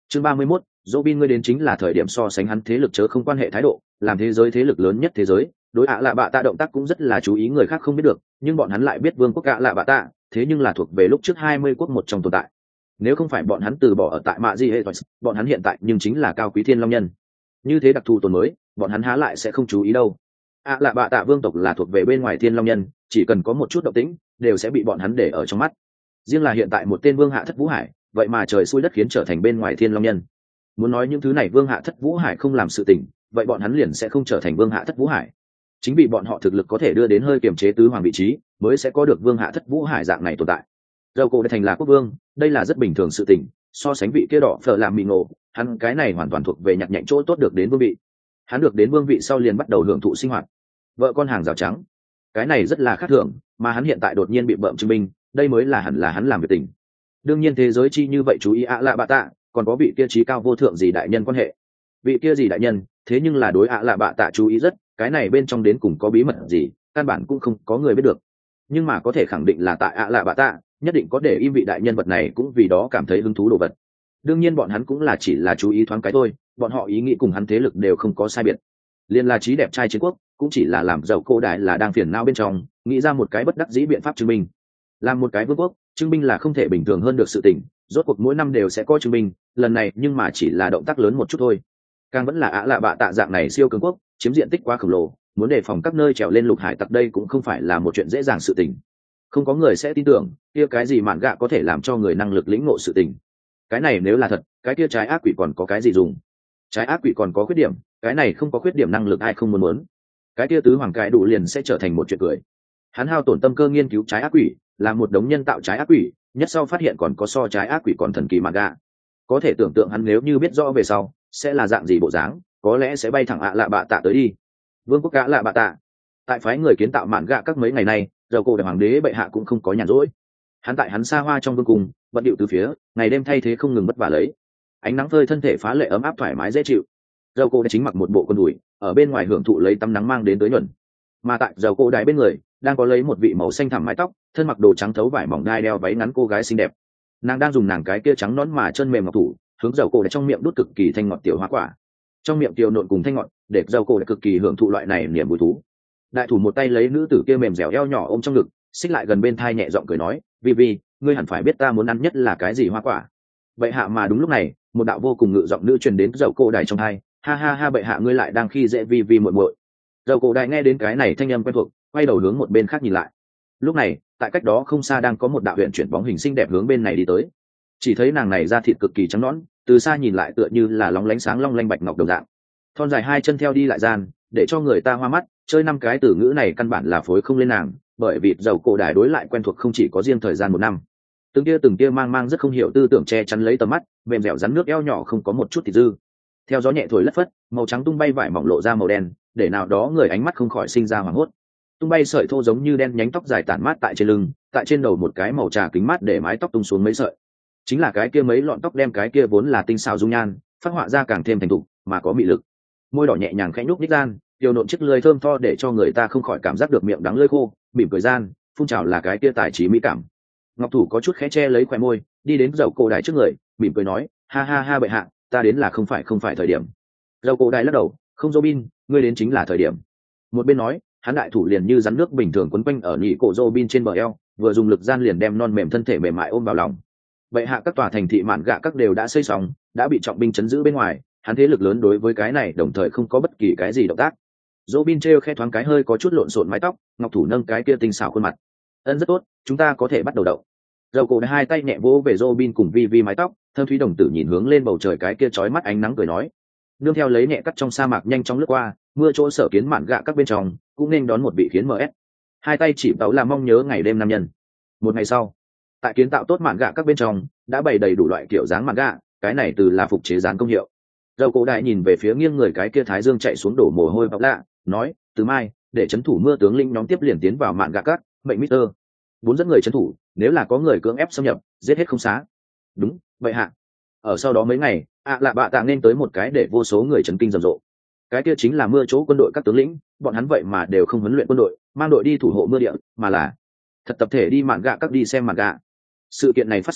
Chương 31, Robin ngươi đến chính là thời điểm so sánh hắn thế lực chớ không quan hệ thái độ, làm thế giới thế lực lớn nhất thế giới, đối ạ lạ bạ tạ động tác cũng rất là chú ý người khác không biết được, nhưng bọn hắn lại biết vương quốc ạ lạ bạ tạ, thế nhưng là thuộc về lúc trước 20 quốc một trong tồn tại. Nếu không phải bọn hắn từ bỏ ở tại mạ di hệ, bọn hắn hiện tại nhưng chính là cao quý thiên long nhân. Như thế đặc thù tồn mới, bọn hắn há lại sẽ không chú ý đâu. ạ lạ bạ tạ vương tộc là thuộc về bên ngoài thiên long nhân, chỉ cần có một chút động tĩnh, đều sẽ bị bọn hắn để ở trong mắt. Riêng là hiện tại một tên vương hạ thất vũ hải, vậy mà trời xui đất khiến trở thành bên ngoài thiên long nhân. Muốn nói những thứ này vương hạ thất vũ hải không làm sự tình, vậy bọn hắn liền sẽ không trở thành vương hạ thất vũ hải. Chính vì bọn họ thực lực có thể đưa đến hơi kiềm chế tứ hoàng vị trí, mới sẽ có được vương hạ thất vũ hải dạng này tồn tại. Dầu cổ đã thành là quốc vương, đây là rất bình thường sự tình, so sánh vị kia đỏ phở làm mì ngộ, hắn cái này hoàn toàn thuộc về nhặt nhạnh chỗ tốt được đến vương vị. Hắn được đến vương vị sau liền bắt đầu hưởng thụ sinh hoạt, vợ con hàng rào trắng, cái này rất là khác thường, mà hắn hiện tại đột nhiên bị bợm chứng minh, đây mới là hẳn là hắn làm việc tình. Đương nhiên thế giới chi như vậy chú ý ạ lạ bạ tạ, còn có vị kia trí cao vô thượng gì đại nhân quan hệ. Vị kia gì đại nhân, thế nhưng là đối ạ lạ bạ tạ chú ý rất, cái này bên trong đến cùng có bí mật gì, căn bản cũng không có người biết được. Nhưng mà có thể khẳng định là tại ạ lạ bạ tạ, nhất định có để im vị đại nhân vật này cũng vì đó cảm thấy hứng thú đồ vật. Đương nhiên bọn hắn cũng là chỉ là chú ý thoáng cái thôi, bọn họ ý nghĩ cùng hắn thế lực đều không có sai biệt. Liên là trí đẹp trai chiến quốc, cũng chỉ là làm giàu cô đại là đang phiền não bên trong, nghĩ ra một cái bất đắc dĩ biện pháp chứng minh. Làm một cái vương quốc, chứng minh là không thể bình thường hơn được sự tình, rốt cuộc mỗi năm đều sẽ có chứng minh, lần này nhưng mà chỉ là động tác lớn một chút thôi. Càng vẫn là ạ lạ bạ tạ dạng này siêu cường quốc, chiếm diện tích quá khổng lồ, muốn đề phòng các nơi trèo lên lục hải tặc đây cũng không phải là một chuyện dễ dàng sự tình. Không có người sẽ tin tưởng, kia cái gì mạn gạ có thể làm cho người năng lực lĩnh ngộ sự tình. Cái này nếu là thật, cái kia trái ác quỷ còn có cái gì dùng? Trái ác quỷ còn có khuyết điểm, cái này không có khuyết điểm năng lực ai không muốn. Cái kia tứ hoàng cái đủ liền sẽ trở thành một chuyện cười. Hắn hao tổn tâm cơ nghiên cứu trái ác quỷ, làm một đống nhân tạo trái ác quỷ, nhất sau phát hiện còn có so trái ác quỷ còn thần kỳ mạn gạ. Có thể tưởng tượng hắn nếu như biết rõ về sau sẽ là dạng gì bộ dáng, có lẽ sẽ bay thẳng ạ lạ bạ tạ tới đi. Vương quốc ạ lạ bạ tạ, tại phái người kiến tạo mạn gạ các mấy ngày nay, dầu cổ đại hoàng đế bệ hạ cũng không có nhàn rỗi. Hắn tại hắn xa hoa trong vương cung, bận điệu từ phía, ngày đêm thay thế không ngừng vất vả lấy. Ánh nắng phơi thân thể phá lệ ấm áp thoải mái dễ chịu. Dầu cổ đã chính mặc một bộ quần đùi, ở bên ngoài hưởng thụ lấy tắm nắng mang đến tới nhuận. Mà tại dầu cổ đại bên người, đang có lấy một vị màu xanh thẳm mái tóc, thân mặc đồ trắng thấu vải mỏng đai đeo váy ngắn cô gái xinh đẹp. Nàng đang dùng nàng cái kia trắng nõn mà chân mềm ngọc thủ, hướng dầu cổ đại trong miệng đút cực kỳ thanh ngọt tiểu hoa quả. Trong miệng tiểu nộn cùng thanh ngọt, để dầu cổ đại cực kỳ hưởng thụ loại này niềm vui thú. Đại thủ một tay lấy nữ tử kia mềm dẻo eo nhỏ ôm trong ngực, xích lại gần bên thai nhẹ giọng cười nói, vi vi, ngươi hẳn phải biết ta muốn ăn nhất là cái gì hoa quả. Bệ hạ. Mà đúng lúc này, một đạo vô cùng ngự giọng nữ truyền đến dầu cổ đại trong tai, ha ha ha, bệ hạ ngươi lại đang khi dễ vi vi muội muội. Dầu cổ đại nghe đến cái này thanh âm quen thuộc, quay đầu hướng một bên khác nhìn lại. Lúc này, tại cách đó không xa đang có một đạo huyền chuyển bóng hình xinh đẹp hướng bên này đi tới. Chỉ thấy nàng này da thịt cực kỳ trắng nõn, từ xa nhìn lại tựa như là lóng lánh sáng long lanh bạch ngọc đồng dạng. Thon dài hai chân theo đi lại gian, để cho người ta hoa mắt, chơi năm cái từ ngữ này căn bản là phối không lên nàng, bởi vì dầu cổ đại đối lại quen thuộc không chỉ có riêng thời gian một năm. Từng tia mang rất không hiểu tư tưởng che chắn lấy tầm mắt, mềm dẻo rắn nước eo nhỏ không có một chút thịt dư. Theo gió nhẹ thổi lất phất, màu trắng tung bay vải mỏng lộ ra màu đen, để nào đó người ánh mắt không khỏi sinh ra hoảng hốt. Tung bay sợi thô giống như đen nhánh tóc dài tản mát tại trên lưng, tại trên đầu một cái màu trà kính mát để mái tóc tung xuống mấy sợi. Chính là cái kia mấy lọn tóc đem cái kia vốn là tinh xảo dung nhan, phát họa ra càng thêm thành thục, mà có mị lực. Môi đỏ nhẹ nhàng khẽ nhúc nhích gian, tiêu nộn chiếc lưỡi thơm tho để cho người ta không khỏi cảm giác được miệng đắng lưỡi khô, mỉm cười gian, phun trào là cái kia tài trí mỹ cảm. Ngọc thủ có chút khẽ che lấy khóe môi, đi đến dầu cổ đại trước người, mỉm cười nói, ha ha ha bệ hạ, ta đến là không phải thời điểm. Dầu cổ đại lắc đầu, không Robin, ngươi đến chính là thời điểm. Một bên nói, hắn đại thủ liền như rắn nước bình thường quấn quanh ở nhị cổ Robin trên bờ eo, vừa dùng lực gian liền đem non mềm thân thể mềm mại ôm vào lòng. Bệ hạ các tòa thành thị mạn gạ các đều đã xây xong, đã bị trọng binh chấn giữ bên ngoài, hắn thế lực lớn đối với cái này đồng thời không có bất kỳ cái gì động tác. Robin treo khe thoáng cái hơi có chút lộn xộn mái tóc, ngọc thủ nâng cái kia tinh xảo khuôn mặt. Ân rất tốt, chúng ta có thể bắt đầu đậu. Dầu cổ hai tay nhẹ vỗ về Robin cùng vi vi mái tóc, thơm thúy đồng tử nhìn hướng lên bầu trời cái kia chói mắt ánh nắng cười nói. Nương theo lấy nhẹ cắt trong sa mạc nhanh chóng lướt qua, mưa chỗ sở kiến mạn gạ các bên trong cũng nên đón một vị khiến ms. Hai tay chỉ tấu là mong nhớ ngày đêm nam nhân. Một ngày sau, tại kiến tạo tốt mạn gạ các bên trong đã bày đầy đủ loại kiểu dáng mạn gạ, cái này từ là phục chế dán công hiệu. Dầu cổ đại nhìn về phía nghiêng người cái kia thái dương chạy xuống đổ mồ hôi bọc lạ, nói, từ mai để chấn thủ mưa tướng lĩnh nhóm tiếp liền tiến vào mạn gạ các, mệnh Mister bốn dẫn người chấn thủ, nếu là có người cưỡng ép xâm nhập giết hết không xá. Đúng vậy hạ. Ở sau đó mấy ngày lạ bạ tạ nên tới một cái để vô số người chấn kinh rầm rộ. Cái kia chính là mưa chỗ quân đội các tướng lĩnh, bọn hắn vậy mà đều không huấn luyện quân đội, mang đội đi thủ hộ mưa địa, mà là thật tập thể đi mạn gạ các đi xem mạn gạ. Sự kiện này phát sinh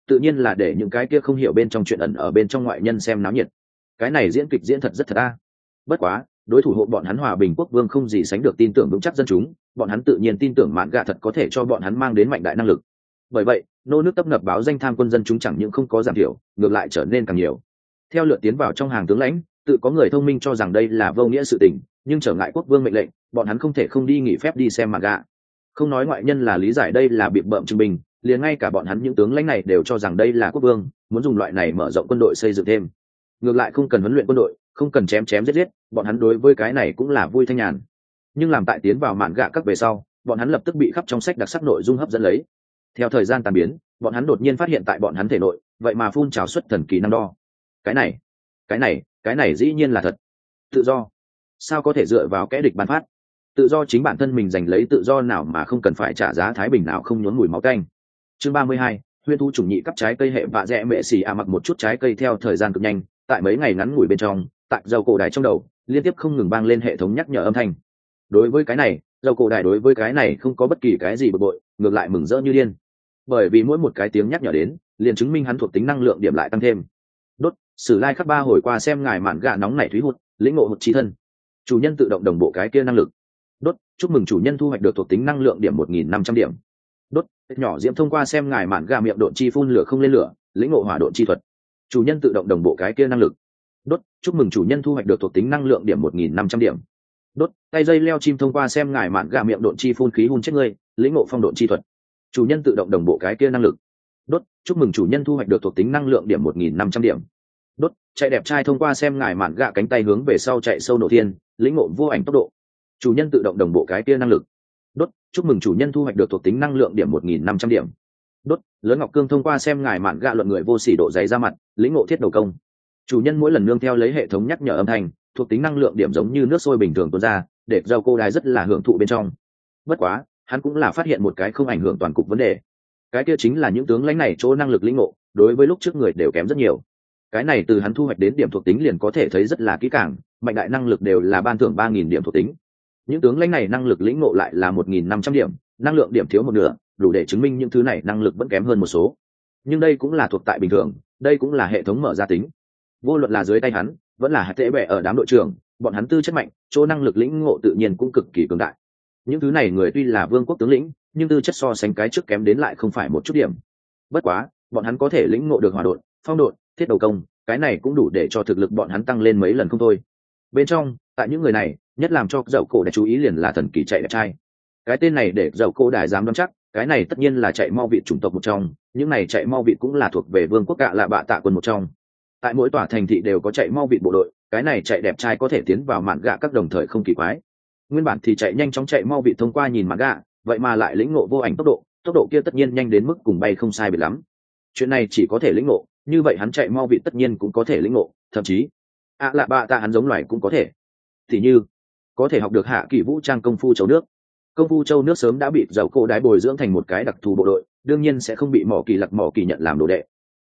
tự nhiên là để những cái kia không hiểu bên trong chuyện ẩn ở bên trong ngoại nhân xem náo nhiệt. Cái này diễn kịch diễn thật rất thật a. Bất quá đối thủ hộ bọn hắn hòa bình quốc vương không gì sánh được tin tưởng vững chắc dân chúng, bọn hắn tự nhiên tin tưởng mạn gạ thật có thể cho bọn hắn mang đến mạnh đại năng lực. Bởi vậy nô nước tấp nập báo danh tham quân dân chúng chẳng những không có giảm thiểu, ngược lại trở nên càng nhiều. Theo lượt tiến vào trong hàng tướng lãnh, tự có người thông minh cho rằng đây là vô nghĩa sự tình, nhưng trở ngại quốc vương mệnh lệnh, bọn hắn không thể không đi nghỉ phép đi xem mạn gạ. Không nói ngoại nhân là lý giải đây là biện bợm trừng bình, liền ngay cả bọn hắn những tướng lãnh này đều cho rằng đây là quốc vương muốn dùng loại này mở rộng quân đội xây dựng thêm. Ngược lại không cần huấn luyện quân đội, không cần chém chém giết giết, bọn hắn đối với cái này cũng là vui thanh nhàn. Nhưng làm tại tiến vào mạn gạ các về sau, bọn hắn lập tức bị khắp trong sách đặc sắc nội dung hấp dẫn lấy. Theo thời gian tan biến, bọn hắn đột nhiên phát hiện tại bọn hắn thể nội vậy mà phun trào xuất thần kỳ năng đo. Cái này dĩ nhiên là thật. Tự do sao có thể dựa vào kẻ địch ban phát? Tự do chính bản thân mình giành lấy, tự do nào mà không cần phải trả giá thái bình nào không nhốn mùi máu tanh. Chương 32, huyên thu chủng nhị cấp trái cây hệ vạ rẽ mẹ xì mặc một chút trái cây. Theo thời gian cực nhanh, tại mấy ngày ngắn ngủi bên trong, tại dầu cổ đài trong đầu liên tiếp không ngừng vang lên hệ thống nhắc nhở âm thanh. Đối với cái này, dầu cổ đài đối với cái này không có bất kỳ cái gì bực bội, ngược lại mừng rỡ như điên. Bởi vì mỗi một cái tiếng nhắc nhở đến, liền chứng minh hắn thuộc tính năng lượng điểm lại tăng thêm. Đốt, sử lai khắc 3 hồi qua xem ngài mạn gạ nóng nảy thúy hụt, lĩnh ngộ hụt trí thân. Chủ nhân tự động đồng bộ cái kia năng lực. Đốt, chúc mừng chủ nhân thu hoạch được thuộc tính năng lượng điểm 1.500 điểm. Đốt, nhỏ diễm thông qua xem ngài mạn gạ miệng độn chi phun lửa không lên lửa, lĩnh ngộ hỏa độn chi thuật. Chủ nhân tự động đồng bộ cái kia năng lực. Đốt, chúc mừng chủ nhân thu hoạch được thuộc tính năng lượng điểm 1.500 điểm. Đốt, tay dây leo chim thông qua xem ngài mạn gạ miệng độn chi phun khí hun chết ngươi, lĩnh ngộ phong độn chi thuật. Chủ nhân tự động đồng bộ cái kia năng lực. Đốt, chúc mừng chủ nhân thu hoạch được thuộc tính năng lượng điểm 1.500 điểm. Đốt, chạy đẹp trai thông qua xem ngài mạn gạ cánh tay hướng về sau chạy sâu nổ thiên, lĩnh ngộ vô ảnh tốc độ. Chủ nhân tự động đồng bộ cái kia năng lực. Đốt, chúc mừng chủ nhân thu hoạch được thuộc tính năng lượng điểm 1.500 điểm. Đốt, lớn ngọc cương thông qua xem ngài mạn gạ luận người vô sỉ độ dày ra mặt, lĩnh ngộ thiết đầu công. Chủ nhân mỗi lần nương theo lấy hệ thống nhắc nhở âm thanh, thuộc tính năng lượng điểm giống như nước sôi bình thường tuôn ra, để dầu cô đài rất là hưởng thụ bên trong. Bất quá hắn cũng là phát hiện một cái không ảnh hưởng toàn cục vấn đề. Cái kia chính là những tướng lãnh này chỗ năng lực lĩnh ngộ đối với lúc trước người đều kém rất nhiều. Cái này từ hắn thu hoạch đến điểm thuộc tính liền có thể thấy rất là kỹ càng, mạnh đại năng lực đều là ban thưởng 3.000 điểm thuộc tính. Những tướng lãnh này năng lực lĩnh ngộ lại là 1.500 điểm, năng lượng điểm thiếu một nửa, đủ để chứng minh những thứ này năng lực vẫn kém hơn một số. Nhưng đây cũng là thuộc tại bình thường, đây cũng là hệ thống mở ra tính. Vô luận là dưới tay hắn, vẫn là hạt tệ bẻ ở đám đội trưởng, bọn hắn tư chất mạnh, chỗ năng lực lĩnh ngộ tự nhiên cũng cực kỳ cường đại. Những thứ này người tuy là vương quốc tướng lĩnh, nhưng tư chất so sánh cái trước kém đến lại không phải một chút điểm. Bất quá bọn hắn có thể lĩnh ngộ được hỏa độn, phong độn, thiết đầu công, cái này cũng đủ để cho thực lực bọn hắn tăng lên mấy lần không thôi. Bên trong tại những người này, nhất làm cho dậu cổ đại chú ý liền là thần kỳ chạy đẹp trai. Cái tên này để dậu cổ đại dám đoán chắc, cái này tất nhiên là chạy mau vị chủng tộc một trong, những này chạy mau vị cũng là thuộc về vương quốc Cạ Lạ Bạ Tạ quân một trong. Tại mỗi tòa thành thị đều có chạy mau vị bộ đội, cái này chạy đẹp trai có thể tiến vào mạn gạ các đồng thời không kỳ quái. Nguyên bản thì chạy nhanh chóng chạy mau vị thông qua nhìn mạn gạ, vậy mà lại lĩnh ngộ vô ảnh tốc độ kia tất nhiên nhanh đến mức cùng bay không sai biệt lắm. Chuyện này chỉ có thể lĩnh ngộ, như vậy hắn chạy mau vị tất nhiên cũng có thể lĩnh ngộ, thậm chí Lạ Bạ Tạ hắn giống loài cũng có thể. Thì như có thể học được hạ kỳ vũ trang công phu châu nước. Công phu châu nước sớm đã bị dầu cổ đái bồi dưỡng thành một cái đặc thù bộ đội, đương nhiên sẽ không bị mỏ kỳ nhận làm đồ đệ.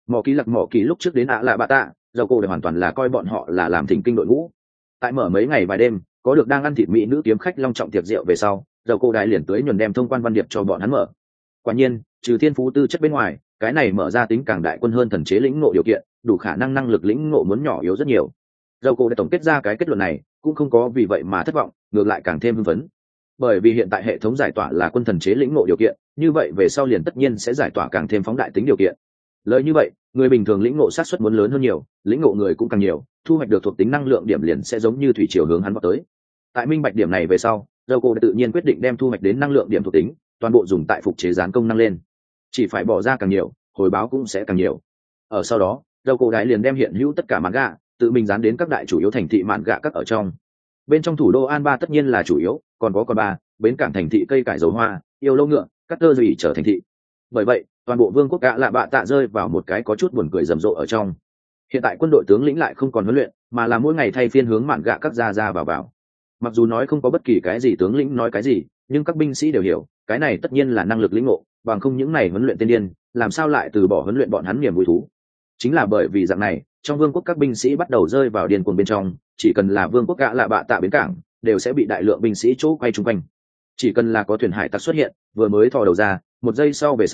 Mỏ kỳ lúc trước đến Lạ Bạ Tạ, dầu cổ đái hoàn toàn là coi bọn họ là làm thỉnh kinh đội ngũ. Tại mở mấy ngày vài đêm, có được đang ăn thịt mỹ nữ kiếm khách long trọng tiệc rượu về sau, dầu cổ đái liền tới nhuần đem thông quan văn điệp cho bọn hắn mở. Quả nhiên trừ thiên phú tư chất bên ngoài, cái này mở ra tính càng đại quân hơn thần chế lĩnh ngộ điều kiện, đủ khả năng năng lực lĩnh ngộ muốn nhỏ yếu rất nhiều. Dầu cổ đái tổng kết ra cái kết luận này cũng không có vì vậy mà thất vọng, ngược lại càng thêm hưng phấn. Bởi vì hiện tại hệ thống giải tỏa là quân thần chế lĩnh ngộ điều kiện, như vậy về sau liền tất nhiên sẽ giải tỏa càng thêm phóng đại tính điều kiện. Lời như vậy, người bình thường lĩnh ngộ sát suất muốn lớn hơn nhiều, lĩnh ngộ người cũng càng nhiều, thu hoạch được thuộc tính năng lượng điểm liền sẽ giống như thủy triều hướng hắn vào tới. Tại minh bạch điểm này về sau, dầu cổ tự nhiên quyết định đem thu hoạch đến năng lượng điểm thuộc tính toàn bộ dùng tại phục chế gián công năng lên. Chỉ phải bỏ ra càng nhiều, hồi báo cũng sẽ càng nhiều. Ở sau đó, dầu cổ đại liền đem hiện hữu tất cả mạn gạ tự mình dán đến các đại chủ yếu thành thị mạn gạ các ở trong. Bên trong thủ đô An Ba tất nhiên là chủ yếu, còn có ba bến cảng thành thị cây cải dầu hoa, yêu lâu ngựa, cắt tơ dùy trở thành thị. Bởi vậy toàn bộ vương quốc Cạ Lạ Bạ Tạ rơi vào một cái có chút buồn cười rầm rộ ở trong. Hiện tại quân đội tướng lĩnh lại không còn huấn luyện, mà là mỗi ngày thay phiên hướng mạn gạ các ra vào. Mặc dù nói không có bất kỳ cái gì tướng lĩnh nói cái gì, nhưng các binh sĩ đều hiểu, cái này tất nhiên là năng lực lĩnh ngộ, bằng không những này huấn luyện tiên điên, làm sao lại từ bỏ huấn luyện bọn hắn niềm vui thú. Chính là bởi vì dạng này, trong vương quốc các binh sĩ bắt đầu rơi vào điên cuồng bên trong, chỉ cần là vương quốc Cạ Lạ Bạ Tạ bến cảng, đều sẽ bị đại lượng binh sĩ chỗ quay chung quanh. Chỉ cần là có thuyền hải tặc xuất hiện, vừa mới thò đầu ra, một giây sau về sau,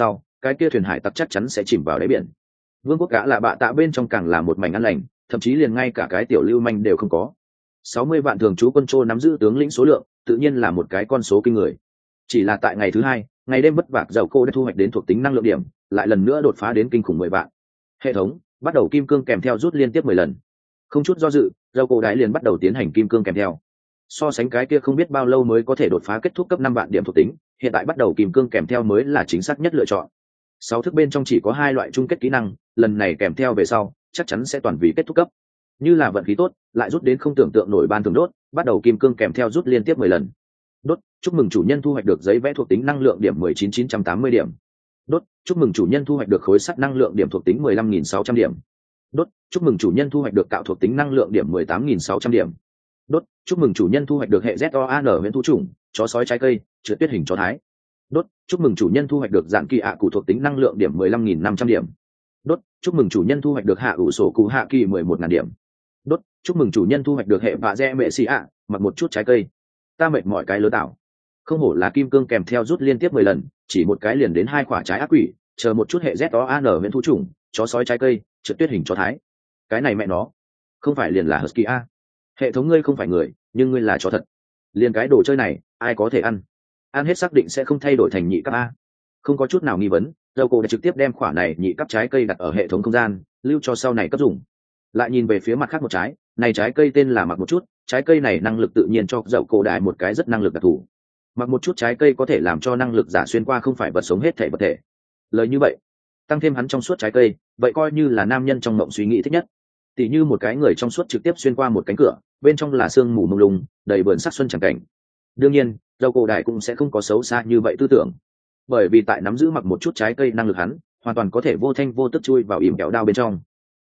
cái kia thuyền hải tặc chắc chắn sẽ chìm vào đáy biển. Vương quốc Ạ Lạ Bạ Tạ bên trong càng là một mảnh an lành, thậm chí liền ngay cả cái tiểu lưu manh đều không có. 60 vạn thường trú quân Trô nắm giữ tướng lĩnh số lượng, tự nhiên là một cái con số kinh người. Chỉ là tại ngày thứ hai, ngày đêm vất vả dầu cô đã thu hoạch đến thuộc tính năng lượng điểm, lại lần nữa đột phá đến kinh khủng 10 vạn. Hệ thống bắt đầu kim cương kèm theo rút liên tiếp 10 lần. Không chút do dự, dầu cô đái liền bắt đầu tiến hành kim cương kèm theo. So sánh cái kia không biết bao lâu mới có thể đột phá kết thúc cấp 5 vạn điểm thuộc tính, hiện tại bắt đầu kim cương kèm theo mới là chính xác nhất lựa chọn. 6 thức bên trong chỉ có 2 loại chung kết kỹ năng, lần này kèm theo về sau, chắc chắn sẽ toàn vì kết thúc cấp. Như là vận khí tốt, lại rút đến không tưởng tượng nổi ban thường đốt, bắt đầu kim cương kèm theo rút liên tiếp 10 lần. Đốt, chúc mừng chủ nhân thu hoạch được giấy vẽ thuộc tính năng lượng điểm 19.980 điểm. Đốt, chúc mừng chủ nhân thu hoạch được khối sắt năng lượng điểm thuộc tính 15.600 điểm. Đốt, chúc mừng chủ nhân thu hoạch được cạo thuộc tính năng lượng điểm 18.600 điểm. Đốt, chúc mừng chủ nhân thu hoạch được hệ ZOAN huyễn thú chủng, chó sói trái cây, trượt tuyết hình chó thái. Đốt, chúc mừng chủ nhân thu hoạch được dạng kỳ ạ cụ thuộc tính năng lượng điểm 15.500 điểm. Đốt, chúc mừng chủ nhân thu hoạch được hạ ủ sổ cụ hạ kỳ 11.000 điểm. Đốt, chúc mừng chủ nhân thu hoạch được hệ vạ re mệ xì ạ, mặc một chút trái cây. Ta mệt mỏi cái lứa tạo. Không hổ là kim cương kèm theo rút liên tiếp 10 lần, chỉ một cái liền đến 2 quả trái ác quỷ, chờ một chút hệ ZOAN huyễn thú chủng, chó sói trái cây, trượt tuyết hình chó thái. Cái này mẹ nó, không phải liền là Husky a. Hệ thống ngươi không phải người, nhưng ngươi là chó thật. Liền cái đồ chơi này, ai có thể ăn? Ăn hết xác định sẽ không thay đổi thành nhị cấp a. Không có chút nào nghi vấn, dầu cổ đã trực tiếp đem quả này nhị cấp trái cây đặt ở hệ thống không gian, lưu cho sau này cấp dùng. Lại nhìn về phía mặt khác một trái, này trái cây tên là mặc một chút, trái cây này năng lực tự nhiên cho dầu cổ đại một cái rất năng lực đặc thù. Mặc một chút trái cây có thể làm cho năng lực giả xuyên qua không phải vật sống hết thể vật thể. Lời như vậy, tăng thêm hắn trong suốt trái cây, vậy coi như là nam nhân trong mộng suy nghĩ thích nhất. Tỉ như một cái người trong suốt trực tiếp xuyên qua một cánh cửa, bên trong là sương mù mông lung, đầy vườn sắc xuân chẳng cảnh. Đương nhiên, dầu cổ đại cũng sẽ không có xấu xa như vậy tư tưởng, bởi vì tại nắm giữ mặc một chút trái cây năng lực hắn, hoàn toàn có thể vô thanh vô tức chui vào ỉm kẹo đao bên trong.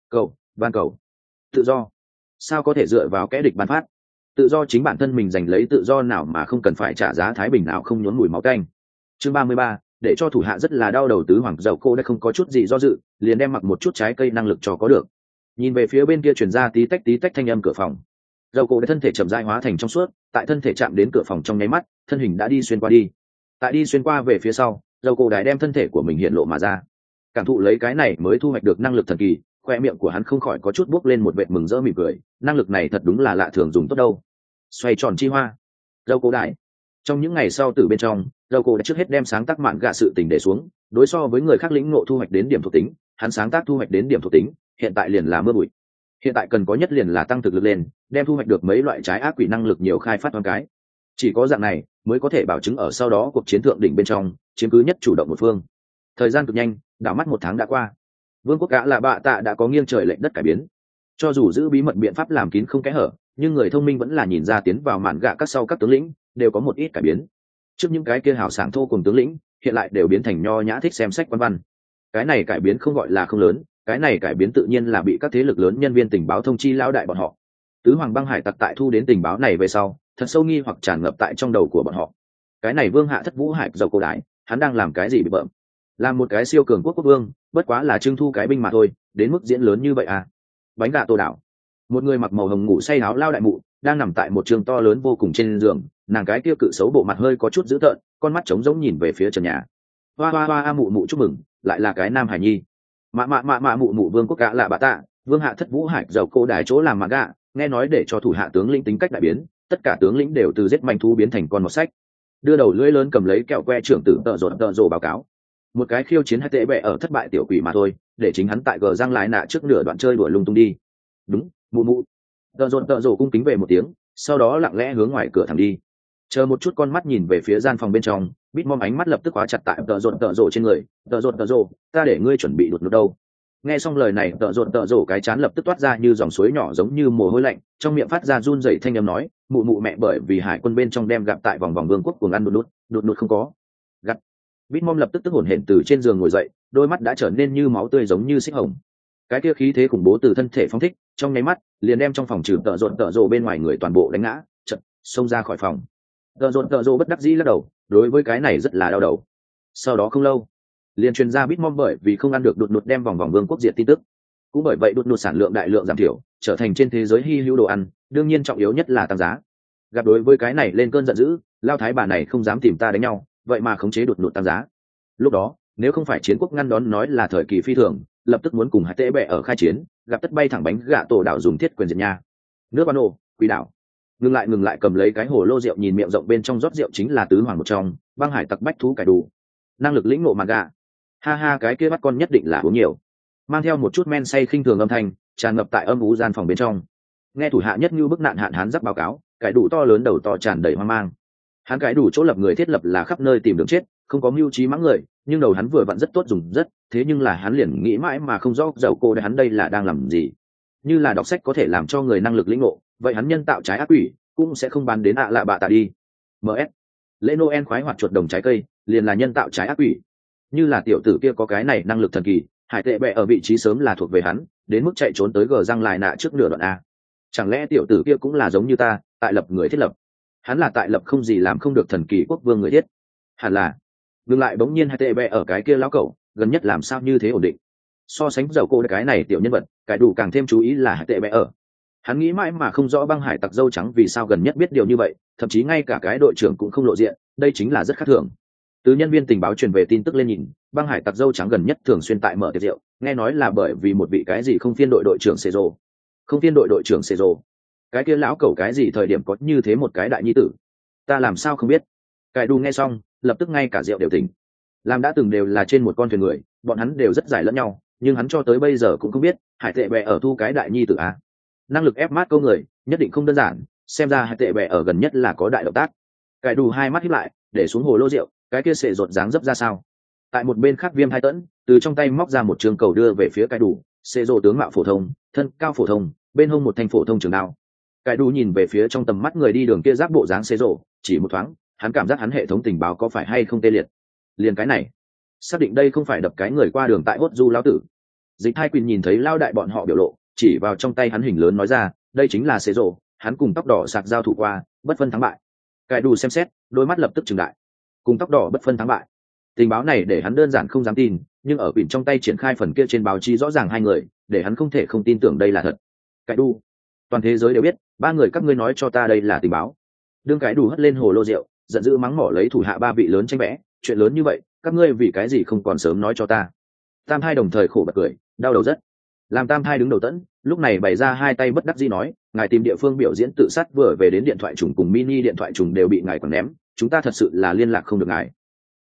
Ban cầu, tự do, sao có thể dựa vào kẻ địch ban phát? Tự do chính bản thân mình giành lấy, tự do nào mà không cần phải trả giá thái bình nào không nhốn mùi máu tanh. Chương 33, để cho thủ hạ rất là đau đầu tứ hoàng dầu cô đã không có chút gì do dự, liền đem mặc một chút trái cây năng lực cho có được. Nhìn về phía bên kia truyền ra tí tách thanh âm cửa phòng. Dầu cổ đã thân thể chậm rãi hóa thành trong suốt, tại thân thể chạm đến cửa phòng trong nháy mắt, thân hình đã đi xuyên qua đi. Tại đi xuyên qua về phía sau, dầu cổ đài đem thân thể của mình hiện lộ mà ra. Cảm thụ lấy cái này mới thu hoạch được năng lực thần kỳ, khoe miệng của hắn không khỏi có chút buốc lên một vệt mừng rỡ mỉm cười, năng lực này thật đúng là lạ thường dùng tốt đâu. Xoay tròn chi hoa. Dầu cổ đài. Trong những ngày sau từ bên trong, dầu cổ đã trước hết đem sáng tác mạn gạ sự tình để xuống, đối so với người khác lĩnh ngộ thu hoạch đến điểm thuộc tính, hắn sáng tác thu hoạch đến điểm thuộc tính, hiện tại liền là mưa bụi. Hiện tại cần có nhất liền là tăng thực lực lên, đem thu hoạch được mấy loại trái ác quỷ năng lực nhiều khai phát toán cái. Chỉ có dạng này mới có thể bảo chứng ở sau đó cuộc chiến thượng đỉnh bên trong chiếm cứ nhất chủ động một phương. Thời gian cực nhanh, đảo mắt 1 tháng đã qua. Vương quốc Ạ Lạ Bạ Tạ đã có nghiêng trời lệch đất cải biến. Cho dù giữ bí mật biện pháp làm kín không kẽ hở, nhưng người thông minh vẫn là nhìn ra tiến vào mạn gạ các sau các tướng lĩnh đều có một ít cải biến. Trước những cái kia hào sảng thô cùng tướng lĩnh, hiện lại đều biến thành nho nhã thích xem sách văn văn. Cái này cải biến không gọi là không lớn, cái này cải biến tự nhiên là bị các thế lực lớn nhân viên tình báo thông chi lão đại bọn họ. Tứ hoàng băng hải tặc tại thu đến tình báo này về sau, thật sâu nghi hoặc tràn ngập tại trong đầu của bọn họ. Cái này vương hạ thất vũ hải dầu cổ đái, hắn đang làm cái gì bị bợm? Làm một cái siêu cường quốc quốc vương, bất quá là trưng thu cái binh mà thôi, đến mức diễn lớn như vậy à? Bánh gà tô đảo. Một người mặc màu hồng ngủ say áo lao đại mụ, đang nằm tại một trường to lớn vô cùng trên giường, nàng cái kia cự xấu bộ mặt hơi có chút dữ tợn, con mắt trống rỗng nhìn về phía trần nhà. Hoa hoa hoa mụ mụ chúc mừng, lại là cái nam hải nhi. Mạ mụ mụ vương quốc Ạ Lạ Bạ Tạ, vương hạ thất vũ hải dầu cổ đài chỗ làm mạ gạ, nghe nói để cho thủ hạ tướng lĩnh tính cách đại biến, tất cả tướng lĩnh đều từ giết manh thú biến thành con mọt sách. Đưa đầu lưỡi lớn cầm lấy kẹo que trưởng tử tợ rồ báo cáo. Một cái khiêu chiến hay tệ bẹ ở thất bại tiểu quỷ mà thôi, để chính hắn tại gờ giang lái nạ trước nửa đoạn chơi đuổi lung tung đi. Đúng, mụ mụ. Tợ rồ cung kính về một tiếng, sau đó lặng lẽ hướng ngoài cửa thẳng đi. Chờ một chút con mắt nhìn về phía gian phòng bên trong, Bitmom ánh mắt lập tức khóa chặt tại tợ rồ trên người. Tợ rồ, ta để ngươi chuẩn bị đột ngột đâu. Nghe xong lời này, tợ rồ cái chán lập tức toát ra như dòng suối nhỏ giống như mồ hôi lạnh, trong miệng phát ra run rẩy thanh âm nói, mụ mụ mẹ bởi vì hải quân bên trong đem gặp tại vòng vương quốc cuồng ăn đột ngột không có. Gặp. Bitmom lập tức hổn hển từ trên giường ngồi dậy, đôi mắt đã trở nên như máu tươi giống như xích hồng. Cái kia khí thế khủng bố từ thân thể phóng thích, trong nháy mắt liền đem trong phòng trừ tợ rồ bên ngoài người toàn bộ đánh ngã, chợt xông ra khỏi phòng. Tợ rồ bất đắc dĩ lắc đầu, đối với cái này rất là đau đầu. Sau đó không lâu, liền truyền ra Bitmom bởi vì không ăn được đột ngột đem vòng vương quốc diệt tin tức. Cũng bởi vậy đột ngột sản lượng đại lượng giảm thiểu, trở thành trên thế giới hi hữu đồ ăn, đương nhiên trọng yếu nhất là tăng giá. Gặp đối với cái này lên cơn giận dữ, lao thái bà này không dám tìm ta đánh nhau, vậy mà khống chế đột ngột tăng giá. Lúc đó, nếu không phải chiến quốc ngăn đón nói là thời kỳ phi thường, lập tức muốn cùng hai tệ bệ ở khai chiến, gặp tất bay thẳng bánh gạ tổ đảo dùng thiết quyền diệt nha. Nước ban ô, quỷ đảo. Ngừng lại cầm lấy cái hồ lô rượu, nhìn miệng rộng bên trong rót rượu chính là tứ hoàng một trong, băng hải tặc bách thú cải đủ. Năng lực lĩnh ngộ mà gạ. Ha ha, cái kia bắt con nhất định là uống nhiều. Mang theo một chút men say khinh thường âm thanh, tràn ngập tại âm u gian phòng bên trong. Nghe thủ hạ nhất như bức nạn hạn hán giáp báo cáo, cải đủ to lớn đầu to tràn đầy hoang mang. Hắn cải đủ chỗ lập người thiết lập là khắp nơi tìm đường chết, không có mưu trí mắng người, nhưng đầu hắn vừa vặn rất tốt dùng rất, thế nhưng là hắn liền nghĩ mãi mà không rõ dầu cô hắn đây là đang làm gì. Như là đọc sách có thể làm cho người năng lực lĩnh ngộ, vậy hắn nhân tạo trái ác quỷ cũng sẽ không bán đến lạ bạ tạ đi. Ms lễ Noel khoái hoạt chuột đồng trái cây liền là nhân tạo trái ác quỷ. Như là tiểu tử kia có cái này năng lực thần kỳ, hải tệ bệ ở vị trí sớm là thuộc về hắn, đến mức chạy trốn tới gờ răng lại nạ trước nửa đoạn a. Chẳng lẽ tiểu tử kia cũng là giống như ta, tại lập người thiết lập? Hắn là tại lập không gì làm không được thần kỳ quốc vương người thiết. Hẳn là. Ngừng lại bỗng nhiên hai tệ bệ ở cái kia lão cẩu, gần nhất làm sao như thế ổn định. So sánh dầu cô cái này tiểu nhân vật, cái đủ càng thêm chú ý là hai tệ bệ ở. Hắn nghĩ mãi mà không rõ băng hải tặc dâu trắng vì sao gần nhất biết điều như vậy, thậm chí ngay cả cái đội trưởng cũng không lộ diện, đây chính là rất khác thường. Từ nhân viên tình báo truyền về tin tức lên nhìn, băng hải tặc dâu trắng gần nhất thường xuyên tại mở tiệc rượu, nghe nói là bởi vì một vị cái gì không phiên đội đội trưởng Cezro. Không phiên đội đội trưởng Cezro. Cái kia lão cẩu cái gì thời điểm có như thế một cái đại nhi tử? Ta làm sao không biết? Cải đu nghe xong, lập tức ngay cả rượu đều tỉnh. Làm đã từng đều là trên một con thuyền người, bọn hắn đều rất giải lẫn nhau, nhưng hắn cho tới bây giờ cũng không biết, hải tệ bè ở thu cái đại nhi tử a. Năng lực ép mát câu người, nhất định không đơn giản, xem ra hải tệ bè ở gần nhất là có đại động tác. Cải đu hai mắt híp lại, để xuống hồ lô rượu, cái kia sệ rột dáng dấp ra sao? Tại một bên khác Viêm Hai Tẫn từ trong tay móc ra một trường cầu đưa về phía Cải Đủ, sệ rột tướng mạo phổ thông, thân cao phổ thông, bên hông một thanh phổ thông trường đao. Cải Đủ nhìn về phía trong tầm mắt người đi đường kia giáp bộ dáng sệ rột, chỉ một thoáng, hắn cảm giác hắn hệ thống tình báo có phải hay không tê liệt. Liền cái này, xác định đây không phải đập cái người qua đường tại hốt du lão tử. Dịch Hai Quyền nhìn thấy lao đại bọn họ biểu lộ, chỉ vào trong tay hắn hình lớn nói ra, đây chính là sệ rột, hắn cùng tóc đỏ sạc giao thủ qua, bất phân thắng bại. Cải Đủ xem xét, đôi mắt lập tức trừng đại. Cùng tóc đỏ bất phân thắng bại, tình báo này để hắn đơn giản không dám tin, nhưng ở quyển trong tay triển khai phần kia trên báo chí rõ ràng hai người, để hắn không thể không tin tưởng đây là thật. Cái đu, toàn thế giới đều biết, ba người các ngươi nói cho ta đây là tình báo. Đương cái đu hất lên hồ lô rượu, giận dữ mắng mỏ lấy thủ hạ ba vị lớn tranh vẽ, chuyện lớn như vậy, các ngươi vì cái gì không còn sớm nói cho ta? Tam Thai đồng thời khổ bật cười, đau đầu rất. Làm Tam Thai đứng đầu tẫn, lúc này bày ra hai tay bất đắc dĩ nói, ngài tìm địa phương biểu diễn tự sát vừa về đến điện thoại trùng cùng mini điện thoại trùng đều bị ngài còn ném, chúng ta thật sự là liên lạc không được ngài.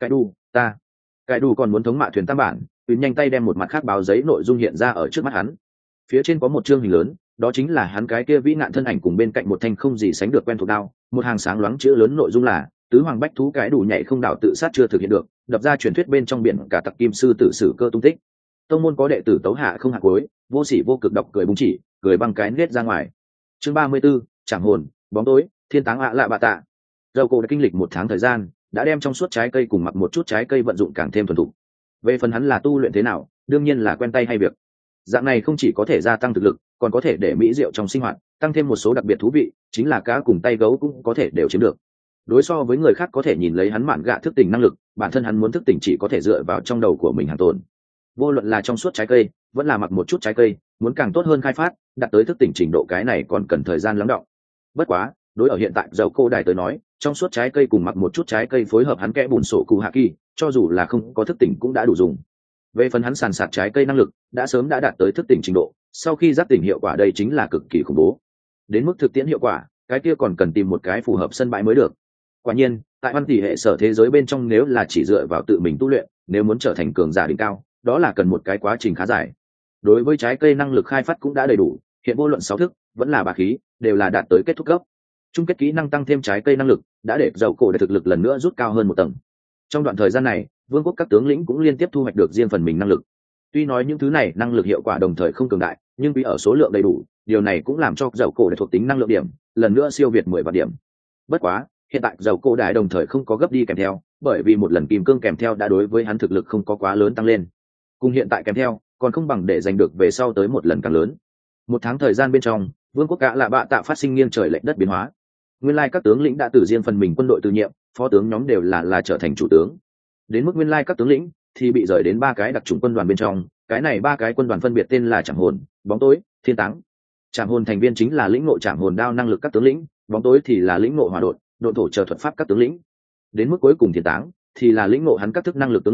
Cái đu còn muốn thống mạ thuyền tam bản, Uyên nhanh tay đem một mặt khác báo giấy nội dung hiện ra ở trước mắt hắn. Phía trên có một chương hình lớn, đó chính là hắn cái kia vĩ nạn thân ảnh cùng bên cạnh một thanh không gì sánh được quen thuộc đao, một hàng sáng loáng chữ lớn nội dung là tứ hoàng bách thú cái đủ nhảy không đảo tự sát chưa thực hiện được, đập ra truyền thuyết bên trong biển cả tặc kim sư tử sử cơ tung tích. Tông môn có đệ tử tấu hạ không hạ cuối, vô sỉ vô cực đọc cười búng chỉ, cười băng cái nết ra ngoài. Chương 34, Trảm hồn, bóng tối, thiên táng lạ bạ tạ. Dầu cổ đã kinh lịch một tháng thời gian, đã đem trong suốt trái cây cùng mặc một chút trái cây vận dụng càng thêm thuần thục. Về phần hắn là tu luyện thế nào, đương nhiên là quen tay hay việc. Dạng này không chỉ có thể gia tăng thực lực, còn có thể để mỹ rượu trong sinh hoạt tăng thêm một số đặc biệt thú vị, chính là cá cùng tay gấu cũng có thể đều chiếm được. Đối so với người khác có thể nhìn lấy hắn mạn gạ thức tỉnh năng lực, bản thân hắn muốn thức tỉnh chỉ có thể dựa vào trong đầu của mình hàng tồn. Vô luận là trong suốt trái cây, vẫn là mặc một chút trái cây, muốn càng tốt hơn khai phát, đạt tới thức tỉnh trình độ cái này còn cần thời gian lắng đọng. Bất quá, đối ở hiện tại dầu cô đài tới nói, trong suốt trái cây cùng mặc một chút trái cây phối hợp hắn kẽ bùn sổ cụ hạ kỳ, cho dù là không có thức tỉnh cũng đã đủ dùng. Về phần hắn sàn sạt trái cây năng lực đã sớm đã đạt tới thức tỉnh trình độ, sau khi giác tỉnh hiệu quả đây chính là cực kỳ khủng bố. Đến mức thực tiễn hiệu quả, cái kia còn cần tìm một cái phù hợp sân bãi mới được. Quả nhiên, tại văn tỷ hệ sở thế giới bên trong nếu là chỉ dựa vào tự mình tu luyện, nếu muốn trở thành cường giả đỉnh cao, đó là cần một cái quá trình khá dài. Đối với trái cây năng lực khai phát cũng đã đầy đủ, hiện vô luận 6 thức, vẫn là bá khí, đều là đạt tới kết thúc cấp. Chung kết kỹ năng tăng thêm trái cây năng lực, đã để dầu cổ để thực lực lần nữa rút cao hơn một tầng. Trong đoạn thời gian này, vương quốc các tướng lĩnh cũng liên tiếp thu hoạch được riêng phần mình năng lực. Tuy nói những thứ này năng lực hiệu quả đồng thời không cường đại, nhưng vì ở số lượng đầy đủ, điều này cũng làm cho dầu cổ để thuộc tính năng lượng điểm lần nữa siêu việt 10 vạn điểm. Bất quá, hiện tại dầu cổ đại đồng thời không có gấp đi kèm theo, bởi vì một lần kim cương kèm theo đã đối với hắn thực lực không có quá lớn tăng lên. Cùng hiện tại kèm theo, còn không bằng để giành được về sau tới một lần càng lớn. Một tháng thời gian bên trong, vương quốc cả là bạ tạ phát sinh nghiêng trời lệch đất biến hóa. Nguyên lai các tướng lĩnh đã từ riêng phần mình quân đội từ nhiệm, phó tướng nhóm đều là trở thành chủ tướng. Đến mức nguyên lai các tướng lĩnh thì bị rời đến 3 cái đặc chủng quân đoàn bên trong, cái này 3 cái quân đoàn phân biệt tên là Trảm hồn, bóng tối, thiên táng. Trảm hồn thành viên chính là lĩnh ngộ trảm hồn đao năng lực các tướng lĩnh, bóng tối thì là lĩnh ngộ hỏa độn, độn thổ chờ thuật pháp các tướng lĩnh. Đến mức cuối cùng thiên táng thì là lĩnh ngộ hắn các thức năng lực tướng lĩnh,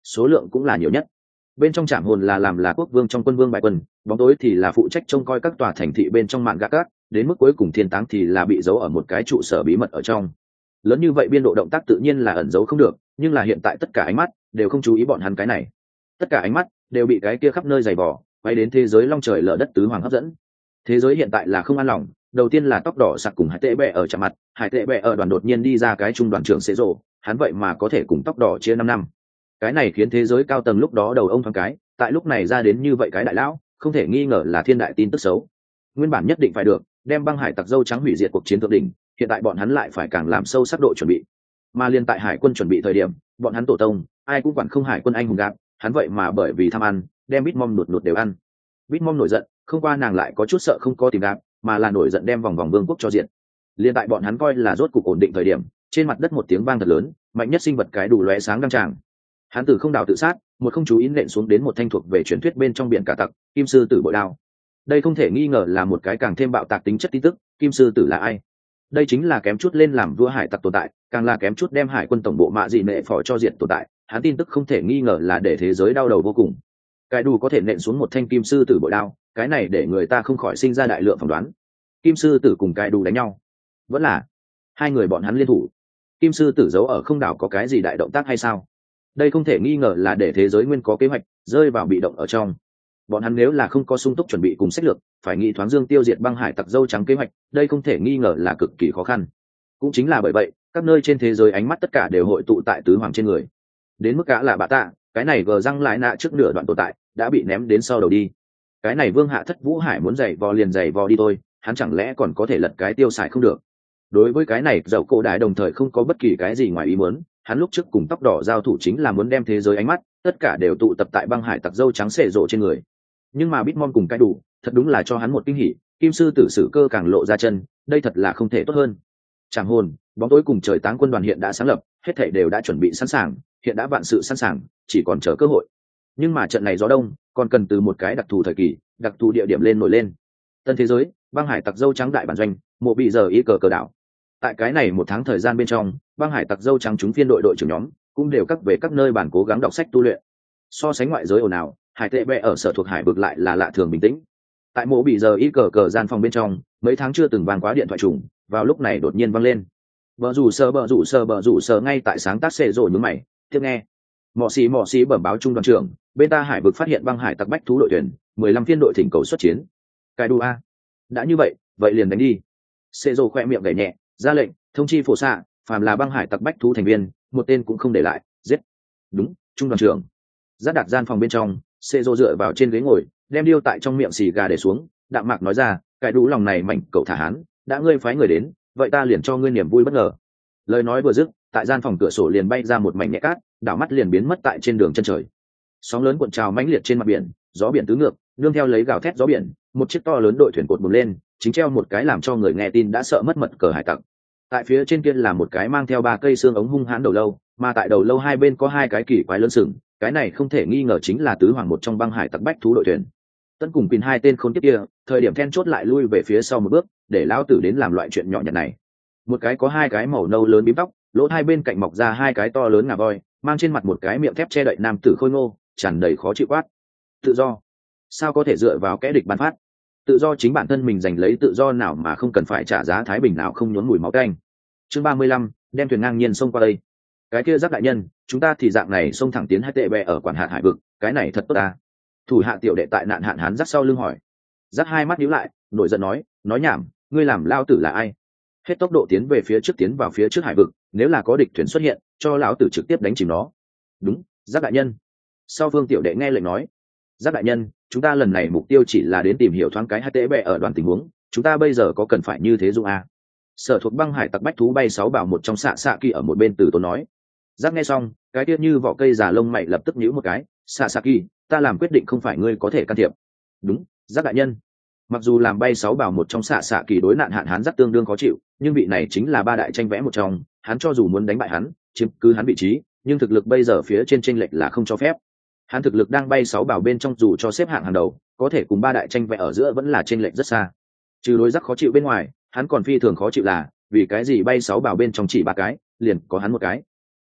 số lượng cũng là nhiều nhất. Bên trong trảm hồn là làm là quốc vương trong quân vương bại quân, bóng tối thì là phụ trách trông coi các tòa thành thị bên trong mạn gác các, đến mức cuối cùng thiên táng thì là bị giấu ở một cái trụ sở bí mật ở trong. Lớn như vậy biên độ động tác tự nhiên là ẩn giấu không được, nhưng là hiện tại tất cả ánh mắt đều không chú ý bọn hắn cái này. Tất cả ánh mắt đều bị cái kia khắp nơi dày vò quay đến thế giới long trời lở đất tứ hoàng hấp dẫn. Thế giới hiện tại là không an lòng, đầu tiên là tóc đỏ sặc cùng hải tệ bẹ ở chạm mặt, hải tệ bẹ ở đoàn đột nhiên đi ra cái trung đoàn trưởng xế rộ, hắn vậy mà có thể cùng tóc đỏ chia 5 năm. Cái này khiến thế giới cao tầng lúc đó đầu ông thoáng cái, tại lúc này ra đến như vậy cái đại lão, không thể nghi ngờ là thiên đại tin tức xấu. Nguyên bản nhất định phải được đem băng hải tặc dâu trắng hủy diệt cuộc chiến thượng đỉnh, hiện tại bọn hắn lại phải càng làm sâu sắc độ chuẩn bị. Mà liên tại hải quân chuẩn bị thời điểm, bọn hắn tổ tông ai cũng quản không hải quân anh hùng gạp, hắn vậy mà bởi vì tham ăn đem Bitmom nụt đều ăn. Bitmom nổi giận, không qua nàng lại có chút sợ không có tìm gạp, mà là nổi giận đem vòng vòng vương quốc cho diện. Liên tại bọn hắn coi là rốt cục ổn định thời điểm, trên mặt đất một tiếng vang thật lớn, mạnh nhất sinh vật cái đủ lóe sáng đăng tràng. Hắn từ không đào tự sát, một không chú ý nện xuống đến một thanh thuộc về truyền thuyết bên trong biển cả tặc, kim sư tử bội đao. Đây không thể nghi ngờ là một cái càng thêm bạo tạc tính chất tin tức. Kim sư tử là ai? Đây chính là kém chút lên làm vua hải tặc tồn tại, càng là kém chút đem hải quân tổng bộ mạ dị nệ phò cho diệt tồn tại. Hắn tin tức không thể nghi ngờ là để thế giới đau đầu vô cùng. Cái đủ có thể nện xuống một thanh kim sư tử bội đao, cái này để người ta không khỏi sinh ra đại lượng phỏng đoán. Kim sư tử cùng cái đủ đánh nhau, vẫn là hai người bọn hắn liên thủ. Kim sư tử giấu ở không đảo có cái gì đại động tác hay sao? Đây không thể nghi ngờ là để thế giới nguyên có kế hoạch rơi vào bị động ở trong. Bọn hắn nếu là không có sung túc chuẩn bị cùng sách lược, phải nghĩ thoáng dương tiêu diệt băng hải tặc dâu trắng kế hoạch, đây không thể nghi ngờ là cực kỳ khó khăn. Cũng chính là bởi vậy, các nơi trên thế giới ánh mắt tất cả đều hội tụ tại tứ hoàng trên người. Đến mức cả là bạ tạ, cái này gờ răng lại nạ trước nửa đoạn tồn tại đã bị ném đến sau đầu đi. Cái này vương hạ thất vũ hải muốn giày vò liền giày vò đi thôi, hắn chẳng lẽ còn có thể lật cái tiêu xài không được. Đối với cái này dầu cổ đại đồng thời không có bất kỳ cái gì ngoài ý muốn, hắn lúc trước cùng tóc đỏ giao thủ chính là muốn đem thế giới ánh mắt tất cả đều tụ tập tại băng hải tặc dâu trắng xệ rộ trên người. Nhưng mà Bitmon cùng cái đủ thật đúng là cho hắn một kinh hỉ, kim sư tử sử cơ càng lộ ra chân, đây thật là không thể tốt hơn. Trảm hồn, bóng tối cùng trời táng quân đoàn hiện đã sáng lập, hết thảy đều đã chuẩn bị sẵn sàng, hiện đã vạn sự sẵn sàng, chỉ còn chờ cơ hội. Nhưng mà trận này gió đông còn cần từ một cái đặc thù thời kỳ, đặc thù địa điểm lên nổi lên. Tân thế giới, băng hải tặc dâu trắng đại bản doanh, mộ bị giờ ý cờ cờ đảo. Tại cái này một tháng thời gian bên trong, băng hải tặc dâu trắng chúng phiên đội trưởng nhóm cũng đều các về các nơi bản cố gắng đọc sách tu luyện. So sánh ngoại giới ồn ào, hải tệ bẹ ở sở thuộc hải vực lại là lạ thường bình tĩnh. Tại mộ bị giờ ý cờ cờ gian phòng bên trong, mấy tháng chưa từng vang quá điện thoại trùng, vào lúc này đột nhiên vang lên. Bờ rủ sờ ngay tại sáng tác xệ rồi nhướng mày, tiếp nghe. Mọ xì bẩm báo trung đoàn trưởng, bên ta hải vực phát hiện băng hải tặc bách thú đội tuyển, 15 phiên đội thỉnh cầu xuất chiến. Cái đu a. Đã như vậy, vậy liền đánh đi. Xệ rồi khoe miệng gảy nhẹ, ra lệnh, thông chi phổ xạ, phàm là băng hải tặc bách thú thành viên, một tên cũng không để lại, giết. Đúng, trung đoàn trưởng. Giác đặt gian phòng bên trong, xệ rồi dựa vào trên ghế ngồi, đem điêu tại trong miệng xì gà để xuống, đạm mạc nói ra, cái đủ lòng này mảnh cậu thả hán, đã ngươi phái người đến, vậy ta liền cho ngươi niềm vui bất ngờ. Lời nói vừa dứt, tại gian phòng cửa sổ liền bay ra một mảnh nhẹ cát, đảo mắt liền biến mất tại trên đường chân trời. Sóng lớn cuộn trào mãnh liệt trên mặt biển, gió biển tứ ngược, nương theo lấy gào thét gió biển, một chiếc to lớn đội thuyền cột bùng lên, chính treo một cái làm cho người nghe tin đã sợ mất mật cờ hải tặc. Tại phía trên kia là một cái mang theo 3 cây xương ống hung hãn đầu lâu, mà tại đầu lâu hai bên có 2 cái kỳ quái lớn sừng, cái này không thể nghi ngờ chính là tứ hoàng một trong băng hải tặc bách thú đội thuyền. Tân cùng pin 2 tên khốn kiếp kia, thời điểm then chốt lại lui về phía sau một bước, để lão tử đến làm loại chuyện nhỏ nhặt này. Một cái có 2 cái màu nâu lớn bím tóc, lỗ hai bên cạnh mọc ra 2 cái to lớn ngà voi, mang trên mặt một cái miệng thép che đậy nam tử khôi ngô, tràn đầy khó chịu quát. Tự do? Sao có thể dựa vào kẻ địch ban phát? Tự do chính bản thân mình giành lấy tự do nào mà không cần phải trả giá thái bình nào không nhuốm mùi máu tanh. Chương 35, đem thuyền ngang nhiên xông qua đây. Cái kia Giác đại nhân, chúng ta thì dạng này xông thẳng tiến hai tệ bè ở quản hạt hải vực, cái này thật tốt ta. Thủ hạ tiểu đệ tại nạn hạn hán Giác sau lưng hỏi. Giác hai mắt nhíu lại, nổi giận nói nhảm, ngươi làm lao tử là ai? Hết tốc độ tiến về phía trước, tiến vào phía trước hải vực, nếu là có địch thuyền xuất hiện, cho lão tử trực tiếp đánh chìm nó. Đúng, Giác đại nhân. Sau Vương tiểu đệ nghe lệnh nói. Giác đại nhân, chúng ta lần này mục tiêu chỉ là đến tìm hiểu thoáng cái hai tệ bè ở đoàn tình huống, chúng ta bây giờ có cần phải như thế dung a? Sở thuộc băng hải tặc bách thú bay 6 bảo một trong xạ kỳ ở một bên từ tốn nói. Giác nghe xong, cái tiết như vỏ cây già lông mày lập tức nhíu một cái. Xạ kỳ, ta làm quyết định không phải ngươi có thể can thiệp. Đúng, Giác đại nhân. Mặc dù làm bay 6 bảo một trong xạ kỳ đối nạn hạn hán Giác tương đương khó chịu, nhưng vị này chính là ba đại tranh vẽ một trong, hắn cho dù muốn đánh bại hắn, chiếm cứ hắn vị trí, nhưng thực lực bây giờ phía trên chênh lệch là không cho phép. Hắn thực lực đang bay 6 bảo bên trong dù cho xếp hạng hàng đầu, có thể cùng ba đại tranh vẽ ở giữa vẫn là chênh lệch rất xa. Trừ đối Giác khó chịu bên ngoài, hắn còn phi thường khó chịu là vì cái gì bay 6 bảo bên trong chỉ 3 cái, liền có hắn một cái.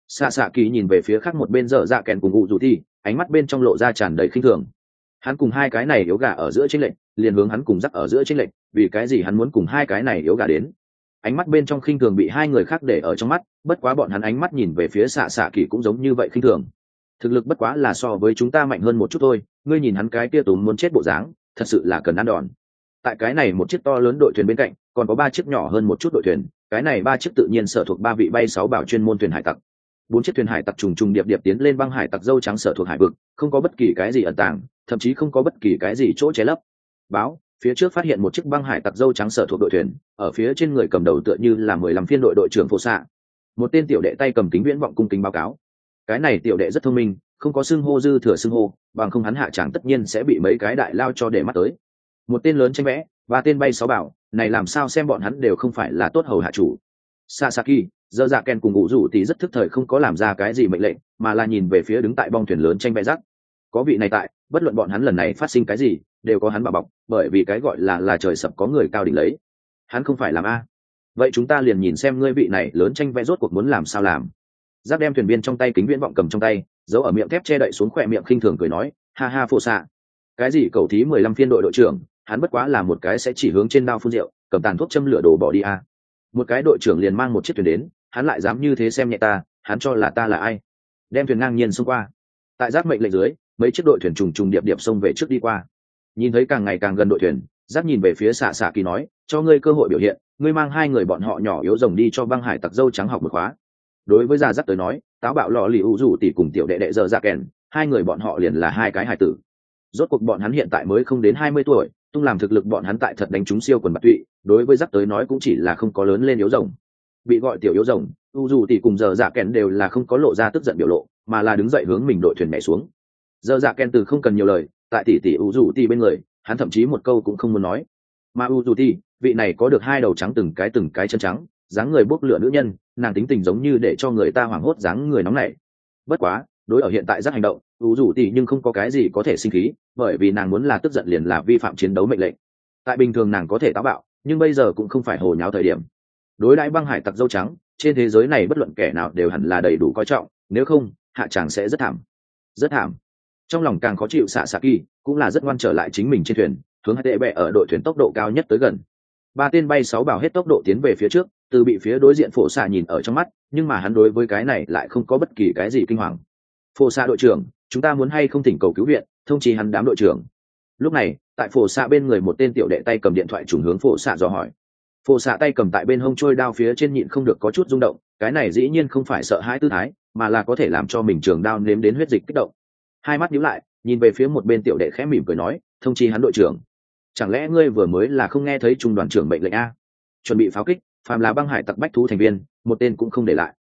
xạ xạ kỳ nhìn về phía khác một bên dở dạ kèn cùng ngụ dù thi, ánh mắt bên trong lộ ra tràn đầy khinh thường. Hắn cùng hai cái này yếu gà ở giữa chênh lệch, liền hướng hắn cùng rắc ở giữa chênh lệch, vì cái gì hắn muốn cùng hai cái này yếu gà đến? Ánh mắt bên trong khinh thường bị hai người khác để ở trong mắt, bất quá bọn hắn ánh mắt nhìn về phía xạ xạ kỳ cũng giống như vậy khinh thường. Thực lực bất quá là so với chúng ta mạnh hơn một chút thôi, ngươi nhìn hắn cái kia túm muốn chết bộ dáng, thật sự là cần ăn đòn. Tại cái này một chiếc to lớn đội thuyền bên cạnh, còn có 3 chiếc nhỏ hơn một chút đội thuyền, cái này 3 chiếc tự nhiên sở thuộc 3 vị bay 6 bảo chuyên môn thuyền hải tặc. 4 chiếc thuyền hải tặc trùng trùng điệp điệp tiến lên băng hải tặc dâu trắng sở thuộc hải vực, không có bất kỳ cái gì ẩn tàng, thậm chí không có bất kỳ cái gì chỗ che lấp. Báo, phía trước phát hiện một chiếc băng hải tặc dâu trắng sở thuộc đội thuyền, ở phía trên người cầm đầu tựa như là 15 phiên đội đội trưởng Phổ Xạ. Một tên tiểu đệ tay cầm kính viễn vọng cung kính báo cáo. Cái này tiểu đệ rất thông minh, không có xưng hô dư thừa xưng hô, bằng không hắn hạ tràng tất nhiên sẽ bị mấy cái đại lao cho để mắt tới. Một tên lớn tranh vẽ, và tên bay 6 bảo, này làm sao xem bọn hắn đều không phải là tốt hầu hạ chủ. Sasaki, Dơ Dạ Ken cùng ngụ rủ thì rất thức thời không có làm ra cái gì mệnh lệnh, mà là nhìn về phía đứng tại bong thuyền lớn tranh vẽ rắc. Có vị này tại, bất luận bọn hắn lần này phát sinh cái gì, đều có hắn bảo bọc, bởi vì cái gọi là trời sập có người cao đỉnh lấy. Hắn không phải làm a. Vậy chúng ta liền nhìn xem ngươi vị này lớn tranh vẽ rốt cuộc muốn làm sao làm. Giác đem thuyền viên trong tay kính viễn vọng cầm trong tay, giấu ở miệng thép che đậy xuống khỏe miệng khinh thường cười nói, ha ha Phổ Xạ. Cái gì cầu thí 15 phiên đội đội trưởng, hắn bất quá là một cái sẽ chỉ hướng trên đao phun rượu, cầm tàn thuốc châm lửa đổ bỏ đi a. Một cái đội trưởng liền mang một chiếc thuyền đến, hắn lại dám như thế xem nhẹ ta, hắn cho là ta là ai? Đem thuyền ngang nhiên xông qua. Tại giác mệnh lệnh dưới, mấy chiếc đội thuyền trùng trùng điệp điệp xông về trước đi qua. Nhìn thấy càng ngày càng gần đội thuyền, giác nhìn về phía xạ xạ kỳ nói, cho ngươi cơ hội biểu hiện, ngươi mang 2 người bọn họ nhỏ yếu rồng đi cho băng hải tặc dâu trắng học một khóa. Đối với già giác tới nói, táo bạo lò lì u rủ tỷ cùng tiểu đệ đệ Dơ Dạ Kèn, 2 người bọn họ liền là 2 cái hải tử. Rốt cuộc bọn hắn hiện tại mới không đến 20 tuổi, tung làm thực lực bọn hắn tại thật đánh trúng siêu quần bạc tụy, đối với giác tới nói cũng chỉ là không có lớn lên yếu rồng. Bị gọi tiểu yếu rồng, u dù tỷ cùng Dơ Dạ Kèn đều là không có lộ ra tức giận biểu lộ, mà là đứng dậy hướng mình đội thuyền nhảy xuống. Dơ Dạ Kèn từ không cần nhiều lời, tại tỷ tỷ u dù tỷ bên người, hắn thậm chí một câu cũng không muốn nói. Mà u dù tỷ, vị này có được 2 đầu trắng từng cái chân trắng, dáng người bốc lửa nữ nhân, nàng tính tình giống như để cho người ta hoảng hốt dáng người nóng nảy. Bất quá, đối ở hiện tại rất hành động, u dù tỷ nhưng không có cái gì có thể sinh khí, bởi vì nàng muốn là tức giận liền là vi phạm chiến đấu mệnh lệnh. Tại bình thường nàng có thể táo bạo, nhưng bây giờ cũng không phải hồ nháo thời điểm. Đối đãi băng hải tặc dâu trắng, trên thế giới này bất luận kẻ nào đều hẳn là đầy đủ coi trọng, nếu không, hạ tràng sẽ rất thảm. Rất thảm. Trong lòng càng khó chịu xạ xạ kỳ, cũng là rất ngoan trở lại chính mình trên thuyền, hướng tệ bẹ ở đội thuyền tốc độ cao nhất tới gần. 3 tên bay 6 bảo hết tốc độ tiến về phía trước, từ bị phía đối diện Phổ Xạ nhìn ở trong mắt, nhưng mà hắn đối với cái này lại không có bất kỳ cái gì kinh hoàng. Phổ Xạ đội trưởng, chúng ta muốn hay không thỉnh cầu cứu viện, thông chí hắn đám đội trưởng. Lúc này, tại Phổ Xạ bên người một tên tiểu đệ tay cầm điện thoại trùng hướng Phổ Xạ dò hỏi. Phổ Xạ tay cầm tại bên hông trôi đao phía trên nhịn không được có chút rung động, cái này dĩ nhiên không phải sợ hãi tư thái, mà là có thể làm cho mình trường đao nếm đến huyết dịch kích động. Hai mắt nhíu lại, nhìn về phía một bên tiểu đệ khẽ mỉm cười nói, thông chí hắn đội trưởng. Chẳng lẽ ngươi vừa mới là không nghe thấy trung đoàn trưởng mệnh lệnh a? Chuẩn bị pháo kích, phàm là băng hải tặc bách thú thành viên, một tên cũng không để lại.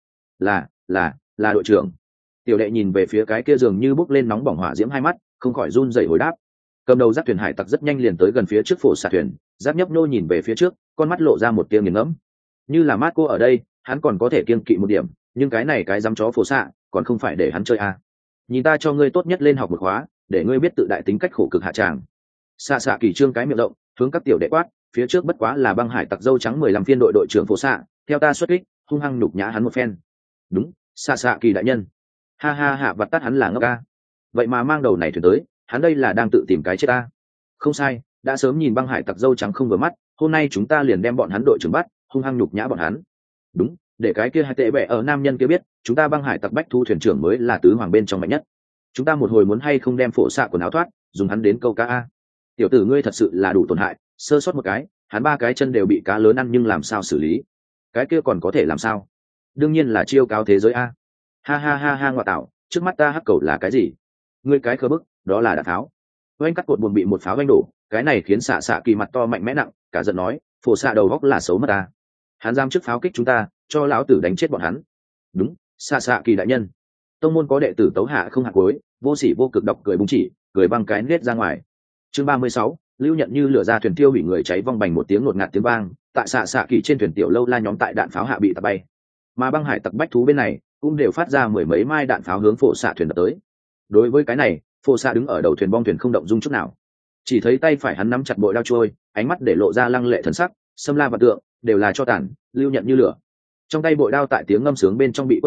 Là đội trưởng. Tiểu đệ nhìn về phía cái kia dường như bốc lên nóng bỏng hỏa diễm hai mắt, không khỏi run rẩy hồi đáp. Cầm đầu giáp thuyền hải tặc rất nhanh liền tới gần phía trước Phổ Xạ thuyền, giáp nhấp nô nhìn về phía trước, con mắt lộ ra một tia nghiền ngẫm. Như là Marco ở đây, hắn còn có thể kiêng kỵ một điểm, nhưng cái này cái dám chó Phổ Xạ, còn không phải để hắn chơi a. Nhìn ta cho ngươi tốt nhất lên học một khóa, để ngươi biết tự đại tính cách khổ cực hạ tràng. Xạ xạ kỳ trương cái miệng rộng, hướng các tiểu đệ quát, phía trước bất quá là băng hải tặc dâu trắng 15 phiên đội đội trưởng Phổ Xạ, theo ta xuất kích, hung hăng nhục nhã hắn một phen. Đúng, xạ xạ kỳ đại nhân. Ha ha hạ vặt tắt hắn là ngốc a. Vậy mà mang đầu này thuyền tới, hắn đây là đang tự tìm cái chết ta. Không sai, đã sớm nhìn băng hải tặc dâu trắng không vừa mắt, hôm nay chúng ta liền đem bọn hắn đội trưởng bắt, hung hăng nhục nhã bọn hắn. Đúng, để cái kia hai tệ bẹ ở nam nhân kia biết, chúng ta băng hải tặc bách thu thuyền trưởng mới là tứ hoàng bên trong mạnh nhất. Chúng ta một hồi muốn hay không đem Phổ Xạ quần áo thoát, dùng hắn đến câu cá a. Tiểu tử ngươi thật sự là đủ tổn hại, sơ sót một cái, hắn 3 cái chân đều bị cá lớn ăn nhưng làm sao xử lý? Cái kia còn có thể làm sao? Đương nhiên là chiêu cáo thế giới a. Ha ha ha ha ngoại tạo, trước mắt ta hắc cầu là cái gì? Ngươi cái khờ bức, đó là đạn pháo. Oanh cắt cột buồn bị một pháo oanh đổ, cái này khiến xạ xạ kỳ mặt to mạnh mẽ nặng, cả giận nói, Phổ Xạ đầu góc là xấu mất ta. Hắn giam trước pháo kích chúng ta, cho lão tử đánh chết bọn hắn. Đúng, xạ xạ kỳ đại nhân. Tông môn có đệ tử tấu hạ không hạt cuối, vô sỉ vô cực độc cười búng chỉ, cười băng cái nết ra ngoài. Chương 36, lưu nhận như lửa ra thuyền tiêu hủy người cháy vong bành một tiếng ngột ngạt tiếng vang, tại xạ xạ kỳ trên thuyền tiểu lâu la nhóm tại đạn pháo hạ bị tạt bay. Mà băng hải tặc bách thú bên này cũng đều phát ra 10 mấy mai đạn pháo hướng Phổ Xạ thuyền đập tới. Đối với cái này, Phổ Xạ đứng ở đầu thuyền bong thuyền không động dung chút nào. Chỉ thấy tay phải hắn nắm chặt bội đao trôi, ánh mắt để lộ ra lăng lệ thần sắc, xâm la và tượng đều là cho tàn, lưu nhận như lửa. Trong tay bội đao tại tiếng ngâm sướng bên trong bị quất ra,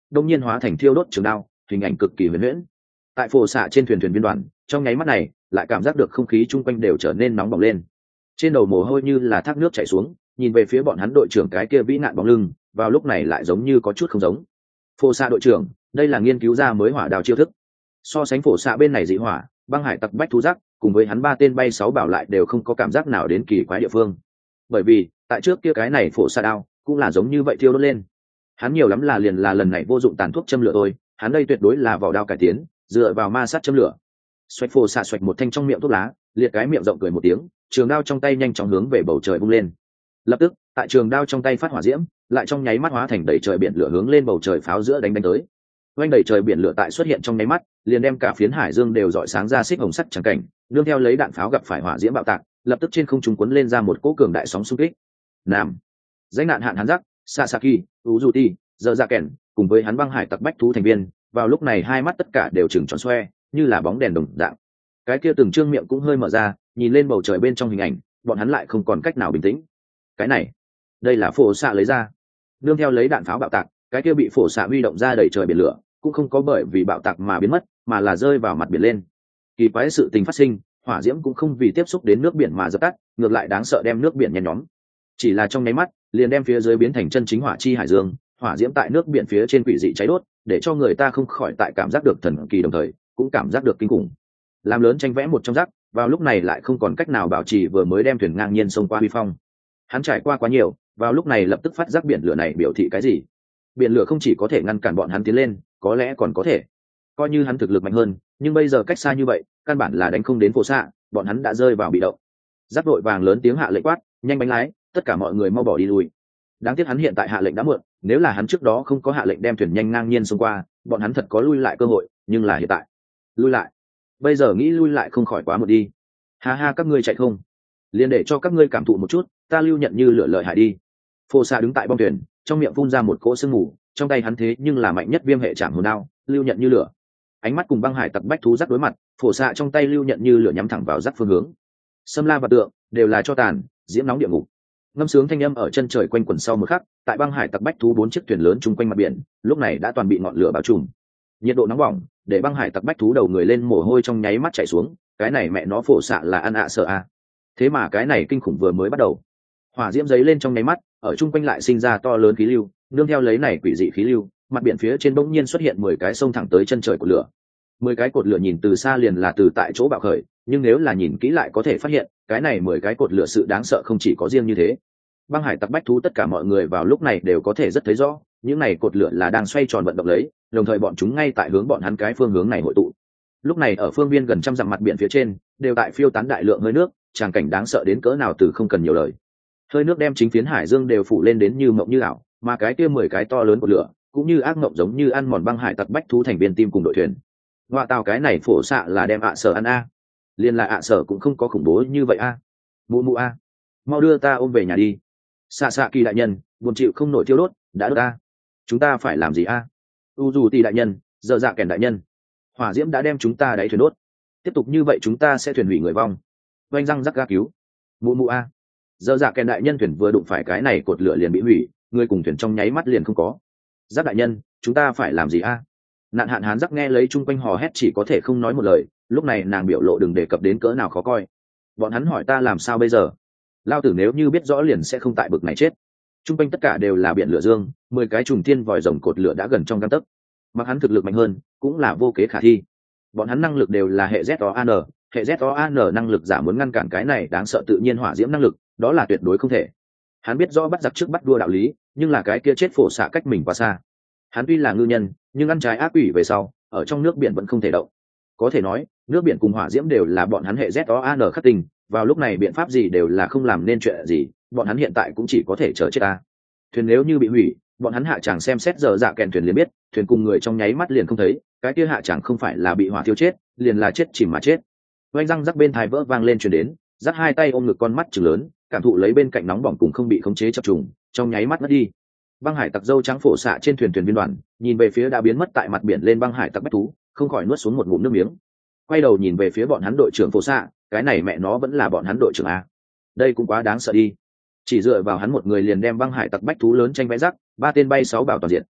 đông nhiên hóa thành thiêu đốt trường đao, hình ảnh cực kỳ huyền huyễn. Tại phổ xạ trên thuyền viên đoàn, trong nháy mắt này lại cảm giác được không khí chung quanh đều trở nên nóng bỏng lên, trên đầu mồ hôi như là thác nước chảy xuống. Nhìn về phía bọn hắn đội trưởng cái kia vĩ nạn bóng lưng, vào lúc này lại giống như có chút không giống. Phổ xạ đội trưởng, đây là nghiên cứu ra mới hỏa đao chiêu thức. So sánh phổ xạ bên này dị hỏa, băng hải tặc bách thú giác cùng với hắn 3 tên bay 6 bảo lại đều không có cảm giác nào đến kỳ quái địa phương, bởi vì tại trước kia cái này phổ xạ đao cũng là giống như vậy thiêu đốt lên. Hắn nhiều lắm là liền là lần này vô dụng tàn thuốc châm lửa thôi, hắn đây tuyệt đối là vỏ đao cải tiến, dựa vào ma sát châm lửa. Xoạch phổ xạ xoạch một thanh trong miệng thuốc lá, liệt cái miệng rộng cười một tiếng, trường đao trong tay nhanh chóng hướng về bầu trời vung lên. Lập tức tại trường đao trong tay phát hỏa diễm, lại trong nháy mắt hóa thành đầy trời biển lửa hướng lên bầu trời pháo giữa đánh tới. Oanh đầy trời biển lửa tại xuất hiện trong nháy mắt, liền đem cả phiến hải dương đều rọi sáng ra xích hồng sắt chẳng cảnh, nương theo lấy đạn pháo gặp phải hỏa diễm bạo tạc, lập tức trên không trung cuốn lên ra một cỗ cường đại sóng xung kích. Nam, danh nạn hạn hắn giác, Sasaki, Uzuti, giờ ra kèn, cùng với hắn băng hải tặc bách thú thành viên, vào lúc này hai mắt tất cả đều trừng tròn xoe, như là bóng đèn đồng dạng. Cái kia từng trương miệng cũng hơi mở ra, nhìn lên bầu trời bên trong hình ảnh, bọn hắn lại không còn cách nào bình tĩnh. Cái này, đây là phổ xạ lấy ra. Nương theo lấy đạn pháo bạo tạc, cái kia bị phổ xạ huy động ra đầy trời biển lửa, cũng không có bởi vì bạo tạc mà biến mất, mà là rơi vào mặt biển lên. Kỳ quái sự tình phát sinh, hỏa diễm cũng không vì tiếp xúc đến nước biển mà dập tắt, ngược lại đáng sợ đem nước biển nhen nhóm. Chỉ là trong nháy mắt, liền đem phía dưới biến thành chân chính hỏa chi hải dương, hỏa diễm tại nước biển phía trên quỷ dị cháy đốt, để cho người ta không khỏi tại cảm giác được thần kỳ, đồng thời cũng cảm giác được kinh khủng. Làm lớn tranh vẽ một trong rác, vào lúc này lại không còn cách nào bảo trì vừa mới đem thuyền ngang nhiên xông qua huy phong. Hắn trải qua quá nhiều, vào lúc này lập tức phát giác biển lửa này biểu thị cái gì. Biển lửa không chỉ có thể ngăn cản bọn hắn tiến lên, có lẽ còn có thể coi như hắn thực lực mạnh hơn, nhưng bây giờ cách xa như vậy, căn bản là đánh không đến phổ xạ, bọn hắn đã rơi vào bị động. Giáp đội vàng lớn tiếng hạ lệnh quát, nhanh bánh lái, tất cả mọi người mau bỏ đi lui. Đáng tiếc hắn hiện tại hạ lệnh đã muộn, nếu là hắn trước đó không có hạ lệnh đem thuyền nhanh ngang nhiên xông qua, bọn hắn thật có lui lại cơ hội, nhưng là hiện tại lui lại, bây giờ nghĩ lui lại không khỏi quá muộn đi. Ha ha, các ngươi chạy không, liền để cho các ngươi cảm thụ một chút, ta lưu nhận như lửa lợi hại đi. Phổ xạ đứng tại bong thuyền, trong miệng phun ra một cỗ sương mù, trong tay hắn thế nhưng là mạnh nhất viêm hệ trảm hồn đao, lưu nhận như lửa. Ánh mắt cùng băng hải tặc bách thú rắc đối mặt, phổ xạ trong tay lưu nhận như lửa nhắm thẳng vào rắc phương hướng. Sâm la và tượng đều là cho tàn, diễm nóng địa ngục. Ngâm sướng thanh âm ở chân trời quanh quẩn sau một khắc, tại băng hải tặc bách thú 4 chiếc thuyền lớn chung quanh mặt biển, lúc này đã toàn bị ngọn lửa bao trùm. Nhiệt độ nóng bỏng, để băng hải tặc bách thú đầu người lên mồ hôi trong nháy mắt chảy xuống. Cái này mẹ nó phổ xạ là ăn ạ sợ à. Thế mà cái này kinh khủng vừa mới bắt đầu, hỏa diễm giấy lên trong nháy mắt, ở chung quanh lại sinh ra to lớn khí lưu, nương theo lấy này quỷ dị khí lưu, mặt biển phía trên bỗng nhiên xuất hiện 10 cái sông thẳng tới chân trời của lửa. 10 cái cột lửa nhìn từ xa liền là từ tại chỗ bạo khởi, nhưng nếu là nhìn kỹ lại có thể phát hiện, cái này 10 cái cột lửa sự đáng sợ không chỉ có riêng như thế. Băng hải tặc bách thú tất cả mọi người vào lúc này đều có thể rất thấy rõ, những này cột lửa là đang xoay tròn vận động lấy, đồng thời bọn chúng ngay tại hướng bọn hắn cái phương hướng này hội tụ. Lúc này ở phương viên gần trăm dặm mặt biển phía trên, đều tại phiêu tán đại lượng hơi nước, tràng cảnh đáng sợ đến cỡ nào từ không cần nhiều lời. Hơi nước đem chính phiến hải dương đều phủ lên đến như mộng như ảo, mà cái kia 10 cái to lớn của lửa cũng như ác mộng giống như ăn mòn băng hải tặc bách thú thành viên tim cùng đội thuyền. Ngoại tàu cái này phổ xạ là đem ạ sở ăn a, liền là ạ sở cũng không có khủng bố như vậy a. Mụ mụ a, mau đưa ta ôm về nhà đi. Xạ xạ kỳ đại nhân, buồn chịu không nổi thiêu đốt, đã đốt a. Chúng ta phải làm gì a? U dù tỷ đại nhân, giờ dạ kèn đại nhân, hỏa diễm đã đem chúng ta đáy thuyền đốt, tiếp tục như vậy chúng ta sẽ thuyền hủy người vong. Oanh răng rắc ga cứu. Mụ mụ a. Giờ dạ kèn đại nhân, thuyền vừa đụng phải cái này cột lửa liền bị hủy, người cùng thuyền trong nháy mắt liền không có. Giác đại nhân, chúng ta phải làm gì a? Nạn hạn hán giác nghe lấy chung quanh hò hét chỉ có thể không nói một lời, lúc này nàng biểu lộ đừng đề cập đến cỡ nào khó coi. Bọn hắn hỏi ta làm sao bây giờ? Lao tử nếu như biết rõ liền sẽ không tại bực này chết. Chung quanh tất cả đều là biển lửa dương, 10 cái trùng thiên vòi rồng cột lửa đã gần trong gang tấc. Mặc hắn thực lực mạnh hơn, cũng là vô kế khả thi. Bọn hắn năng lực đều là hệ ZOAN, hệ ZOAN năng lực giả muốn ngăn cản cái này đáng sợ tự nhiên hỏa diễm năng lực, đó là tuyệt đối không thể. Hắn biết rõ bắt giặc trước bắt đua đạo lý, nhưng là cái kia chết phổ xạ cách mình quá xa. Hắn tuy là ngư nhân, nhưng ăn trái ác quỷ về sau, ở trong nước biển vẫn không thể động. Có thể nói, nước biển cùng hỏa diễm đều là bọn hắn hệ ZOAN khắc tinh, vào lúc này biện pháp gì đều là không làm nên chuyện gì, bọn hắn hiện tại cũng chỉ có thể chờ chết ta. Thuyền nếu như bị hủy, bọn hắn hạ tràng xem xét giờ dạ kèn thuyền liền biết, thuyền cùng người trong nháy mắt liền không thấy, cái kia hạ tràng không phải là bị hỏa thiêu chết, liền là chết chìm mà chết. Oanh răng rắc bên tai vỡ vang lên truyền đến, rắc hai tay ôm ngực con mắt trừng lớn, cảm thụ lấy bên cạnh nóng bỏng cùng không bị khống chế chập trùng, trong nháy mắt mất đi. Băng hải tặc dâu trắng phổ xạ trên thuyền viên đoàn, nhìn về phía đã biến mất tại mặt biển lên băng hải tặc bách thú, không khỏi nuốt xuống một ngụm nước miếng. Quay đầu nhìn về phía bọn hắn đội trưởng phổ xạ, cái này mẹ nó vẫn là bọn hắn đội trưởng a. Đây cũng quá đáng sợ đi. Chỉ dựa vào hắn một người liền đem băng hải tặc bách thú lớn tranh vẽ rắc, 3 tên bay 6 bảo toàn diện.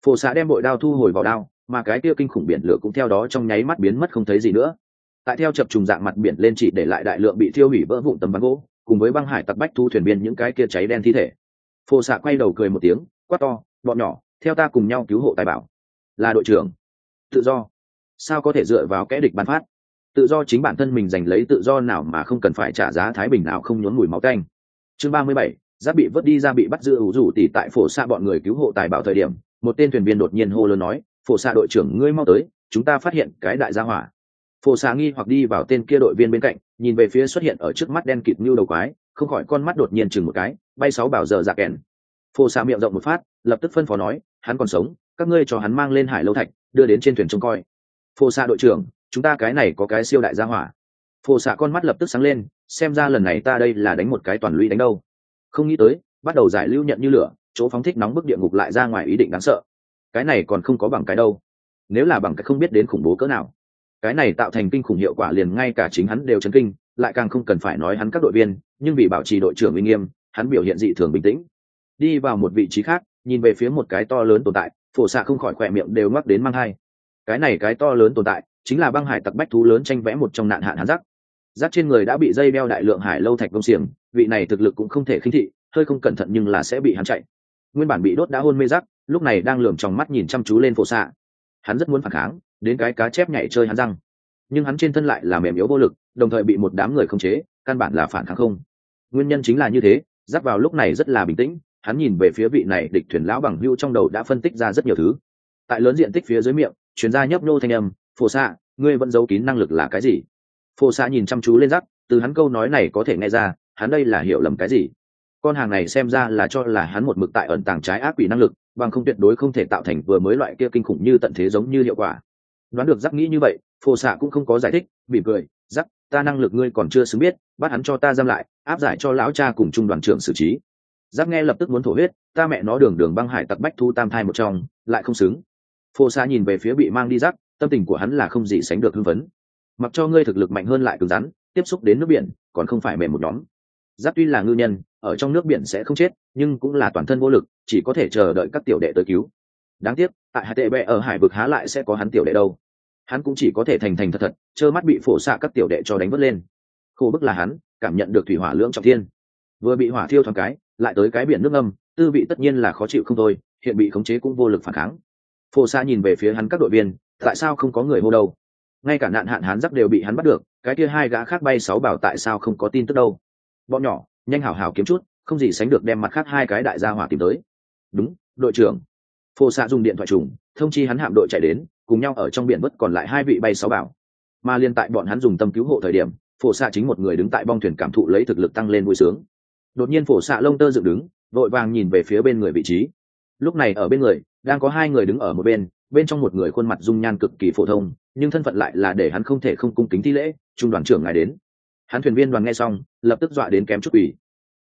Phổ xạ đem bội đao thu hồi vào đao, mà cái kia kinh khủng biển lửa cũng theo đó trong nháy mắt biến mất không thấy gì nữa. Tại theo chập trùng dạng mặt biển lên chỉ để lại đại lượng bị thiêu hủy vỡ vụn tấm ván gỗ, cùng với băng hải tặc bách thu thuyền viên những cái kia cháy đen thi thể. Phổ xạ quay đầu cười một tiếng, quát to, bọn nhỏ, theo ta cùng nhau cứu hộ tài bảo. Là đội trưởng. Tự do. Sao có thể dựa vào kẻ địch ban phát? Tự do chính bản thân mình giành lấy tự do nào mà không cần phải trả giá thái bình nào không nhốn mùi máu tanh. Chương 37, Giáp bị vớt đi ra bị bắt giữ ủ rủ tỉ tại phổ xạ bọn người cứu hộ tài bảo thời điểm, một tên thuyền viên đột nhiên hô lớn nói, phổ xạ đội trưởng ngươi mau tới, chúng ta phát hiện cái đại gia hỏa. Phổ xạ nghi hoặc đi vào tên kia đội viên bên cạnh, nhìn về phía xuất hiện ở trước mắt đen kịt như đầu quái, không khỏi con mắt đột nhiên chừng một cái, bay 6 bảo giờ dạ kèn. Phổ xạ miệng rộng một phát, lập tức phân phó nói, hắn còn sống, các ngươi cho hắn mang lên hải lâu thạch, đưa đến trên thuyền trông coi. Phổ xạ đội trưởng, chúng ta cái này có cái siêu đại gia hỏa. Phổ xạ con mắt lập tức sáng lên, xem ra lần này ta đây là đánh một cái toàn lũy đánh đâu. Không nghĩ tới, bắt đầu giải lưu nhận như lửa, chỗ phóng thích nóng bức địa ngục lại ra ngoài ý định đáng sợ. Cái này còn không có bằng cái đâu. Nếu là bằng cái không biết đến khủng bố cỡ nào. Cái này tạo thành kinh khủng hiệu quả liền ngay cả chính hắn đều chấn kinh, lại càng không cần phải nói hắn các đội viên, nhưng vì bảo trì đội trưởng uy nghiêm, hắn biểu hiện dị thường bình tĩnh. Đi vào một vị trí khác, nhìn về phía một cái to lớn tồn tại, phổ xạ không khỏi khỏe miệng đều ngoắc đến mang hai. Cái này cái to lớn tồn tại, chính là băng hải tặc bách thú lớn tranh vẽ một trong nạn hạn hắn rắc. Rắc trên người đã bị dây đeo đại lượng hải lâu thạch công xiềng, vị này thực lực cũng không thể khinh thị, hơi không cẩn thận nhưng là sẽ bị hắn chạy. Nguyên bản bị đốt đã hôn mê rắc, lúc này đang lườm trong mắt nhìn chăm chú lên phổ xạ. Hắn rất muốn phản kháng, đến cái cá chép nhảy chơi hắn răng, nhưng hắn trên thân lại là mềm yếu vô lực, đồng thời bị một đám người khống chế, căn bản là phản kháng không. Nguyên nhân chính là như thế, rắc vào lúc này rất là bình tĩnh, hắn nhìn về phía vị này địch thuyền lão bằng hưu trong đầu đã phân tích ra rất nhiều thứ. Tại lớn diện tích phía dưới miệng chuyến ra nhấp nhô thanh âm, phổ xạ, ngươi vẫn giấu kín năng lực là cái gì? Phổ xạ nhìn chăm chú lên rắc, từ hắn câu nói này có thể nghe ra hắn đây là hiểu lầm cái gì. Con hàng này xem ra là cho là hắn một mực tại ẩn tàng trái ác quỷ năng lực, bằng không tuyệt đối không thể tạo thành vừa mới loại kia kinh khủng như tận thế giống như hiệu quả. Đoán được rắc nghĩ như vậy, phổ xạ cũng không có giải thích, mỉm cười, rắc, ta năng lực ngươi còn chưa xứng biết, bắt hắn cho ta giam lại, áp giải cho lão cha cùng trung đoàn trưởng xử trí. Rắc nghe lập tức muốn thổ huyết, ta mẹ nó đường đường băng hải tặc bách thu tam thai một trong, lại không xứng. Phổ xạ nhìn về phía bị mang đi rắc, tâm tình của hắn là không gì sánh được hưng phấn. Mặc cho ngươi thực lực mạnh hơn lại cứng rắn, tiếp xúc đến nước biển còn không phải mềm một nhóm. Giáp tuy là ngư nhân, ở trong nước biển sẽ không chết, nhưng cũng là toàn thân vô lực, chỉ có thể chờ đợi các tiểu đệ tới cứu. Đáng tiếc, tại hải tệ bè ở hải vực há lại sẽ có hắn tiểu đệ đâu. Hắn cũng chỉ có thể thành thành thật thật, trơ mắt bị phổ xạ các tiểu đệ cho đánh vớt lên. Khổ bức là hắn, cảm nhận được thủy hỏa lưỡng trọng thiên, vừa bị hỏa thiêu thoáng cái, lại tới cái biển nước ngâm, tư vị tất nhiên là khó chịu không thôi, hiện bị khống chế cũng vô lực phản kháng. Phổ xạ nhìn về phía hắn các đội viên, tại sao không có người hô đâu? Ngay cả nạn hạn hán giắc đều bị hắn bắt được, cái kia hai gã khác bay 6 bảo tại sao không có tin tức đâu? Bọn nhỏ, nhanh hảo hảo kiếm chút, không gì sánh được đem mặt khác hai cái đại gia hỏa tìm tới. Đúng, đội trưởng. Phổ xạ dùng điện thoại trùng thông chi hắn hạm đội chạy đến, cùng nhau ở trong biển vớt còn lại hai vị bay 6 bảo. Mà liên tại bọn hắn dùng tâm cứu hộ thời điểm, phổ xạ chính một người đứng tại bong thuyền cảm thụ lấy thực lực tăng lên vui sướng. Đột nhiên phổ xạ lông tơ dựng đứng, vội vàng nhìn về phía bên người vị trí. Lúc này ở bên người đang có hai người đứng ở một bên, bên trong một người khuôn mặt dung nhan cực kỳ phổ thông, nhưng thân phận lại là để hắn không thể không cung kính thi lễ. Trung đoàn trưởng ngài đến. Hắn thuyền viên đoàn nghe xong lập tức dọa đến kém chút ủy.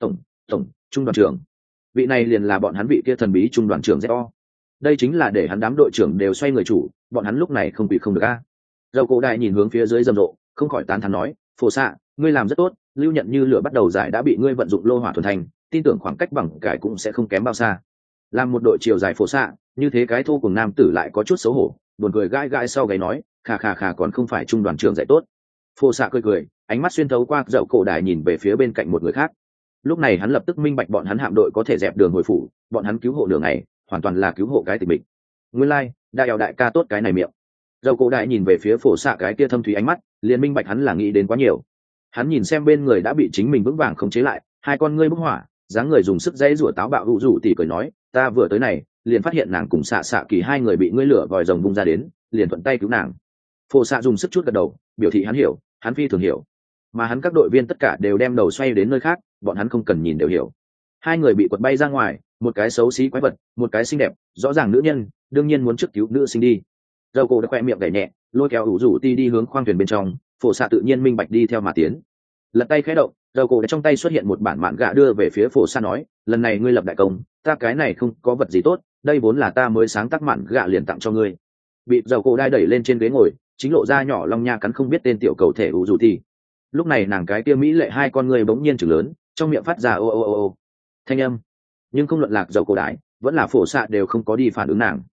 Tổng trung đoàn trưởng. Vị này liền là bọn hắn vị kia thần bí trung đoàn trưởng ZO. Đây chính là để hắn đám đội trưởng đều xoay người chủ, bọn hắn lúc này không bị không được a. Dầu cổ đại nhìn hướng phía dưới rầm rộ, không khỏi tán thán nói, phổ xạ, ngươi làm rất tốt, lưu nhận như lửa bắt đầu giải đã bị ngươi vận dụng lô hỏa thuần thành, tin tưởng khoảng cách bằng cải cũng sẽ không kém bao xa. Làm một đội chiều dài phổ xạ, như thế cái thô cùng nam tử lại có chút xấu hổ, buồn cười gãi gãi sau gáy nói, khà còn không phải trung đoàn trưởng dạy tốt. Phổ xạ cười, ánh mắt xuyên thấu qua dậu cổ đại nhìn về phía bên cạnh một người khác. Lúc này hắn lập tức minh bạch bọn hắn hạm đội có thể dẹp đường hồi phủ, bọn hắn cứu hộ đường này hoàn toàn là cứu hộ cái tình mình. Nguyên lai, đại eo đại ca tốt cái này miệng. Dậu cổ đại nhìn về phía phổ xạ cái kia thâm thúy ánh mắt, liền minh bạch hắn là nghĩ đến quá nhiều. Hắn nhìn xem bên người đã bị chính mình vững vàng khống chế lại, hai con ngươi bốc hỏa, dáng người dùng sức dãy rủa táo bạo hụ rủ tỉ cười nói, ta vừa tới này liền phát hiện nàng cùng xạ kỳ hai người bị ngươi lửa vòi rồng vung ra đến, liền thuận tay cứu nàng. Phổ xạ dùng sức chút gật đầu, biểu thị hắn hiểu, hắn phi thường hiểu. Mà hắn các đội viên tất cả đều đem đầu xoay đến nơi khác, bọn hắn không cần nhìn đều hiểu. Hai người bị quật bay ra ngoài, một cái xấu xí quái vật, một cái xinh đẹp, rõ ràng nữ nhân, đương nhiên muốn trước cứu nữ sinh đi. Dầu cổ đã khoe miệng gảy nhẹ, lôi kéo ủ rủ ti đi hướng khoang thuyền bên trong, phổ xạ tự nhiên minh bạch đi theo mà tiến. Lật tay khẽ động, dầu cổ đã trong tay xuất hiện một bản mạn gạ đưa về phía phổ xạ nói, lần này ngươi lập đại công, ta cái này không có vật gì tốt, đây vốn là ta mới sáng tác mạn gạ liền tặng cho ngươi. Bị dầu cổ đai đẩy lên trên ghế ngồi, chính lộ ra nhỏ long nha cắn không biết tên tiểu cầu thể ủ rủ ti. Lúc này nàng cái kia mỹ lệ hai con ngươi bỗng nhiên chừng lớn, trong miệng phát ra ô ô ô ô thanh âm, nhưng không luận lạc dầu cổ đái vẫn là phổ xạ đều không có đi phản ứng nàng.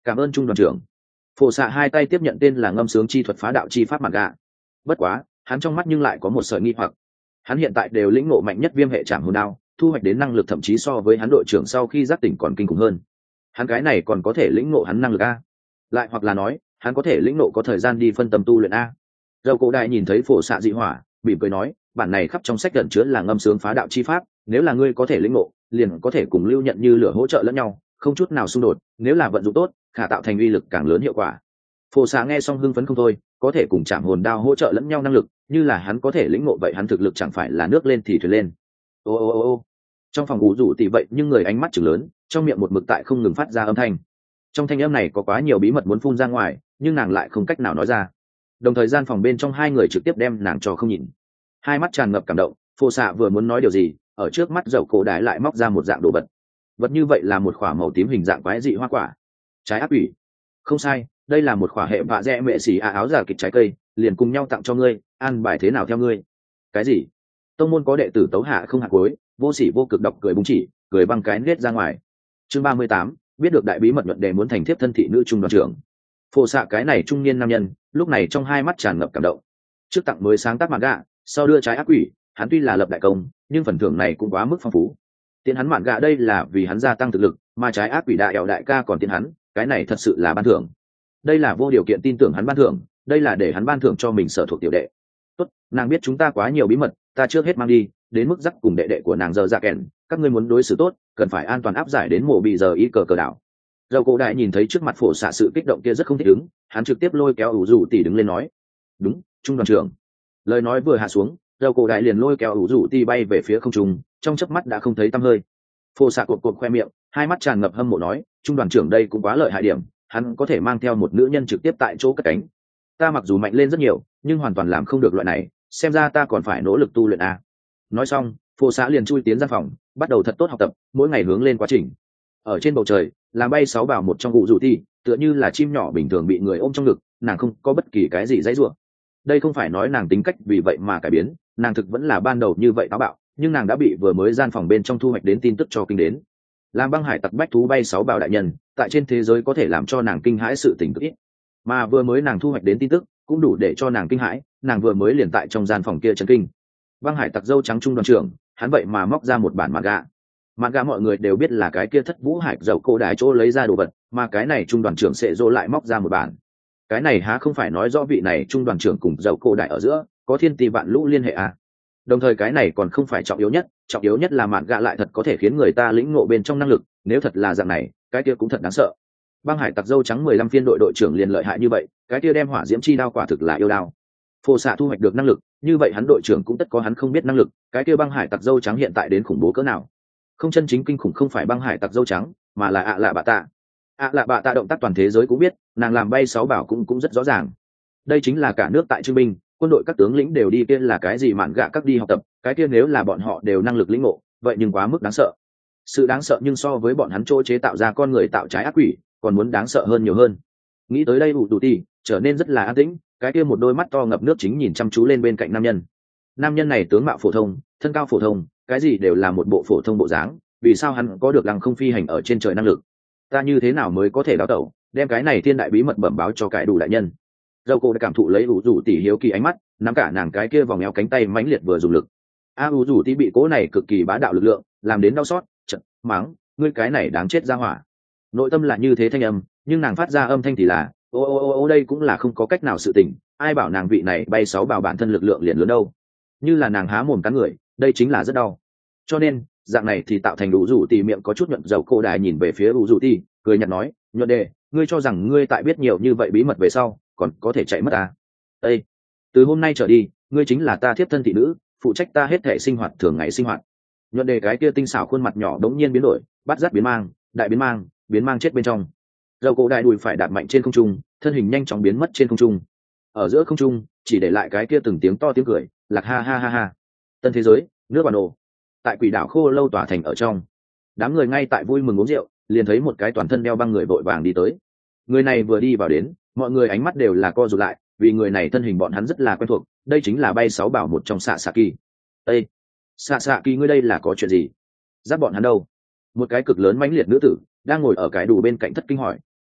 Cảm ơn trung đoàn trưởng. Phổ xạ hai tay tiếp nhận tên là ngâm sướng chi thuật phá đạo chi pháp mặt gạ. Bất quá hắn trong mắt nhưng lại có một sợi nghi hoặc. Hắn hiện tại đều lĩnh ngộ mạnh nhất viêm hệ trảm hồn đao, thu hoạch đến năng lực thậm chí so với hắn đội trưởng sau khi giác tỉnh còn kinh khủng hơn. Hắn cái này còn có thể lĩnh ngộ hắn năng lực a? Lại hoặc là nói hắn có thể lĩnh ngộ có thời gian đi phân tâm tu luyện a? Dầu cổ đại nhìn thấy phổ xạ dị hỏa, mỉm cười nói, bản này khắp trong sách gần chứa là ngâm sướng phá đạo chi pháp, nếu là ngươi có thể lĩnh ngộ, liền có thể cùng lưu nhận như lửa hỗ trợ lẫn nhau, không chút nào xung đột, nếu là vận dụng tốt, khả tạo thành uy lực càng lớn hiệu quả. Phổ xạ nghe xong hưng phấn không thôi, có thể cùng chạm hồn đao hỗ trợ lẫn nhau năng lực, như là hắn có thể lĩnh ngộ vậy hắn thực lực chẳng phải là nước lên thì thuyền lên. Ô ô ô ô. Trong phòng ngủ rủ tỉ vậy nhưng người ánh mắt chừng lớn, trong miệng một mực tại không ngừng phát ra âm thanh. Trong thanh âm này có quá nhiều bí mật muốn phun ra ngoài, nhưng nàng lại không cách nào nói ra. Đồng thời gian phòng bên trong hai người trực tiếp đem nàng cho không nhìn. Hai mắt tràn ngập cảm động, Phổ xạ vừa muốn nói điều gì, ở trước mắt dầu cổ đái lại móc ra một dạng đồ vật. Vật như vậy là một quả màu tím hình dạng quái dị hoa quả. Trái ác quỷ. Không sai, đây là một quả hệ vạ dẹ mẹ xỉ áo giả kịch trái cây, liền cùng nhau tặng cho ngươi, ăn bài thế nào theo ngươi. Cái gì? Tông môn có đệ tử tấu hạ không hạ cuối, vô sỉ vô cực độc cười búng chỉ, cười băng cái nết ra ngoài. Chương 38, biết được đại bí mật nhuận đề muốn thành thiếp thân thị nữ trung đoàn trưởng. Phổ xạ cái này trung niên nam nhân, lúc này trong hai mắt tràn ngập cảm động. Trước tặng mới sáng tác mạn gạ, sau đưa trái ác quỷ, hắn tuy là lập đại công, nhưng phần thưởng này cũng quá mức phong phú. Tiến hắn mạn gạ đây là vì hắn gia tăng thực lực, mà trái ác quỷ đại ẻo đại ca còn tiến hắn, cái này thật sự là ban thưởng. Đây là vô điều kiện tin tưởng hắn ban thưởng, đây là để hắn ban thưởng cho mình sở thuộc tiểu đệ. Tốt, nàng biết chúng ta quá nhiều bí mật, ta trước hết mang đi, đến mức dắt cùng đệ đệ của nàng giờ ra kèn, các ngươi muốn đối xử tốt, cần phải an toàn áp giải đến mộ bị giờ y cờ cờ đảo. Dầu cổ đại nhìn thấy trước mặt phổ xạ sự kích động kia rất không thích ứng, hắn trực tiếp lôi kéo ủ rủ tỷ đứng lên nói, đúng, trung đoàn trưởng. Lời nói vừa hạ xuống, dầu cổ đại liền lôi kéo ủ rủ tỷ bay về phía không trung, trong chớp mắt đã không thấy tăm hơi. Phổ xạ cột cột khoe miệng, hai mắt tràn ngập hâm mộ nói, trung đoàn trưởng đây cũng quá lợi hại điểm, hắn có thể mang theo một nữ nhân trực tiếp tại chỗ cất cánh. Ta mặc dù mạnh lên rất nhiều, nhưng hoàn toàn làm không được loại này, xem ra ta còn phải nỗ lực tu luyện a. Nói xong, phổ xạ liền chui tiến ra phòng, bắt đầu thật tốt học tập, mỗi ngày hướng lên quá trình. Ở trên bầu trời, làm bay sáu bảo một trong vụ rủ thi, tựa như là chim nhỏ bình thường bị người ôm trong ngực, nàng không có bất kỳ cái gì dãy rủa. Đây không phải nói nàng tính cách vì vậy mà cải biến, nàng thực vẫn là ban đầu như vậy táo bạo, nhưng nàng đã bị vừa mới gian phòng bên trong thu hoạch đến tin tức cho kinh đến. Làm băng hải tặc bách thú bay sáu bảo đại nhân, tại trên thế giới có thể làm cho nàng kinh hãi sự tình cực ít, mà vừa mới nàng thu hoạch đến tin tức cũng đủ để cho nàng kinh hãi, nàng vừa mới liền tại trong gian phòng kia chấn kinh. Băng hải tặc dâu trắng trung đoàn trưởng, hắn vậy mà móc ra một bản mạn gạ mọi người đều biết là cái kia thất vũ hải dầu cô đái chỗ lấy ra đồ vật, mà cái này trung đoàn trưởng sẽ dỗ lại móc ra một bản. Cái này há không phải nói rõ vị này trung đoàn trưởng cùng dầu cô đại ở giữa có thiên tỷ vạn lũ liên hệ à? Đồng thời cái này còn không phải trọng yếu nhất là mạn gạ lại thật có thể khiến người ta lĩnh ngộ bên trong năng lực, nếu thật là dạng này, cái kia cũng thật đáng sợ. Băng hải tặc dâu trắng 15 phiên đội đội trưởng liền lợi hại như vậy, cái kia đem hỏa diễm chi đao quả thực là yêu đao. Phổ xạ thu hoạch được năng lực, như vậy hắn đội trưởng cũng tất có hắn không biết năng lực, cái kia băng hải tặc dâu trắng hiện tại đến khủng bố cỡ nào. Không, chân chính kinh khủng không phải băng hải tặc dâu trắng, mà là ạ lạ bạ tạ. ạ lạ bạ tạ động tác toàn thế giới cũng biết, nàng làm bay sáu bảo cũng rất rõ ràng. Đây chính là cả nước tại trưng binh, quân đội các tướng lĩnh đều đi kia là cái gì mạn gạ các đi học tập, cái kia nếu là bọn họ đều năng lực lĩnh ngộ, vậy nhưng quá mức đáng sợ. Sự đáng sợ nhưng so với bọn hắn chỗ chế tạo ra con người tạo trái ác quỷ, còn muốn đáng sợ hơn nhiều hơn. Nghĩ tới đây ủ tù tì trở nên rất là an tĩnh, cái kia một đôi mắt to ngập nước chính nhìn chăm chú lên bên cạnh nam nhân. Nam nhân này tướng mạo phổ thông, thân cao phổ thông, cái gì đều là một bộ phổ thông bộ dáng, vì sao hắn có được lăng không phi hành ở trên trời năng lực? Ta như thế nào mới có thể đào tẩu, đem cái này thiên đại bí mật bẩm báo cho cái đủ đại nhân? Dâu cô đã cảm thụ lấy ủ rủ tỉ hiếu kỳ ánh mắt, nắm cả nàng cái kia vòng eo cánh tay mãnh liệt vừa dùng lực. Ủ rủ tỉ bị cố này cực kỳ bá đạo lực lượng làm đến đau xót, chật mắng, ngươi cái này đáng chết ra hỏa. Nội tâm là như thế thanh âm, nhưng nàng phát ra âm thanh thì là ô đây cũng là không có cách nào sự tình, ai bảo nàng vị này bay sáu bảo bản thân lực lượng liền lớn đâu. Như là nàng há mồm cắn người, đây chính là rất đau. Cho nên dạng này thì tạo thành đủ rủ tỉ miệng có chút nhuận. Dầu cô đài nhìn về phía đủ rủ tỉ, cười nhạt nói, nhuận đề, ngươi cho rằng ngươi tại biết nhiều như vậy bí mật về sau còn có thể chạy mất à? Ê, từ hôm nay trở đi, ngươi chính là ta thiếp thân thị nữ, phụ trách ta hết thể sinh hoạt thường ngày sinh hoạt. Nhuận đề cái kia tinh xảo khuôn mặt nhỏ đống nhiên biến đổi, bắt dắt biến mang, đại biến mang chết bên trong. Dầu cổ đại đùi phải đạp mạnh trên không trung, thân hình nhanh chóng biến mất trên không trung. Ở giữa không trung chỉ để lại cái kia từng tiếng to tiếng cười, lạc ha ha ha ha. Tân thế giới, nước bản đồ. Tại quỷ đảo khô lâu tỏa thành ở trong, đám người ngay tại vui mừng uống rượu, liền thấy một cái toàn thân đeo băng người vội vàng đi tới. Người này vừa đi vào đến, mọi người ánh mắt đều là co rụt lại, vì người này thân hình bọn hắn rất là quen thuộc, đây chính là bay sáu bảo một trong xạ xạ kỳ. Ê, xạ xạ kỳ, ngươi đây là có chuyện gì? Giáp bọn hắn đâu? Một cái cực lớn mãnh liệt nữ tử đang ngồi ở cái đủ bên cạnh thất kinh hỏi.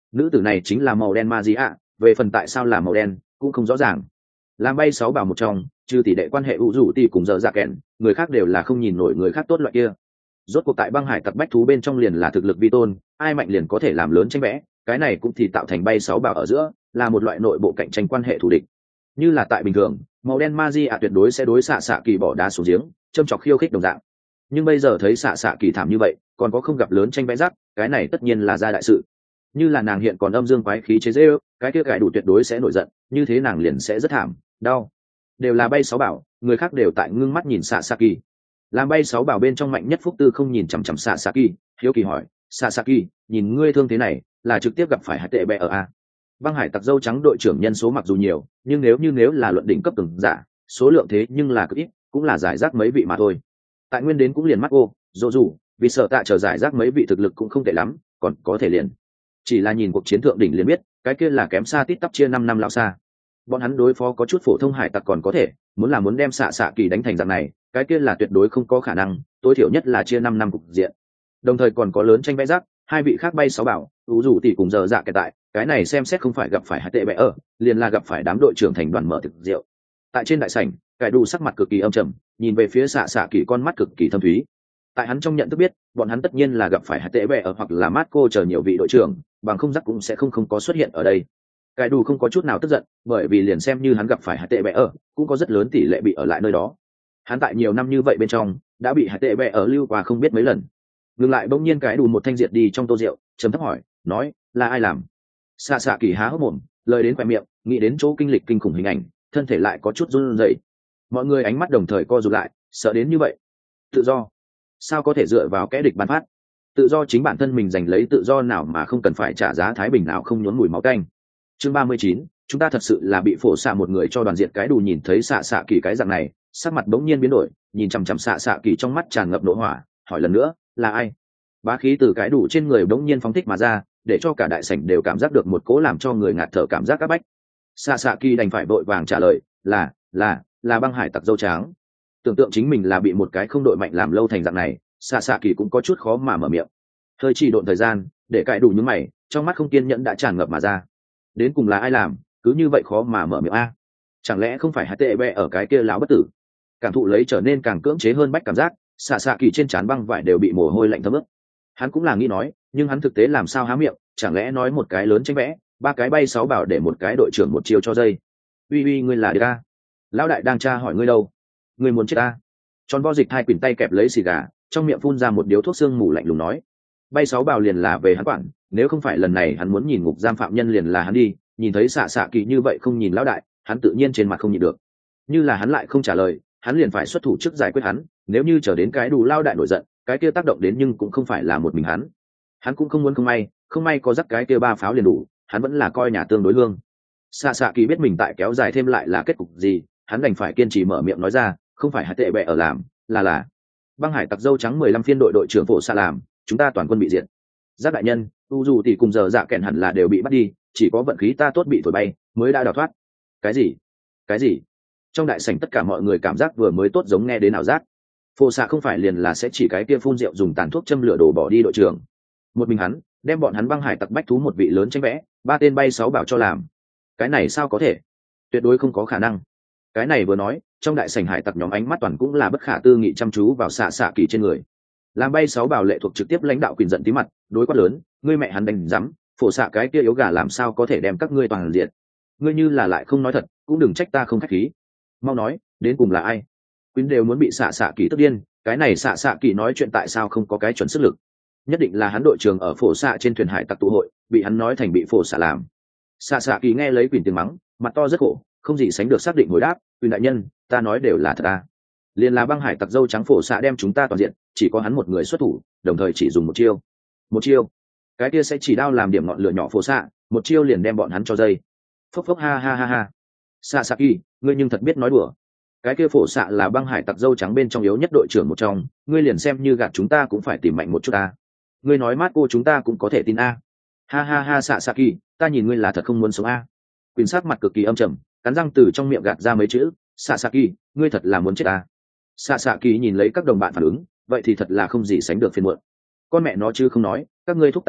Nữ tử này chính là màu đen ma về phần tại sao là màu đen cũng không rõ ràng. Làm bay 6 bảo một trong, trừ tỷ đệ quan hệ ủ rủ tỷ cùng giờ dạ kẹn, người khác đều là không nhìn nổi người khác tốt loại kia. Rốt cuộc tại băng hải tặc bách thú bên trong liền là thực lực vi tôn, ai mạnh liền có thể làm lớn tranh vẽ, cái này cũng thì tạo thành bay 6 bảo ở giữa là một loại nội bộ cạnh tranh quan hệ thù địch. Như là tại bình thường, màu đen ma tuyệt đối sẽ đối xạ xạ kỳ bỏ đá xuống giếng, châm chọc khiêu khích đồng dạng. Nhưng bây giờ thấy xạ xạ kỳ thảm như vậy, còn có không gặp lớn tranh vẽ rắc, cái này tất nhiên là ra đại sự. Như là nàng hiện còn âm dương quái khí chế dễ ước, cái kia cải đủ tuyệt đối sẽ nổi giận, như thế nàng liền sẽ rất thảm đau. Đều là bay 6 bảo, người khác đều tại ngưng mắt nhìn xạ xạ kỳ. Làm bay 6 bảo bên trong mạnh nhất Phúc Tư không nhìn chằm chằm xạ xạ kỳ, hiếu kỳ hỏi xạ xạ kỳ, nhìn ngươi thương thế này là trực tiếp gặp phải hạt tệ bẹ ở a? Băng hải tặc dâu trắng đội trưởng nhân số mặc dù nhiều, nhưng nếu là luận đỉnh cấp cường giả, số lượng thế nhưng là cực ít, cũng là giải rác mấy vị mà thôi. Tại nguyên đến cũng liền mắt ô dỗ dù vì sợ tạ chờ giải rác mấy vị thực lực cũng không tệ lắm, còn có thể liền chỉ là nhìn cuộc chiến thượng đỉnh liền biết cái kia là kém xa tít tắp chia 5 năm lão xa. Bọn hắn đối phó có chút phổ thông hải tặc còn có thể, muốn đem xạ xạ kỳ đánh thành dạng này, cái kia là tuyệt đối không có khả năng, tối thiểu nhất là chia 5 năm cục diện. Đồng thời còn có lớn tranh vẽ rác, hai vị khác bay 6 bảo ủ rủ tỷ cùng giờ dạ kẹt tại, cái này xem xét không phải gặp phải hạt tệ bẹ ở, liền là gặp phải đám đội trưởng thành đoàn mở thực rượu. Tại trên đại sảnh, cải đủ sắc mặt cực kỳ âm trầm, nhìn về phía xạ xạ kỳ con mắt cực kỳ thâm thúy. Tại hắn trong nhận thức biết, bọn hắn tất nhiên là gặp phải hạt tệ bẹ ở hoặc là Marco chờ nhiều vị đội trưởng, bằng không rắc cũng sẽ không có xuất hiện ở đây. Cải đủ không có chút nào tức giận, bởi vì liền xem như hắn gặp phải hạt tệ bẹ ở, cũng có rất lớn tỷ lệ bị ở lại nơi đó. Hắn tại nhiều năm như vậy bên trong, đã bị hạt tệ bẹ ở lưu qua không biết mấy lần. Ngừng lại bỗng nhiên cái đủ một thanh diệt đi trong tô rượu, trầm thấp hỏi, nói, là ai làm? Xạ xạ kỳ há hốc mồm, lời đến khoe miệng, nghĩ đến chỗ kinh lịch kinh khủng hình ảnh, thân thể lại có chút run rẩy. Mọi người ánh mắt đồng thời co rụt lại, sợ đến như vậy. Tự do? Sao có thể dựa vào kẻ địch ban phát? Tự do chính bản thân mình giành lấy tự do nào mà không cần phải trả giá thái bình nào không nhốn mùi máu tanh. Chương 39, chúng ta thật sự là bị phổ xạ một người cho đoàn diện cái đủ nhìn thấy xạ xạ kỳ cái dạng này, sắc mặt bỗng nhiên biến đổi, nhìn chằm chằm xạ xạ kỳ trong mắt tràn ngập nộ hỏa, hỏi lần nữa, là ai? Bá khí từ cái đủ trên người bỗng nhiên phóng thích mà ra, để cho cả đại sảnh đều cảm giác được một cỗ làm cho người ngạt thở cảm giác áp bách. Xạ xạ kỳ đành phải vội vàng trả lời, là băng hải tặc dâu trắng. Tưởng tượng chính mình là bị một cái không đội mạnh làm lâu thành dạng này, xạ xạ kỳ cũng có chút khó mà mở miệng. Hơi chỉ độn thời gian, để cãi đủ nhướng mày, trong mắt không kiên nhẫn đã tràn ngập mà ra. Đến cùng là ai làm, cứ như vậy khó mà mở miệng a? Chẳng lẽ không phải hạt tệ bẹ ở cái kia lão bất tử? Cảm thụ lấy trở nên càng cưỡng chế hơn bách cảm giác, xạ xạ kỳ trên trán băng vải đều bị mồ hôi lạnh thấm ướt. Hắn cũng là nghĩ nói, nhưng hắn thực tế làm sao há miệng, chẳng lẽ nói một cái lớn tranh vẽ, ba cái bay 6 bảo để một cái đội trưởng một chiêu cho dây. Uy ngươi là đứa a? Lão đại đang tra hỏi ngươi đâu? Ngươi muốn chết ta? Tròn vo dịch hai quyển tay kẹp lấy xì gà, trong miệng phun ra một điếu thuốc sương mù lạnh lùng nói, bay 6 bảo liền là về hắn quản, nếu không phải lần này hắn muốn nhìn ngục giam phạm nhân liền là hắn đi. Nhìn thấy xạ xạ kỳ như vậy không nhìn lão đại, hắn tự nhiên trên mặt không nhịn được. Như là hắn lại không trả lời, hắn liền phải xuất thủ trước giải quyết hắn, nếu như chờ đến cái đủ lao đại nổi giận, cái kia tác động đến nhưng cũng không phải là một mình hắn cũng không muốn không may có rắc cái kia 3 pháo liền đủ, hắn vẫn là coi nhà tương đối lương. Xạ xạ kỳ biết mình tại kéo dài thêm lại là kết cục gì, hắn đành phải kiên trì mở miệng nói ra, không phải hạt tệ bẹ ở làm, là băng hải tặc dâu trắng 15 phiên đội trưởng phổ xạ làm, chúng ta toàn quân bị diệt. Giác đại nhân, u dù thì cùng giờ dạ kẹn hẳn là đều bị bắt đi, chỉ có vận khí ta tốt bị thổi bay mới đã đào thoát. Cái gì? Trong đại sảnh tất cả mọi người cảm giác vừa mới tốt giống nghe đến ảo giác. Phổ xạ không phải liền là sẽ chỉ cái kia phun rượu dùng tàn thuốc châm lửa đổ bỏ đi đội trưởng, một mình hắn đem bọn hắn băng hải tặc bách thú một vị lớn tranh vẽ, 3 tên bay 6 bảo cho làm. Cái này sao có thể? Tuyệt đối không có khả năng. Cái này vừa nói, trong đại sảnh hải tặc nhóm ánh mắt toàn cũng là bất khả tư nghị chăm chú vào xạ xạ kỳ trên người. Làm bay 6 bảo lệ thuộc trực tiếp lãnh đạo quyền giận tí mặt, đối quát lớn, ngươi mẹ hắn đánh rắm, phổ xạ cái kia yếu gà làm sao có thể đem các ngươi toàn diệt? Ngươi như là lại không nói thật, cũng đừng trách ta không khách khí. Mau nói, đến cùng là ai? Quyến đều muốn bị xạ xạ kỳ tức điên, cái này xạ xạ kỳ nói chuyện tại sao không có cái chuẩn sức lực? Nhất định là hắn đội trưởng ở phổ xạ trên thuyền hải tặc tụ hội, bị hắn nói thành bị phổ xạ làm. Xạ xạ kỳ nghe lấy Quyền tiếng mắng, mặt to rất khổ, không gì sánh được xác định hồi đáp, Quyền đại nhân, ta nói đều là thật à? Liền là băng hải tặc dâu trắng phổ xạ đem chúng ta toàn diện, chỉ có hắn một người xuất thủ, đồng thời chỉ dùng một chiêu, cái kia sẽ chỉ đao làm điểm ngọn lửa nhỏ phổ xạ, một chiêu liền đem bọn hắn cho dây. Phốc phốc ha. Xạ xạ kỳ, ngươi nhưng thật biết nói đùa. Cái kia phổ xạ là băng hải tặc dâu trắng bên trong yếu nhất đội trưởng một trong, ngươi liền xem như gạt chúng ta cũng phải tìm mạnh một chút ta. Ngươi nói mát cô chúng ta cũng có thể tin a. Ha xạ xạ kỳ, ta nhìn ngươi là thật không muốn sống a. Quyền sắc mặt cực kỳ âm trầm, cắn răng từ trong miệng gạt ra mấy chữ, xạ xạ kỳ, ngươi thật là muốn chết a. Xạ xạ kỳ nhìn lấy các đồng bạn phản ứng, vậy thì thật là không gì sánh được phiền muộn. Con mẹ nó chứ không nói, các ngươi thúc ta nói,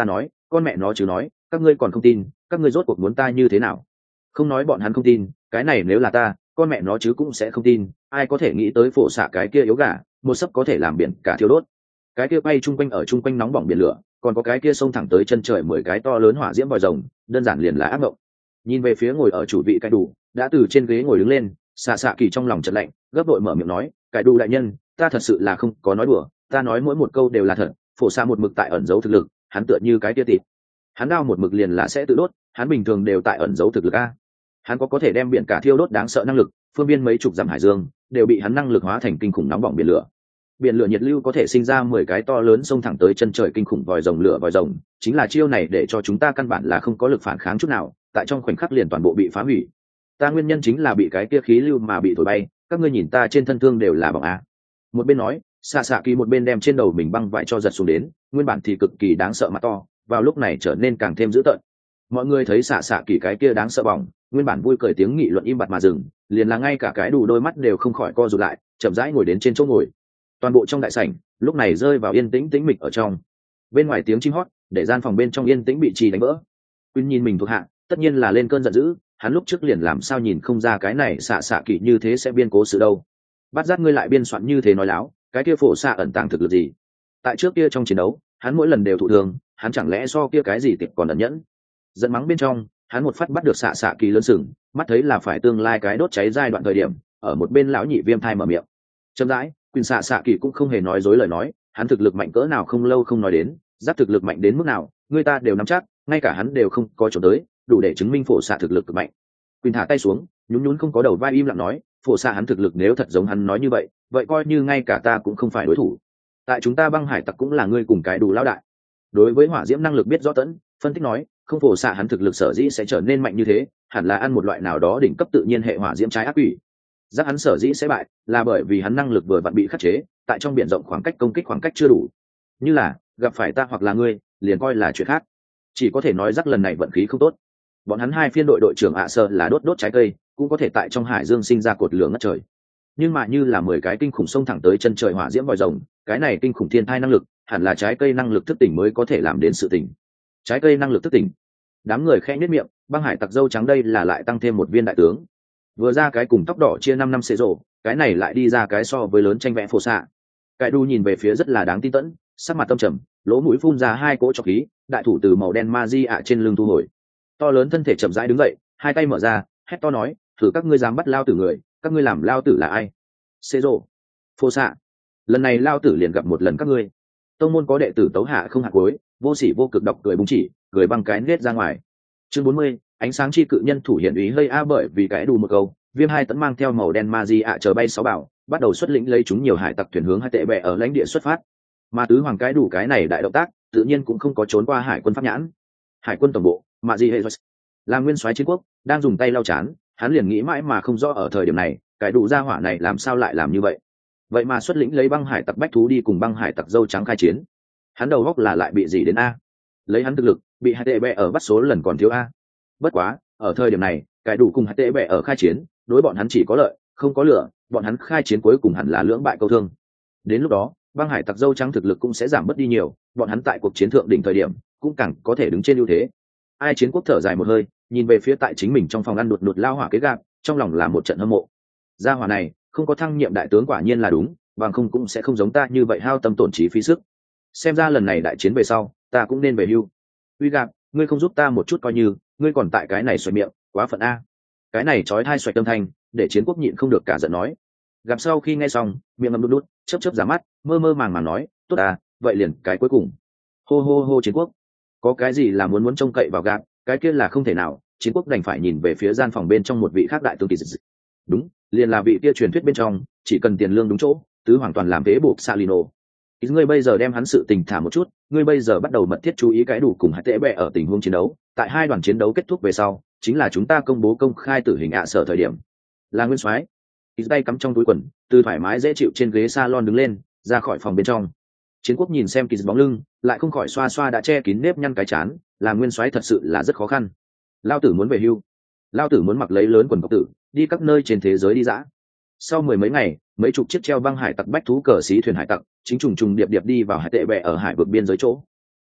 con mẹ nó chứ nói các ngươi còn không tin, các ngươi rốt cuộc muốn ta như thế nào? Không nói bọn hắn không tin, cái này nếu là ta, con mẹ nó chứ cũng sẽ không tin. Ai có thể nghĩ tới phổ xạ cái kia yếu gà, một sấp có thể làm biển cả thiêu đốt. Cái kia bay chung quanh ở chung quanh nóng bỏng biển lửa, còn có cái kia xông thẳng tới chân trời 10 cái to lớn hỏa diễm vòi rồng, đơn giản liền là ác mộng. Nhìn về phía ngồi ở chủ vị Cải Đủ, đã từ trên ghế ngồi đứng lên, xạ xạ kỳ trong lòng chợt lạnh, gấp đội mở miệng nói, Cải Đủ đại nhân, ta thật sự là không có nói đùa, ta nói mỗi một câu đều là thật. Phổ xạ một mực tại ẩn giấu thực lực, hắn tựa như cái tia tịt, hắn đao một mực liền là sẽ tự đốt, hắn bình thường đều tại ẩn giấu thực lực a. Hắn có thể đem biển cả thiêu đốt đáng sợ năng lực, phương biên mấy chục dặm hải dương đều bị hắn năng lực hóa thành kinh khủng nóng bỏng biển lửa. Biển lửa nhiệt lưu có thể sinh ra 10 cái to lớn xông thẳng tới chân trời kinh khủng vòi rồng lửa vòi rồng, chính là chiêu này để cho chúng ta căn bản là không có lực phản kháng chút nào, tại trong khoảnh khắc liền toàn bộ bị phá hủy. Ta nguyên nhân chính là bị cái kia khí lưu mà bị thổi bay, các ngươi nhìn ta trên thân thương đều là bỏng a. Một bên nói, xạ xạ kỳ một bên đem trên đầu mình băng vải cho giật xuống đến, nguyên bản thì cực kỳ đáng sợ mặt to, vào lúc này trở nên càng thêm dữ tợn. Mọi người thấy xạ xạ kỳ cái kia đáng sợ bỏng, nguyên bản vui cười tiếng nghị luận im bặt mà dừng, liền là ngay cả cái đủ đôi mắt đều không khỏi co rụt lại, chậm rãi ngồi đến trên chỗ ngồi. Toàn bộ trong đại sảnh lúc này rơi vào yên tĩnh tĩnh mịch ở trong. Bên ngoài tiếng chim hót để gian phòng bên trong yên tĩnh bị trì đánh vỡ. Quyên nhìn mình thuộc hạ, tất nhiên là lên cơn giận dữ, hắn lúc trước liền làm sao nhìn không ra cái này xạ xạ kỳ như thế sẽ biên cố sự đâu. Bắt giác ngươi lại biên soạn như thế nói láo, cái kia phổ xạ ẩn tàng thực lực gì? Tại trước kia trong chiến đấu, hắn mỗi lần đều thụ thương, hắn chẳng lẽ so kia cái gì tiệp còn ẩn nhẫn? Giận mắng bên trong, hắn một phát bắt được xạ xạ kỳ lớn sừng, mắt thấy là phải tương lai cái đốt cháy giai đoạn thời điểm, ở một bên lão nhị viêm thai mở miệng. Chậm rãi, quyền xạ xạ kỳ cũng không hề nói dối lời nói, hắn thực lực mạnh cỡ nào không lâu không nói đến, giáp thực lực mạnh đến mức nào, người ta đều nắm chắc, ngay cả hắn đều không có chỗ tới, đủ để chứng minh phổ xạ thực lực cực mạnh. Quyền thả tay xuống, nhún nhún không có đầu vai im lặng nói, phổ xạ hắn thực lực nếu thật giống hắn nói như vậy, vậy coi như ngay cả ta cũng không phải đối thủ. Tại chúng ta băng hải tặc cũng là ngươi cùng cái đủ lão đại. Đối với hỏa diễm năng lực biết rõ tẫn, phân tích nói, không phổ xạ hắn thực lực sở dĩ sẽ trở nên mạnh như thế, hẳn là ăn một loại nào đó đỉnh cấp tự nhiên hệ hỏa diễm trái ác quỷ. Giác hắn sở dĩ sẽ bại, là bởi vì hắn năng lực vừa vặn bị khắc chế, tại trong biển rộng khoảng cách công kích khoảng cách chưa đủ. Như là gặp phải ta hoặc là ngươi, liền coi là chuyện khác. Chỉ có thể nói Giác lần này vận khí không tốt. Bọn hắn hai phiên đội đội trưởng ạ sơ là đốt đốt trái cây, cũng có thể tại trong hải dương sinh ra cột lửa ngất trời. Nhưng mà như là 10 cái kinh khủng sông thẳng tới chân trời hỏa diễm vòi rồng, cái này kinh khủng thiên thai năng lực, hẳn là trái cây năng lực thức tỉnh mới có thể làm đến sự tỉnh. Trái cây năng lực thức tỉnh. Đám người khẽ nhếch miệng, băng hải tặc dâu trắng đây là lại tăng thêm một viên đại tướng. Vừa ra cái cùng tóc đỏ chia 5 năm xế rổ, cái này lại đi ra cái so với lớn tranh vẽ phổ xạ. Cải đu nhìn về phía rất là đáng tin tẫn, sắc mặt tâm trầm, lỗ mũi phun ra hai cỗ trọc khí, đại thủ từ màu đen ma di ạ trên lưng thu hồi. To lớn thân thể chậm rãi đứng dậy, hai tay mở ra, hét to nói, thử các ngươi dám bắt lao tử người, các ngươi làm lao tử là ai? Xế rổ, phổ xạ, lần này lao tử liền gặp một lần các ngươi. Tông môn có đệ tử tấu hạ không hạ cuối, vô sỉ vô cực độc cười búng chỉ, cười băng cái nết ra ngoài. Chương 40, ánh sáng chi cự nhân thủ hiện ý hơi a bởi vì cái đủ một câu, viêm hai tấn mang theo màu đen ma di ạ chờ bay sáu bảo, bắt đầu xuất lĩnh lấy chúng nhiều hải tặc thuyền hướng hai tệ bè ở lãnh địa xuất phát. Mà tứ hoàng cái đủ cái này đại động tác, tự nhiên cũng không có trốn qua hải quân pháp nhãn. Hải quân tổng bộ, mà gì hệ là nguyên soái chiến quốc, đang dùng tay lau chán, hắn liền nghĩ mãi mà không rõ ở thời điểm này, cái đủ gia hỏa này làm sao lại làm như vậy. Vậy mà xuất lĩnh lấy băng hải tặc bách thú đi cùng băng hải tặc dâu trắng khai chiến, hắn đầu góc là lại bị gì đến a? Lấy hắn thực lực, bị hai tệ bè ở bắt số lần còn thiếu a. Bất quá, ở thời điểm này, cái đủ cùng hai tệ bè ở khai chiến, đối bọn hắn chỉ có lợi, không có lửa, bọn hắn khai chiến cuối cùng hẳn là lưỡng bại câu thương. Đến lúc đó, băng hải tặc dâu trắng thực lực cũng sẽ giảm bớt đi nhiều, bọn hắn tại cuộc chiến thượng đỉnh thời điểm, cũng càng có thể đứng trên ưu thế. Ai chiến quốc thở dài một hơi, nhìn về phía tại chính mình trong phòng ăn đột đột lao hỏa kế gạp, trong lòng là một trận hâm mộ. Gia hỏa này, không có thăng nhiệm đại tướng quả nhiên là đúng, bằng không cũng sẽ không giống ta như vậy hao tâm tổn trí phí sức. Xem ra lần này đại chiến về sau, ta cũng nên về hưu. Uy gạp, ngươi không giúp ta một chút coi như, ngươi còn tại cái này xoạch miệng, quá phận a. Cái này chói tai xoạch tâm thanh, để chiến quốc nhịn không được cả giận nói. Gặp sau khi nghe xong, miệng ngậm đút đút, chớp chớp giả mắt, mơ mơ màng màng nói, tốt à, vậy liền cái cuối cùng. Hô hô hô chiến quốc, có cái gì là muốn trông cậy vào gạp, cái kia là không thể nào. Chiến quốc đành phải nhìn về phía gian phòng bên trong một vị khác đại tướng kỳ dị. Đúng, liền là vị kia truyền thuyết bên trong, chỉ cần tiền lương đúng chỗ, tứ hoàn toàn làm thế buộc Salino. Ngươi bây giờ đem hắn sự tình thả một chút, ngươi bây giờ bắt đầu mật thiết chú ý cái đủ cùng hai tệ bè ở tình huống chiến đấu. Tại hai đoàn chiến đấu kết thúc về sau, chính là chúng ta công bố công khai tử hình ạ sở thời điểm. Là nguyên soái, tay cắm trong túi quần, từ thoải mái dễ chịu trên ghế salon đứng lên, ra khỏi phòng bên trong. Chiến quốc nhìn xem kỳ bóng lưng, lại không khỏi xoa xoa đã che kín nếp nhăn cái chán, làm nguyên soái thật sự là rất khó khăn. Lao tử muốn về hưu, lao tử muốn mặc lấy lớn quần cộc tử, đi các nơi trên thế giới đi dã. Sau mười mấy ngày, mấy chục chiếc treo băng hải tặc bách thú cờ xí thuyền hải tặc chính trùng trùng điệp điệp đi vào hải tệ bè ở hải vực biên giới chỗ.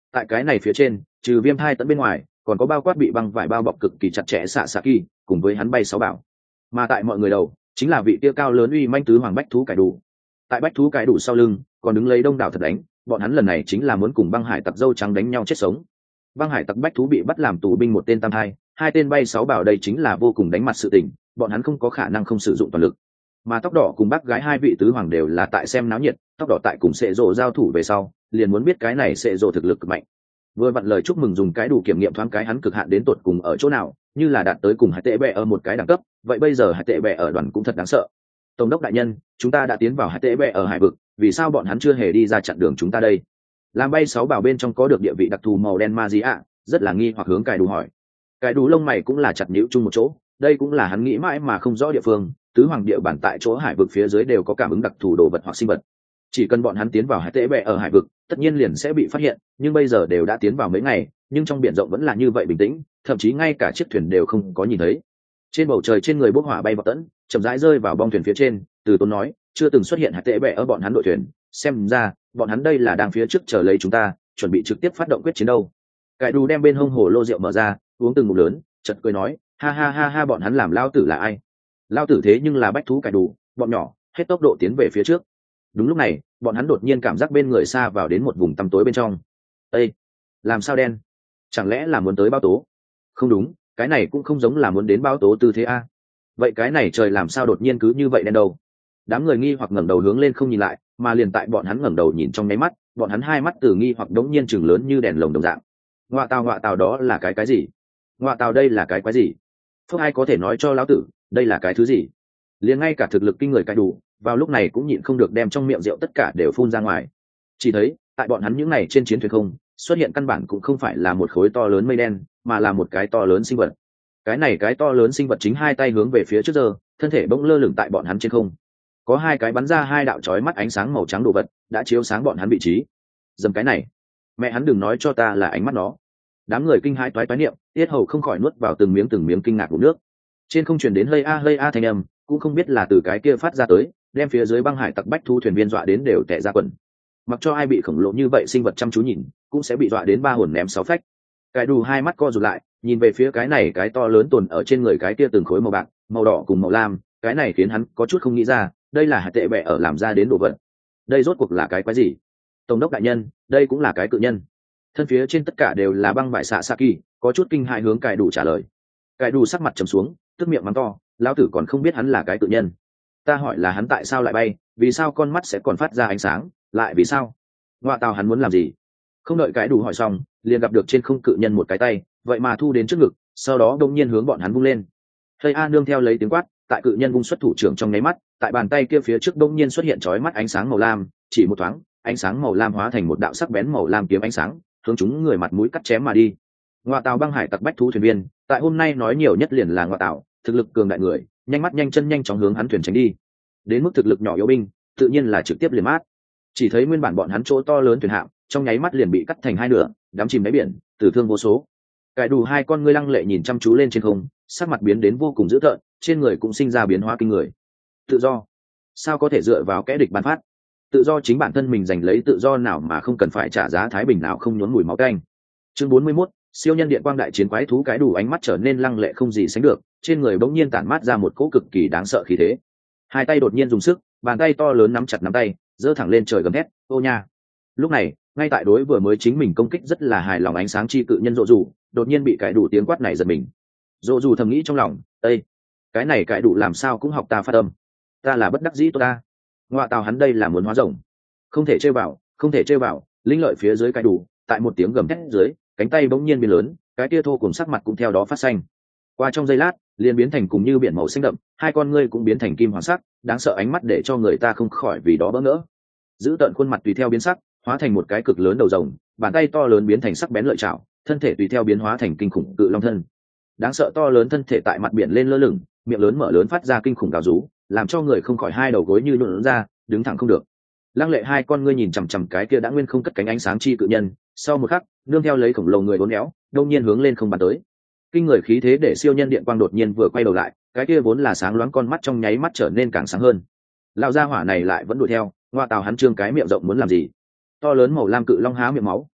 Tại cái này phía trên, trừ viêm thai tận bên ngoài, còn có bao quát bị băng vải bao bọc cực kỳ chặt chẽ xạ xạ kỳ, cùng với hắn bay 6 bảo. Mà tại mọi người đầu, chính là vị kia cao lớn uy manh tứ hoàng bách thú cải đủ. Tại bách thú cải đủ sau lưng, còn đứng lấy đông đảo thật đánh, bọn hắn lần này chính là muốn cùng băng hải tặc dâu trắng đánh nhau chết sống. Băng hải tặc bách thú bị bắt làm tù binh một tên tam thai, hai tên bay 6 bảo, đây chính là vô cùng đánh mặt sự tình, bọn hắn không có khả năng không sử dụng toàn lực. Mà tóc đỏ cùng bác gái hai vị tứ hoàng đều là tại xem náo nhiệt, tóc đỏ tại cùng sệ rộ giao thủ về sau, liền muốn biết cái này sệ rộ thực lực cực mạnh. Vừa vặn lời chúc mừng dùng cái đủ kiểm nghiệm thoáng cái hắn cực hạn đến tột cùng ở chỗ nào, như là đạt tới cùng hải tệ bệ ở một cái đẳng cấp, vậy bây giờ hải tệ bệ ở đoàn cũng thật đáng sợ. Tổng đốc đại nhân, chúng ta đã tiến vào hải tệ bệ ở hải vực, vì sao bọn hắn chưa hề đi ra chặn đường chúng ta đây? Làm bay 6 bảo bên trong có được địa vị đặc thù màu đen ma gì ạ, rất là nghi hoặc hướng cài đủ hỏi. Cài đủ lông mày cũng là chặt nhíu chung một chỗ, đây cũng là hắn nghĩ mãi mà không rõ địa phương, tứ hoàng địa bản tại chỗ hải vực phía dưới đều có cảm ứng đặc thù đồ vật hoặc sinh vật. Chỉ cần bọn hắn tiến vào hải tệ bệ ở hải vực, tất nhiên liền sẽ bị phát hiện, nhưng bây giờ đều đã tiến vào mấy ngày, nhưng trong biển rộng vẫn là như vậy bình tĩnh, thậm chí ngay cả chiếc thuyền đều không có nhìn thấy. Trên bầu trời trên người bốc hỏa bay vào tận, chậm rãi rơi vào bong thuyền phía trên, Từ Tốn nói, chưa từng xuất hiện hải tệ bệ ở bọn hắn đội thuyền, xem ra bọn hắn đây là đang phía trước chờ lấy chúng ta, chuẩn bị trực tiếp phát động quyết chiến đâu. Cải Đu đem bên hông hồ lô rượu mở ra, uống từng ngụm lớn, chợt cười nói, ha ha ha ha, bọn hắn làm lao tử là ai? Lao tử thế nhưng là bách thú Cải Đu, bọn nhỏ, hết tốc độ tiến về phía trước. Đúng lúc này, bọn hắn đột nhiên cảm giác bên người xa vào đến một vùng tăm tối bên trong. Ê, làm sao đen? Chẳng lẽ là muốn tới báo tố? Không đúng, cái này cũng không giống là muốn đến báo tố tư thế a. Vậy cái này trời làm sao đột nhiên cứ như vậy đen đâu? Đám người nghi hoặc ngẩng đầu hướng lên không nhìn lại, mà liền tại bọn hắn ngẩng đầu nhìn trong nháy mắt, bọn hắn hai mắt từ nghi hoặc đống nhiên chừng lớn như đèn lồng đồng dạng. Ngoạ tào đó là cái gì? Ngoạ tào đây là cái quái gì? Không ai có thể nói cho lão tử, đây là cái thứ gì? Liền ngay cả thực lực kinh người Cải Đủ, vào lúc này cũng nhịn không được đem trong miệng rượu tất cả đều phun ra ngoài. Chỉ thấy, tại bọn hắn những này trên chiến thuyền không, xuất hiện căn bản cũng không phải là một khối to lớn mây đen, mà là một cái to lớn sinh vật. Cái to lớn sinh vật chính hai tay hướng về phía trước giờ, thân thể bỗng lơ lửng tại bọn hắn trên không. Có hai cái bắn ra hai đạo chói mắt ánh sáng màu trắng đồ vật, đã chiếu sáng bọn hắn vị trí. Dầm cái này, mẹ hắn đừng nói cho ta là ánh mắt nó. Đám người kinh hãi toái toái niệm, tiết hầu không khỏi nuốt vào từng miếng kinh ngạc của nước. Trên không truyền đến hơi a thanh âm, cũng không biết là từ cái kia phát ra tới, đem phía dưới băng hải tặc bách thu thuyền viên dọa đến đều tè ra quần. Mặc cho ai bị khổng lồ như vậy sinh vật chăm chú nhìn, cũng sẽ bị dọa đến ba hồn ném sáu phách. Cải Đủ hai mắt co rụt lại, nhìn về phía cái này cái to lớn tồn ở trên người cái kia từng khối màu bạc, màu đỏ cùng màu lam, cái này khiến hắn có chút không nghĩ ra, đây là hải tệ bệ ở làm ra đến đồ vật. Đây rốt cuộc là cái quái gì? Tổng đốc đại nhân, đây cũng là cái cự nhân. Thân phía trên tất cả đều là băng vải xạ xạ kỳ, có chút kinh hãi hướng Cải Đủ trả lời. Cải Đủ sắc mặt trầm xuống, tức miệng mắng to, lão tử còn không biết hắn là cái cự nhân. Ta hỏi là hắn tại sao lại bay, vì sao con mắt sẽ còn phát ra ánh sáng, lại vì sao? Ngoại tào hắn muốn làm gì? Không đợi Cải Đủ hỏi xong, liền gặp được trên không cự nhân một cái tay, vậy mà thu đến trước ngực, sau đó đông nhiên hướng bọn hắn vung lên. Thầy A nương theo lấy tiếng quát, tại cự nhân vung xuất thủ trưởng trong nháy mắt, tại bàn tay kia phía trước đông nhiên xuất hiện chói mắt ánh sáng màu lam, chỉ một thoáng, ánh sáng màu lam hóa thành một đạo sắc bén màu lam kiếm ánh sáng, hướng chúng người mặt mũi cắt chém mà đi. Ngoại tào băng hải tặc bách thú thuyền viên, tại hôm nay nói nhiều nhất liền là ngoại tào, thực lực cường đại người, nhanh mắt nhanh chân nhanh chóng hướng hắn thuyền tránh đi. Đến mức thực lực nhỏ yếu binh, tự nhiên là trực tiếp liền mát. Chỉ thấy nguyên bản bọn hắn chỗ to lớn thuyền hạm, trong nháy mắt liền bị cắt thành hai nửa, đắm chìm đáy biển, tử thương vô số. Cải Đủ hai con ngươi lăng lệ nhìn chăm chú lên trên không, sắc mặt biến đến vô cùng dữ tợn, trên người cũng sinh ra biến hóa kinh người. Tự do, sao có thể dựa vào kẻ địch ban phát? Tự do chính bản thân mình giành lấy, tự do nào mà không cần phải trả giá thái bình nào không nhuốm mùi máu tanh. Chương 41, siêu nhân điện quang đại chiến quái thú. Cải Đủ ánh mắt trở nên lăng lệ không gì sánh được, trên người bỗng nhiên tản mát ra một cỗ cực kỳ đáng sợ khí thế. Hai tay đột nhiên dùng sức, bàn tay to lớn nắm chặt nắm tay, giơ thẳng lên trời gầm thét, ô nha. Lúc này, ngay tại đối vừa mới chính mình công kích rất là hài lòng ánh sáng chi cự nhân Dỗ Dù, đột nhiên bị Cải Đủ tiếng quát này giật mình. Dỗ Dù thầm nghĩ trong lòng, ây, cái này Cải Đủ làm sao cũng học ta phát âm, ta là bất đắc dĩ tôi ta. Ngoại tào hắn đây là muốn hóa rồng, không thể chơi vào, không thể chơi vào. Linh lợi phía dưới Cải Đủ, tại một tiếng gầm thét dưới, cánh tay bỗng nhiên biến lớn, cái tia thô cùng sắc mặt cũng theo đó phát xanh. Qua trong giây lát, liền biến thành cùng như biển màu xanh đậm, hai con ngươi cũng biến thành kim hoàng sắc, đáng sợ ánh mắt để cho người ta không khỏi vì đó bỡ ngỡ. Giữ tận khuôn mặt tùy theo biến sắc, hóa thành một cái cực lớn đầu rồng, bàn tay to lớn biến thành sắc bén lợi chảo, thân thể tùy theo biến hóa thành kinh khủng cự long thân. Đáng sợ to lớn thân thể tại mặt biển lên lơ lửng, miệng lớn mở lớn phát ra kinh khủng gào rú, làm cho người không khỏi hai đầu gối như nhũn ra, đứng thẳng không được. Lăng lệ hai con ngươi nhìn chằm chằm cái kia đã nguyên không cất cánh ánh sáng chi cự nhân, sau một khắc, nương theo lấy khổng lồ người uốn éo, đông nhiên hướng lên không bắn tới. Kinh người khí thế để siêu nhân điện quang đột nhiên vừa quay đầu lại, cái kia vốn là sáng loáng con mắt trong nháy mắt trở nên càng sáng hơn. Lão gia hỏa này lại vẫn đuổi theo, ngoa tào hắn trương cái miệng rộng muốn làm gì? To lớn màu lam cự long há miệng máu,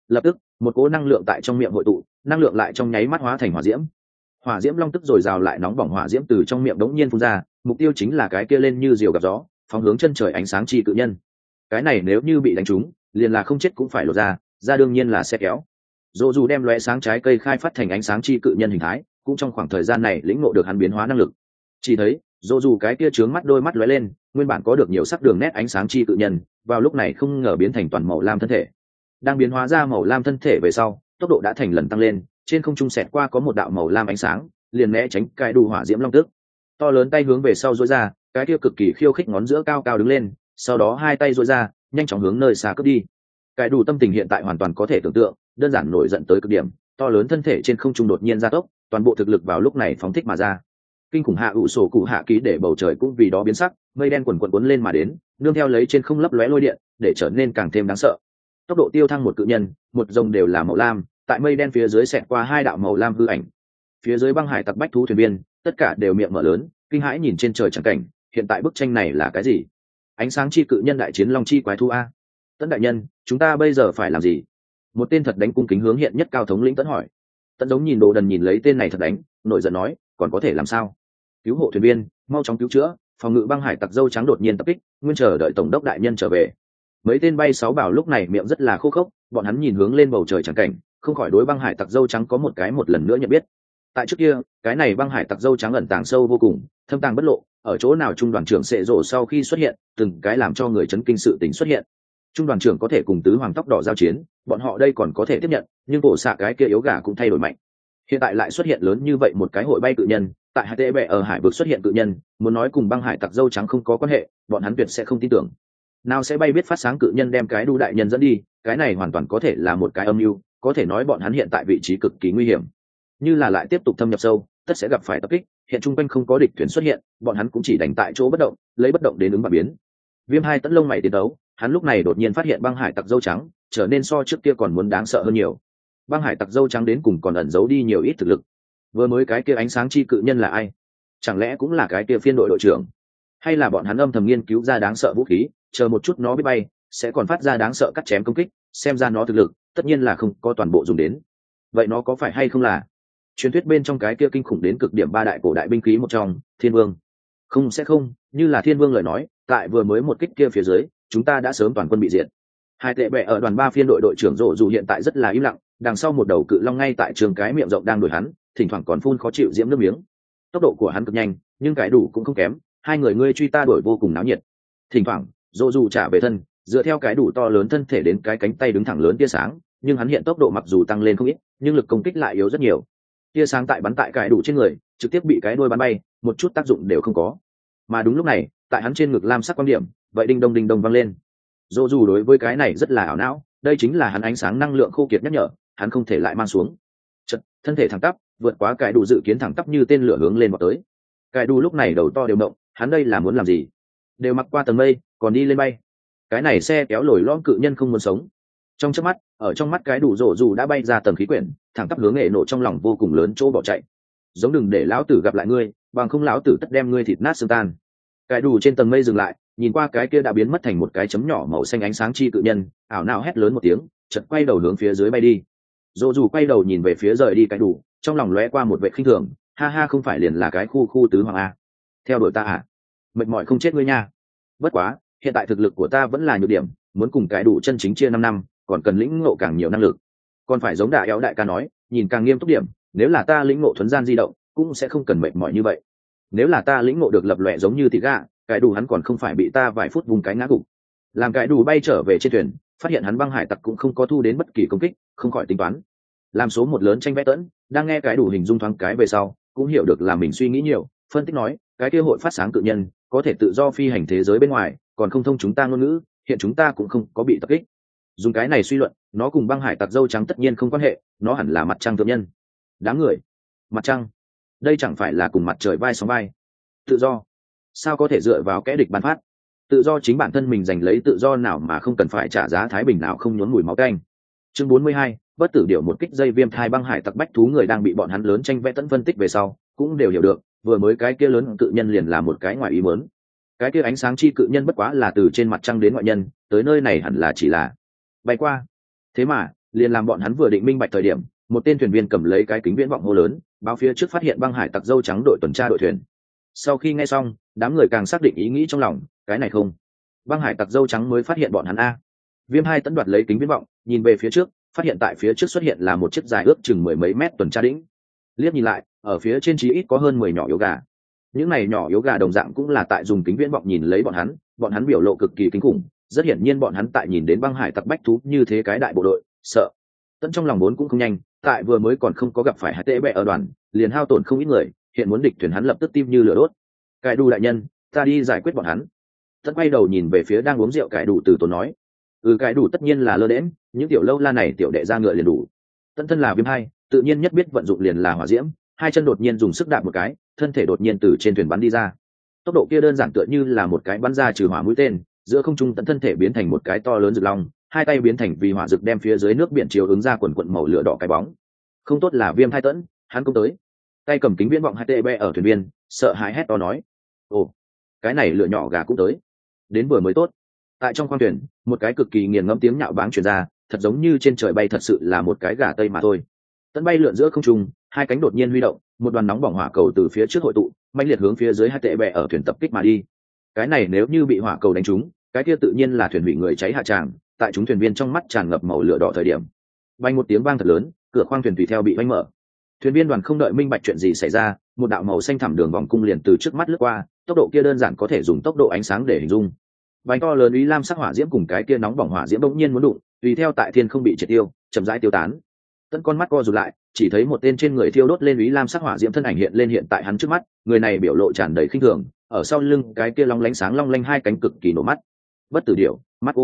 lập tức một cỗ năng lượng tại trong miệng hội tụ, năng lượng lại trong nháy mắt hóa thành hỏa diễm. Hỏa diễm long tức rồi rào lại nóng bỏng hỏa diễm từ trong miệng đống nhiên phun ra, mục tiêu chính là cái kia lên như diều gặp gió phóng hướng chân trời ánh sáng chi cự nhân. Cái này nếu như bị đánh trúng liền là không chết cũng phải lột ra đương nhiên là sẽ kéo. Dỗ dù đem lóe sáng trái cây khai phát thành ánh sáng chi cự nhân hình thái, cũng trong khoảng thời gian này lĩnh ngộ được hắn biến hóa năng lực. Chỉ thấy dỗ dù cái kia trướng mắt đôi mắt lóe lên, nguyên bản có được nhiều sắc đường nét ánh sáng chi cự nhân vào lúc này không ngờ biến thành toàn màu lam thân thể. Đang biến hóa ra màu lam thân thể về sau, tốc độ đã thành lần tăng lên, trên không trung xẹt qua có một đạo màu lam ánh sáng liền né tránh cái đủ hỏa diễm long tức. To lớn tay hướng về sau duỗi ra, cái kia cực kỳ khiêu khích ngón giữa cao cao đứng lên, sau đó hai tay duỗi ra nhanh chóng hướng nơi xa cướp đi. Cái đủ tâm tình hiện tại hoàn toàn có thể tưởng tượng, đơn giản nổi giận tới cực điểm, to lớn thân thể trên không trung đột nhiên gia tốc, toàn bộ thực lực vào lúc này phóng thích mà ra. Kinh khủng hạ ủ sổ cụ hạ ký để bầu trời cũng vì đó biến sắc, mây đen quần quần cuốn lên mà đến, nương theo lấy trên không lấp lóe lôi điện, để trở nên càng thêm đáng sợ. Tốc độ tiêu thăng một cự nhân, một rồng đều là màu lam, tại mây đen phía dưới xẹt qua hai đạo màu lam hư ảnh. Phía dưới băng hải tặc bách thú thuyền viên, tất cả đều miệng mở lớn, kinh hãi nhìn trên trời chẳng cảnh, hiện tại bức tranh này là cái gì? Ánh sáng chi cự nhân đại chiến long chi quái thú a. Tấn đại nhân, chúng ta bây giờ phải làm gì? Một tên thật đánh cung kính hướng hiện nhất cao thống lĩnh Tấn hỏi. Tấn giống nhìn đồ đần nhìn lấy tên này thật đánh, nổi giận nói, còn có thể làm sao? Cứu hộ thuyền viên, mau chóng cứu chữa, phòng ngự băng hải tặc dâu trắng đột nhiên tập kích, nguyên chờ đợi tổng đốc đại nhân trở về. Mấy tên bay sáu bảo lúc này miệng rất là khô khốc, bọn hắn nhìn hướng lên bầu trời chẳng cảnh, không khỏi đối băng hải tặc dâu trắng có một lần nữa nhận biết. Tại trước kia, cái này băng hải tặc dâu trắng ẩn tàng sâu vô cùng, thâm tàng bất lộ, ở chỗ nào trung đoàn trưởng Sệ Rồ sau khi xuất hiện, từng cái làm cho người chấn kinh sự tình xuất hiện. Trung đoàn trưởng có thể cùng tứ hoàng tóc đỏ giao chiến, bọn họ đây còn có thể tiếp nhận, nhưng bộ xạ cái kia yếu gà cũng thay đổi mạnh. Hiện tại lại xuất hiện lớn như vậy một cái hội bay cự nhân, tại hải tệ bệ ở hải vực xuất hiện cự nhân, muốn nói cùng băng hải tặc dâu trắng không có quan hệ, bọn hắn tuyệt sẽ không tin tưởng. Nào sẽ bay biết phát sáng cự nhân đem cái đu đại nhân dẫn đi, cái này hoàn toàn có thể là một cái âm mưu, có thể nói bọn hắn hiện tại vị trí cực kỳ nguy hiểm. Như là lại tiếp tục thâm nhập sâu, tất sẽ gặp phải tập kích, hiện trung quanh không có địch thuyền xuất hiện, bọn hắn cũng chỉ đánh tại chỗ bất động, lấy bất động đến ứng và biến. Viêm hai tấn lông mày tiến đấu, hắn lúc này đột nhiên phát hiện băng hải tặc dâu trắng trở nên so trước kia còn muốn đáng sợ hơn nhiều. Băng hải tặc dâu trắng đến cùng còn ẩn giấu đi nhiều ít thực lực. Vừa mới cái kia ánh sáng chi cự nhân là ai? Chẳng lẽ cũng là cái kia phiên đội đội trưởng? Hay là bọn hắn âm thầm nghiên cứu ra đáng sợ vũ khí, chờ một chút nó biết bay sẽ còn phát ra đáng sợ cắt chém công kích, xem ra nó thực lực tất nhiên là không có toàn bộ dùng đến. Vậy nó có phải hay không là truyền thuyết bên trong cái kia kinh khủng đến cực điểm ba đại cổ đại binh khí một trong, Thiên Vương? Không sẽ không, như là Thiên Vương lời nói, tại vừa mới một kích kia phía dưới, chúng ta đã sớm toàn quân bị diệt. Hai tệ bệ ở đoàn ba phiên đội đội trưởng Rộ dù hiện tại rất là im lặng, đằng sau một đầu cự long ngay tại trường cái miệng rộng đang đuổi hắn, thỉnh thoảng còn phun khó chịu diễm nước miếng. Tốc độ của hắn cực nhanh, nhưng cái đủ cũng không kém, hai người ngươi truy ta đuổi vô cùng náo nhiệt. Thỉnh thoảng Rộ dù trả về thân, dựa theo cái đủ to lớn thân thể đến cái cánh tay đứng thẳng lớn tia sáng, nhưng hắn hiện tốc độ mặc dù tăng lên không ít, nhưng lực công kích lại yếu rất nhiều. Tia sáng tại bắn tại cái đủ trên người, trực tiếp bị cái đuôi bắn bay, một chút tác dụng đều không có. Mà đúng lúc này, tại hắn trên ngực lam sắc quan điểm, vậy đinh đông vang lên. Dỗ dù đối với cái này rất là ảo não, đây chính là hắn ánh sáng năng lượng khô kiệt nhắc nhở, hắn không thể lại mang xuống. Chật, thân thể thẳng tắp, vượt quá cái đủ dự kiến thẳng tắp như tên lửa hướng lên vào tới. Cái đủ lúc này đầu to đều động, hắn đây là muốn làm gì? Đều mặc qua tầng mây, còn đi lên bay. Cái này xe kéo lồi lõm cự nhân không muốn sống. Trong chớp mắt, ở trong mắt cái đủ Rộ dù đã bay ra tầng khí quyển, thẳng tắp hướng nghệ nổ trong lòng vô cùng lớn chỗ bỏ chạy. Giống đừng để lão tử gặp lại ngươi, bằng không lão tử tất đem ngươi thịt nát xương tan. Cái đủ trên tầng mây dừng lại, nhìn qua cái kia đã biến mất thành một cái chấm nhỏ màu xanh ánh sáng chi cự nhân, ảo não hét lớn một tiếng, chợt quay đầu hướng phía dưới bay đi. Dỗ dù quay đầu nhìn về phía rời đi cái đủ, trong lòng lóe qua một vệ khinh thường, ha ha, không phải liền là cái khu tứ hoàng a, theo đuổi ta à? Mệt mỏi không chết ngươi nha. Bất quá, hiện tại thực lực của ta vẫn là nhược điểm, muốn cùng cái đủ chân chính chia 5 năm, còn cần lĩnh ngộ càng nhiều năng lực. Còn phải giống đại éo đại ca nói, nhìn càng nghiêm túc điểm, nếu là ta lĩnh ngộ thuấn gian di động, cũng sẽ không cần mệt mỏi như vậy. Nếu là ta lĩnh ngộ được lập lòe giống như thịt gà, cái đủ hắn còn không phải bị ta vài phút vùng cái ngã gục. Làm cái đủ bay trở về trên thuyền, phát hiện hắn băng hải tặc cũng không có thu đến bất kỳ công kích, không khỏi tính toán. Làm số một lớn tranh vẽ tẫn, đang nghe cái đủ hình dung thoáng cái về sau, cũng hiểu được là mình suy nghĩ nhiều, phân tích nói, cái kia hội phát sáng cự nhân có thể tự do phi hành thế giới bên ngoài, còn không thông chúng ta ngôn ngữ, hiện chúng ta cũng không có bị tập kích. Dùng cái này suy luận, nó cùng băng hải tặc dâu trắng tất nhiên không quan hệ, nó hẳn là mặt trăng thượng nhân. Đáng người, mặt trăng, đây chẳng phải là cùng mặt trời vai sóng vai? Tự do sao có thể dựa vào kẻ địch ban phát? Tự do chính bản thân mình giành lấy tự do nào mà không cần phải trả giá thái bình nào không nhốn mùi máu tanh. Chương 42, bất tử điệu một kích dây viêm thai băng hải tặc bách thú người đang bị bọn hắn lớn tranh vẽ tẫn phân tích về sau, cũng đều hiểu được, vừa mới cái kia lớn cự nhân liền là một cái ngoài ý muốn. Cái kia ánh sáng chi cự nhân bất quá là từ trên mặt trăng đến ngoại nhân, tới nơi này hẳn là chỉ là bay qua. Thế mà, liền làm bọn hắn vừa định minh bạch thời điểm, một tên thuyền viên cầm lấy cái kính viễn vọng hô lớn, báo phía trước phát hiện băng hải tặc dâu trắng đội tuần tra đội thuyền. Sau khi nghe xong, đám người càng xác định ý nghĩ trong lòng, cái này không, băng hải tặc dâu trắng mới phát hiện bọn hắn a. Viêm Hai tẫn đoạt lấy kính viễn vọng, nhìn về phía trước, phát hiện tại phía trước xuất hiện là một chiếc dài ước chừng mười mấy mét tuần tra đĩnh. Liếc nhìn lại, ở phía trên chí ít có hơn 10 nhỏ yếu gà. Những này nhỏ yếu gà đồng dạng cũng là tại dùng kính viễn vọng nhìn lấy bọn hắn biểu lộ cực kỳ kinh khủng, rất hiển nhiên bọn hắn tại nhìn đến băng hải tặc bách thú như thế cái đại bộ đội, sợ. Tẫn trong lòng vốn cũng không nhanh, tại vừa mới còn không có gặp phải hải tệ bẹ ở đoàn, liền hao tổn không ít người, hiện muốn địch thuyền hắn lập tức tim như lửa đốt. Cải Đủ đại nhân, ta đi giải quyết bọn hắn. Tẫn quay đầu nhìn về phía đang uống rượu Cải Đủ từ tốn nói. Cải Đủ tất nhiên là lơ đễnh, những tiểu lâu la này tiểu đệ ra ngựa liền đủ. Tẫn thân là Viêm Hai, tự nhiên nhất biết vận dụng liền là hỏa diễm, hai chân đột nhiên dùng sức đạp một cái, thân thể đột nhiên từ trên thuyền bắn đi ra. Tốc độ kia đơn giản tựa như là một cái bắn ra trừ hỏa mũi tên, giữa không trung Tẫn thân thể biến thành một cái to lớn rực long, hai tay biến thành vì hỏa rực đem phía dưới nước biển chiếu ứng ra quần quần màu lửa đỏ cái bóng. Không tốt là Viêm Hai Tẫn, hắn công tới. Tay cầm kính viễn vọng hai tê bẹ ở thuyền viên, sợ hãi hét to nói: "Ồ, cái này lửa nhỏ gà cũng tới, đến vừa mới tốt." Tại trong khoang thuyền, một cái cực kỳ nghiền ngẫm tiếng nhạo báng truyền ra, thật giống như trên trời bay thật sự là một cái gà tây mà thôi. Tẫn bay lượn giữa không trung, hai cánh đột nhiên huy động, một đoàn nóng bỏng hỏa cầu từ phía trước hội tụ, mãnh liệt hướng phía dưới hai tệ bè ở thuyền tập kích mà đi. Cái này nếu như bị hỏa cầu đánh trúng, cái kia tự nhiên là thuyền hủy người cháy hạ tràng, tại chúng thuyền viên trong mắt tràn ngập màu lửa đỏ thời điểm. Vang một tiếng vang thật lớn, cửa khoang thuyền tùy theo bị vênh mở. Thuyền viên đoàn không đợi minh bạch chuyện gì xảy ra, một đạo màu xanh thẳm đường vòng cung liền từ trước mắt lướt qua, tốc độ kia đơn giản có thể dùng tốc độ ánh sáng để hình dung. Vành to lớn ý lam sắc hỏa diễm cùng cái kia nóng bỏng hỏa diễm bỗng nhiên muốn đụng, tùy theo tại thiên không bị triệt tiêu, chậm rãi tiêu tán. Tẫn con mắt co rụt lại, chỉ thấy một tên trên người thiêu đốt lên ý lam sắc hỏa diễm thân ảnh hiện tại hắn trước mắt, người này biểu lộ tràn đầy khinh thường, ở sau lưng cái kia long lánh sáng long lanh hai cánh cực kỳ nổ mắt. Bất tử điểu,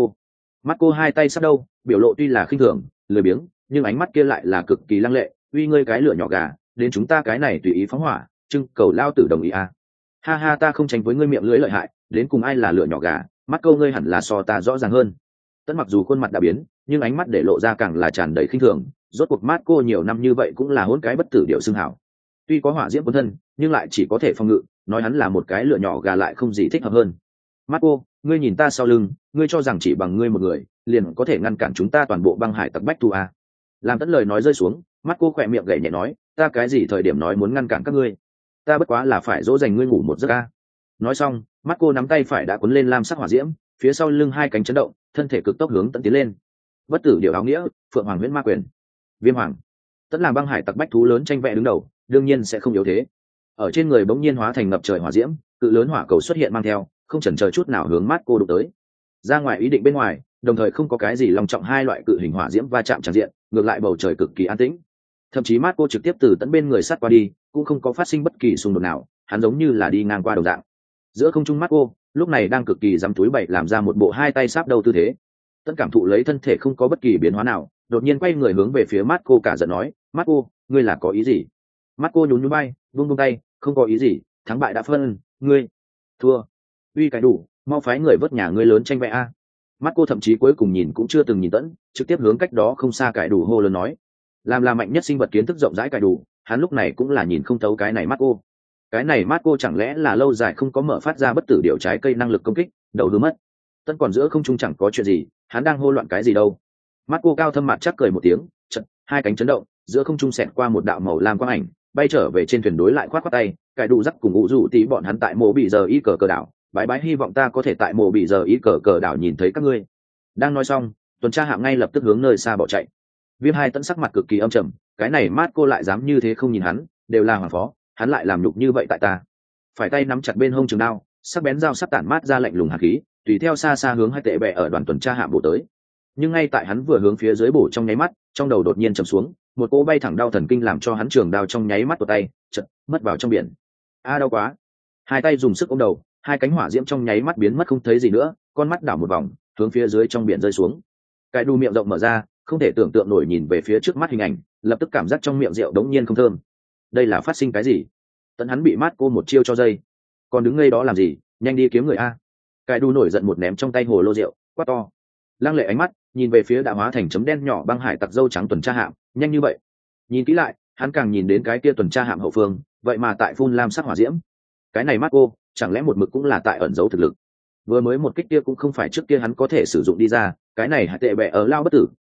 mắt cô hai tay sát đâu, biểu lộ tuy là khinh thường, lười biếng, nhưng ánh mắt kia lại là cực kỳ lăng lệ, uy ngươi cái lửa nhỏ gà, đến chúng ta cái này tùy ý phóng hỏa, trưng cầu lao tử đồng ý à. Ha ha, ta không tranh với ngươi miệng lưỡi lợi hại, đến cùng ai là lửa nhỏ gà, mắt câu ngươi hẳn là so ta rõ ràng hơn. Tẫn mặc dù khuôn mặt đã biến, nhưng ánh mắt để lộ ra càng là tràn đầy khinh thường, rốt cuộc mắt cô nhiều năm như vậy cũng là hôn cái bất tử điệu xưng hảo. Tuy có hỏa diễm cuốn thân, nhưng lại chỉ có thể phòng ngự, nói hắn là một cái lửa nhỏ gà lại không gì thích hợp hơn. Mắt cô, ngươi nhìn ta sau lưng, ngươi cho rằng chỉ bằng ngươi một người, liền có thể ngăn cản chúng ta toàn bộ băng hải tặc bách tu à. Làm Tẫn lời nói rơi xuống, mắt cô khỏe miệng gảy nhẹ nói, ta cái gì thời điểm nói muốn ngăn cản các ngươi, ta bất quá là phải dỗ dành ngươi ngủ một giấc a. Nói xong, mắt cô nắm tay phải đã cuốn lên lam sắc hỏa diễm, phía sau lưng hai cánh chấn động, thân thể cực tốc hướng Tẫn tiến lên. Bất tử điệu áo nghĩa, phượng hoàng huyễn ma quyền, Viêm Hoàng. Tẫn là băng hải tặc bách thú lớn tranh vẽ đứng đầu, đương nhiên sẽ không yếu thế. Ở trên người bỗng nhiên hóa thành ngập trời hỏa diễm, cự lớn hỏa cầu xuất hiện mang theo, không chần chờ chút nào hướng mắt cô đụng tới. Ra ngoài ý định bên ngoài, đồng thời không có cái gì long trọng hai loại cự hình hỏa diễm va chạm tràn diện, ngược lại bầu trời cực kỳ an tĩnh. Thậm chí mắt cô trực tiếp từ Tẫn bên người sát qua đi, cũng không có phát sinh bất kỳ xung đột nào, hắn giống như là đi ngang qua đồng dạng. Giữa không trung mắt cô lúc này đang cực kỳ dám túi bậy làm ra một bộ hai tay sáp đầu tư thế. Tẫn cảm thụ lấy thân thể không có bất kỳ biến hóa nào, đột nhiên quay người hướng về phía mắt cô cả giận nói, mắt cô, ngươi là có ý gì? Mắt cô nhún nhún bay, buông tay, không có ý gì, thắng bại đã phân, ngươi thua. Uy cái đủ, mau phái người vớt nhà ngươi lớn tranh vẽ a. Mắt cô thậm chí cuối cùng nhìn cũng chưa từng nhìn Tẫn, trực tiếp hướng cách đó không xa cải đủ hô lớn nói, làm là mạnh nhất sinh vật kiến thức rộng rãi cải đủ, hắn lúc này cũng là nhìn không thấu cái này mắt cô. Cái này mắt cô chẳng lẽ là lâu dài không có mở phát ra bất tử điệu trái cây năng lực công kích, đầu hứa mất. Tẫn còn giữa không trung chẳng có chuyện gì, hắn đang hô loạn cái gì đâu. Mắt cô cao thâm mặt chắc cười một tiếng, chật, hai cánh chấn động, giữa không trung xẹt qua một đạo màu lam quang ảnh, bay trở về trên thuyền đối lại khoát khoát tay, cải đủ rắc cùng ngũ dụ tí bọn hắn tại mộ bị giờ y cờ cờ đảo, bái bái hy vọng ta có thể tại mộ bị giờ y cờ cờ đảo nhìn thấy các ngươi. Đang nói xong, tuần tra hạm ngay lập tức hướng nơi xa bỏ chạy. Viêm Hai Tẫn sắc mặt cực kỳ âm trầm, cái này mắt cô lại dám như thế không nhìn hắn, đều là hoàng phó, hắn lại làm nhục như vậy tại ta. Phải tay nắm chặt bên hông trường đao, sắc bén dao sắp tản mát ra lạnh lùng hàn khí, tùy theo xa xa hướng hai tệ bè ở đoàn tuần tra hạm bổ tới. Nhưng ngay tại hắn vừa hướng phía dưới bổ trong nháy mắt, trong đầu đột nhiên trầm xuống, một cỗ bay thẳng đau thần kinh làm cho hắn trường đao trong nháy mắt tuột tay, chợt mất vào trong biển. A đau quá! Hai tay dùng sức ôm đầu, hai cánh hỏa diễm trong nháy mắt biến mất không thấy gì nữa, con mắt đảo một vòng, hướng phía dưới trong biển rơi xuống. Cái đu miệng rộng mở ra, không thể tưởng tượng nổi nhìn về phía trước mắt hình ảnh, lập tức cảm giác trong miệng rượu đống nhiên không thơm. Đây là phát sinh cái gì? Tẫn hắn bị mát cô một chiêu cho dây, còn đứng ngây đó làm gì, nhanh đi kiếm người a. Cái đu nổi giận một ném trong tay hồ lô rượu, quát to. Lăng Lệ ánh mắt nhìn về phía đã hóa thành chấm đen nhỏ băng hải tặc dâu trắng tuần tra hạm, nhanh như vậy. Nhìn kỹ lại, hắn càng nhìn đến cái kia tuần tra hạm hậu phương, vậy mà tại phun lam sắc hỏa diễm. Cái này mắt cô, chẳng lẽ một mực cũng là tại ẩn giấu thực lực? Vừa mới một kích kia cũng không phải trước kia hắn có thể sử dụng đi ra, cái này hạ tệ bẹ ở lao bất tử,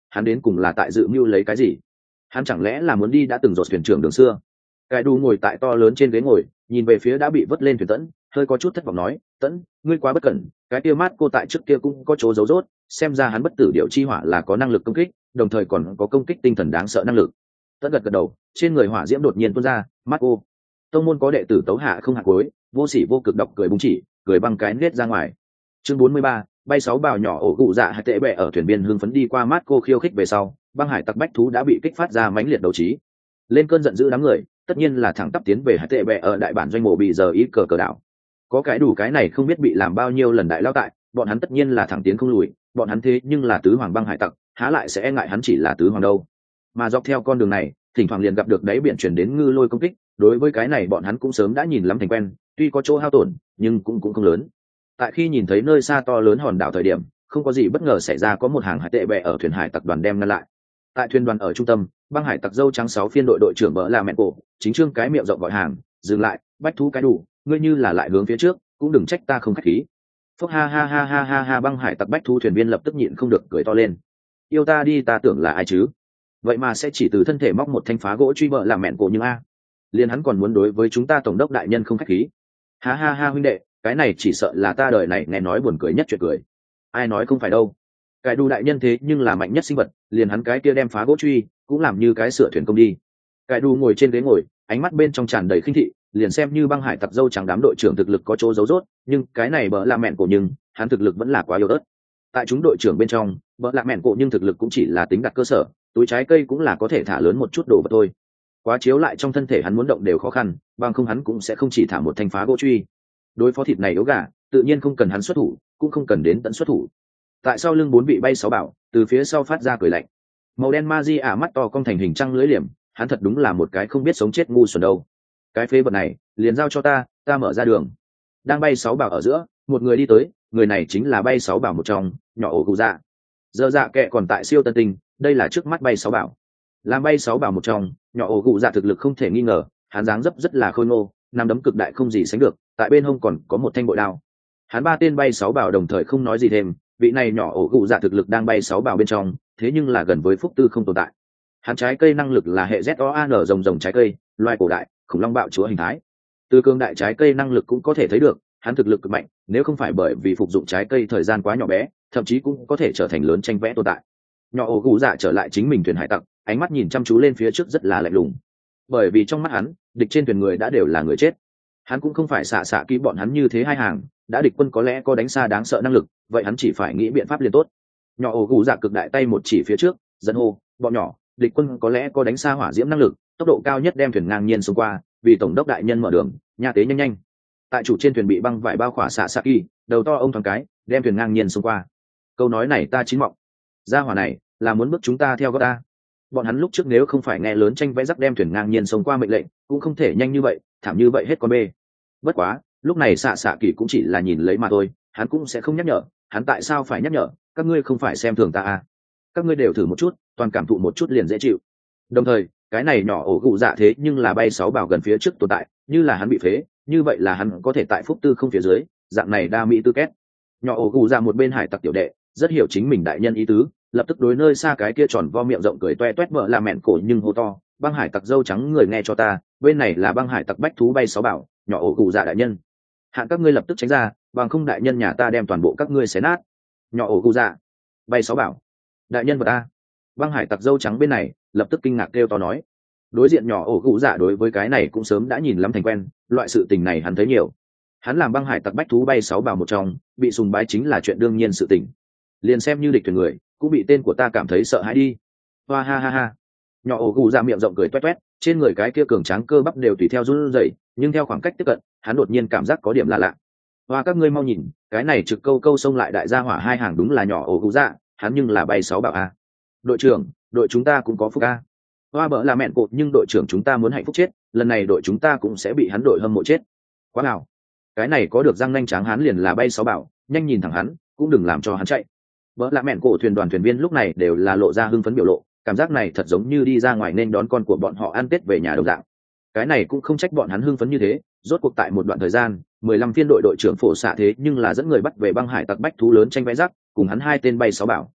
hắn đến cùng là tại dự mưu lấy cái gì? Hắn chẳng lẽ là muốn đi đã từng dột thuyền trưởng đường xưa? Cải Đủ ngồi tại to lớn trên ghế ngồi, nhìn về phía đã bị vớt lên thuyền Tẫn, hơi có chút thất vọng nói, Tẫn, ngươi quá bất cẩn, cái kia mát cô tại trước kia cũng có chỗ giấu rốt, xem ra hắn bất tử điệu chi hỏa là có năng lực công kích, đồng thời còn có công kích tinh thần đáng sợ năng lực. Tẫn gật gật đầu, trên người hỏa diễm đột nhiên tuôn ra, mát cô. Tông môn có đệ tử tấu hạ không hạ cuối, vô sỉ vô cực độc cười búng chỉ, cười băng cái nết ra ngoài. Chương 43, bay 6 bào nhỏ ổ gụ dạ hay tệ bẹ ở thuyền biên hưng phấn đi qua mát cô khiêu khích về sau, băng hải tặc bách thú đã bị kích phát ra mãnh liệt đấu trí. Lên cơn giận dữ đám người, tất nhiên là thẳng tắp tiến về hải tệ bẹ ở đại bản doanh mộ bị giờ ý cờ đảo. Có cái đủ cái này không biết bị làm bao nhiêu lần đại lao tại, bọn hắn tất nhiên là thẳng tiến không lùi, bọn hắn thế nhưng là tứ hoàng băng hải tặc, há lại sẽ e ngại hắn chỉ là tứ hoàng đâu. Mà dọc theo con đường này, thỉnh thoảng liền gặp được đáy biển chuyển đến ngư lôi công kích, đối với cái này bọn hắn cũng sớm đã nhìn lắm thành quen, tuy có chỗ hao tổn nhưng cũng không lớn. Tại khi nhìn thấy nơi xa to lớn hòn đảo thời điểm, không có gì bất ngờ xảy ra, có một hàng hải tệ bẹ ở thuyền hải tặc đoàn đem ngăn lại. Tại thuyền đoàn ở trung tâm, băng hải tặc dâu trắng 6 phiên đội trưởng bỡ là mẹ cổ chính trương cái miệng rộng gọi hàng, dừng lại, bách thú cái đủ, ngươi như là lại hướng phía trước, cũng đừng trách ta không khách khí. Phúc ha ha ha ha ha ha, băng hải tặc bách thú thuyền viên lập tức nhịn không được cười to lên. Yêu ta đi, ta tưởng là ai chứ? Vậy mà sẽ chỉ từ thân thể móc một thanh phá gỗ truy bỡ là mẹ cổ, nhưng liền hắn còn muốn đối với chúng ta tổng đốc đại nhân không khách khí. Ha ha ha huynh đệ, cái này chỉ sợ là ta đời này nghe nói buồn cười nhất chuyện cười. Ai nói không phải đâu. Cái đu đại nhân thế nhưng là mạnh nhất sinh vật, liền hắn cái kia đem phá gỗ truy cũng làm như cái sửa thuyền công đi. Cái đu ngồi trên ghế ngồi, ánh mắt bên trong tràn đầy khinh thị, liền xem như băng hải tặc dâu trắng đám đội trưởng thực lực có chỗ giấu rốt, nhưng cái này bỡ là mẹn cổ, nhưng hắn thực lực vẫn là quá yếu ớt. Tại chúng đội trưởng bên trong, bỡ là mẹn cổ nhưng thực lực cũng chỉ là tính đặt cơ sở, túi trái cây cũng là có thể thả lớn một chút đồ vật thôi. Quá chiếu lại trong thân thể hắn muốn động đều khó khăn, bằng không hắn cũng sẽ không chỉ thả một thanh phá gỗ truy. Đối phó thịt này yếu gà, tự nhiên không cần hắn xuất thủ, cũng không cần đến tận xuất thủ. Tại sau lưng 4 vị bay 6 bảo, từ phía sau phát ra cười lạnh. Màu đen ma di ả mắt to cong thành hình trăng lưỡi liềm, hắn thật đúng là một cái không biết sống chết ngu xuẩn đâu. Cái phế vật này, liền giao cho ta mở ra đường. Đang bay 6 bảo ở giữa, một người đi tới, người này chính là bay 6 bảo một trong, nhỏ ổ cụ dạ. Giờ dạ kệ còn tại siêu tân tinh, đây là trước mắt bay 6 bảo. Làm bay 6 bảo một trong, nhỏ ổ cụ dạ thực lực không thể nghi ngờ, hắn dáng dấp rất là khôi ngô, nắm đấm cực đại không gì sánh được, tại bên hông còn có một thanh bội đao. Hắn 3 tên bay 6 bảo đồng thời không nói gì thêm, vị này nhỏ ổ cụ dạ thực lực đang bay 6 bảo bên trong, thế nhưng là gần với phúc tư không tồn tại. Hắn trái cây năng lực là hệ ZOAN rồng trái cây, loài cổ đại, khủng long bạo chúa hình thái. Từ cương đại trái cây năng lực cũng có thể thấy được, hắn thực lực cực mạnh, nếu không phải bởi vì phục dụng trái cây thời gian quá nhỏ bé, thậm chí cũng có thể trở thành lớn tranh vẽ tồn tại. Nhỏ ổ cụ dạ trở lại chính mình thuyền hải tặc, ánh mắt nhìn chăm chú lên phía trước rất là lạnh lùng. Bởi vì trong mắt hắn, địch trên thuyền người đã đều là người chết. Hắn cũng không phải xạ kỹ bọn hắn như thế hai hàng, đã địch quân có lẽ có đánh xa đáng sợ năng lực, vậy hắn chỉ phải nghĩ biện pháp liền tốt. Nhỏ ổ cụ dạ cực đại tay một chỉ phía trước, dẫn hô, bọn nhỏ, địch quân có lẽ có đánh xa hỏa diễm năng lực, tốc độ cao nhất đem thuyền ngang nhiên xông qua, vì tổng đốc đại nhân mở đường, nha tế nhanh nhanh. Tại chủ trên thuyền bị băng vải bao khỏa xạ kỳ, đầu to ông thoáng cái, đem thuyền ngang nhiên xông qua. Câu nói này ta chín mọng. Gia hỏa này là muốn bước chúng ta theo gót ta. Bọn hắn lúc trước nếu không phải nghe lớn tranh vẽ rắc đem thuyền ngang nhiên xông qua mệnh lệnh, cũng không thể nhanh như vậy, thảm như vậy hết con bê. Bất quá, lúc này xạ kỳ cũng chỉ là nhìn lấy mà thôi, hắn cũng sẽ không nhắc nhở. Hắn tại sao phải nhắc nhở? Các ngươi không phải xem thường ta à? Các ngươi đều thử một chút, toàn cảm thụ một chút liền dễ chịu. Đồng thời, cái này nhỏ ổ cụ dạ thế nhưng là bay 6 bảo gần phía trước tồn tại, như là hắn bị phế, như vậy là hắn có thể tại phúc tư không phía dưới, dạng này đa mỹ tư kết. Nhỏ ổ cụ dạ một bên hải tặc tiểu đệ, rất hiểu chính mình đại nhân ý tứ, lập tức đối nơi xa cái kia tròn vo miệng rộng cười toe toét vợ là mẹn cổ nhưng hô to, băng hải tặc dâu trắng người nghe cho ta, bên này là băng hải tặc bách thú bay 6 bảo, nhỏ ổ cụ dạ đại nhân. Hạn các ngươi lập tức tránh ra, bằng không đại nhân nhà ta đem toàn bộ các ngươi xé nát. Nhỏ ổ cụ dạ, bay 6 bảo, đại nhân của ta. Băng hải tặc dâu trắng bên này lập tức kinh ngạc kêu to nói. Đối diện nhỏ ổ cụ dạ đối với cái này cũng sớm đã nhìn lắm thành quen, loại sự tình này hắn thấy nhiều. Hắn làm băng hải tặc bách thú bay 6 bảo một trong, bị sùng bái chính là chuyện đương nhiên sự tình. Liền xem như địch thuyền người, cũng bị tên của ta cảm thấy sợ hãi đi. Hoa ha ha ha. Nhỏ ổ cụ dạ miệng rộng cười toét toét, trên người cái kia cường tráng cơ bắp đều tùy theo run rẩy, nhưng theo khoảng cách tiếp cận, hắn đột nhiên cảm giác có điểm lạ lạ. Hoa các ngươi mau nhìn, cái này trực câu xông lại đại gia hỏa hai hàng đúng là nhỏ ổ cụ dạ, hắn nhưng là bay 6 bảo a. Đội trưởng, đội chúng ta cũng có phúc a. Hoa bỡ là mẹn cột, nhưng đội trưởng chúng ta muốn hạnh phúc chết, lần này đội chúng ta cũng sẽ bị hắn đội hâm mộ chết. Quá nào. Cái này có được răng nanh tráng hắn liền là bay 6 bảo, nhanh nhìn thẳng hắn, cũng đừng làm cho hắn chạy. Bỡ là mẹn cổ thuyền đoàn thuyền viên lúc này đều là lộ ra hưng phấn biểu lộ, cảm giác này thật giống như đi ra ngoài nên đón con của bọn họ ăn Tết về nhà đồng dạng. Cái này cũng không trách bọn hắn hưng phấn như thế, rốt cuộc tại một đoạn thời gian, 15 phiên đội đội trưởng phổ xạ thế nhưng là dẫn người bắt về băng hải tặc bách thú lớn tranh vẽ rắc, cùng hắn hai tên bay 6 bảo.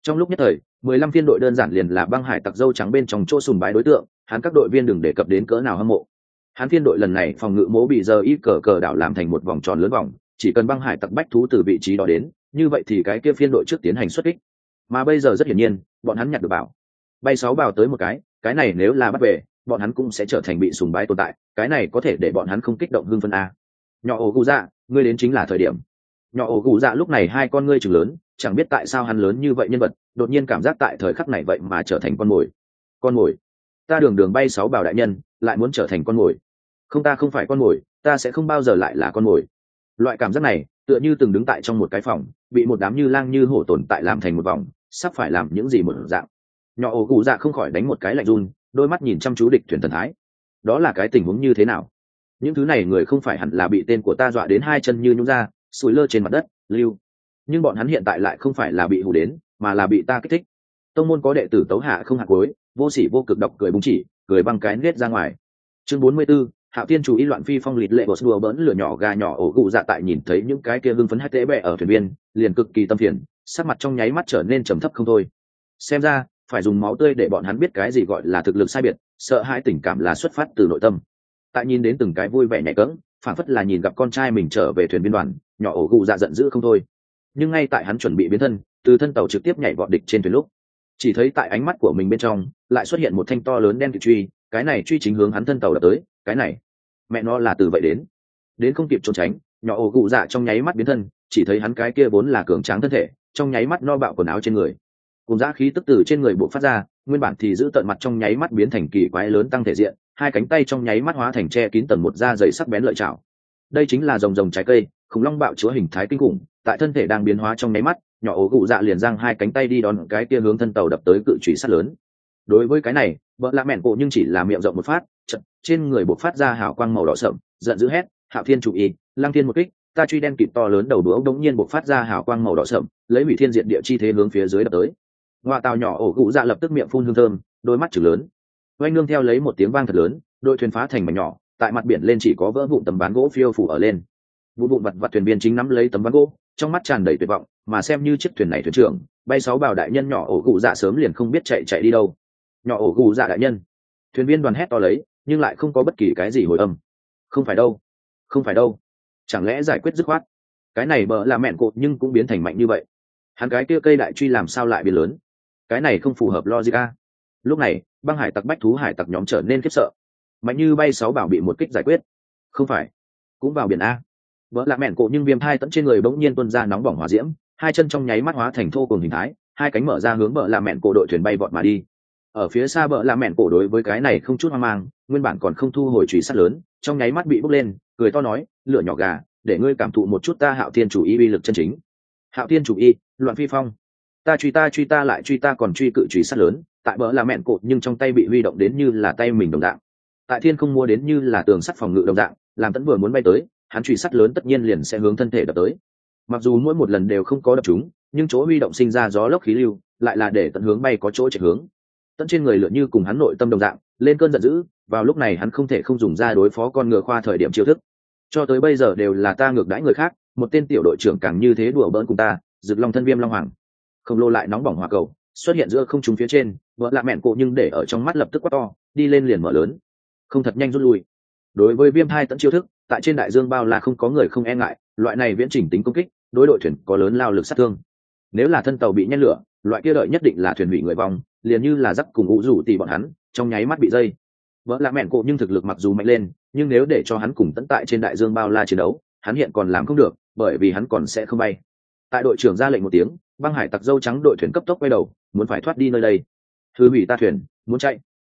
Trong lúc nhất thời 15 phiên đội đơn giản liền là băng hải tặc dâu trắng bên trong chỗ sùng bái đối tượng, hắn các đội viên đừng đề cập đến cỡ nào hâm mộ. Hắn phiên đội lần này phòng ngự mố bị giờ ít cờ cờ đảo làm thành một vòng tròn lớn vòng, chỉ cần băng hải tặc bách thú từ vị trí đó đến, như vậy thì cái kia phiên đội trước tiến hành xuất kích. Mà bây giờ rất hiển nhiên, bọn hắn nhặt được bảo. Bay 6 bào tới một cái này nếu là bắt về, bọn hắn cũng sẽ trở thành bị sùng bái tồn tại, cái này có thể để bọn hắn không kích động hưng phân a. Nhỏ ổ gù dạ, ngươi đến chính là thời điểm. Nhỏ ổ gù dạ lúc này hai con ngươi trừng lớn, chẳng biết tại sao hắn lớn như vậy nhân vật, đột nhiên cảm giác tại thời khắc này vậy mà trở thành con mồi. Con mồi? Ta đường đường bay 6 bào đại nhân, lại muốn trở thành con mồi. Không, ta không phải con mồi, ta sẽ không bao giờ lại là con mồi. Loại cảm giác này tựa như từng đứng tại trong một cái phòng, bị một đám như lang như hổ tồn tại làm thành một vòng, sắp phải làm những gì một dạng. Nhỏ ổ cụ dạ không khỏi đánh một cái lạnh run, đôi mắt nhìn chăm chú địch thuyền thần thái. Đó là cái tình huống như thế nào? Những thứ này người không phải hẳn là bị tên của ta dọa đến hai chân như nhũn ra, sủi lơ trên mặt đất, lưu. Nhưng bọn hắn hiện tại lại không phải là bị hù đến, mà là bị ta kích thích. Tông môn có đệ tử tấu hạ không hạ cuối, vô sỉ vô cực độc cười búng chỉ, cười băng cái nết ra ngoài. Chương 44, Hạo Thiên chủ ý loạn phi phong lịt lệ bột đùa bỡn lửa nhỏ gà nhỏ ổ cụ dạ tại nhìn thấy những cái kia hưng phấn hai tế bẹ ở thuyền viên, liền cực kỳ tâm phiền, sắc mặt trong nháy mắt trở nên trầm thấp không thôi. Xem ra phải dùng máu tươi để bọn hắn biết cái gì gọi là thực lực sai biệt, sợ hãi tình cảm là xuất phát từ nội tâm. Tại nhìn đến từng cái vui vẻ nhẹ cẫng, phản phất là nhìn gặp con trai mình trở về thuyền viên đoàn, nhỏ ổ cụ dạ giận dữ không thôi. Nhưng ngay tại hắn chuẩn bị biến thân, từ thân tàu trực tiếp nhảy vọt địch trên thuyền lúc, chỉ thấy tại ánh mắt của mình bên trong lại xuất hiện một thanh to lớn đen kịt truy, cái này truy chính hướng hắn thân tàu đập tới, cái này mẹ nó là từ vậy đến không kịp trốn tránh, nhỏ ổ cụ dạ trong nháy mắt biến thân, chỉ thấy hắn cái kia vốn là cường tráng thân thể, trong nháy mắt no bạo quần áo trên người, cùng dã khí tức từ trên người bộc phát ra, nguyên bản thì giữ tận mặt trong nháy mắt biến thành kỳ quái lớn tăng thể diện, hai cánh tay trong nháy mắt hóa thành che kín tầng một da dày sắc bén lợi chảo. Đây chính là rồng trái cây, khủng long bạo chúa hình thái kinh khủng, tại thân thể đang biến hóa trong nháy mắt, nhỏ ổ cụ dạ liền giang hai cánh tay đi đón cái kia hướng thân tàu đập tới cự chùy sắt lớn. Đối với cái này, vợ lạ mẹn cổ nhưng chỉ là miệng rộng một phát, trên người bộc phát ra hào quang màu đỏ sậm, giận dữ hét, Hạo Thiên chủ ý, Lăng Thiên một kích, ta truy đen kịt to lớn đầu đũa đống nhiên bộc phát ra hào quang màu đỏ sậm, lấy hủy thiên diện địa chi thế hướng phía dưới đập tới. Ngoại tàu nhỏ ổ cụ dạ lập tức miệng phun hương thơm, đôi mắt trừng lớn. Oanh nương theo lấy một tiếng vang thật lớn, đội thuyền phá thành mảnh nhỏ, tại mặt biển lên chỉ có vỡ vụn tấm ván gỗ phiêu phủ ở lên. Vụn vặt thuyền viên chính nắm lấy tấm ván gỗ, trong mắt tràn đầy tuyệt vọng, mà xem như chiếc thuyền này thuyền trưởng, bay 6 bào đại nhân nhỏ ổ cụ dạ sớm liền không biết chạy đi đâu. Nhỏ ổ cụ dạ đại nhân, thuyền viên đoàn hét to lấy, nhưng lại không có bất kỳ cái gì hồi âm. Không phải đâu, chẳng lẽ giải quyết dứt khoát? Cái này bợ là mẹn cột nhưng cũng biến thành mạnh như vậy. Hắn cái kia cây đại truy làm sao lại biến lớn? Cái này không phù hợp logic a. Lúc này băng hải tặc bách thú hải tặc nhóm trở nên khiếp sợ. Mạnh như bay 6 bảo bị một kích giải quyết, không phải cũng vào biển a? Vỡ lạ mẹn cổ nhưng viêm thai tận trên người bỗng nhiên tuôn ra nóng bỏng hỏa diễm, hai chân trong nháy mắt hóa thành thô cùng hình thái, hai cánh mở ra hướng vỡ lạ mẹn cổ đội thuyền bay vọt mà đi. Ở phía xa vỡ lạ mẹn cổ đối với cái này không chút hoang mang, nguyên bản còn không thu hồi chùy sắt lớn, trong nháy mắt bị bốc lên, cười to nói, lửa nhỏ gà, để ngươi cảm thụ một chút ta Hạo Thiên chủ y uy lực chân chính. Hạo Thiên chủ y, loạn phi phong. Ta truy ta lại truy ta còn truy cự chùy sắt lớn, tại vỡ lạ mẹn cổ nhưng trong tay bị huy động đến như là tay mình đồng dạng. Tại thiên không mua đến như là tường sắt phòng ngự đồng dạng, làm tẫn vừa muốn bay tới, hắn truy sắt lớn tất nhiên liền sẽ hướng thân thể đập tới. Mặc dù mỗi một lần đều không có đập trúng, nhưng chỗ huy động sinh ra gió lốc khí lưu lại là để tận hướng bay có chỗ chạy hướng. Tận trên người lượn như cùng hắn nội tâm đồng dạng, lên cơn giận dữ, vào lúc này hắn không thể không dùng ra đối phó con ngựa khoa thời điểm chiêu thức. Cho tới bây giờ đều là ta ngược đãi người khác, một tên tiểu đội trưởng càng như thế đùa bỡn cùng ta, Rực Long thân viêm long hoàng. Không lô lại nóng bỏng hỏa cầu xuất hiện giữa không trung phía trên, vợ lạ mẹn cổ nhưng để ở trong mắt lập tức quát to, đi lên liền mở lớn, không thật nhanh rút lui. Đối với viêm hai tận chiêu thức, tại trên đại dương bao là không có người không e ngại, loại này viễn trình tính công kích, đối đội thuyền có lớn lao lực sát thương. Nếu là thân tàu bị nhen lửa, loại kia đợi nhất định là thuyền hủy người vong, liền như là giặc cùng ngũ rủ tỷ bọn hắn, trong nháy mắt bị dây. Vợ lạ mẹn cổ nhưng thực lực mặc dù mạnh lên, nhưng nếu để cho hắn cùng tận tại trên đại dương bao la chiến đấu, hắn hiện còn làm không được, bởi vì hắn còn sẽ không bay. Tại đội trưởng ra lệnh một tiếng, băng hải tặc dâu trắng đội thuyền cấp tốc quay đầu, muốn phải thoát đi nơi đây. Thứ hủy ta thuyền, muốn chạy.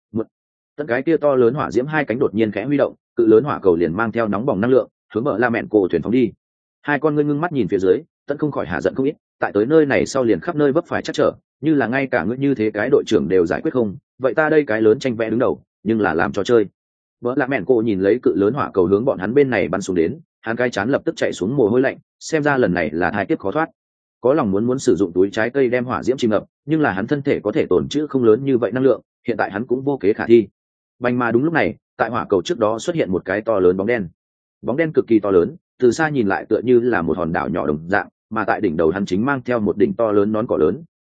Tận cái kia to lớn hỏa diễm hai cánh đột nhiên khẽ huy động, cự lớn hỏa cầu liền mang theo nóng bỏng năng lượng, hướng bờ la mẹn cổ thuyền phóng đi. Hai con ngươi ngưng mắt nhìn phía dưới, Tận không khỏi hạ giận không ít, tại tới nơi này sau liền khắp nơi vấp phải chắc trở, như là ngay cả ngươi như thế cái đội trưởng đều giải quyết không, vậy ta đây cái lớn tranh vẽ đứng đầu, nhưng là làm trò chơi. Bờ la mẹn cổ nhìn lấy cự lớn hỏa cầu hướng bọn hắn bên này bắn xuống đến, hắn cái chán lập tức chạy xuống mồ hôi lạnh, xem ra lần này là thai kiếp khó thoát. Có lòng muốn sử dụng túi trái cây đem hỏa diễm chìm ngập, nhưng là hắn thân thể có thể tồn trữ không lớn như vậy năng lượng, hiện tại hắn cũng vô kế khả thi. Bành mà đúng lúc này, tại hỏa cầu trước đó xuất hiện một cái to lớn bóng đen cực kỳ to lớn, từ xa nhìn lại tựa như là một hòn đảo nhỏ đồng dạng, mà tại đỉnh đầu hắn chính mang theo một đỉnh to lớn nón cỏ lớn,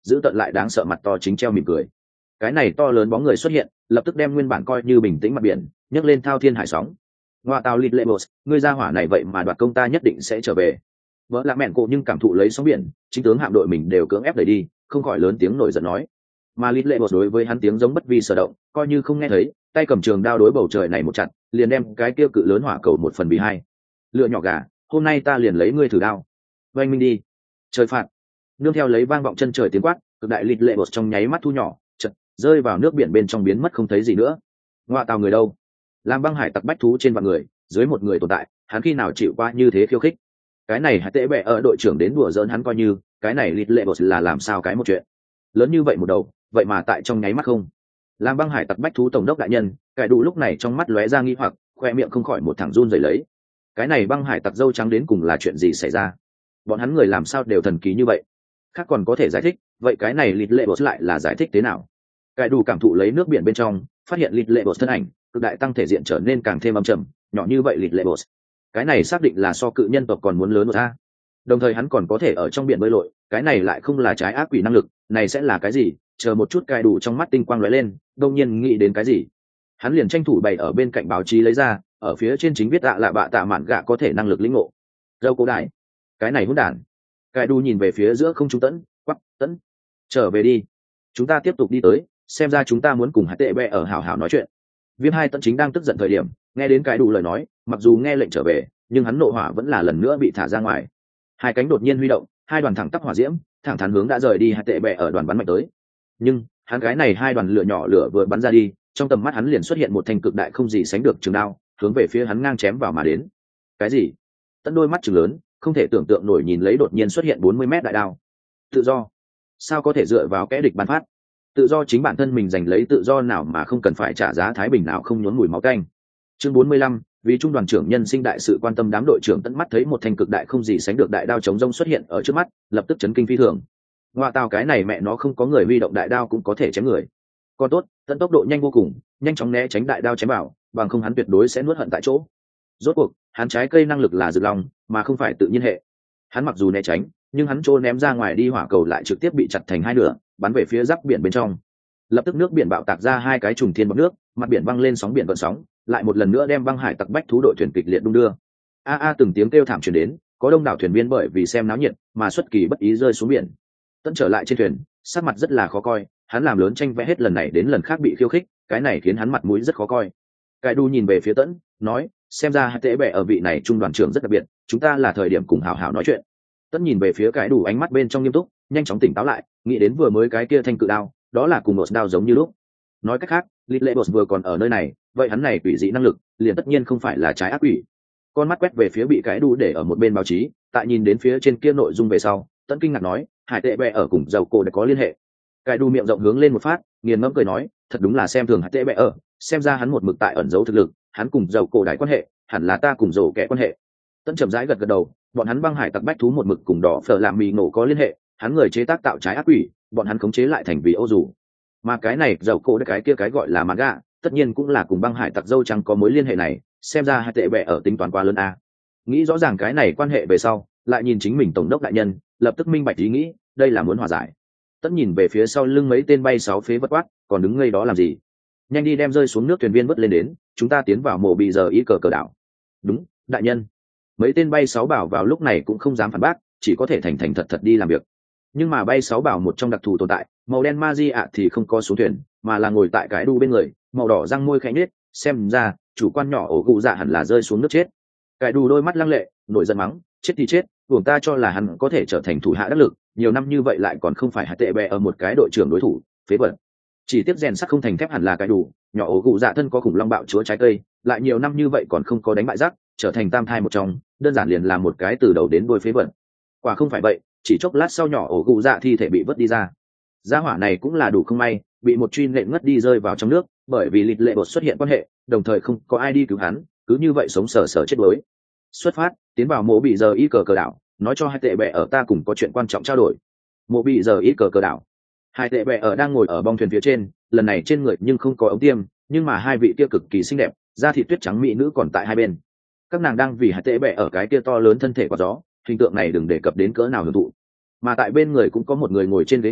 giữ tận lại đáng sợ mặt to chính treo mỉm cười. Cái này to lớn bóng người xuất hiện, lập tức đem nguyên bản coi như bình tĩnh mặt biển nhấc lên thao thiên hải sóng. Ngoa tàu lịt lệ boss, ngươi ra hỏa này vậy mà đoạt công ta nhất định sẽ trở về. Vợ lạ mẹn cổ nhưng cảm thụ lấy sóng biển, chính tướng hạm đội mình đều cưỡng ép đẩy đi, không khỏi lớn tiếng nổi giận nói. Mà lịt lệ boss đối với hắn tiếng giống bất vi sở động, coi như không nghe thấy, tay cầm trường đao đối bầu trời này một chặt, liền đem cái kia cự lớn hỏa cầu một phần bị hai. Lựa nhỏ gà, hôm nay ta liền lấy ngươi thử đao. Vanh minh đi. Trời phạt. Nương theo lấy vang vọng chân trời tiếng quát, cực đại lịt lệ boss trong nháy mắt thu nhỏ, chợt rơi vào nước biển bên trong biến mất không thấy gì nữa. Ngoa tàu người đâu? Làm băng hải tặc bách thú trên vạn người, dưới một người tồn tại, hắn khi nào chịu qua như thế khiêu khích? Cái này hãy tệ bẹ ở đội trưởng đến đùa giỡn hắn coi như, cái này lịt lệ boss là làm sao cái một chuyện. Lớn như vậy một đầu, vậy mà tại trong nháy mắt không. Làm băng hải tặc bách thú tổng đốc đại nhân, cải đủ lúc này trong mắt lóe ra nghi hoặc, khoe miệng không khỏi một thằng run rẩy lấy. Cái này băng hải tặc dâu trắng đến cùng là chuyện gì xảy ra? Bọn hắn người làm sao đều thần kỳ như vậy? Khác còn có thể giải thích, vậy cái này lịt lệ boss lại là giải thích thế nào? Cải đủ cảm thụ lấy nước biển bên trong, phát hiện lịt lệ boss thân ảnh, cực đại tăng thể diện trở nên càng thêm âm trầm, nhỏ như vậy lịt lệ boss. Cái này xác định là so cự nhân tộc còn muốn lớn một a. Đồng thời hắn còn có thể ở trong biển bơi lội, cái này lại không là trái ác quỷ năng lực, này sẽ là cái gì? Chờ một chút, cài đủ trong mắt tinh quang lóe lên, đông nhiên nghĩ đến cái gì. Hắn liền tranh thủ bày ở bên cạnh báo chí lấy ra, ở phía trên chính viết lạ bạ tạ mạn gạ có thể năng lực lĩnh ngộ. Dâu cổ đại, cái này hỗn đản. Cài đủ nhìn về phía giữa không trung Tẫn, quắc, Tẫn, trở về đi. Chúng ta tiếp tục đi tới, xem ra chúng ta muốn cùng Hải Tệ Bẹ ở hảo hảo nói chuyện. Viêm Hai Tẫn chính đang tức giận thời điểm, nghe đến cài đủ lời nói, mặc dù nghe lệnh trở về, nhưng hắn nộ hỏa vẫn là lần nữa bị thả ra ngoài. Hai cánh đột nhiên huy động, hai đoàn thẳng tắp hỏa diễm, thẳng thắn hướng đã rời đi Hải Tệ Bẹ ở đoàn bắn mạnh tới. Nhưng hắn cái này hai đoàn lửa nhỏ lửa vừa bắn ra đi, trong tầm mắt hắn liền xuất hiện một thanh cực đại không gì sánh được trường đao, hướng về phía hắn ngang chém vào mà đến. Cái gì? Tẫn đôi mắt trừng lớn, không thể tưởng tượng nổi nhìn lấy đột nhiên xuất hiện 40 mét đại đao. Tự do? Sao có thể dựa vào kẻ địch bắn phát? Tự do chính bản thân mình giành lấy tự do nào mà không cần phải trả giá thái bình nào không nhốn mùi máu tanh. Chương 45, vì trung đoàn trưởng nhân sinh đại sự quan tâm đám đội trưởng Tẫn mắt thấy một thanh cực đại không gì sánh được đại đao chống rông xuất hiện ở trước mắt, lập tức chấn kinh phi thường. Ngoa tào, cái này mẹ nó không có người huy động đại đao cũng có thể chém người. Còn tốt, Tẫn tốc độ nhanh vô cùng, nhanh chóng né tránh đại đao chém vào, bằng không hắn tuyệt đối sẽ nuốt hận tại chỗ. Rốt cuộc, hắn trái cây năng lực là rực long, mà không phải tự nhiên hệ. Hắn mặc dù né tránh, nhưng hắn trô ném ra ngoài đi hỏa cầu lại trực tiếp bị chặt thành hai nửa, bắn về phía giáp biển bên trong. Lập tức nước biển bạo tạc ra hai cái trùng thiên bọt nước, mặt biển văng lên sóng biển gợn sóng, lại một lần nữa đem băng hải tặc bách thú đội thuyền kịch liệt đung đưa. Từng tiếng kêu thảm truyền đến, có đông đảo thuyền viên bởi vì xem náo nhiệt mà xuất kỳ bất ý rơi xuống biển. Tẫn trở lại trên thuyền, sắc mặt rất là khó coi, hắn làm lớn tranh vẽ hết lần này đến lần khác bị khiêu khích, cái này khiến hắn mặt mũi rất khó coi. Cai đu nhìn về phía Tẫn, nói, xem ra Hải Tệ Bẹ ở vị này trung đoàn trưởng rất đặc biệt, chúng ta là thời điểm cùng hảo hảo nói chuyện. Tẫn nhìn về phía Cai đu, ánh mắt bên trong nghiêm túc, nhanh chóng tỉnh táo lại, nghĩ đến vừa mới cái kia thanh cự đao, đó là cùng một đao giống như lúc. Nói cách khác, Lít Lệ Boss vừa còn ở nơi này, vậy hắn này quỷ dị năng lực, liền tất nhiên không phải là trái ác quỷ. Con mắt quét về phía bị Cai đu để ở một bên báo chí, tại nhìn đến phía trên kia nội dung về sau, Tẫn kinh ngạc nói, Hải Tệ Bẹ ở cùng dầu cổ đã có liên hệ. Cai đu miệng rộng hướng lên một phát, nghiền ngẫm cười nói, thật đúng là xem thường Hải Tệ Bẹ ở, xem ra hắn một mực tại ẩn giấu thực lực, hắn cùng dầu cổ đại quan hệ, hẳn là ta cùng dầu kẻ quan hệ. Tẫn chậm rãi gật gật đầu, bọn hắn băng hải tặc bách thú một mực cùng đỏ phở làm mì nổ có liên hệ, hắn người chế tác tạo trái ác quỷ, bọn hắn khống chế lại thành vì ô dù. Mà cái này dầu cổ cái kia cái gọi là manga, tất nhiên cũng là cùng băng hải tặc dâu trắng có mối liên hệ này, xem ra Hải Tệ Bẹ ở tính toán quá lớn a. Nghĩ rõ ràng cái này quan hệ về sau, lại nhìn chính mình tổng đốc đại nhân, lập tức minh bạch ý nghĩ, đây là muốn hòa giải. Tẫn nhìn về phía sau lưng mấy tên bay sáu phế vật quát, còn đứng ngây đó làm gì? Nhanh đi đem rơi xuống nước thuyền viên vớt lên đến, chúng ta tiến vào mộ bị giờ ý cờ đảo. Đúng, đại nhân. Mấy tên bay sáu bảo vào lúc này cũng không dám phản bác, chỉ có thể thành thành thật thật đi làm việc. Nhưng mà bay sáu bảo một trong đặc thù tồn tại, màu đen ma di ạ thì không có xuống thuyền, mà là ngồi tại cái đu bên người, màu đỏ răng môi khẽ nhếch, xem ra chủ quan nhỏ ổ cụ dạ hẳn là rơi xuống nước chết. Cái đu đôi mắt lăng lệ, nổi giận mắng, chết thì chết, buồng ta cho là hắn có thể trở thành thủ hạ đắc lực, nhiều năm như vậy lại còn không phải Hải Tệ Bẹ ở một cái đội trưởng đối thủ, phế vật. Chỉ tiếp rèn sắt không thành thép hẳn là cái đủ, nhỏ ổ cụ dạ thân có khủng long bạo chúa trái cây, lại nhiều năm như vậy còn không có đánh bại rác, trở thành tam thai một trong, đơn giản liền là một cái từ đầu đến đuôi phế vật. Quả không phải vậy, chỉ chốc lát sau nhỏ ổ cụ dạ thi thể bị vớt đi ra. Gia hỏa này cũng là đủ không may, bị một truy nện ngất đi rơi vào trong nước, bởi vì Lít Lệ Bột xuất hiện quan hệ, đồng thời không có ai đi cứu hắn, cứ như vậy sống sờ sờ chết đuối. Xuất phát, tiến vào mộ bị giờ y cờ đảo, nói cho Hải Tệ Bẹ ở ta cùng có chuyện quan trọng trao đổi. Mộ bị giờ y cờ đảo. Hải Tệ Bẹ ở đang ngồi ở bong thuyền phía trên, lần này trên người nhưng không có ống tiêm, nhưng mà hai vị kia cực kỳ xinh đẹp, da thịt tuyết trắng mỹ nữ còn tại hai bên. Các nàng đang vì Hải Tệ Bẹ ở cái kia to lớn thân thể quả gió, hình tượng này đừng đề cập đến cỡ nào hưởng thụ. Mà tại bên người cũng có một người ngồi trên ghế ngồi,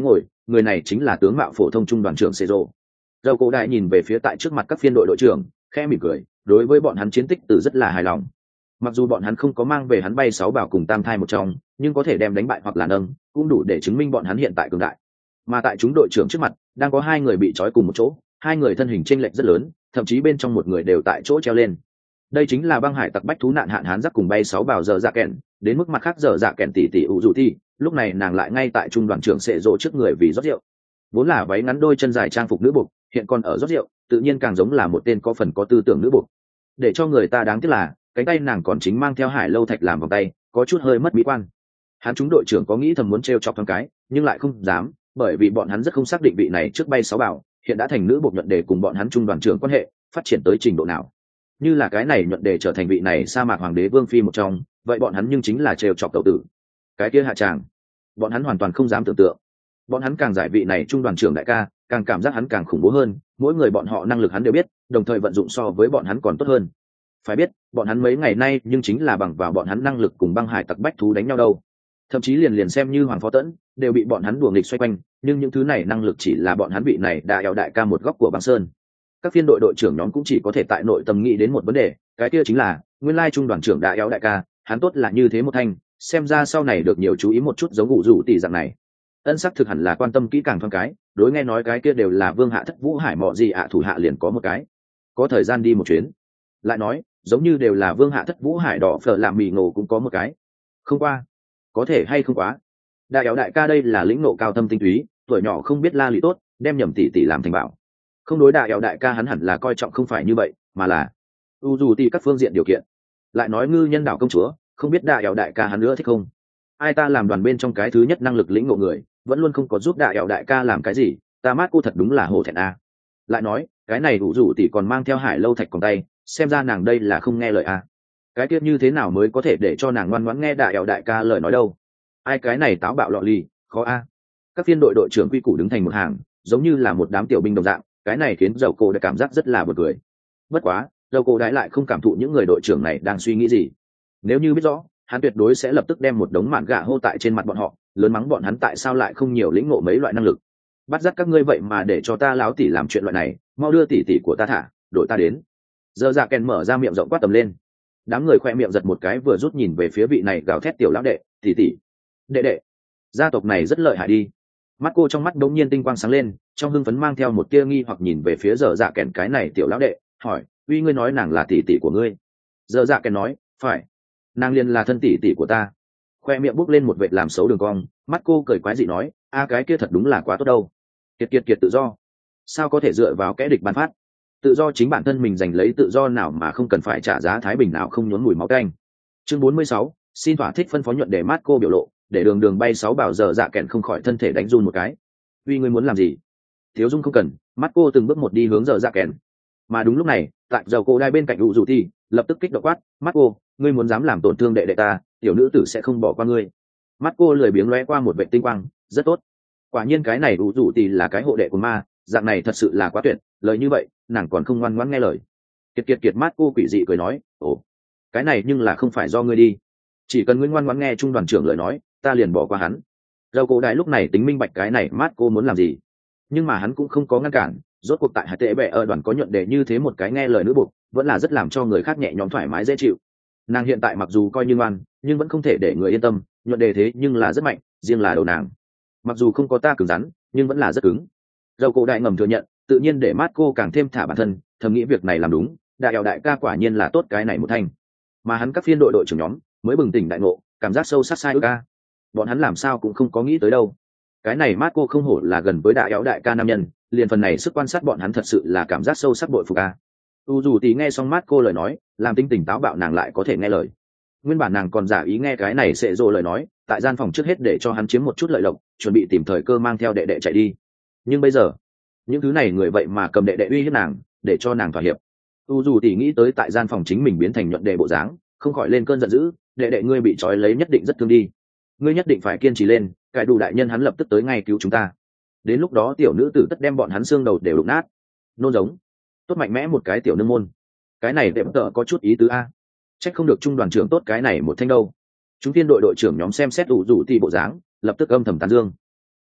người này chính là tướng mạo phổ thông trung đoàn trưởng Sê Rô. Dầu cổ đại nhìn về phía tại trước mặt các phiên đội đội trưởng, khẽ mỉm cười, đối với bọn hắn chiến tích từ rất là hài lòng. Mặc dù bọn hắn không có mang về hắn bay 6 bảo cùng tam thai một trong, nhưng có thể đem đánh bại hoặc là nâng, cũng đủ để chứng minh bọn hắn hiện tại cường đại. Mà tại chúng đội trưởng trước mặt, đang có 2 người bị trói cùng một chỗ, 2 người thân hình chênh lệch rất lớn, thậm chí bên trong một người đều tại chỗ treo lên. Đây chính là băng hải tặc bách thú nạn hạn hán giáp cùng bay 6 bảo giờ dạ kẹn, đến mức mặt khác giờ dạ kẹn tỷ ủ dù thi, lúc này nàng lại ngay tại trung đoàn trưởng Sệ Rộ trước người vì rót rượu. Vốn là váy ngắn đôi chân dài trang phục nữ buộc, hiện còn ở rót rượu, tự nhiên càng giống là một tên có phần có tư tưởng nữ buộc. Để cho người ta đáng tiếc là cánh tay nàng còn chính mang theo hải lâu thạch làm vòng tay, có chút hơi mất mỹ quan. Hắn chúng đội trưởng có nghĩ thầm muốn trêu chọc thoáng cái, nhưng lại không dám, bởi vì bọn hắn rất không xác định vị này trước bay 6 bảo hiện đã thành nữ buộc nhuận đề cùng bọn hắn trung đoàn trưởng quan hệ phát triển tới trình độ nào. Như là cái này nhuận đề trở thành vị này sa mạc hoàng đế vương phi một trong, vậy bọn hắn nhưng chính là trêu chọc tẩu tử. Cái kia hạ tràng, bọn hắn hoàn toàn không dám tưởng tượng. Bọn hắn càng giải vị này trung đoàn trưởng đại ca, càng cảm giác hắn càng khủng bố hơn, mỗi người bọn họ năng lực hắn đều biết, đồng thời vận dụng so với bọn hắn còn tốt hơn. Phải biết, bọn hắn mấy ngày nay nhưng chính là bằng vào bọn hắn năng lực cùng băng hải tặc bách thú đánh nhau đâu. Thậm chí liền xem như Hoàng Phó Tẫn đều bị bọn hắn đùa nghịch xoay quanh, nhưng những thứ này năng lực chỉ là bọn hắn vị này đã eo đại ca một góc của băng sơn. Các phiên đội đội trưởng nhóm cũng chỉ có thể tại nội tâm nghĩ đến một vấn đề, cái kia chính là nguyên lai trung đoàn trưởng đã eo đại ca, hắn tốt là như thế một thanh, xem ra sau này được nhiều chú ý một chút giống ngủ rủ tỷ dạng này. Ân sắc thực hẳn là quan tâm kỹ càng thoáng cái, đối nghe nói cái kia đều là Vương Hạ Thất Vũ Hải mọ gì ạ thủ hạ liền có một cái, có thời gian đi một chuyến. Lại nói, giống như đều là Vương Hạ Thất Vũ Hải đỏ phở làm mì ngộ cũng có một cái. Không qua, có thể hay không quá. Đại éo đại ca đây là lĩnh nộ cao thâm tinh túy, tuổi nhỏ không biết la lụy tốt, đem nhầm tỷ tỷ làm thành bảo. Không đối đại éo đại ca hắn hẳn là coi trọng không phải như vậy, mà là u dù tỷ các phương diện điều kiện. Lại nói ngư nhân đảo công chúa, không biết đại éo đại ca hắn nữa thích không? Ai ta làm đoàn bên trong cái thứ nhất năng lực lĩnh ngộ người, vẫn luôn không có giúp đại éo đại ca làm cái gì, ta mát cô thật đúng là hổ thẹn a. Lại nói, cái này u dù tỷ còn mang theo hải lâu thạch còn tay, xem ra nàng đây là không nghe lời a. Cái tiết như thế nào mới có thể để cho nàng ngoan ngoãn nghe đại éo đại ca lời nói đâu? Ai cái này táo bạo lọ lì, khó a. Các phiên đội đội trưởng quy củ đứng thành một hàng, giống như là một đám tiểu binh đồng dạng, cái này khiến dầu cô đã cảm giác rất là buồn cười. Bất quá, dầu cô đãi lại không cảm thụ những người đội trưởng này đang suy nghĩ gì. Nếu như biết rõ, hắn tuyệt đối sẽ lập tức đem một đống mạn gạ hô tại trên mặt bọn họ, lớn mắng bọn hắn tại sao lại không nhiều lĩnh ngộ mấy loại năng lực. Bắt dắt các ngươi vậy mà để cho ta láo tỉ làm chuyện loại này, mau đưa tỉ tỉ của ta thả, đội ta đến. Giờ dạ kèn mở ra miệng rộng quát tầm lên. Đám người khoe miệng giật một cái vừa rút nhìn về phía vị này gào thét tiểu lão đệ, tỉ tỉ, đệ đệ, gia tộc này rất lợi hại đi. Mắt cô trong mắt đống nhiên tinh quang sáng lên, trong hưng phấn mang theo một tia nghi hoặc nhìn về phía giờ dạ kèn cái này tiểu lão đệ, hỏi, uy ngươi nói nàng là tỷ tỷ của ngươi? Giờ dạ kèn nói, phải, nàng liền là thân tỷ tỷ của ta. Khoe miệng bốc lên một vệt làm xấu đường cong, mắt cô cười quái dị nói, a cái kia thật đúng là quá tốt đâu. Kiệt tự do, sao có thể dựa vào kẻ địch ban phát? Tự do chính bản thân mình giành lấy tự do nào mà không cần phải trả giá thái bình nào không nhốn mùi máu tanh. Chương 46, xin thỏa thích phân phó nhuận để mát cô biểu lộ, để đường bay 6 bảo giờ dạ kẹn không khỏi thân thể đánh run một cái. Uy ngươi muốn làm gì? Thiếu dung không cần, mắt cô từng bước một đi hướng giờ dạ kẹn. Mà đúng lúc này, tại dầu cô đai bên cạnh ụ rủ thì lập tức kích động quát, mắt cô, ngươi muốn dám làm tổn thương đệ đệ ta, tiểu nữ tử sẽ không bỏ qua ngươi. Mắt cô lười biếng lóe qua một vệ tinh quang, rất tốt. Quả nhiên cái này ụ rủ thì là cái hộ đệ của ma, dạng này thật sự là quá tuyệt, lời như vậy nàng còn không ngoan ngoãn nghe lời. Kiệt mắt cô quỷ dị cười nói, ồ, cái này nhưng là không phải do ngươi đi, chỉ cần ngươi ngoan ngoãn nghe trung đoàn trưởng lời nói, ta liền bỏ qua hắn. Dầu cổ đại lúc này tính minh bạch cái này mát cô muốn làm gì, nhưng mà hắn cũng không có ngăn cản. Rốt cuộc tại hải tệ bệ ở đoàn có nhuận đề như thế một cái nghe lời nữ buộc, vẫn là rất làm cho người khác nhẹ nhõm thoải mái dễ chịu. Nàng hiện tại mặc dù coi như ngoan, nhưng vẫn không thể để người yên tâm, nhuận đề thế nhưng là rất mạnh, riêng là đầu nàng mặc dù không có ta cứng rắn, nhưng vẫn là rất cứng. Dầu cổ đại ngầm thừa nhận, tự nhiên để mát cô càng thêm thả bản thân, thầm nghĩ việc này làm đúng, đại eo đại ca quả nhiên là tốt cái này một thanh. Mà hắn các phiên đội đội trưởng nhóm mới bừng tỉnh đại ngộ, cảm giác sâu sắc sai ước ca. Bọn hắn làm sao cũng không có nghĩ tới đâu. Cái này mát cô không hổ là gần với đại eo đại ca nam nhân, liền phần này sức quan sát bọn hắn thật sự là cảm giác sâu sắc bội phục ca. Tu dù tí nghe xong mát cô lời nói, làm tinh tỉnh táo bạo nàng lại có thể nghe lời. Nguyên bản nàng còn giả ý nghe cái này sẽ rồ lời nói, tại gian phòng trước hết để cho hắn chiếm một chút lợi lộc, chuẩn bị tìm thời cơ mang theo đệ đệ chạy đi. Nhưng bây giờ, những thứ này người vậy mà cầm đệ đệ uy hiếp nàng, để cho nàng thỏa hiệp. Tu dù tỉ nghĩ tới tại gian phòng chính mình biến thành nhuận đệ bộ dáng, không khỏi lên cơn giận dữ, đệ đệ ngươi bị trói lấy nhất định rất thương đi, ngươi nhất định phải kiên trì lên, cải đủ đại nhân hắn lập tức tới ngay cứu chúng ta. Đến lúc đó tiểu nữ tử tất đem bọn hắn xương đầu đều đụng nát. Nôn giống, tốt mạnh mẽ một cái tiểu nương môn, cái này đẹp tợ có chút ý tứ a. Trách không được trung đoàn trưởng tốt cái này một thanh đâu. Chúng tiên đội đội trưởng nhóm xem xét ủ rủ tỉ bộ dáng, lập tức âm thầm tán dương.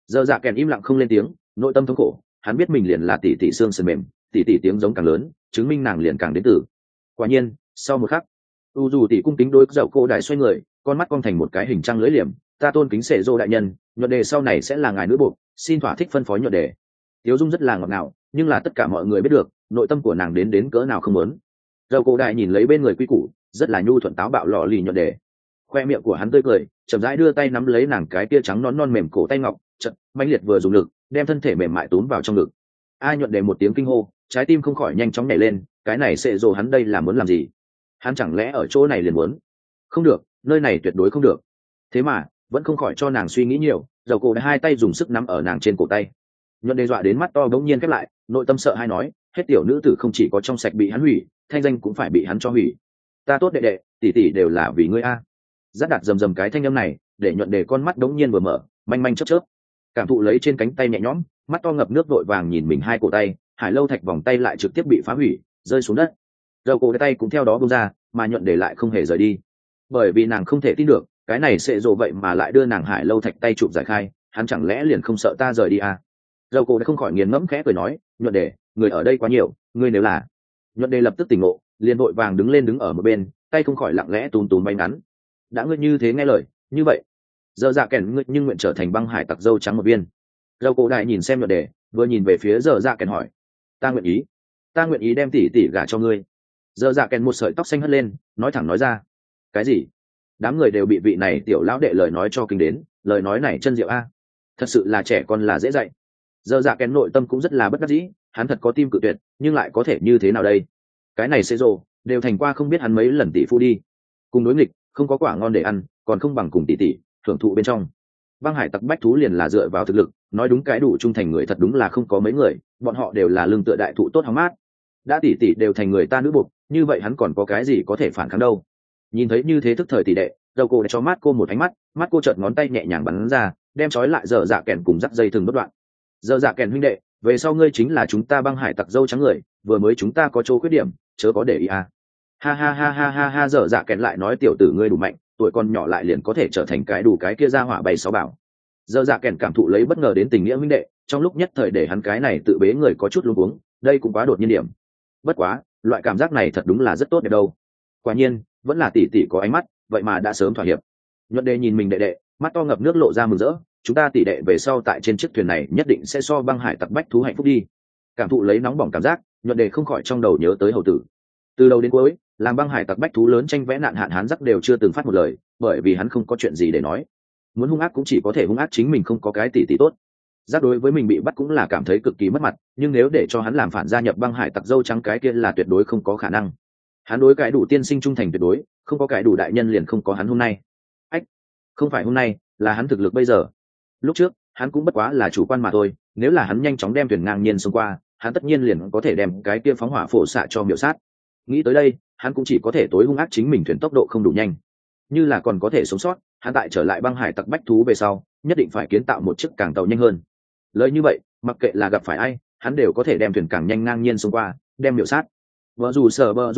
Giờ dạ kèn im lặng không lên tiếng, nội tâm thống khổ, hắn biết mình liền là tỷ tỷ xương sườn mềm, tỷ tỷ tiếng giống càng lớn, chứng minh nàng liền càng đến từ. Quả nhiên, sau một khắc, u dù tỷ cung kính đối dậu cô đại xoay người, con mắt cong thành một cái hình trăng lưỡi liềm, ta tôn kính sệ dô đại nhân, nhuận đề sau này sẽ là ngài nữ buộc, xin thỏa thích phân phối nhuận đề. Tiếu dung rất là ngọt ngào, nhưng là tất cả mọi người biết được nội tâm của nàng đến cỡ nào không muốn. Dậu cô đại nhìn lấy bên người quy củ, rất là nhu thuận táo bạo lọ lì nhuận đề. Khoe miệng của hắn tươi cười, chậm rãi đưa tay nắm lấy nàng cái kia trắng non mềm cổ tay ngọc, chợt mãnh liệt vừa dùng lực đem thân thể mềm mại túm vào trong ngực. Ai nhuận đề một tiếng kinh hô, trái tim không khỏi nhanh chóng nhảy lên, cái này sệ dô hắn đây là muốn làm gì? Hắn chẳng lẽ ở chỗ này liền muốn? Không được, nơi này tuyệt đối không được. Thế mà vẫn không khỏi cho nàng suy nghĩ nhiều, dầu cổ đã hai tay dùng sức nắm ở nàng trên cổ tay. Nhuận đe dọa đến mắt to bỗng nhiên khép lại, nội tâm sợ hay nói, hết tiểu nữ tử không chỉ có trong sạch bị hắn hủy, thanh danh cũng phải bị hắn cho hủy. Ta tốt đệ đệ, tỷ tỷ đều là vì ngươi a. Giác đặt rầm cái thanh âm này, để nhuận đề con mắt đống nhiên vừa mở, manh manh chớp chớp, cảm thụ lấy trên cánh tay nhẹ nhõm, mắt to ngập nước vội vàng nhìn mình hai cổ tay, hải lâu thạch vòng tay lại trực tiếp bị phá hủy, rơi xuống đất. Dầu cổ tay cũng theo đó buông ra, mà nhuận đề lại không hề rời đi, bởi vì nàng không thể tin được cái này sẽ rồ vậy mà lại đưa nàng hải lâu thạch tay chụp giải khai, hắn chẳng lẽ liền không sợ ta rời đi à? Dầu cổ đã không khỏi nghiền ngẫm khẽ cười nói, nhuận đề, người ở đây quá nhiều, ngươi nếu là. Nhuận đề lập tức tỉnh ngộ, liền vội vàng đứng lên đứng ở một bên, tay không khỏi lặng lẽ túm túm bay ngắn. Đã ngươi như thế nghe lời, như vậy giờ dạ kèn ngươi nhưng nguyện trở thành băng hải tặc dâu trắng một viên. Dầu cổ đại nhìn xem nhuận đề, vừa nhìn về phía giờ dạ kèn hỏi, ta nguyện ý đem tỷ tỷ gả cho ngươi. Giờ dạ kèn một sợi tóc xanh hất lên, nói thẳng nói ra. Cái gì? Đám người đều bị vị này tiểu lão đệ lời nói cho kinh đến, lời nói này chân diệu a, thật sự là trẻ con là dễ dạy. Giờ dạ kèn nội tâm cũng rất là bất đắc dĩ, hắn thật có tim cự tuyệt, nhưng lại có thể như thế nào đây? Cái này xê rồ đều thành qua không biết hắn mấy lần tỷ phu đi, cùng đối nghịch, không có quả ngon để ăn, còn không bằng cùng tỷ tỷ thưởng thụ bên trong. Băng hải tặc bách thú liền là dựa vào thực lực, nói đúng cái đủ trung thành người thật đúng là không có mấy người, bọn họ đều là lương tựa đại thụ tốt hóng mát. Đã tỷ tỷ đều thành người ta nữ buộc, như vậy hắn còn có cái gì có thể phản kháng đâu? Nhìn thấy như thế thức thời tỷ đệ, dầu cổ để cho mắt cô một ánh mắt, mắt cô chợt ngón tay nhẹ nhàng bắn ra, đem trói lại dở dạ kèn cùng dắt dây thừng đứt đoạn. Dở dạ kèn huynh đệ, về sau ngươi chính là chúng ta băng hải tặc dâu trắng người, vừa mới chúng ta có chỗ khuyết điểm, chớ có để ý à. Ha ha ha ha ha ha, dở dạ kèn lại nói tiểu tử ngươi đủ mạnh, tuổi con nhỏ lại liền có thể trở thành cái đủ cái kia ra hỏa bay sáu bảo. Dở dạ kèn cảm thụ lấy bất ngờ đến tình nghĩa huynh đệ, trong lúc nhất thời để hắn cái này tự bế người có chút luống cuống, đây cũng quá đột nhiên điểm. Bất quá, loại cảm giác này thật đúng là rất tốt đẹp đâu. Quả nhiên, vẫn là tỷ tỷ có ánh mắt, vậy mà đã sớm thỏa hiệp. Nhuận đề nhìn mình đệ đệ, mắt to ngập nước lộ ra mừng rỡ, chúng ta tỷ đệ về sau tại trên chiếc thuyền này nhất định sẽ so băng hải tặc bách thú hạnh phúc đi. Cảm thụ lấy nóng bỏng cảm giác, nhuận đề không khỏi trong đầu nhớ tới hầu tử. Từ đầu đến cuối, làm băng hải tặc bách thú lớn tranh vẽ nạn hạn hán giặc đều chưa từng phát một lời, bởi vì hắn không có chuyện gì để nói. Muốn hung ác cũng chỉ có thể hung ác chính mình không có cái tỷ tỷ tốt. Giác đối với mình bị bắt cũng là cảm thấy cực kỳ mất mặt, nhưng nếu để cho hắn làm phản gia nhập băng hải tặc dâu trắng cái kia là tuyệt đối không có khả năng. Hắn đối cái đủ tiên sinh trung thành tuyệt đối, không có cái đủ đại nhân liền không có hắn hôm nay. Ách, không phải hôm nay, là hắn thực lực bây giờ. Lúc trước, hắn cũng bất quá là chủ quan mà thôi, nếu là hắn nhanh chóng đem thuyền ngang nhiên xông qua, hắn tất nhiên liền có thể đem cái kia phóng hỏa phổ xạ cho miểu sát. Nghĩ tới đây, hắn cũng chỉ có thể tối hung ác chính mình thuyền tốc độ không đủ nhanh. Như là còn có thể sống sót, hắn tại trở lại băng hải tặc bách thú về sau, nhất định phải kiến tạo một chiếc càng tàu nhanh hơn. Lời như vậy, mặc kệ là gặp phải ai, hắn đều có thể đem thuyền càng nhanh ngang nhiên xông qua, đem miểu sát. Bờ rủ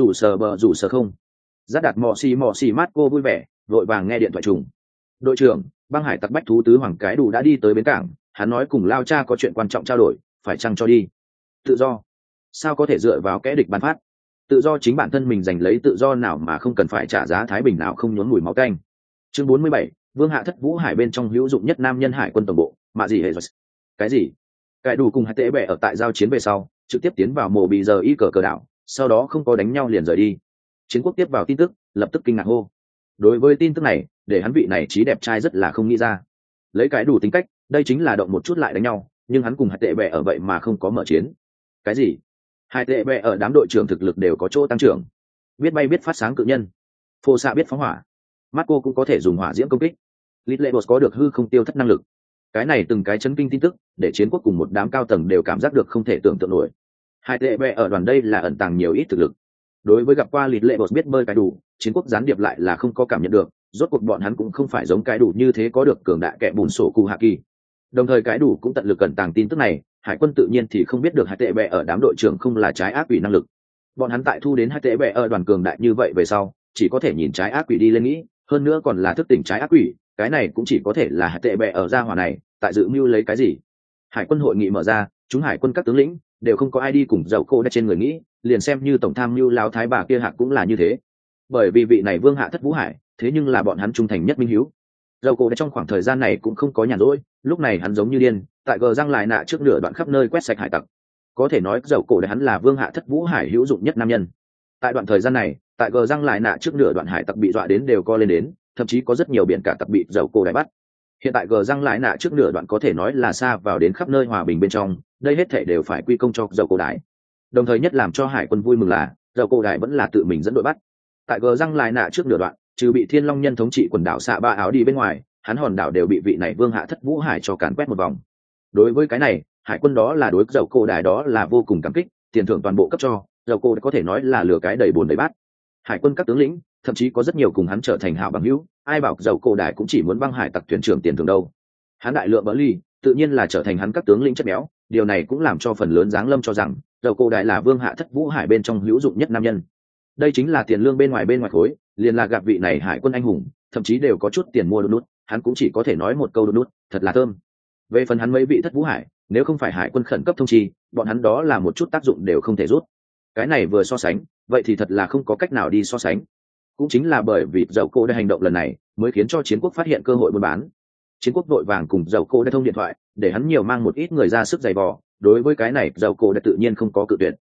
sờ không. Giác đặt mò xì mát cô vui vẻ, vội vàng nghe điện thoại trùng. Đội trưởng, băng hải tặc bách thú tứ hoàng cái đủ đã đi tới bến cảng, hắn nói cùng lao cha có chuyện quan trọng trao đổi, phải chăng cho đi. Tự do? Sao có thể dựa vào kẻ địch ban phát? Tự do chính bản thân mình giành lấy, tự do nào mà không cần phải trả giá thái bình nào không nhốn mùi máu canh. Chương 47, Vương hạ thất vũ hải bên trong hữu dụng nhất nam nhân hải quân tổng bộ, mạ gì hệ rồi. Cái gì? Cái đủ cùng hai tệ bè ở tại giao chiến về sau, trực tiếp tiến vào mồ bị giờ y cờ đảo, sau đó không có đánh nhau liền rời đi. Chiến quốc tiếp vào tin tức, lập tức kinh ngạc hô. Đối với tin tức này, để hắn vị này trí đẹp trai rất là không nghĩ ra. Lấy cái đủ tính cách, đây chính là động một chút lại đánh nhau, nhưng hắn cùng hai tệ bè ở vậy mà không có mở chiến. Cái gì? Hai tệ bè ở đám đội trưởng thực lực đều có chỗ tăng trưởng. Biết bay biết phát sáng cự nhân, phô xạ biết phóng hỏa, Marco cũng có thể dùng hỏa diễm công kích. Litlebos có được hư không tiêu thất năng lực. Cái này từng cái chấn kinh tin tức, để chiến quốc cùng một đám cao tầng đều cảm giác được không thể tưởng tượng nổi. Hai tệ bè ở đoàn đây là ẩn tàng nhiều ít thực lực. Đối với gặp qua Litlebos biết bơi cái đủ, chiến quốc gián điệp lại là không có cảm nhận được, rốt cuộc bọn hắn cũng không phải giống cái đủ như thế có được cường đại kẻ bùn sổ cụ hạ kỳ. Đồng thời cái đủ cũng tận lực ẩn tàng tin tức này, hải quân tự nhiên thì không biết được hai tệ bè ở đám đội trưởng không là trái ác quỷ năng lực. Bọn hắn tại thu đến hai tệ bè ở đoàn cường đại như vậy về sau, chỉ có thể nhìn trái ác quỷ đi lên nghĩ, hơn nữa còn là thức tỉnh trái ác quỷ, cái này cũng chỉ có thể là hai tệ bè ở gia hỏa này tại dự mưu lấy cái gì. Hải quân hội nghị mở ra, chúng hải quân các tướng lĩnh đều không có ai đi cùng dầu cô đã trên người nghĩ, liền xem như tổng tham mưu lão thái bà kia hạc cũng là như thế. Bởi vì vị này vương hạ thất vũ hải, thế nhưng là bọn hắn trung thành nhất minh hiếu. Dầu cô đã trong khoảng thời gian này cũng không có nhàn rỗi, lúc này hắn giống như điên, tại gờ răng lại nạ trước nửa đoạn khắp nơi quét sạch hải tặc. Có thể nói dầu cổ để hắn là vương hạ thất vũ hải hữu dụng nhất nam nhân. Tại đoạn thời gian này, tại gờ răng lại nạ trước nửa đoạn hải tặc bị dọa đến đều co lên đến, thậm chí có rất nhiều biển cả tặc bị dầu cổ đại bắt. Hiện tại gờ răng lại nạ trước nửa đoạn có thể nói là xa vào đến khắp nơi hòa bình bên trong, đây hết thể đều phải quy công cho dầu cổ đại. Đồng thời nhất làm cho hải quân vui mừng là dầu cổ đại vẫn là tự mình dẫn đội bắt. Tại gờ răng lại nạ trước nửa đoạn, trừ bị thiên long nhân thống trị quần đảo xạ ba áo đi bên ngoài, hắn hòn đảo đều bị vị này vương hạ thất vũ hải cho càn quét một vòng. Đối với cái này, hải quân đó là đối dầu cổ đại đó là vô cùng cảm kích, tiền thưởng toàn bộ cấp cho, dầu cổ có thể nói là lừa cái đầy bồn đầy bát. Hải quân các tướng lĩnh thậm chí có rất nhiều cùng hắn trở thành hảo bằng hữu, ai bảo dầu cổ đại cũng chỉ muốn băng hải tặc thuyền trưởng tiền thưởng đâu. Hắn đại lượng bỡ ly tự nhiên là trở thành hắn các tướng lĩnh chất béo, điều này cũng làm cho phần lớn giáng lâm cho rằng dầu cổ đại là vương hạ thất vũ hải bên trong hữu dụng nhất nam nhân. Đây chính là tiền lương bên ngoài khối, liền là gặp vị này hải quân anh hùng, thậm chí đều có chút tiền mua đốt nút, hắn cũng chỉ có thể nói một câu đốt nút, thật là thơm. Về phần hắn mấy vị thất vũ hải, nếu không phải hải quân khẩn cấp thông chi, bọn hắn đó là một chút tác dụng đều không thể rút. Cái này vừa so sánh, vậy thì thật là không có cách nào đi so sánh. Cũng chính là bởi vì dầu cô đã hành động lần này, mới khiến cho chiến quốc phát hiện cơ hội buôn bán. Chiến quốc vội vàng cùng dầu cô đã thông điện thoại, để hắn nhiều mang một ít người ra sức giày vò. Đối với cái này dầu cô đã tự nhiên không có cự tuyệt.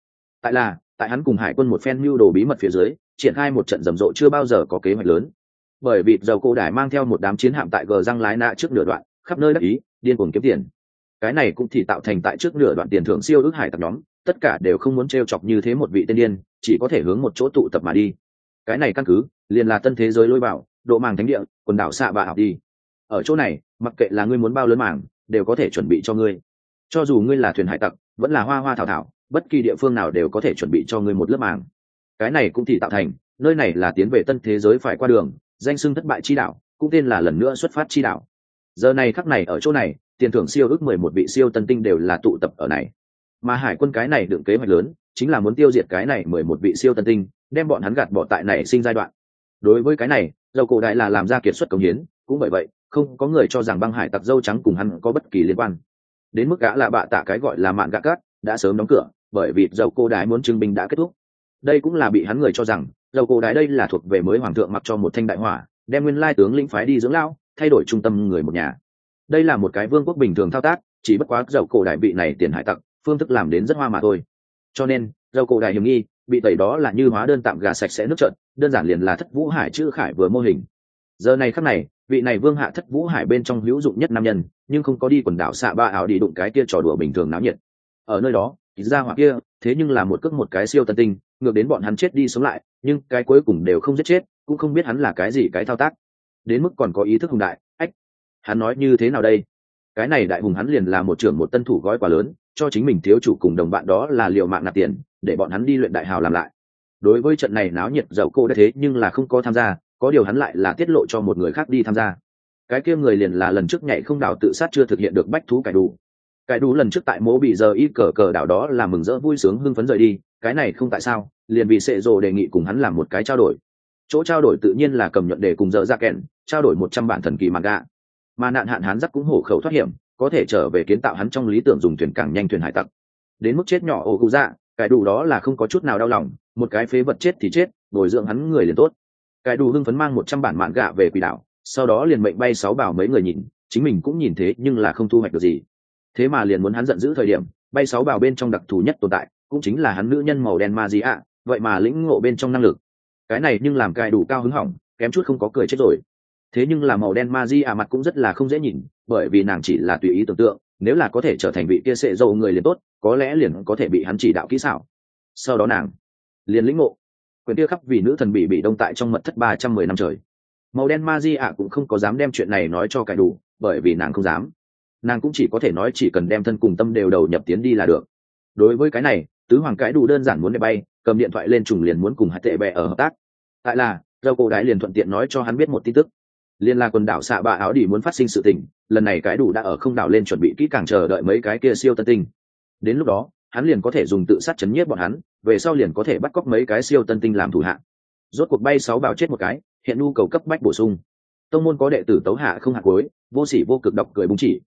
Tại hắn cùng hải quân một phen mưu đồ bí mật phía dưới, triển khai một trận rầm rộ chưa bao giờ có kế hoạch lớn. Bởi vì dầu cô đài mang theo một đám chiến hạm tại gờ răng lái nạ trước nửa đoạn, khắp nơi đắc ý, điên cuồng kiếm tiền. Cái này cũng thì tạo thành tại trước nửa đoạn tiền thưởng siêu ước hải tặc nhóm, tất cả đều không muốn trêu chọc như thế một vị tên điên, chỉ có thể hướng một chỗ tụ tập mà đi. Cái này căn cứ liền là tân thế giới lôi bảo, độ màng thánh địa, quần đảo xạ bạ học đi. Ở chỗ này, mặc kệ là ngươi muốn bao lớn màng, đều có thể chuẩn bị cho ngươi. Cho dù ngươi là thuyền hải tặc, vẫn là hoa hoa thảo thảo, bất kỳ địa phương nào đều có thể chuẩn bị cho ngươi một lớp màng. Cái này cũng thì tạo thành, nơi này là tiến về tân thế giới phải qua đường, danh xưng thất bại chi đảo, cũng tên là lần nữa xuất phát chi đảo. Giờ này khắc này ở chỗ này, tiền thưởng siêu ước 11 vị siêu tân tinh đều là tụ tập ở này. Mà hải quân cái này đựng kế hoạch lớn, chính là muốn tiêu diệt cái này 11 vị siêu tân tinh, đem bọn hắn gạt bỏ tại này sinh giai đoạn. Đối với cái này, dầu cổ đại là làm ra kiệt xuất công hiến, cũng bởi vậy, không có người cho rằng băng hải tặc dâu trắng cùng hắn có bất kỳ liên quan. Đến mức gã là bạ tạ cái gọi là mạn gạ cát, đã sớm đóng cửa, bởi vì dầu cổ đại muốn chứng minh đã kết thúc. Đây cũng là bị hắn người cho rằng, dầu cổ đại đây là thuộc về mới hoàng thượng mặc cho một thanh đại hỏa, đem nguyên lai tướng lĩnh phái đi dưỡng lao, thay đổi trung tâm người một nhà. Đây là một cái vương quốc bình thường thao tác, chỉ bất quá dầu cổ đại bị này tiền hải tặc, phương thức làm đến rất hoa mà thôi. Cho nên, dầu cổ đại hiểm nghi, bị tẩy đó là như hóa đơn tạm gà sạch sẽ nước trợn, đơn giản liền là thất vũ hải chữ khải vừa mô hình. Giờ này khắc này, vị này vương hạ thất vũ hải bên trong hữu dụng nhất nam nhân, nhưng không có đi quần đảo xạ ba ảo đi đụng cái kia trò đùa bình thường náo nhiệt. Ở nơi đó, ra hỏa kia, thế nhưng là một cước một cái siêu tân tinh, ngược đến bọn hắn chết đi sống lại, nhưng cái cuối cùng đều không giết chết, cũng không biết hắn là cái gì cái thao tác. Đến mức còn có ý thức hùng đại, hắn nói như thế nào đây? Cái này đại hùng hắn liền là một trưởng một tân thủ gói quà lớn, cho chính mình thiếu chủ cùng đồng bạn đó là liều mạng nạp tiền, để bọn hắn đi luyện đại hào làm lại. Đối với trận này náo nhiệt dầu cô đã thế nhưng là không có tham gia, có điều hắn lại là tiết lộ cho một người khác đi tham gia. Cái kia người liền là lần trước nhảy không đảo tự sát chưa thực hiện được bách thú cải đủ. Cải đủ lần trước tại mố bị giờ ít cờ đảo đó là mừng rỡ vui sướng hưng phấn rời đi, cái này không tại sao, liền vì sệ rồ đề nghị cùng hắn làm một cái trao đổi. Chỗ trao đổi tự nhiên là cầm nhuận để cùng dỡ ra kèn, trao đổi 100 bản thần kỳ manga. Mà nạn hạn hắn giắc cũng hổ khẩu thoát hiểm, có thể trở về kiến tạo hắn trong lý tưởng dùng thuyền càng nhanh thuyền hải tặc. Đến mức chết nhỏ ổ cụ dạ, cái đủ đó là không có chút nào đau lòng, một cái phế vật chết thì chết, bồi dưỡng hắn người liền tốt. Cái đủ hưng phấn mang 100 bản mạn gạ về quỷ đảo, sau đó liền mệnh bay 6 bảo mấy người nhìn, chính mình cũng nhìn thế nhưng là không thu hoạch được gì. Thế mà liền muốn hắn giận dữ thời điểm, bay 6 bảo bên trong đặc thù nhất tồn tại, cũng chính là hắn nữ nhân màu đen ma gì ạ, vậy mà lĩnh ngộ bên trong năng lực. Cái này nhưng làm cái đủ cao hứng hỏng, kém chút không có cười chết rồi. Thế nhưng là màu đen ma di mặt cũng rất là không dễ nhìn, bởi vì nàng chỉ là tùy ý tưởng tượng, nếu là có thể trở thành vị kia sệ dầu người liền tốt, có lẽ liền có thể bị hắn chỉ đạo kỹ xảo. Sau đó nàng liền lĩnh ngộ quyền kia khắp vì nữ thần bị đông tại trong mật thất 310 năm trời. Màu đen ma di cũng không có dám đem chuyện này nói cho cái đủ, bởi vì nàng không dám. Nàng cũng chỉ có thể nói chỉ cần đem thân cùng tâm đều đầu nhập tiến đi là được. Đối với cái này, tứ hoàng cái đủ đơn giản muốn để bay, cầm điện thoại lên trùng liền muốn cùng hai tệ bè ở hợp tác. Tại là dầu cổ đại liền thuận tiện nói cho hắn biết một tin tức, liên là quần đảo xạ bạ áo đi muốn phát sinh sự tình, lần này cái đủ đã ở không đảo lên chuẩn bị kỹ càng chờ đợi mấy cái kia siêu tân tinh. Đến lúc đó hắn liền có thể dùng tự sát chấn nhiếp bọn hắn, về sau liền có thể bắt cóc mấy cái siêu tân tinh làm thủ hạ. Rốt cuộc bay 6 bào chết một cái, hiện nhu cầu cấp bách bổ sung. Tông môn có đệ tử tấu hạ không hạ cuối, vô sỉ vô cực độc cười búng chỉ,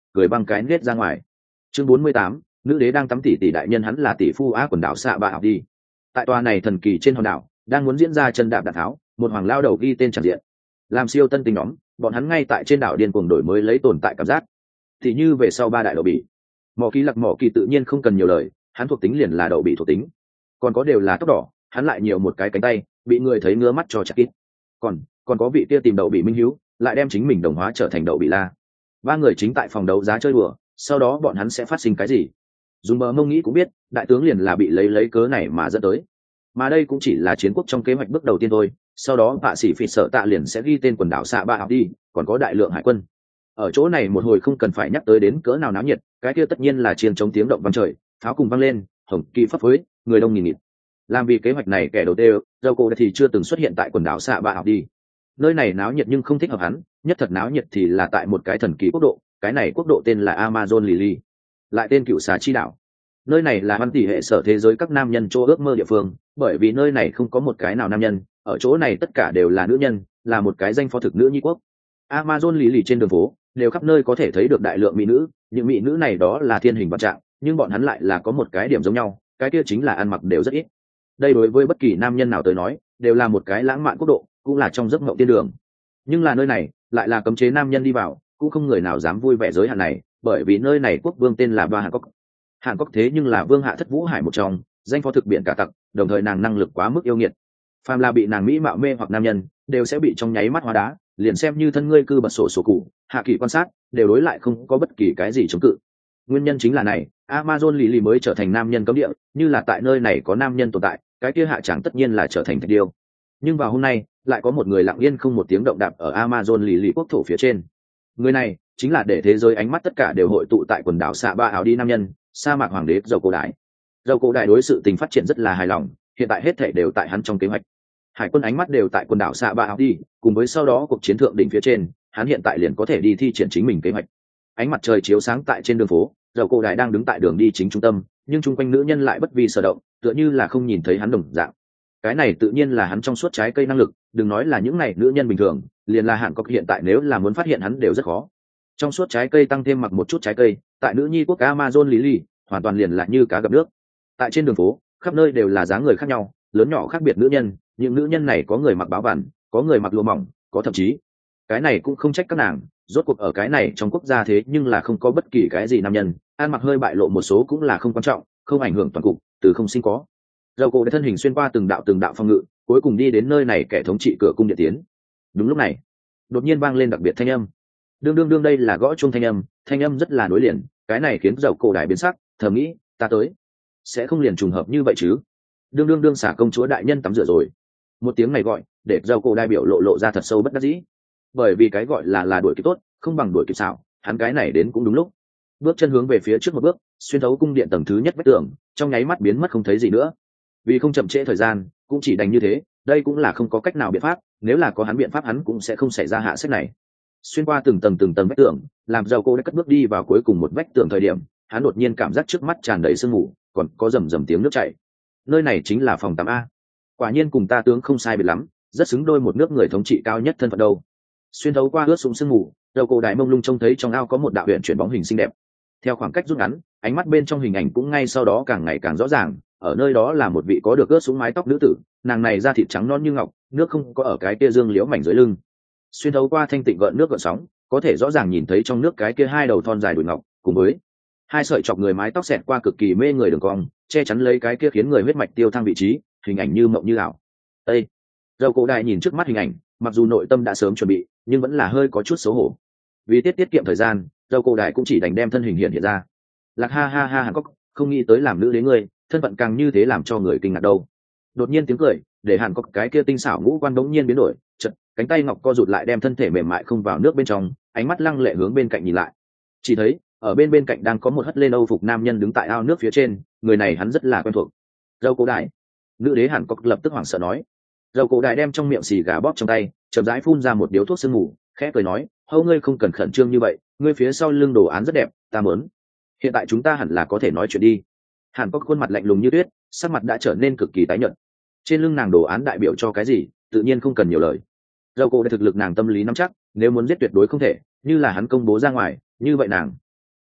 cười băng cái nết ra ngoài. Chương 48, nữ đế đang tắm tỷ tỷ đại nhân hắn là tỷ phu á quần đảo xạ bạ học đi. Tại tòa này thần kỳ trên hòn đảo đang muốn diễn ra chân đạp đạn tháo, một hoàng lao đầu ghi tên tràn diện. Làm siêu tân tinh nhóm, bọn hắn ngay tại trên đảo điên cuồng đổi mới lấy tồn tại cảm giác. Thì như về sau ba đại đậu bỉ, mỏ kỳ tự nhiên không cần nhiều lời, hắn thuộc tính liền là đậu bỉ thuộc tính, còn có đều là tóc đỏ, hắn lại nhiều một cái cánh tay, bị người thấy ngứa mắt cho chặt kít. Còn có vị kia tìm đậu bỉ minh hiếu, lại đem chính mình đồng hóa trở thành đậu bỉ la. Ba người chính tại phòng đấu giá chơi đùa, sau đó bọn hắn sẽ phát sinh cái gì? Dùng bờ mông nghĩ cũng biết, đại tướng liền là bị lấy cớ này mà dẫn tới. Mà đây cũng chỉ là chiến quốc trong kế hoạch bước đầu tiên thôi, sau đó bạ sĩ phỉ sợ tạ liền sẽ ghi tên quần đảo xạ ba học đi, còn có đại lượng hải quân. Ở chỗ này một hồi không cần phải nhắc tới đến cỡ nào náo nhiệt, cái kia tất nhiên là chiên chống tiếng động vang trời, pháo cùng vang lên, hồng kỳ phấp phới, người đông nghìn nghịt. Làm vì kế hoạch này kẻ đầu tiên, dâu cô thì chưa từng xuất hiện tại quần đảo xạ ba học đi. Nơi này náo nhiệt nhưng không thích hợp hắn, nhất thật náo nhiệt thì là tại một cái thần kỳ quốc độ, cái này quốc độ tên là Amazon Lily, lại tên cựu xà chi đảo. Nơi này là văn tỷ hệ sở thế giới các nam nhân chỗ ước mơ địa phương, bởi vì nơi này không có một cái nào nam nhân, ở chỗ này tất cả đều là nữ nhân, là một cái danh phó thực nữ nhi quốc. Amazon Lily trên đường phố đều khắp nơi có thể thấy được đại lượng mỹ nữ, những mỹ nữ này đó là thiên hình vạn trạng, nhưng bọn hắn lại là có một cái điểm giống nhau, cái kia chính là ăn mặc đều rất ít. Đây đối với bất kỳ nam nhân nào tới nói đều là một cái lãng mạn quốc độ, cũng là trong giấc mộng tiên đường. Nhưng là nơi này lại là cấm chế nam nhân đi vào, cũng không người nào dám vui vẻ giới hạn này, bởi vì nơi này quốc vương tên là Ba Hàn Cốc. Hàn Cốc thế nhưng là vương hạ thất vũ hải một trong, danh phó thực biển cả tặc, đồng thời nàng năng lực quá mức yêu nghiệt. Phàm là bị nàng mỹ mạo mê hoặc nam nhân, đều sẽ bị trong nháy mắt hóa đá, liền xem như thân ngươi cư bật sổ sổ cụ, hạ kỳ quan sát, đều đối lại không có bất kỳ cái gì chống cự. Nguyên nhân chính là này, Amazon Lily mới trở thành nam nhân cấm địa, như là tại nơi này có nam nhân tồn tại, cái kia hạ chẳng tất nhiên là trở thành thạch điêu. Nhưng vào hôm nay, lại có một người lặng yên không một tiếng động đạp ở Amazon Lily quốc thổ phía trên. Người này chính là để thế giới ánh mắt tất cả đều hội tụ tại quần đảo xạ ba áo đi nam nhân, sa mạc hoàng đế dầu cổ đại. Dầu cổ đại đối sự tình phát triển rất là hài lòng, hiện tại hết thảy đều tại hắn trong kế hoạch. Hải quân ánh mắt đều tại quần đảo xạ ba áo đi, cùng với sau đó cuộc chiến thượng đỉnh phía trên, hắn hiện tại liền có thể đi thi triển chính mình kế hoạch. Ánh mặt trời chiếu sáng tại trên đường phố, dầu cổ đại đang đứng tại đường đi chính trung tâm, nhưng chung quanh nữ nhân lại bất vi sở động, tựa như là không nhìn thấy hắn đồng dạng. Cái này tự nhiên là hắn trong suốt trái cây năng lực, đừng nói là những này nữ nhân bình thường, liền là Hàn Cốc hiện tại nếu là muốn phát hiện hắn đều rất khó. Trong suốt trái cây tăng thêm mặc một chút trái cây, tại nữ nhi quốc Amazon Lily, hoàn toàn liền là như cá gặp nước. Tại trên đường phố, khắp nơi đều là dáng người khác nhau, lớn nhỏ khác biệt nữ nhân, những nữ nhân này có người mặc báo bản, có người mặc lụa mỏng, có thậm chí cái này cũng không trách các nàng, rốt cuộc ở cái này trong quốc gia thế nhưng là không có bất kỳ cái gì nam nhân, ăn mặc hơi bại lộ một số cũng là không quan trọng, không ảnh hưởng toàn cục, từ không sinh có. Dầu cổ đã thân hình xuyên qua từng đạo phong ngự, cuối cùng đi đến nơi này kẻ thống trị cửa cung điện tiến. Đúng lúc này, đột nhiên vang lên đặc biệt thanh âm. Đương đây là gõ chuông thanh âm rất là nối liền, cái này khiến dầu cổ đại biến sắc, thầm nghĩ, ta tới, sẽ không liền trùng hợp như vậy chứ? Đương xả công chúa đại nhân tắm rửa rồi. Một tiếng này gọi, để dầu cổ đại biểu lộ ra thật sâu bất đắc dĩ, bởi vì cái gọi là đuổi kịp tốt, không bằng đuổi kịp xảo, hắn cái này đến cũng đúng lúc. Bước chân hướng về phía trước một bước, xuyên thấu cung điện tầng thứ nhất vách tường, trong nháy mắt biến mất không thấy gì nữa. Vì không chậm trễ thời gian, cũng chỉ đành như thế, đây cũng là không có cách nào biện pháp, nếu là có hắn biện pháp hắn cũng sẽ không xảy ra hạ sách này. Xuyên qua từng tầng vách tường, làm dầu cô đã cất bước đi vào cuối cùng một vách tường thời điểm, hắn đột nhiên cảm giác trước mắt tràn đầy sương mù, còn có rầm tiếng nước chảy. Nơi này chính là phòng 8A. Quả nhiên cùng ta tướng không sai biệt lắm, rất xứng đôi một nước người thống trị cao nhất thân phận đâu. Xuyên thấu qua ướt sũng sương mù, dầu cô đại mông lung trông thấy trong ao có một đạo huyền chuyển bóng hình xinh đẹp. Theo khoảng cách rút ngắn, ánh mắt bên trong hình ảnh cũng ngay sau đó càng ngày càng rõ ràng, ở nơi đó là một vị có được ướt sũng mái tóc nữ tử, nàng này da thịt trắng non như ngọc, nước không có ở cái kia dương liễu mảnh dưới lưng. Xuyên thấu qua thanh tịnh gợn nước gợn sóng, có thể rõ ràng nhìn thấy trong nước cái kia hai đầu thon dài đùi ngọc, cùng với hai sợi chọc người mái tóc xẹt qua cực kỳ mê người đường cong, che chắn lấy cái kia khiến người huyết mạch tiêu thăng vị trí, hình ảnh như mộng như ảo. Ê! Dầu cổ đại nhìn trước mắt hình ảnh, mặc dù nội tâm đã sớm chuẩn bị, nhưng vẫn là hơi có chút xấu hổ. Vì tiết kiệm thời gian, dầu cổ đại cũng chỉ đành đem thân hình hiện ra. Lạc ha Hàn Cốc, không nghĩ tới làm nữ đế ngươi, thân phận càng như thế làm cho người kinh ngạc đâu. Đột nhiên tiếng cười, để Hàn Cốc cái kia tinh xảo ngũ quan đống nhiên biến đổi, chợt cánh tay ngọc co rụt lại đem thân thể mềm mại không vào nước bên trong, ánh mắt lăng lệ hướng bên cạnh nhìn lại. Chỉ thấy ở bên cạnh đang có một hất lên âu phục nam nhân đứng tại ao nước phía trên, người này hắn rất là quen thuộc. Dầu cổ đại. Nữ đế Hàn Cốc lập tức hoảng sợ nói. Dầu cổ đại đem trong miệng xì gà bóp trong tay, chậm rãi phun ra một điếu thuốc sương mù, khẽ cười nói, hâu ngươi không cần khẩn trương như vậy, ngươi phía sau lưng đồ án rất đẹp, ta muốn. Hiện tại chúng ta hẳn là có thể nói chuyện đi. Hàn Cốc khuôn mặt lạnh lùng như tuyết, sắc mặt đã trở nên cực kỳ tái nhợt. Trên lưng nàng đồ án đại biểu cho cái gì, tự nhiên không cần nhiều lời. Dầu cổ đã thực lực nàng tâm lý nắm chắc, nếu muốn giết tuyệt đối không thể, như là hắn công bố ra ngoài, như vậy nàng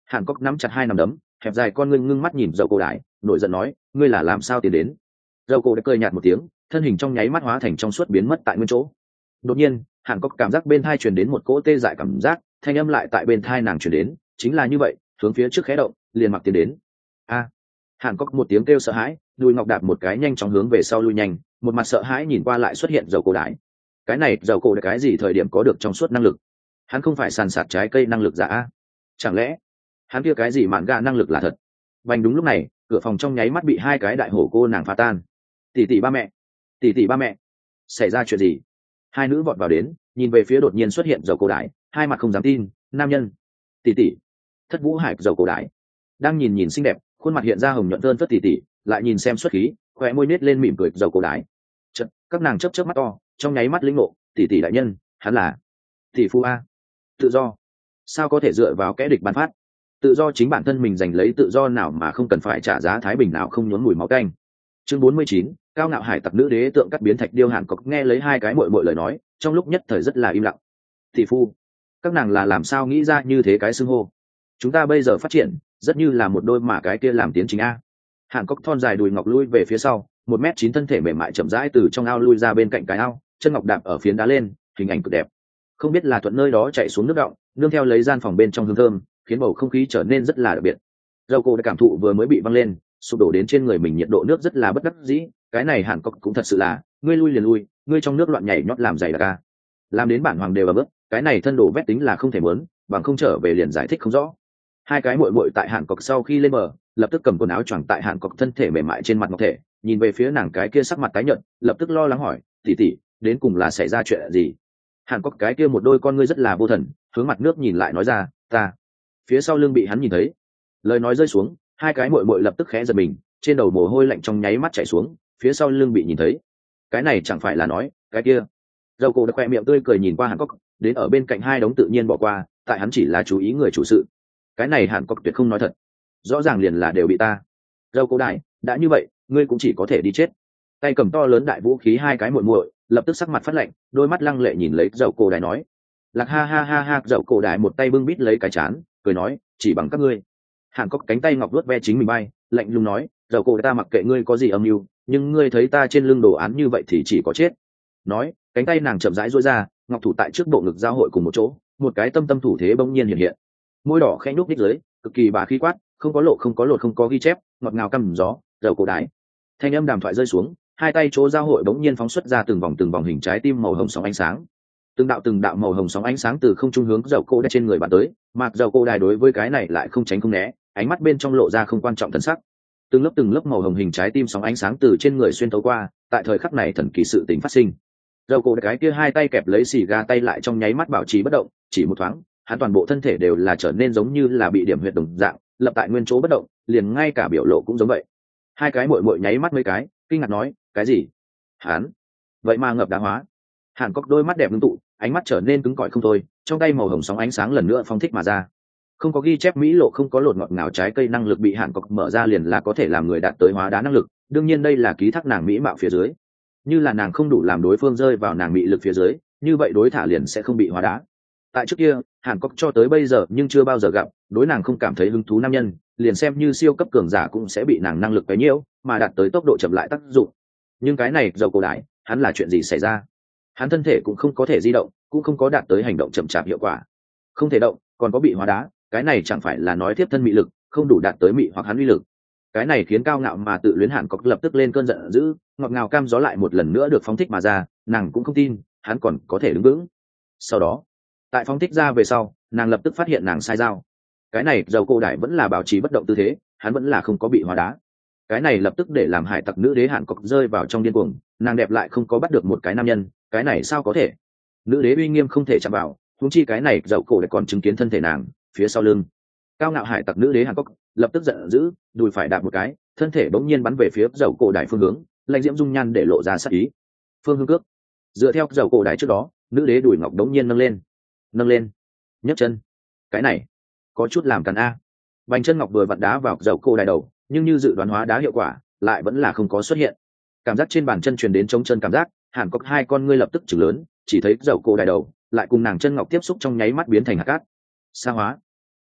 Hàn Cốc nắm chặt hai nắm đấm, hẹp dài con ngươi ngưng mắt nhìn dầu cổ đại, nổi giận nói, ngươi là làm sao tiến đến? Dầu cổ đã cười nhạt một tiếng, thân hình trong nháy mắt hóa thành trong suốt biến mất tại nguyên chỗ. Đột nhiên, Hàn Cốc cảm giác bên thai truyền đến một cỗ tê dại cảm giác, thanh âm lại tại bên thai nàng truyền đến, chính là như vậy, hướng phía trước khé động, liền mặc tiến đến. A! Hàn Cốc một tiếng kêu sợ hãi, đùi ngọc đạp một cái nhanh chóng hướng về sau lui nhanh, một mặt sợ hãi nhìn qua lại xuất hiện dầu cổ đại. Cái này dầu cổ đại cái gì thời điểm có được trong suốt năng lực? Hắn không phải sàn sạt trái cây năng lực giả a? Chẳng lẽ hắn kia cái gì mạn gà năng lực là thật? Bành đúng lúc này, cửa phòng trong nháy mắt bị hai cái đại hổ cô nàng phá tan. Tỷ tỷ ba mẹ, tỷ tỷ ba mẹ, xảy ra chuyện gì? Hai nữ vọt vào đến, nhìn về phía đột nhiên xuất hiện dầu cổ đại, hai mặt không dám tin. Nam nhân, tỷ tỷ, Thất Vũ Hải dầu cổ đại đang nhìn nhìn xinh đẹp, khuôn mặt hiện ra hồng nhuận hơn phất tỷ tỷ, lại nhìn xem xuất khí, khóe môi nết lên mỉm cười dầu cổ đại. Chợt, các nàng chớp chớp mắt to, trong nháy mắt lĩnh ngộ, tỷ tỷ đại nhân, hắn là tỷ phu a. Tự do, sao có thể dựa vào kẻ địch ban phát? Tự do chính bản thân mình giành lấy, tự do nào mà không cần phải trả giá thái bình nào không nhốn mùi máu tanh. Chương 49, cao ngạo hải tặc nữ đế tượng cắt biến thạch điêu. Hàn Cốc nghe lấy hai cái muội muội lời nói, trong lúc nhất thời rất là im lặng. Tỷ phu, các nàng là làm sao nghĩ ra như thế cái xưng hô? Chúng ta bây giờ phát triển rất như là một đôi mà cái kia làm tiến chính a. Hàn Cốc thon dài đùi ngọc lui về phía sau, 1m9 thân thể mềm mại chậm rãi từ trong ao lui ra bên cạnh cái ao, chân ngọc đạp ở phiến đá lên, hình ảnh cực đẹp. Không biết là thuận nơi đó chạy xuống nước động, nương theo lấy gian phòng bên trong hương thơm, khiến bầu không khí trở nên rất là đặc biệt. Dầu cổ đã cảm thụ vừa mới bị văng lên, sụp đổ đến trên người mình, nhiệt độ nước rất là bất đắc dĩ. Cái này Hàn Cốc cũng thật sự là, ngươi lui liền lui, ngươi trong nước loạn nhảy nhót làm dày đặc ca, làm đến bản hoàng đều ở bước, cái này thân đồ vét tính là không thể muốn, bằng không trở về liền giải thích không rõ. Hai cái muội muội tại Hàn Cốc sau khi lên bờ, lập tức cầm quần áo choàng tại Hàn Cốc thân thể mềm mại trên mặt ngọc thể, nhìn về phía nàng cái kia sắc mặt tái nhợt, lập tức lo lắng hỏi, tỷ tỷ, đến cùng là xảy ra chuyện gì? Hàn Cốc cái kia một đôi con ngươi rất là vô thần, hướng mặt nước nhìn lại nói ra, ta. Phía sau lưng bị hắn nhìn thấy, lời nói rơi xuống, hai cái muội muội lập tức khẽ giật mình, trên đầu mồ hôi lạnh trong nháy mắt chảy xuống, phía sau lưng bị nhìn thấy. Cái này chẳng phải là nói, cái kia. Dầu cổ đã khoe miệng tươi cười nhìn qua Hàn Cốc, đến ở bên cạnh hai đống tự nhiên bỏ qua, tại hắn chỉ là chú ý người chủ sự. Cái này Hàn Cốc tuyệt không nói thật, rõ ràng liền là đều bị ta. Dầu cổ đại, đã như vậy, ngươi cũng chỉ có thể đi chết. Tay cầm to lớn đại vũ khí hai cái muội muội lập tức sắc mặt phát lạnh, đôi mắt lăng lệ nhìn lấy dầu cổ đại nói. Lạc ha ha ha ha, dầu cổ đại một tay bưng bít lấy cái chán, cười nói, chỉ bằng các ngươi. Hàn Cốc cánh tay ngọc vuốt ve chính mình bay, lạnh lùng nói, dầu cổ ta mặc kệ ngươi có gì âm mưu, nhưng ngươi thấy ta trên lưng đồ án như vậy thì chỉ có chết. Nói, cánh tay nàng chậm rãi duỗi ra, ngọc thủ tại trước bộ ngực giao hội cùng một chỗ, một cái tâm tâm thủ thế bỗng nhiên hiện hiện. Môi đỏ khẽ nhúc nhích dưới, cực kỳ bá khí quát, không có lộ không có lột không có ghi chép, ngọt ngào căm gió, dầu cổ đại. Thanh âm đàm thoại rơi xuống, hai tay chỗ giao hội bỗng nhiên phóng xuất ra từng vòng hình trái tim màu hồng sóng ánh sáng. Từng đạo màu hồng sóng ánh sáng từ không trung hướng dầu cổ đại trên người bạn tới, mặc dầu cổ đại đối với cái này lại không tránh không né, ánh mắt bên trong lộ ra không quan trọng thần sắc. Từng lớp màu hồng hình trái tim sóng ánh sáng từ trên người xuyên thấu qua, tại thời khắc này thần kỳ sự tình phát sinh. Dầu cổ đại cái kia hai tay kẹp lấy xì ga tay lại trong nháy mắt bảo trì bất động, chỉ một thoáng, hắn toàn bộ thân thể đều là trở nên giống như là bị điểm huyệt đồng dạng, lập tại nguyên chỗ bất động, liền ngay cả biểu lộ cũng giống vậy. Hai cái muội muội nháy mắt mấy cái, kinh ngạc nói, cái gì? Hắn vậy mà ngập đá hóa. Hàn Cốc đôi mắt đẹp ngưng tụ, ánh mắt trở nên cứng cỏi không thôi, trong tay màu hồng sóng ánh sáng lần nữa phóng thích mà ra. Không có ghi chép mỹ lộ không có lột ngọt ngào trái cây năng lực bị Hàn Cốc mở ra liền là có thể làm người đạt tới hóa đá năng lực, đương nhiên đây là ký thác nàng mỹ mạo phía dưới. Như là nàng không đủ làm đối phương rơi vào nàng mỹ lực phía dưới, như vậy đối thả liền sẽ không bị hóa đá. Tại trước kia, Hàn Cốc cho tới bây giờ nhưng chưa bao giờ gặp, đối nàng không cảm thấy hứng thú nam nhân, liền xem như siêu cấp cường giả cũng sẽ bị nàng năng lực quấy nhiễu, mà đạt tới tốc độ chậm lại tác dụng. Nhưng cái này dầu cổ đại, hắn là chuyện gì xảy ra? Hắn thân thể cũng không có thể di động, cũng không có đạt tới hành động chậm chạp hiệu quả. Không thể động, còn có bị hóa đá, cái này chẳng phải là nói tiếp thân mị lực, không đủ đạt tới mị hoặc hắn uy lực. Cái này khiến cao ngạo mà tự luyến Hàn Cốc lập tức lên cơn giận dữ, ngọt ngào cam gió lại một lần nữa được phóng thích mà ra, nàng cũng không tin, hắn còn có thể đứng vững. Sau đó, tại phóng thích ra về sau, nàng lập tức phát hiện nàng sai dao. Cái này dầu cổ đại vẫn là bảo trì bất động tư thế, hắn vẫn là không có bị hóa đá. Cái này lập tức để làm hải tặc nữ đế Hàn Cốc rơi vào trong điên cuồng, nàng đẹp lại không có bắt được một cái nam nhân, cái này sao có thể? Nữ đế uy nghiêm không thể chạm vào, huống chi cái này dầu cổ đại còn chứng kiến thân thể nàng phía sau lưng. Cao ngạo hải tặc nữ đế Hàn Cốc lập tức giận dữ, đùi phải đạp một cái, thân thể bỗng nhiên bắn về phía dầu cổ đại phương hướng, lãnh diễm dung nhan để lộ ra sát ý. Phương hướng cước. Dựa theo dầu cổ đại trước đó, nữ đế đùi ngọc đống nhiên nâng lên, nhấc chân. Cái này có chút làm càn a. Bành chân ngọc vừa vặn đá vào dầu cổ đại đầu, nhưng như dự đoán hóa đá hiệu quả, lại vẫn là không có xuất hiện. Cảm giác trên bàn chân truyền đến trống chân cảm giác, Hàn Cốc hai con ngươi lập tức chừng lớn, chỉ thấy dầu cổ đại đầu lại cùng nàng chân ngọc tiếp xúc trong nháy mắt biến thành hạt cát. Sa hóa.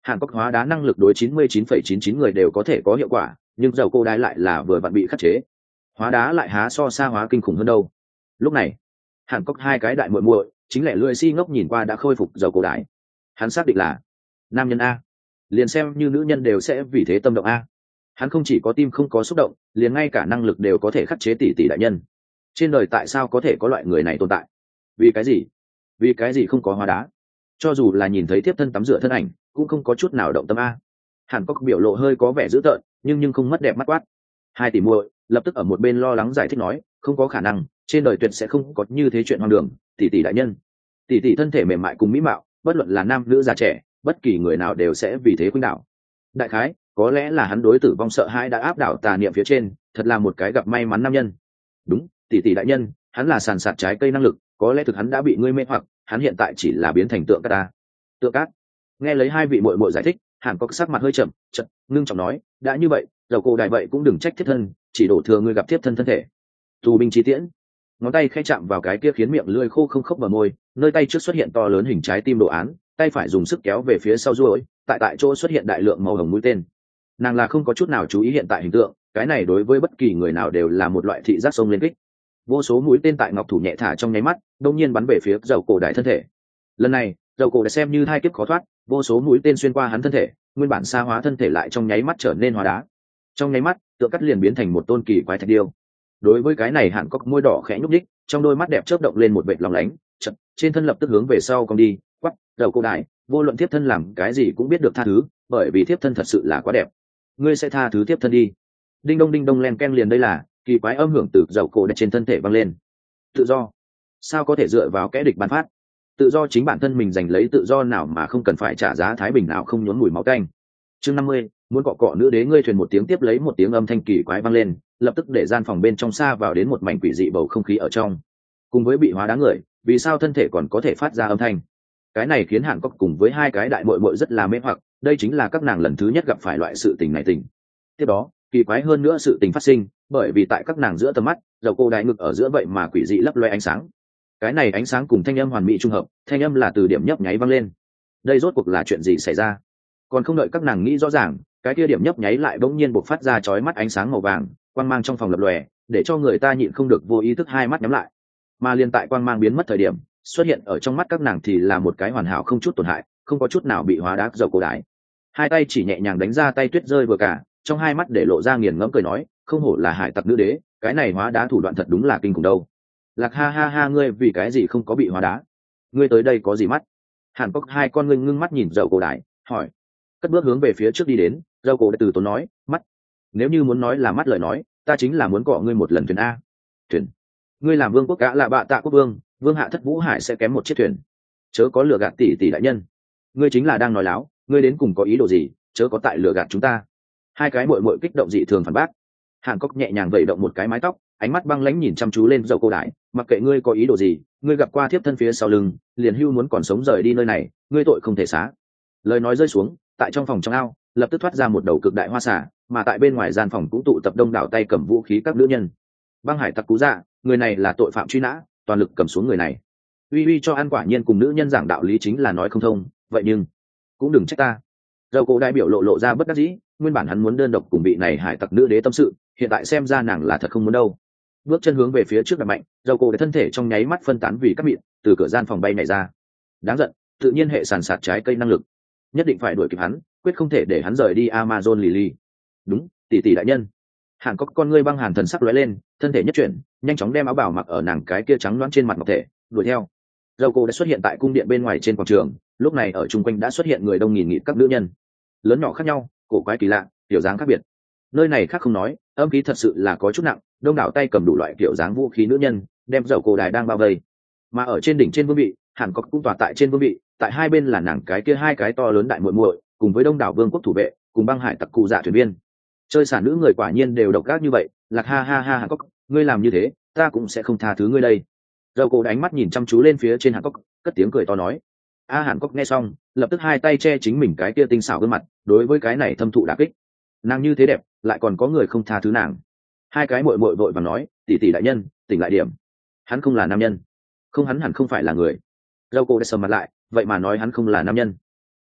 Hàn Quốc hóa đá năng lực đối 99,99 người đều có thể có hiệu quả, nhưng dầu cô đái lại là vừa vặn bị khắc chế. Hóa đá lại há so xa hóa kinh khủng hơn đâu. Lúc này, Hàn Quốc hai cái đại muội muội chính lẻ lươi si ngốc nhìn qua đã khôi phục dầu cô đái. Hắn xác định là nam nhân a, liền xem như nữ nhân đều sẽ vì thế tâm động a. Hắn không chỉ có tim không có xúc động, liền ngay cả năng lực đều có thể khắc chế tỷ tỷ đại nhân. Trên đời tại sao có thể có loại người này tồn tại? Vì cái gì? Vì cái gì không có hóa đá? Cho dù là nhìn thấy tiếp thân tắm rửa thân ảnh cũng không có chút nào động tâm a. Hàn Quốc biểu lộ hơi có vẻ dữ tợn, nhưng không mất đẹp mắt quát. Hai tỷ muội lập tức ở một bên lo lắng giải thích nói, không có khả năng, trên đời tuyệt sẽ không có như thế chuyện hoang đường. Tỷ tỷ đại nhân, tỷ tỷ thân thể mềm mại cùng mỹ mạo, bất luận là nam nữ già trẻ, bất kỳ người nào đều sẽ vì thế khuynh đảo. Đại khái có lẽ là hắn đối tử vong sợ hãi đã áp đảo tà niệm phía trên, thật là một cái gặp may mắn nam nhân. Đúng, tỷ tỷ đại nhân, hắn là sàn sạt trái cây năng lực, có lẽ thực hắn đã bị ngươi mê hoặc, hắn hiện tại chỉ là biến thành tượng cát ta. Tượng cát. Nghe lấy hai vị muội muội giải thích, Hàn có sắc mặt hơi chậm, ngưng trọng nói, đã như vậy, dầu cô đại vậy cũng đừng trách thiết thân, chỉ đổ thừa ngươi gặp thiết thân thân thể. Tù binh chi tiễn, ngón tay khẽ chạm vào cái kia khiến miệng lưỡi khô không khốc bờ môi, nơi tay trước xuất hiện to lớn hình trái tim đồ án, tay phải dùng sức kéo về phía sau duỗi, tại chỗ xuất hiện đại lượng màu hồng mũi tên. Nàng là không có chút nào chú ý hiện tại hình tượng, cái này đối với bất kỳ người nào đều là một loại thị giác sông lên kích. Vô số mũi tên tại ngọc thủ nhẹ thả trong nháy mắt, đột nhiên bắn về phía dầu cổ đại thân thể. Lần này, dầu cổ đã xem như hai kiếp khó thoát, vô số mũi tên xuyên qua hắn thân thể, nguyên bản sa hóa thân thể lại trong nháy mắt trở nên hóa đá. Trong nháy mắt, tượng cắt liền biến thành một tôn kỳ quái thạch điêu. Đối với cái này, Hàn Cốc môi đỏ khẽ nhúc nhích, trong đôi mắt đẹp chớp động lên một vệt lòng lánh, trên thân lập tức hướng về sau cong đi, quắc, dầu cổ đại, vô luận tiếp thân làm cái gì cũng biết được tha thứ, bởi vì tiếp thân thật sự là quá đẹp. Ngươi sẽ tha thứ tiếp thân đi. Đinh đông len ken liền, đây là kỳ quái âm hưởng từ dầu cổ đẹp trên thân thể vang lên. Tự do sao có thể dựa vào kẻ địch ban phát? Tự do chính bản thân mình giành lấy, tự do nào mà không cần phải trả giá, thái bình nào không nhốn mùi máu tanh. Chương 50, muốn cọ cọ nữ đế ngươi thuyền, một tiếng tiếp lấy một tiếng âm thanh kỳ quái vang lên, lập tức để gian phòng bên trong xa vào đến một mảnh quỷ dị bầu không khí ở trong. Cùng với bị hóa đá người, vì sao thân thể còn có thể phát ra âm thanh? Cái này khiến Hàn Cốc cùng với hai cái đại muội muội rất là mê hoặc, đây chính là các nàng lần thứ nhất gặp phải loại sự tình này tình. Tiếp đó, kỳ quái hơn nữa sự tình phát sinh, bởi vì tại các nàng giữa tầm mắt, dầu cô đại ngực ở giữa vậy mà quỷ dị lấp loe ánh sáng. Cái này ánh sáng cùng thanh âm hoàn mỹ trung hợp, thanh âm là từ điểm nhấp nháy vang lên. Đây rốt cuộc là chuyện gì xảy ra? Còn không đợi các nàng nghĩ rõ ràng, cái kia điểm nhấp nháy lại bỗng nhiên bộc phát ra chói mắt ánh sáng màu vàng, quang mang trong phòng lập lòe, để cho người ta nhịn không được vô ý thức hai mắt nhắm lại. Mà liên tại quang mang biến mất thời điểm, xuất hiện ở trong mắt các nàng thì là một cái hoàn hảo không chút tổn hại, không có chút nào bị hóa đá dầu cô đái. Hai tay chỉ nhẹ nhàng đánh ra, tay tuyết rơi vừa cả, trong hai mắt để lộ ra nghiền ngẫm cười nói, không hổ là hải tặc nữ đế, cái này hóa đá thủ đoạn thật đúng là kinh khủng đâu. Lạc ha ha ha, ngươi vì cái gì không có bị hóa đá? Ngươi tới đây có gì mắt? Hàn Cốc hai con ngươi ngưng mắt nhìn dầu cổ đại, hỏi. Cất bước hướng về phía trước đi đến, dầu cổ đã từ tốn nói, mắt. Nếu như muốn nói là mắt lời nói, ta chính là muốn cọ ngươi một lần thuyền a. Thuyền? Ngươi làm vương quốc cả là bạ tạ quốc vương, vương hạ thất vũ hải sẽ kém một chiếc thuyền. Chớ có lừa gạt tỷ tỷ đại nhân. Ngươi chính là đang nói láo, ngươi đến cùng có ý đồ gì, chớ có tại lừa gạt chúng ta. Hai cái muội muội kích động dị thường phản bác. Hàn Cốc nhẹ nhàng vẩy động một cái mái tóc, ánh mắt băng lãnh nhìn chăm chú lên dầu cô đại, mặc kệ ngươi có ý đồ gì, ngươi gặp qua thiếp thân phía sau lưng, liền hưu muốn còn sống rời đi nơi này, ngươi tội không thể xá. Lời nói rơi xuống, tại trong phòng trong ao, lập tức thoát ra một đầu cực đại hoa xà, mà tại bên ngoài gian phòng cũng tụ tập đông đảo tay cầm vũ khí các nữ nhân. Băng hải tặc cú dạ, người này là tội phạm truy nã, toàn lực cầm xuống người này. Uy uy cho ăn, quả nhiên cùng nữ nhân giảng đạo lý chính là nói không thông, vậy nhưng cũng đừng trách ta. Dầu cổ đại biểu lộ ra bất đắc dĩ, nguyên bản hắn muốn đơn độc cùng vị này hải tặc nữ đế tâm sự, hiện tại xem ra nàng là thật không muốn đâu. Bước chân hướng về phía trước đập mạnh, dầu cổ đại thân thể trong nháy mắt phân tán vì các mịn, từ cửa gian phòng bay nhảy ra. Đáng giận, tự nhiên hệ sàn sạt trái cây năng lực, nhất định phải đuổi kịp hắn, quyết không thể để hắn rời đi Amazon Lily. Đúng, tỷ tỷ đại nhân. Hàn có con ngươi băng hàn thần sắc lóe lên, thân thể nhất chuyển, nhanh chóng đem áo bào mặc ở nàng cái kia trắng loáng trên mặt ngọc thể, đuổi theo. Dầu cổ đã xuất hiện tại cung điện bên ngoài trên quảng trường, lúc này ở chung quanh đã xuất hiện người đông nghìn nghịt các nữ nhân, lớn nhỏ khác nhau, cổ quái kỳ lạ, kiểu dáng khác biệt. Nơi này khác không nói, âm khí thật sự là có chút nặng, đông đảo tay cầm đủ loại kiểu dáng vũ khí nữ nhân, đem dầu cổ đài đang bao vây. Mà ở trên đỉnh trên vương vị, Hàn Cốc cũng tọa tại trên vương vị, tại hai bên là nàng cái kia hai cái to lớn đại muội muội, cùng với đông đảo vương quốc thủ vệ, cùng băng hải tặc cụ dạ thuyền viên. Chơi xả nữ người quả nhiên đều độc ác như vậy, Lạc ha ha ha, Hàn Cốc, ngươi làm như thế, ta cũng sẽ không tha thứ ngươi đây. Dầu cổ đánh mắt nhìn chăm chú lên phía trên Hàn Cốc, cất tiếng cười to nói. Hàn Cốc nghe xong, lập tức hai tay che chính mình cái kia tinh xảo gương mặt, đối với cái này thâm thụ đả kích. Nàng như thế đẹp, lại còn có người không tha thứ nàng. Hai cái muội muội vội vàng nói, tỷ tỷ đại nhân, tỉnh lại điểm. Hắn không là nam nhân, không, hắn hẳn không phải là người. Dầu cổ đã sầm mặt lại, vậy mà nói hắn không là nam nhân.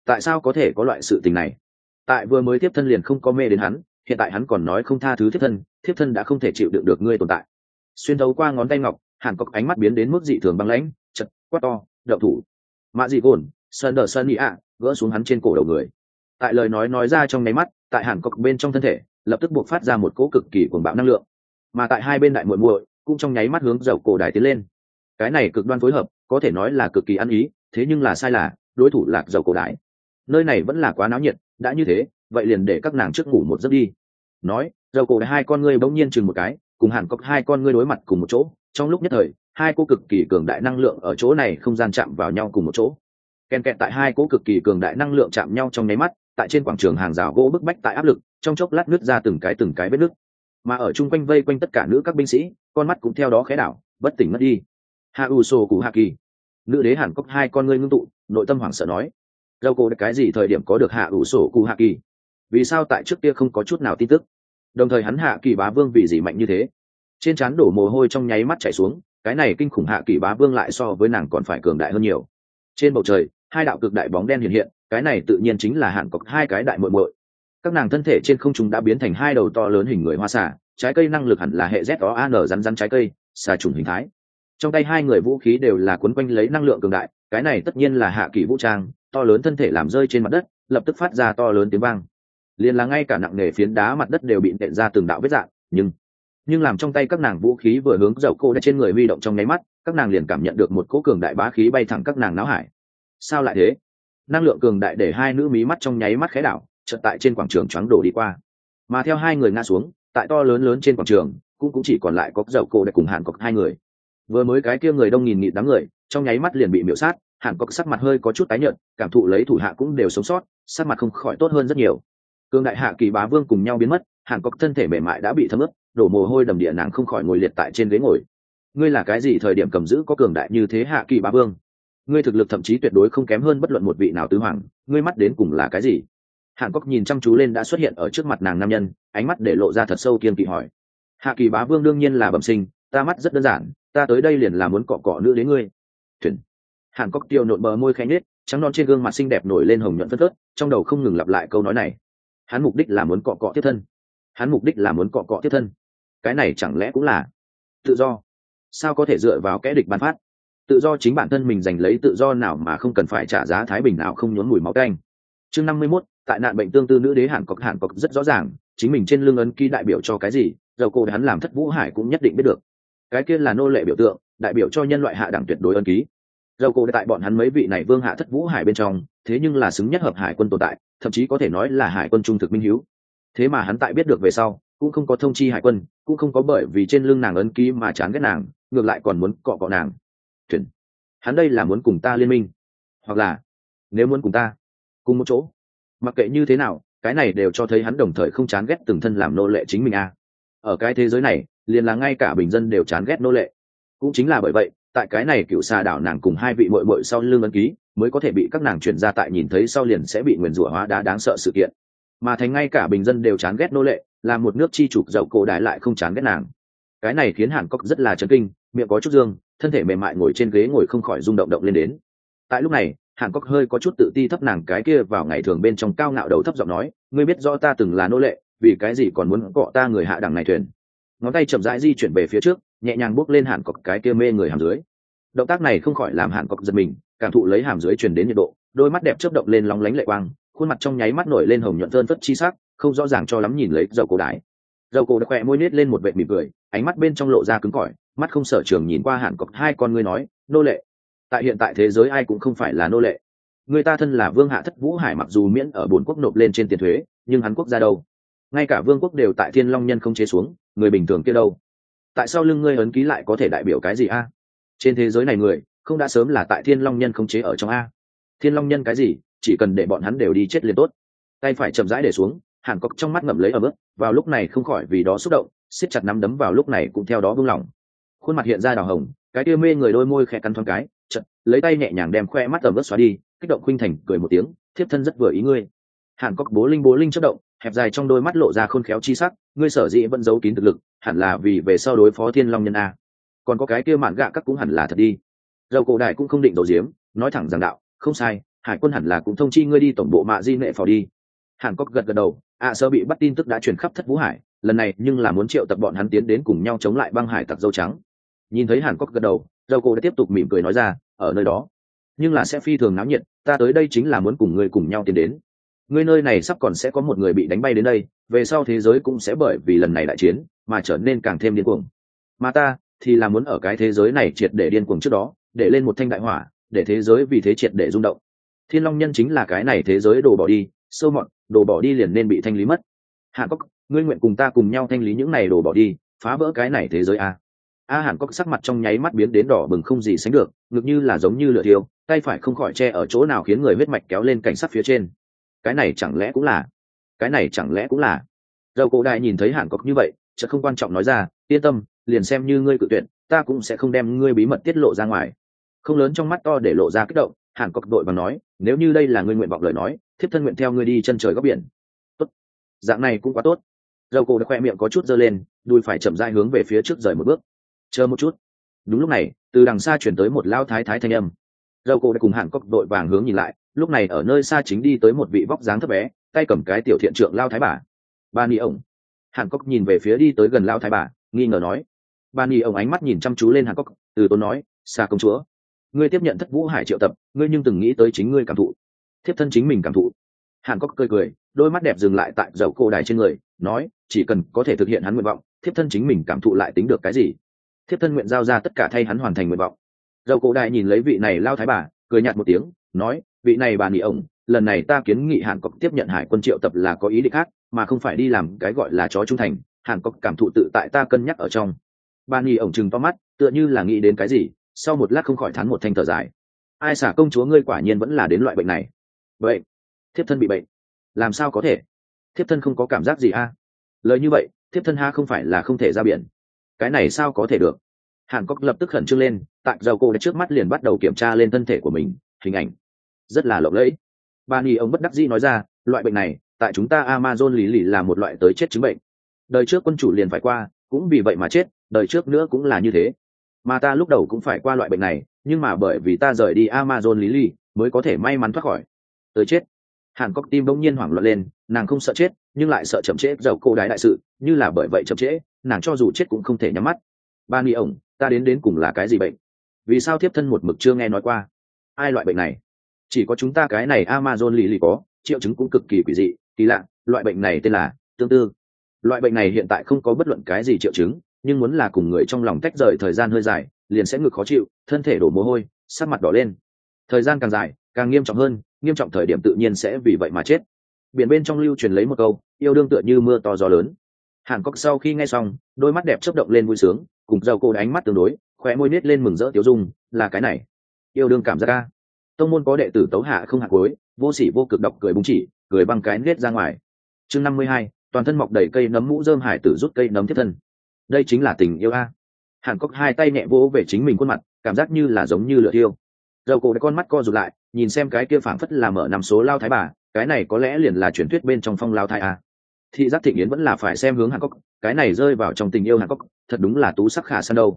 tại sao có thể có loại sự tình này? Tại vừa mới tiếp thân liền không có mê đến hắn, hiện tại hắn còn nói không tha thứ thiếp thân đã không thể chịu đựng được ngươi tồn tại. Xuyên thấu qua ngón tay ngọc, Hàn Cốc ánh mắt biến đến mức dị thường băng lãnh, chật quát to, động thủ. Mạ dị gồn, sơn ý ạ, gỡ xuống hắn trên cổ đầu người. Tại lời nói ra trong nháy mắt, tại Hàn Cốc bên trong thân thể lập tức buộc phát ra một cỗ cực kỳ cuồng bạo năng lượng, mà tại hai bên đại muội muội cũng trong nháy mắt hướng dầu cổ đài tiến lên. Cái này cực đoan phối hợp có thể nói là cực kỳ ăn ý, thế nhưng là sai là đối thủ lạc dầu cổ đài. Nơi này vẫn là quá náo nhiệt, đã như thế vậy liền để các nàng trước ngủ một giấc đi. Nói dầu cổ đài hai con ngươi bỗng nhiên chừng một cái, cùng Hàn Cốc hai con ngươi đối mặt cùng một chỗ. Trong lúc nhất thời hai cô cực kỳ cường đại năng lượng ở chỗ này không gian chạm vào nhau cùng một chỗ. Ken kẹt tại hai cô cực kỳ cường đại năng lượng chạm nhau trong nháy mắt, tại trên quảng trường hàng rào gỗ bức bách tại áp lực, trong chốc lát nứt ra từng cái vết nứt. Mà ở chung quanh vây quanh tất cả nữ các binh sĩ, con mắt cũng theo đó khẽ đảo, bất tỉnh mất đi. Hạ Uso Cú Hạ Kỳ, nữ đế Hàn Cốc hai con ngươi ngưng tụ, nội tâm hoảng sợ nói: "Dâu cô cái gì thời điểm có được Hạ Uso Cú Hạ Kỳ? Vì sao tại trước kia không có chút nào tin tức? Đồng thời hắn Hạ Kỳ bá vương vì gì mạnh như thế?" Trên trán đổ mồ hôi trong nháy mắt chảy xuống, cái này kinh khủng Hạ Kỳ bá vương lại so với nàng còn phải cường đại hơn nhiều. Trên bầu trời, hai đạo cực đại bóng đen hiện hiện, cái này tự nhiên chính là Hàn Cốc hai cái đại muội muội. Các nàng thân thể trên không trung đã biến thành hai đầu to lớn hình người hoa xà, trái cây năng lực hẳn là hệ ZOAN rắn rắn trái cây, xà trùng hình thái. Trong tay hai người vũ khí đều là quấn quanh lấy năng lượng cường đại, cái này tất nhiên là hạ kỳ vũ trang, to lớn thân thể làm rơi trên mặt đất, lập tức phát ra to lớn tiếng vang. Liền là ngay cả nặng nề phiến đá mặt đất đều bị nện ra từng đạo vết rạn, nhưng làm trong tay các nàng vũ khí vừa hướng dầu cô đã trên người huy động trong nháy mắt, các nàng liền cảm nhận được một cỗ cường đại bá khí bay thẳng các nàng não hải. Sao lại thế? Năng lượng cường đại để hai nữ mí mắt trong nháy mắt khẽ đảo, chợt tại trên quảng trường choáng đổ đi qua. Mà theo hai người ngã xuống, tại to lớn trên quảng trường, cũng chỉ còn lại có dầu cô đã cùng Hàn Cốc hai người. Vừa mới cái kia người đông nghìn nghịt đám người, trong nháy mắt liền bị miểu sát, Hàn Cốc sắc mặt hơi có chút tái nhợt, cảm thụ lấy thủ hạ cũng đều sống sót, sắc mặt không khỏi tốt hơn rất nhiều. Cương đại hạ kỳ bá vương cùng nhau biến mất, Hàn Cốc thân thể mềm mại đã bị thấm ướt, đổ mồ hôi đầm địa, nàng không khỏi ngồi liệt tại trên ghế ngồi. Ngươi là cái gì thời điểm cầm giữ có cường đại như thế hạ kỳ bá vương? Ngươi thực lực thậm chí tuyệt đối không kém hơn bất luận một vị nào tứ hoàng, ngươi mắt đến cùng là cái gì? Hàn Cốc nhìn chăm chú lên đã xuất hiện ở trước mặt nàng nam nhân, ánh mắt để lộ ra thật sâu kiên kỵ hỏi. Hạ kỳ bá vương đương nhiên là bẩm sinh, ta mắt rất đơn giản, ta tới đây liền là muốn cọ cọ nữ đến ngươi. Thuyền. Hàn Cốc tiêu nộn bờ môi khẽ nhếch, trắng non trên gương mặt xinh đẹp nổi lên hồng nhuận phấn phớt, trong đầu không ngừng lặp lại câu nói này. Hắn mục đích là muốn cọ cọ tiếp thân. Hắn mục đích là muốn cọ cọ tiếp thân. Cái này chẳng lẽ cũng là tự do? Sao có thể dựa vào kẻ địch ban phát? Tự do chính bản thân mình giành lấy, tự do nào mà không cần phải trả giá thái bình nào không nhuốm mùi máu tanh. Chương 51, tại nạn bệnh tương tư nữ đế Hàn Cốc rất rõ ràng, chính mình trên lưng ấn ký đại biểu cho cái gì, dầu cô hắn làm Thất Vũ Hải cũng nhất định biết được. Cái kia là nô lệ biểu tượng, đại biểu cho nhân loại hạ đẳng tuyệt đối ấn ký. Dầu cô tại bọn hắn mấy vị này vương hạ Thất Vũ Hải bên trong, thế nhưng là xứng nhất hợp hải quân tồn tại, thậm chí có thể nói là hải quân trung thực minh hiếu. Thế mà hắn tại biết được về sau, cũng không có thông chi hải quân, cũng không có bởi vì trên lưng nàng ấn ký mà chán ghét nàng, ngược lại còn muốn cọ cọ nàng. Thuyền. Hắn đây là muốn cùng ta liên minh, hoặc là nếu muốn cùng ta cùng một chỗ, mặc kệ như thế nào, cái này đều cho thấy hắn đồng thời không chán ghét từng thân làm nô lệ chính mình a. Ở cái thế giới này, liền là ngay cả bình dân đều chán ghét nô lệ. Cũng chính là bởi vậy, tại cái này cựu xà đảo nàng cùng hai vị muội muội sau lưng ấn ký mới có thể bị các nàng chuyển ra, tại nhìn thấy sau liền sẽ bị nguyền rủa hóa đá đáng sợ sự kiện, mà thành ngay cả bình dân đều chán ghét nô lệ, là một nước chi chủ dậu cổ đại lại không chán ghét nàng. Cái này khiến Hàn Cốc rất là chấn kinh, miệng có chút dương, thân thể mềm mại ngồi trên ghế ngồi không khỏi rung động động lên đến. Tại lúc này, Hàn Cốc hơi có chút tự ti thấp nàng cái kia vào ngày thường bên trong cao ngạo đầu thấp giọng nói, ngươi biết rõ ta từng là nô lệ, vì cái gì còn muốn cọ ta người hạ đẳng này thuyền? Ngón tay chậm rãi di chuyển về phía trước, nhẹ nhàng bước lên Hàn Cốc cái kia mê người hàm dưới. Động tác này không khỏi làm Hàn Cốc giật mình, cảm thụ lấy hàm dưới truyền đến nhiệt độ, đôi mắt đẹp chớp động lên lóng lánh lệ quang, khuôn mặt trong nháy mắt nổi lên hồng nhuận thơn phất chi sắc, không rõ ràng cho lắm nhìn lấy dầu cổ đái. Dầu cổ đã khỏe môi nết lên một vệt mỉm cười, ánh mắt bên trong lộ ra cứng cỏi, mắt không sở trường nhìn qua Hàn Cốc hai con ngươi nói, nô lệ. Tại hiện tại thế giới ai cũng không phải là nô lệ. Người ta thân là vương hạ Thất Vũ Hải, mặc dù miễn ở bốn quốc nộp lên trên tiền thuế, nhưng hắn quốc gia đâu? Ngay cả vương quốc đều tại Thiên Long Nhân không chế xuống, người bình thường kia đâu? Tại sao lưng ngươi ấn ký lại có thể đại biểu cái gì a? Trên thế giới này người, không đã sớm là tại Thiên Long Nhân không chế ở trong a? Thiên Long Nhân cái gì, chỉ cần để bọn hắn đều đi chết liền tốt. Tay phải chậm rãi để xuống, Hàn Cốc trong mắt ngậm lấy ở mức, vào lúc này không khỏi vì đó xúc động, siết chặt nắm đấm vào lúc này cũng theo đó buông lỏng. Khuôn mặt hiện ra đỏ hồng, cái kia mê người đôi môi khẽ cắn thoáng cái, chợt lấy tay nhẹ nhàng đem khoe mắt ẩm ướt xóa đi, kích động khuynh thành cười một tiếng, thiếp thân rất vừa ý ngươi. Hàn Cốc bố linh chớp động, hẹp dài trong đôi mắt lộ ra khôn khéo chi sắc, ngươi sở dĩ vẫn giấu kín thực lực, hẳn là vì về sau đối phó Thiên Long Nhân a. Còn có cái kia mạn gạ các cũng hẳn là thật đi. Dầu cổ đại cũng không định giấu giếm, nói thẳng rằng đạo, không sai, hải quân hẳn là cũng thông chi ngươi đi tổng bộ mạ di nệ phò đi. Hàn Quốc gật gật đầu, sơ bị bắt tin tức đã truyền khắp thất vũ hải, lần này nhưng là muốn triệu tập bọn hắn tiến đến cùng nhau chống lại băng hải tặc dâu trắng. Nhìn thấy Hàn Quốc gật đầu, dâu cô đã tiếp tục mỉm cười nói ra, ở nơi đó nhưng là sẽ phi thường náo nhiệt, ta tới đây chính là muốn cùng ngươi cùng nhau tiến đến. Ngươi nơi này sắp còn sẽ có một người bị đánh bay đến đây, về sau thế giới cũng sẽ bởi vì lần này đại chiến mà trở nên càng thêm điên cuồng, mà ta thì là muốn ở cái thế giới này triệt để điên cuồng trước đó để lên một thanh đại hỏa, để thế giới vì thế triệt để rung động. Thiên Long Nhân chính là cái này thế giới đồ bỏ đi, sâu mọt đồ bỏ đi liền nên bị thanh lý mất. Hàn Quốc, ngươi nguyện cùng ta cùng nhau thanh lý những này đồ bỏ đi, phá vỡ cái này thế giới a. Hàn Quốc sắc mặt trong nháy mắt biến đến đỏ bừng không gì sánh được, ngực như là giống như lửa thiêu, tay phải không khỏi che ở chỗ nào khiến người huyết mạch kéo lên cảnh sát phía trên. Cái này chẳng lẽ cũng là dầu cổ đại nhìn thấy Hàn Quốc như vậy, chợt không quan trọng nói ra, yên tâm, liền xem như ngươi cự tuyệt, ta cũng sẽ không đem ngươi bí mật tiết lộ ra ngoài. Không lớn trong mắt to để lộ ra kích động, Hàn Quốc đội bằng nói, nếu như đây là ngươi nguyện vọng lời nói, thiếp thân nguyện theo ngươi đi chân trời góc biển. Tốt, dạng này cũng quá tốt. Dầu cổ đã khoe miệng có chút giơ lên, đùi phải chậm rãi hướng về phía trước rời một bước. Chờ một chút. Đúng lúc này, từ đằng xa chuyển tới một lao thái thái thanh âm. Dầu cổ đã cùng Hàn Quốc đội vàng hướng nhìn lại, lúc này ở nơi xa chính đi tới một vị vóc dáng thấp bé, tay cầm cái tiểu thiện trượng lao thái bà. Ba ni ổng. Hàn Quốc nhìn về phía đi tới gần lao thái bà, nghi ngờ nói. Ba ni ổng ánh mắt nhìn chăm chú lên Hàn Quốc, từ tốn nói, xa công chúa, ngươi tiếp nhận thất vũ hải triệu tập, ngươi nhưng từng nghĩ tới chính ngươi cảm thụ, thiếp thân chính mình cảm thụ. Hàn Quốc cười cười, đôi mắt đẹp dừng lại tại dầu cổ đài trên người, nói, chỉ cần có thể thực hiện hắn nguyện vọng, thiếp thân chính mình cảm thụ lại tính được cái gì? Thiếp thân nguyện giao ra tất cả thay hắn hoàn thành nguyện vọng. Dầu cổ đài nhìn lấy vị này lao thái bà, cười nhạt một tiếng, nói, vị này bà nị ổng, lần này ta kiến nghị Hàn Quốc tiếp nhận hải quân triệu tập là có ý định khác, mà không phải đi làm cái gọi là chó trung thành. Hàn Quốc cảm thụ tự tại ta cân nhắc ở trong. Bà nị ổng trừng to mắt, tựa như là nghĩ đến cái gì, sau một lát không khỏi thán một thanh thở dài. Ai xả công chúa ngươi quả nhiên vẫn là đến loại bệnh này. Vậy, thiếp thân bị bệnh, làm sao có thể? Thiếp thân không có cảm giác gì a. Lời như vậy, thiếp thân ha không phải là không thể ra biển. Cái này sao có thể được? Hàn Quốc lập tức khẩn trương lên, tại dầu cô trước mắt liền bắt đầu kiểm tra lên thân thể của mình, hình ảnh rất là lộng lẫy. Bà nhi ông bất đắc dĩ nói ra, loại bệnh này tại chúng ta Amazon lý lì là một loại tới chết chứng bệnh. Đời trước quân chủ liền phải qua, cũng vì vậy mà chết, đời trước nữa cũng là như thế. Mà ta lúc đầu cũng phải qua loại bệnh này, nhưng mà bởi vì ta rời đi Amazon lý lì mới có thể may mắn thoát khỏi. Tới chết. Hàn Quốc tim bỗng nhiên hoảng loạn lên, nàng không sợ chết, nhưng lại sợ chậm trễ dầu cô đái đại sự, như là bởi vậy chậm trễ, nàng cho dù chết cũng không thể nhắm mắt. Ba ni ổng, ta đến cùng là cái gì bệnh? Vì sao thiếp thân một mực chưa nghe nói qua? Ai loại bệnh này? Chỉ có chúng ta cái này Amazon lý lì có, triệu chứng cũng cực kỳ quỷ dị, kỳ lạ, loại bệnh này tên là tương tư. Loại bệnh này hiện tại không có bất luận cái gì triệu chứng, nhưng muốn là cùng người trong lòng tách rời thời gian hơi dài, liền sẽ ngực khó chịu, thân thể đổ mồ hôi, sắc mặt đỏ lên. Thời gian càng dài, càng nghiêm trọng hơn, nghiêm trọng thời điểm tự nhiên sẽ vì vậy mà chết. Biển bên trong lưu truyền lấy một câu, yêu đương tựa như mưa to gió lớn. Hàn Quốc sau khi nghe xong, đôi mắt đẹp chớp động lên vui sướng, cùng dầu cô ánh mắt tương đối, khóe môi nết lên mừng rỡ tiêu dung, là cái này. Yêu đương cảm giác ca. Tông môn có đệ tử tấu hạ không hạ cuối, vô sỉ vô cực độc cười búng chỉ, cười băng cái nết ra ngoài. Chương 52, toàn thân mọc đầy cây nấm mũ rơm hải tử rút cây nấm tiếp thân. Đây chính là tình yêu a. Hàn Quốc hai tay nhẹ vỗ về chính mình khuôn mặt, cảm giác như là giống như lửa thiêu. Dầu cổ con mắt co rụt lại, nhìn xem cái kia phảng phất là mở năm số lao thái bà, cái này có lẽ liền là truyền thuyết bên trong phong lao thái a. Thị giác Thịnh Yến vẫn là phải xem hướng Hàn Quốc, cái này rơi vào trong tình yêu Hàn Quốc, thật đúng là tú sắc khả san đâu.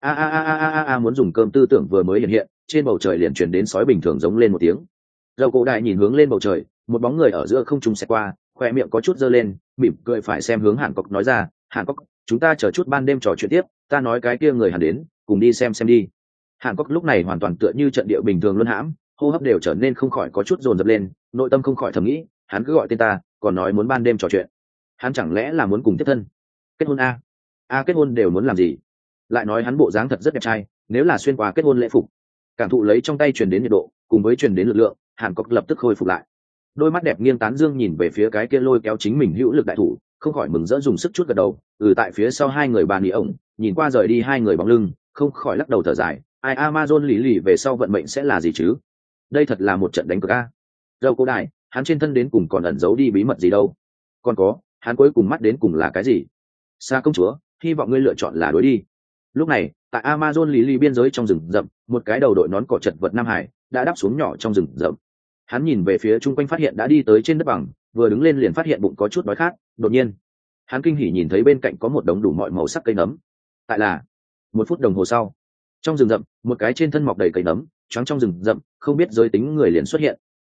Muốn dùng cơm tư tưởng vừa mới hiện hiện, trên bầu trời liền truyền đến sói bình thường giống lên một tiếng. Dầu cổ đại nhìn hướng lên bầu trời, một bóng người ở giữa không trung xẹt qua, khoe miệng có chút giơ lên, mỉm cười phải xem hướng Hàn Quốc nói ra, Hàn Quốc, chúng ta chờ chút ban đêm trò chuyện tiếp, ta nói cái kia người Hàn đến, cùng đi xem đi. Hàn Quốc lúc này hoàn toàn tựa như trận địa bình thường luân hãm, hô hấp đều trở nên không khỏi có chút dồn dập lên, nội tâm không khỏi thầm nghĩ, hắn cứ gọi tên ta, còn nói muốn ban đêm trò chuyện. Hắn chẳng lẽ là muốn cùng tiếp thân? Kết hôn a? Kết hôn đều muốn làm gì? Lại nói hắn bộ dáng thật rất đẹp trai, nếu là xuyên qua kết hôn lễ phục. Cảm thụ lấy trong tay truyền đến nhiệt độ, cùng với truyền đến lực lượng, Hàn Quốc lập tức khôi phục lại. Đôi mắt đẹp nghiêng tán dương nhìn về phía cái kia lôi kéo chính mình hữu lực đại thủ, không khỏi mừng rỡ dùng sức chút gật đầu. Tại phía sau hai người bà nỉ ổng, nhìn qua rời đi hai người bóng lưng, không khỏi lắc đầu thở dài. Ai Amazon lý lì về sau vận mệnh sẽ là gì chứ? Đây thật là một trận đánh cược a. Dâu cô đại, hắn trên thân đến cùng còn ẩn giấu đi bí mật gì đâu? Còn có, hắn cuối cùng mắt đến cùng là cái gì? Sa công chúa, hy vọng ngươi lựa chọn là đối đi. Lúc này, tại Amazon lý lì biên giới trong rừng rậm, một cái đầu đội nón cỏ chật vật Nam Hải đã đáp xuống nhỏ trong rừng rậm. Hắn nhìn về phía chung quanh phát hiện đã đi tới trên đất bằng, vừa đứng lên liền phát hiện bụng có chút đói khát. Đột nhiên, hắn kinh hỉ nhìn thấy bên cạnh có một đống đủ mọi màu sắc cây nấm. Tại là một phút đồng hồ sau, trong rừng rậm, một cái trên thân mọc đầy cây nấm, choáng trong rừng rậm, không biết giới tính người liền xuất hiện,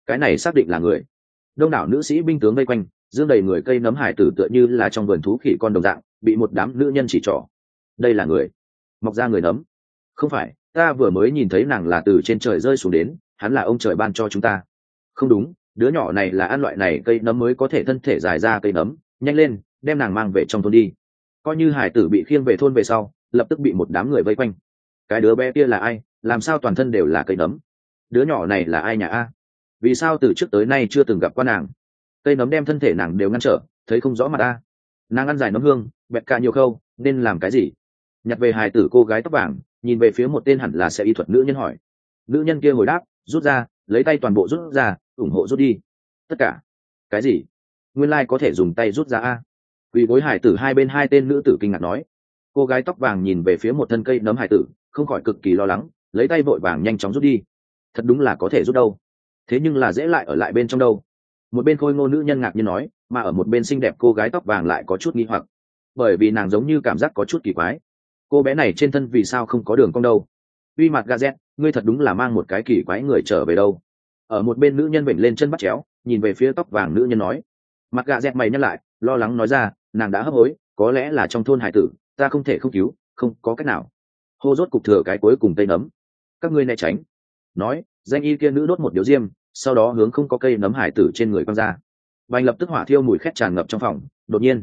cái này xác định là người. Đông đảo nữ sĩ binh tướng vây quanh, dương đầy người cây nấm hải tử tựa như là trong vườn thú khỉ con đồng dạng, bị một đám nữ nhân chỉ trỏ. Đây là người, mọc ra người nấm. Không phải, ta vừa mới nhìn thấy nàng là từ trên trời rơi xuống đến, hắn là ông trời ban cho chúng ta. Không đúng, đứa nhỏ này là ăn loại này cây nấm mới có thể thân thể dài ra cây nấm. Nhanh lên, đem nàng mang về trong thôn đi. Coi như hải tử bị khiêng về thôn về sau, lập tức bị một đám người vây quanh. Cái đứa bé kia là ai, làm sao toàn thân đều là cây nấm? Đứa nhỏ này là ai nhà a? Vì sao từ trước tới nay chưa từng gặp qua nàng? Cây nấm đem thân thể nàng đều ngăn trở, thấy không rõ mặt a. Nàng ăn dài nấm hương, bẹt cả nhiều khâu, nên làm cái gì? Nhặt về hài tử cô gái tóc vàng, nhìn về phía một tên hẳn là sẽ y thuật nữ nhân hỏi. Nữ nhân kia hồi đáp, rút ra, lấy tay toàn bộ rút ra, ủng hộ rút đi. Tất cả? Cái gì? Nguyên lai có thể dùng tay rút ra a. Quỳ gối hải tử hai bên hai tên nữ tử kinh ngạc nói. Cô gái tóc vàng nhìn về phía một thân cây nấm hải tử, không khỏi cực kỳ lo lắng, lấy tay vội vàng nhanh chóng rút đi. Thật đúng là có thể rút đâu, thế nhưng là dễ lại ở lại bên trong đâu. Một bên khôi ngô nữ nhân ngạc nhiên nói, mà ở một bên xinh đẹp cô gái tóc vàng lại có chút nghi hoặc, bởi vì nàng giống như cảm giác có chút kỳ quái. Cô bé này trên thân vì sao không có đường cong đâu? Uy mặt Gazet, ngươi thật đúng là mang một cái kỳ quái người trở về đâu. Ở một bên nữ nhân bệnh lên chân bắt chéo, nhìn về phía tóc vàng nữ nhân nói. Mặt Gazet mày nhăn lại, lo lắng nói ra, nàng đã hấp hối, có lẽ là trong thôn hải tử, ta không thể không cứu, không có cách nào. Hô rốt cục thừa cái cuối cùng cây nấm. Các ngươi né tránh. Nói, danh y kia nữ đốt một điếu diêm, sau đó hướng không có cây nấm hải tử trên người quăng ra. Bành lập tức hỏa thiêu mùi khét tràn ngập trong phòng. Đột nhiên,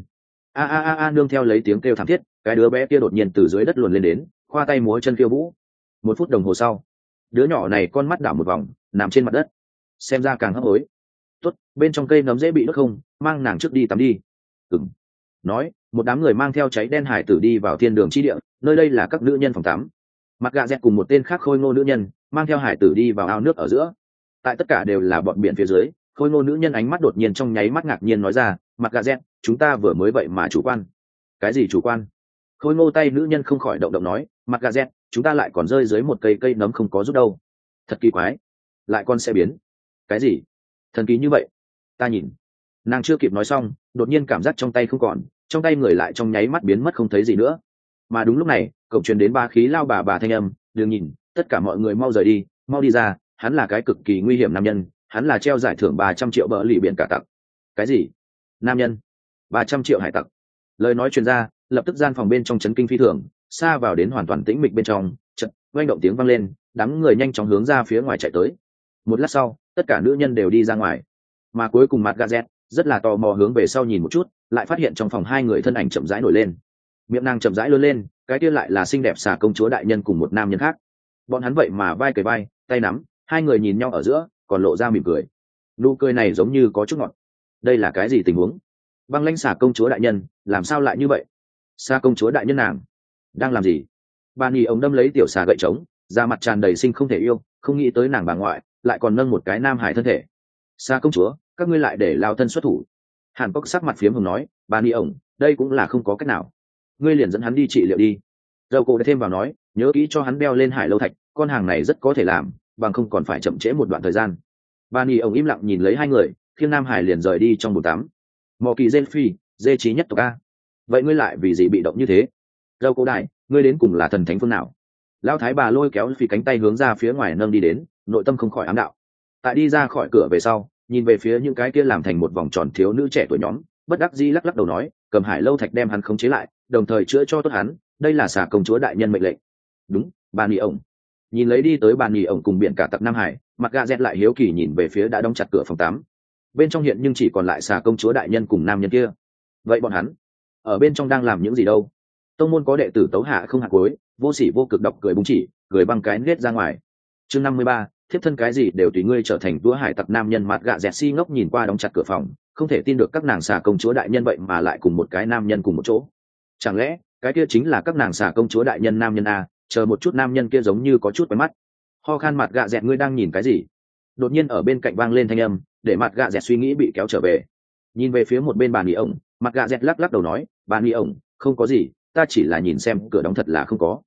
a nương theo lấy tiếng kêu thảm thiết, cái đứa bé kia đột nhiên từ dưới đất luồn lên đến, khoa tay múa chân kêu vũ. 1 phút đồng hồ sau, đứa nhỏ này con mắt đảo một vòng, nằm trên mặt đất, xem ra càng hấp hối. Tốt, bên trong cây nấm dễ bị đốt không, mang nàng trước đi tắm đi. Ừm. Nói, một đám người mang theo cháy đen hải tử đi vào thiên đường chi địa, nơi đây là các nữ nhân phòng tắm. Mặt gạ dẹt cùng một tên khác khôi ngô nữ nhân mang theo hải tử đi vào ao nước ở giữa. Tại tất cả đều là bọn biển phía dưới, khôi ngô nữ nhân ánh mắt đột nhiên trong nháy mắt ngạc nhiên nói ra, mặt gạ dẹt, chúng ta vừa mới vậy mà chủ quan. Cái gì chủ quan? Khôi ngô tay nữ nhân không khỏi động động nói, mặt gạ dẹt, chúng ta lại còn rơi dưới một cây nấm không có rút đâu. Thật kỳ quái, lại con sẽ biến. Cái gì thần kỳ như vậy? Ta nhìn. Nàng chưa kịp nói xong, đột nhiên cảm giác trong tay không còn, trong tay người lại trong nháy mắt biến mất không thấy gì nữa. Mà đúng lúc này, cổng truyền đến ba khí lao bà thanh âm, đừng nhìn, tất cả mọi người mau rời đi, mau đi ra, hắn là cái cực kỳ nguy hiểm nam nhân, hắn là treo giải thưởng 300 triệu bờ lì biển cả tặc. Cái gì? Nam nhân? 300 triệu hải tặc? Lời nói truyền ra, lập tức gian phòng bên trong chấn kinh phi thường, xa vào đến hoàn toàn tĩnh mịch bên trong, chợt oanh động tiếng vang lên, đám người nhanh chóng hướng ra phía ngoài chạy tới. Một lát sau, tất cả nữ nhân đều đi ra ngoài, mà cuối cùng mặt Gazet rất là tò mò hướng về sau nhìn một chút, lại phát hiện trong phòng hai người thân ảnh chậm rãi nổi lên. Miệng nàng chậm rãi lớn lên, cái kia lại là xinh đẹp xà công chúa đại nhân cùng một nam nhân khác. Bọn hắn vậy mà vai kề vai, tay nắm, hai người nhìn nhau ở giữa, còn lộ ra mỉm cười. Nụ cười này giống như có chút ngọt. Đây là cái gì tình huống? Băng lãnh xà công chúa đại nhân, làm sao lại như vậy? Xà công chúa đại nhân nàng đang làm gì? Bà nhì ống đâm lấy tiểu xà gậy trống, da mặt tràn đầy sinh không thể yêu, không nghĩ tới nàng bà ngoại lại còn nâng một cái nam hải thân thể. Xà công chúa, các ngươi lại để lao thân xuất thủ. Hàn Cốc sắc mặt phiếm hồng nói, bà nhì ổng, đây cũng là không có cách nào. Ngươi liền dẫn hắn đi trị liệu đi. Dầu cổ đã thêm vào nói, nhớ kỹ cho hắn đeo lên hải lâu thạch, con hàng này rất có thể làm, bằng không còn phải chậm trễ một đoạn thời gian. Bà nhì ổng im lặng nhìn lấy hai người, khiêng nam hải liền rời đi trong bồn tắm. Mò kỳ dê phi, dê trí nhất tộc a. Vậy ngươi lại vì gì bị động như thế? Dầu cổ đại, ngươi đến cùng là thần thánh phương nào? Lão thái bà lôi kéo phi cánh tay hướng ra phía ngoài nâng đi đến, nội tâm không khỏi ám đạo. Tại đi ra khỏi cửa về sau, nhìn về phía những cái kia làm thành một vòng tròn thiếu nữ trẻ tuổi nhóm, bất đắc dĩ lắc lắc đầu nói, cầm hải lâu thạch đem hắn khống chế lại, đồng thời chữa cho tốt hắn, đây là xà công chúa đại nhân mệnh lệnh. Đúng, bà nhì ổng. Nhìn lấy đi tới bà nhì ổng cùng biển cả tặc Nam Hải, mặt gà dẹt lại hiếu kỳ nhìn về phía đã đóng chặt cửa phòng tắm. Bên trong hiện nhưng chỉ còn lại xà công chúa đại nhân cùng nam nhân kia. Vậy bọn hắn ở bên trong đang làm những gì đâu? Tông môn có đệ tử tấu hạ không hạ cuối, vô sỉ vô cực độc cười búng chỉ, cười băng cái nết ra ngoài. Chương 53, thiếp thân cái gì đều tùy ngươi trở thành vua hải tặc nam nhân. Mặt gạ dẹt si ngốc nhìn qua đóng chặt cửa phòng, không thể tin được các nàng xà công chúa đại nhân vậy mà lại cùng một cái nam nhân cùng một chỗ. Chẳng lẽ cái kia chính là các nàng xà công chúa đại nhân nam nhân a? Chờ một chút, nam nhân kia giống như có chút quen mắt. Ho khan. Mặt gạ dẹt, ngươi đang nhìn cái gì? Đột nhiên ở bên cạnh vang lên thanh âm, để mặt gạ dẹt suy nghĩ bị kéo trở về. Nhìn về phía một bên bà nhì ổng, mặt gạ dẹt lắc lắc đầu nói, bà nhì ổng, không có gì, ta chỉ là nhìn xem cửa đóng thật là không có.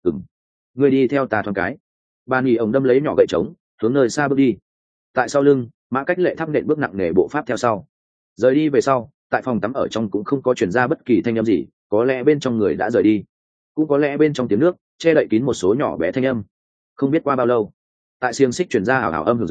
Ngươi đi theo ta thoáng cái. Bà nhì ổng đâm lấy nhỏ gậy trống, hướng nơi xa bước đi. Tại sau lưng, Mã Cách Lệ thắp nện bước nặng nề bộ pháp theo sau. Rời đi về sau, tại phòng tắm ở trong cũng không có truyền ra bất kỳ thanh âm gì, có lẽ bên trong người đã rời đi, cũng có lẽ bên trong tiếng nước che đậy kín một số nhỏ bé thanh âm. Không biết qua bao lâu, tại xiềng xích truyền ra ảo ảo âm hưởng dưới,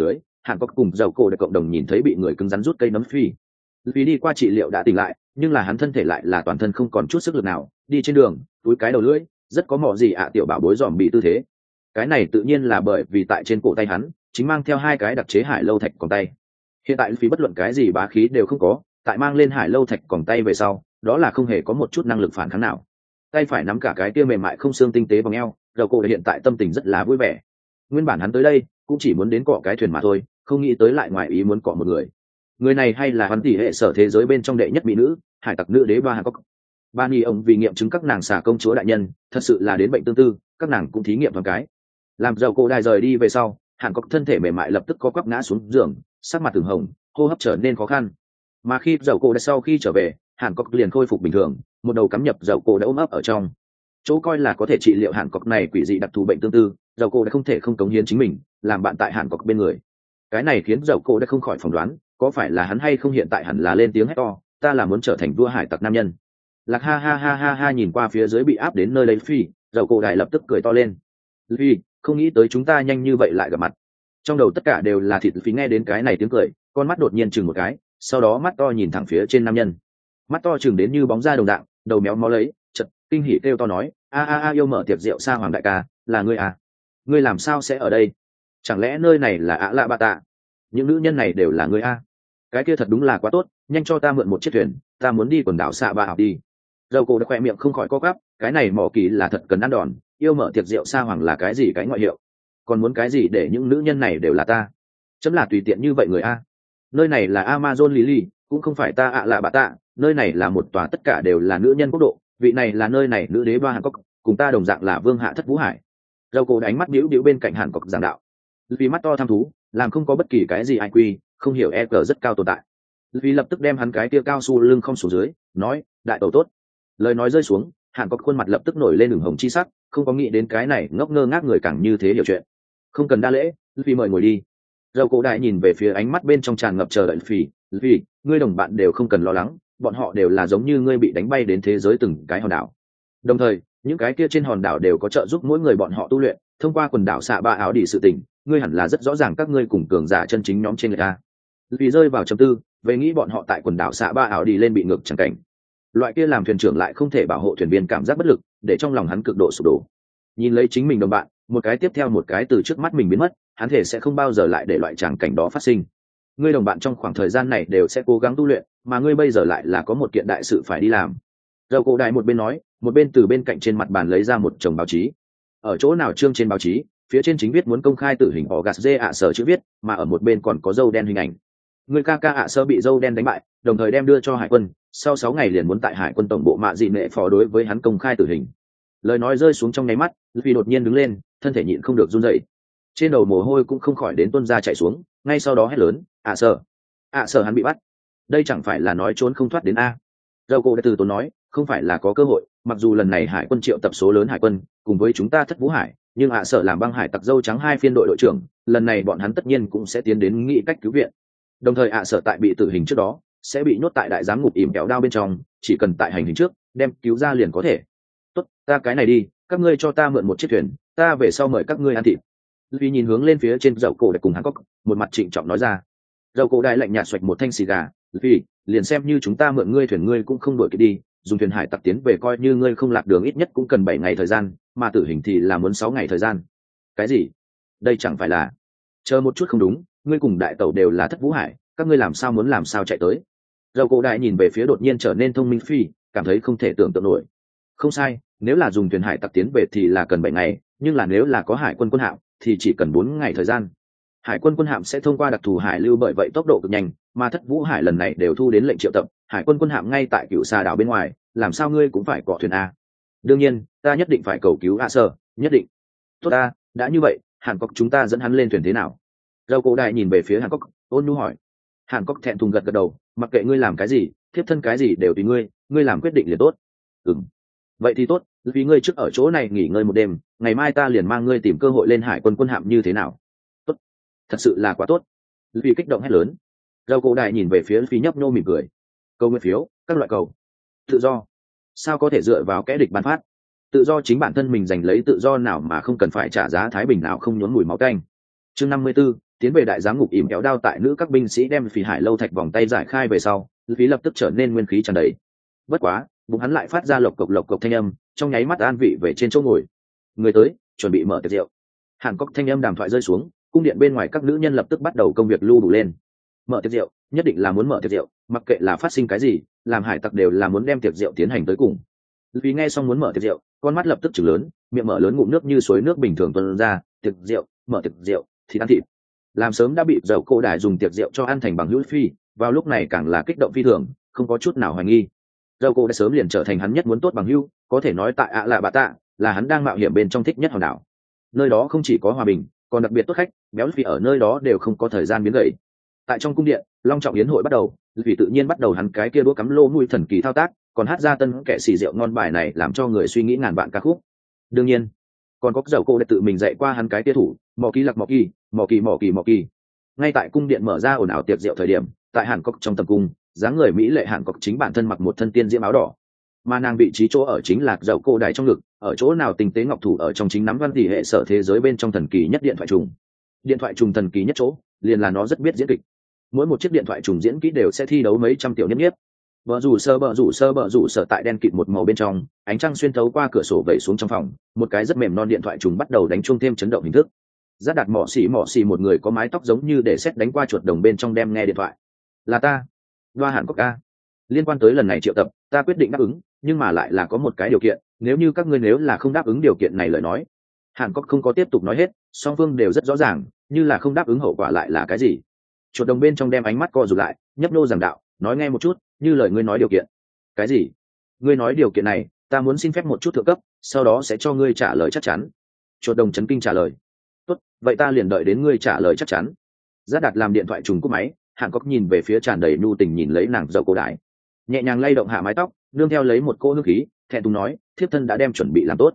hàn cốc cùng dầu cổ đã cộng đồng nhìn thấy bị người cứng rắn rút cây nấm phi. Vì đi qua trị liệu đã tỉnh lại, nhưng là hắn thân thể lại là toàn thân không còn chút sức lực nào, đi trên đường túi cái đầu lưỡi, rất có mọ gì tiểu bảo bối dòm bị tư thế. Cái này tự nhiên là bởi vì tại trên cổ tay hắn chính mang theo hai cái đặc chế hải lâu thạch còng tay. Hiện tại phí bất luận cái gì bá khí đều không có, tại mang lên hải lâu thạch còng tay về sau, đó là không hề có một chút năng lực phản kháng nào. Tay phải nắm cả cái kia mềm mại không xương tinh tế bằng eo, đầu cổ hiện tại tâm tình rất là vui vẻ. Nguyên bản hắn tới đây cũng chỉ muốn đến cọ cái thuyền mà thôi, không nghĩ tới lại ngoài ý muốn cọ một người. Người này hay là hoàn tỷ hệ sở thế giới bên trong đệ nhất mỹ nữ, hải tặc nữ đế Ba Hàn Cốc. Ba Ni ông vì nghiệm chứng các nàng xả công chúa đại nhân, thật sự là đến bệnh tương tư, các nàng cũng thí nghiệm thoáng cái. Làm dầu cổ đài rời đi về sau, Hàn Cốc thân thể mềm mại lập tức có quắp ngã xuống giường, sắc mặt từng hồng, hô hấp trở nên khó khăn. Mà khi dầu cổ đã sau khi trở về, Hàn Cốc liền khôi phục bình thường, một đầu cắm nhập dầu cổ đã ôm ấp ở trong. Chỗ coi là có thể trị liệu Hàn Cốc này quỷ dị đặc thù bệnh tương tư, dầu cổ đã không thể không cống hiến chính mình, làm bạn tại Hàn Cốc bên người. Cái này khiến dầu cổ đã không khỏi phỏng đoán, có phải là hắn hay không hiện tại hẳn là lên tiếng hét to, ta là muốn trở thành vua hải tặc nam nhân. Lạc ha ha ha ha ha nhìn qua phía dưới bị áp đến nơi lấy phi, dầu cổ đài lập tức cười to lên. Phi, không nghĩ tới chúng ta nhanh như vậy lại gặp mặt. Trong đầu tất cả đều là thịt phí, nghe đến cái này tiếng cười, con mắt đột nhiên chừng một cái, sau đó mắt to nhìn thẳng phía trên nam nhân. Mắt to chừng đến như bóng da đồng dạng, đầu méo mó lấy, chợt kinh hỉ kêu to nói, a a a, yêu mở tiệc rượu Sa Hoàng đại ca, là ngươi à? Ngươi làm sao sẽ ở đây? Chẳng lẽ nơi này là ạ lạ bạ tạ? Những nữ nhân này đều là ngươi a? Cái kia thật đúng là quá tốt, nhanh cho ta mượn một chiếc thuyền, ta muốn đi quần đảo xạ ba học đi. Dầu cổ đã khoe miệng không khỏi co quắp, cái này mỏ kỳ là thật cần ăn đòn, yêu mở tiệc rượu Sa Hoàng là cái gì cái ngoại hiệu, còn muốn cái gì để những nữ nhân này đều là ta? Chấm là tùy tiện như vậy người a? Nơi này là Amazon Lily, cũng không phải ta ạ lạ bạ tạ, nơi này là một tòa tất cả đều là nữ nhân quốc độ, vị này là nơi này nữ đế Ba Hàn Cốc, cùng ta đồng dạng là vương hạ thất vũ hải. Dầu cổ đánh mắt biểu bên cạnh Hàn Cốc giảng đạo, vì mắt to tham thú, làm không có bất kỳ cái gì IQ, không hiểu EQ rất cao tồn tại. Vì lập tức đem hắn cái tia cao su lưng không xuống dưới, nói, đại tẩu tốt. Lời nói rơi xuống, Hàn Cốc khuôn mặt lập tức nổi lên ửng hồng chi sắc, không có nghĩ đến cái này ngốc ngơ ngác người càng như thế hiểu chuyện. Không cần đa lễ, vì mời ngồi đi. Dầu cổ đại nhìn về phía ánh mắt bên trong tràn ngập chờ đợi vì ngươi đồng bạn đều không cần lo lắng, bọn họ đều là giống như ngươi bị đánh bay đến thế giới từng cái hòn đảo. Đồng thời, những cái kia trên hòn đảo đều có trợ giúp mỗi người bọn họ tu luyện, thông qua quần đảo xạ ba áo đi sự tình, ngươi hẳn là rất rõ ràng các ngươi cùng cường giả chân chính nhóm trên người ta. Vì rơi vào trầm tư, về nghĩ bọn họ tại quần đảo xạ ba áo đi lên bị ngược chẳng cảnh. Loại kia làm thuyền trưởng lại không thể bảo hộ thuyền viên cảm giác bất lực, để trong lòng hắn cực độ sụp đổ. Nhìn lấy chính mình đồng bạn, một cái tiếp theo một cái từ trước mắt mình biến mất, hắn thể sẽ không bao giờ lại để loại tràng cảnh đó phát sinh. Ngươi đồng bạn trong khoảng thời gian này đều sẽ cố gắng tu luyện, mà ngươi bây giờ lại là có một kiện đại sự phải đi làm. Dầu cổ đại một bên nói, một bên từ bên cạnh trên mặt bàn lấy ra một chồng báo chí. Ở chỗ nào chương trên báo chí, phía trên chính viết muốn công khai tử hình Ogasge ạ sở chữ viết, mà ở một bên còn có dâu đen hình ảnh. Người ca ca ạ sơ bị dâu đen đánh bại, đồng thời đem đưa cho hải quân, sau 6 ngày liền muốn tại hải quân tổng bộ mạ dị nệ phó đối với hắn công khai tử hình. Lời nói rơi xuống trong nháy mắt, vì đột nhiên đứng lên, thân thể nhịn không được run rẩy. Trên đầu mồ hôi cũng không khỏi đến tuôn ra chảy xuống, ngay sau đó hét lớn, ạ sở hắn bị bắt. Đây chẳng phải là nói trốn không thoát đến a? Dầu cổ đã từ tốn nói, không phải là có cơ hội, mặc dù lần này hải quân triệu tập số lớn hải quân cùng với chúng ta thất vũ hải, nhưng ạ sở làm băng hải tặc dâu trắng 2 phiên đội đội trưởng, lần này bọn hắn tất nhiên cũng sẽ tiến đến nghĩ cách cứu viện. Đồng thời ạ sở tại bị tử hình trước đó sẽ bị nhốt tại đại giám ngục ỉm kéo đao bên trong, chỉ cần tại hành hình trước đem cứu ra liền có thể. Tốt, ta cái này đi, các ngươi cho ta mượn một chiếc thuyền, ta về sau mời các ngươi ăn thịt. Vì nhìn hướng lên phía trên dầu cổ để cùng hắn cốc, một mặt trịnh trọng nói ra. Dầu cổ đại lạnh nhạt xoạch một thanh xì gà, vì liền xem như chúng ta mượn ngươi thuyền ngươi cũng không đuổi kịp đi, dùng thuyền hải tặc tiến về coi như ngươi không lạc đường ít nhất cũng cần 7 ngày thời gian, mà tử hình thì là muốn 6 ngày thời gian. Cái gì? Đây chẳng phải là... Chờ một chút, không đúng, ngươi cùng đại tẩu đều là thất vũ hải, các ngươi làm sao muốn làm sao chạy tới? Dầu cổ đại nhìn về phía đột nhiên trở nên thông minh phi, cảm thấy không thể tưởng tượng nổi. Không sai, nếu là dùng thuyền hải tặc tiến về thì là cần 7 ngày, nhưng là nếu là có hải quân quân hạm thì chỉ cần 4 ngày thời gian. Hải quân quân hạm sẽ thông qua đặc thù hải lưu, bởi vậy tốc độ cực nhanh, mà thất vũ hải lần này đều thu đến lệnh triệu tập hải quân quân hạm ngay tại cựu xà đảo bên ngoài, làm sao ngươi cũng phải cọ thuyền a? Đương nhiên, ta nhất định phải cầu cứu a sơ, nhất định. Tốt ta, đã như vậy, Hàn Cốc chúng ta dẫn hắn lên thuyền thế nào? Dầu cổ đại nhìn về phía Hàn Cốc, ôn nhu hỏi. Hàn Cốc thẹn thùng gật gật đầu, mặc kệ ngươi làm cái gì, thiếp thân cái gì đều tùy ngươi, ngươi làm quyết định liền tốt. Vậy thì tốt, vì ngươi trước ở chỗ này nghỉ ngơi một đêm, ngày mai ta liền mang ngươi tìm cơ hội lên hải quân quân hạm như thế nào? Tốt, thật sự là quá tốt. Vì kích động hét lớn. Dầu cổ đại nhìn về phía Phi nhấp nhô mỉm cười. Cầu nguyện phiếu, các loại cầu. Tự do. Sao có thể dựa vào kẻ địch ban phát? Tự do chính bản thân mình giành lấy, tự do nào mà không cần phải trả giá, thái bình nào không nhốn mùi máu tanh. Chương 54, tiến về đại giám ngục ỉm kéo đao tại nữ các binh sĩ đem phỉ hải lâu thạch vòng tay giải khai về sau, phí lập tức trở nên nguyên khí tràn đầy. Bất quá bụng hắn lại phát ra lộc cộc thanh âm, trong nháy mắt an vị về trên chỗ ngồi. Người tới, chuẩn bị mở tiệc rượu. Hàn Cốc thanh âm đàm thoại rơi xuống, cung điện bên ngoài các nữ nhân lập tức bắt đầu công việc lưu đủ lên. Mở tiệc rượu, nhất định là muốn mở tiệc rượu, mặc kệ là phát sinh cái gì, làm hải tặc đều là muốn đem tiệc rượu tiến hành tới cùng. Vì nghe xong muốn mở tiệc rượu, con mắt lập tức trừng lớn, miệng mở lớn ngụm nước như suối nước bình thường tuôn ra. Tiệc rượu, mở tiệc rượu, thì ăn thịt. Làm sớm đã bị dầu cô đài dùng tiệc rượu cho ăn thành bằng hữu phi, vào lúc này càng là kích động phi thường, không có chút nào hoài nghi. Dầu cô đã sớm liền trở thành hắn nhất muốn tốt bằng hữu, có thể nói tại ạ lạ bạ tạ là hắn đang mạo hiểm bên trong thích nhất hòn đảo. Nơi đó không chỉ có hòa bình, còn đặc biệt tốt khách, béo phi ở nơi đó đều không có thời gian biến gầy. Tại trong cung điện, long trọng yến hội bắt đầu, vì tự nhiên bắt đầu hắn cái kia đũa cắm lô mũi thần kỳ thao tác, còn hát ra tân kẻ xì rượu ngon bài này làm cho người suy nghĩ ngàn vạn ca khúc. Đương nhiên còn có dầu cô đã tự mình dạy qua hắn cái kia thủ mò kỳ lạc mò kỳ. Ngay tại cung điện mở ra ồn ào tiệc rượu thời điểm, tại Hàn Cốc trong tầm cung, dáng người mỹ lệ Hàn Cốc chính bản thân mặc một thân tiên diễm áo đỏ, mà nàng vị trí chỗ ở chính là dầu cô đài trong ngực, ở chỗ nào tinh tế ngọc thủ ở trong chính nắm văn tỷ hệ sở thế giới bên trong thần kỳ nhất điện thoại trùng thần kỳ nhất chỗ liền là nó rất biết diễn kịch. Mỗi một chiếc điện thoại trùng diễn kỹ đều sẽ thi đấu mấy trăm tiểu nhiếp. Bờ rủ sơ tại đen kịt một màu bên trong, ánh trăng xuyên thấu qua cửa sổ vẩy xuống trong phòng, một cái rất mềm non điện thoại trùng bắt đầu đánh chuông thêm chấn động hình thức. Giác đặt mỏ xì một người có mái tóc giống như để xét đánh qua chuột đồng bên trong đem nghe điện thoại. Là ta, Đoa Hàn Cốc ca. Liên quan tới lần này triệu tập, ta quyết định đáp ứng, nhưng mà lại là có một cái điều kiện, nếu như các ngươi nếu là không đáp ứng điều kiện này lời nói. Hàn Cốc không có tiếp tục nói hết, song phương đều rất rõ ràng, như là không đáp ứng hậu quả lại là cái gì. Chuột đồng bên trong đem ánh mắt co rụt lại, nhấp nô giảng đạo, nói nghe một chút, như lời ngươi nói điều kiện. Cái gì? Ngươi nói điều kiện này, ta muốn xin phép một chút thượng cấp, sau đó sẽ cho ngươi trả lời chắc chắn. Chuột đồng chấn kinh trả lời. Tốt, vậy ta liền đợi đến ngươi trả lời chắc chắn. Giác đạt làm điện thoại trùng cúp máy, Hàn Cốc nhìn về phía tràn đầy nhu tình nhìn lấy nàng dâu cổ đại, nhẹ nhàng lay động hạ mái tóc, nương theo lấy một cô hương khí, thẹn thùng nói, thiếp thân đã đem chuẩn bị làm tốt.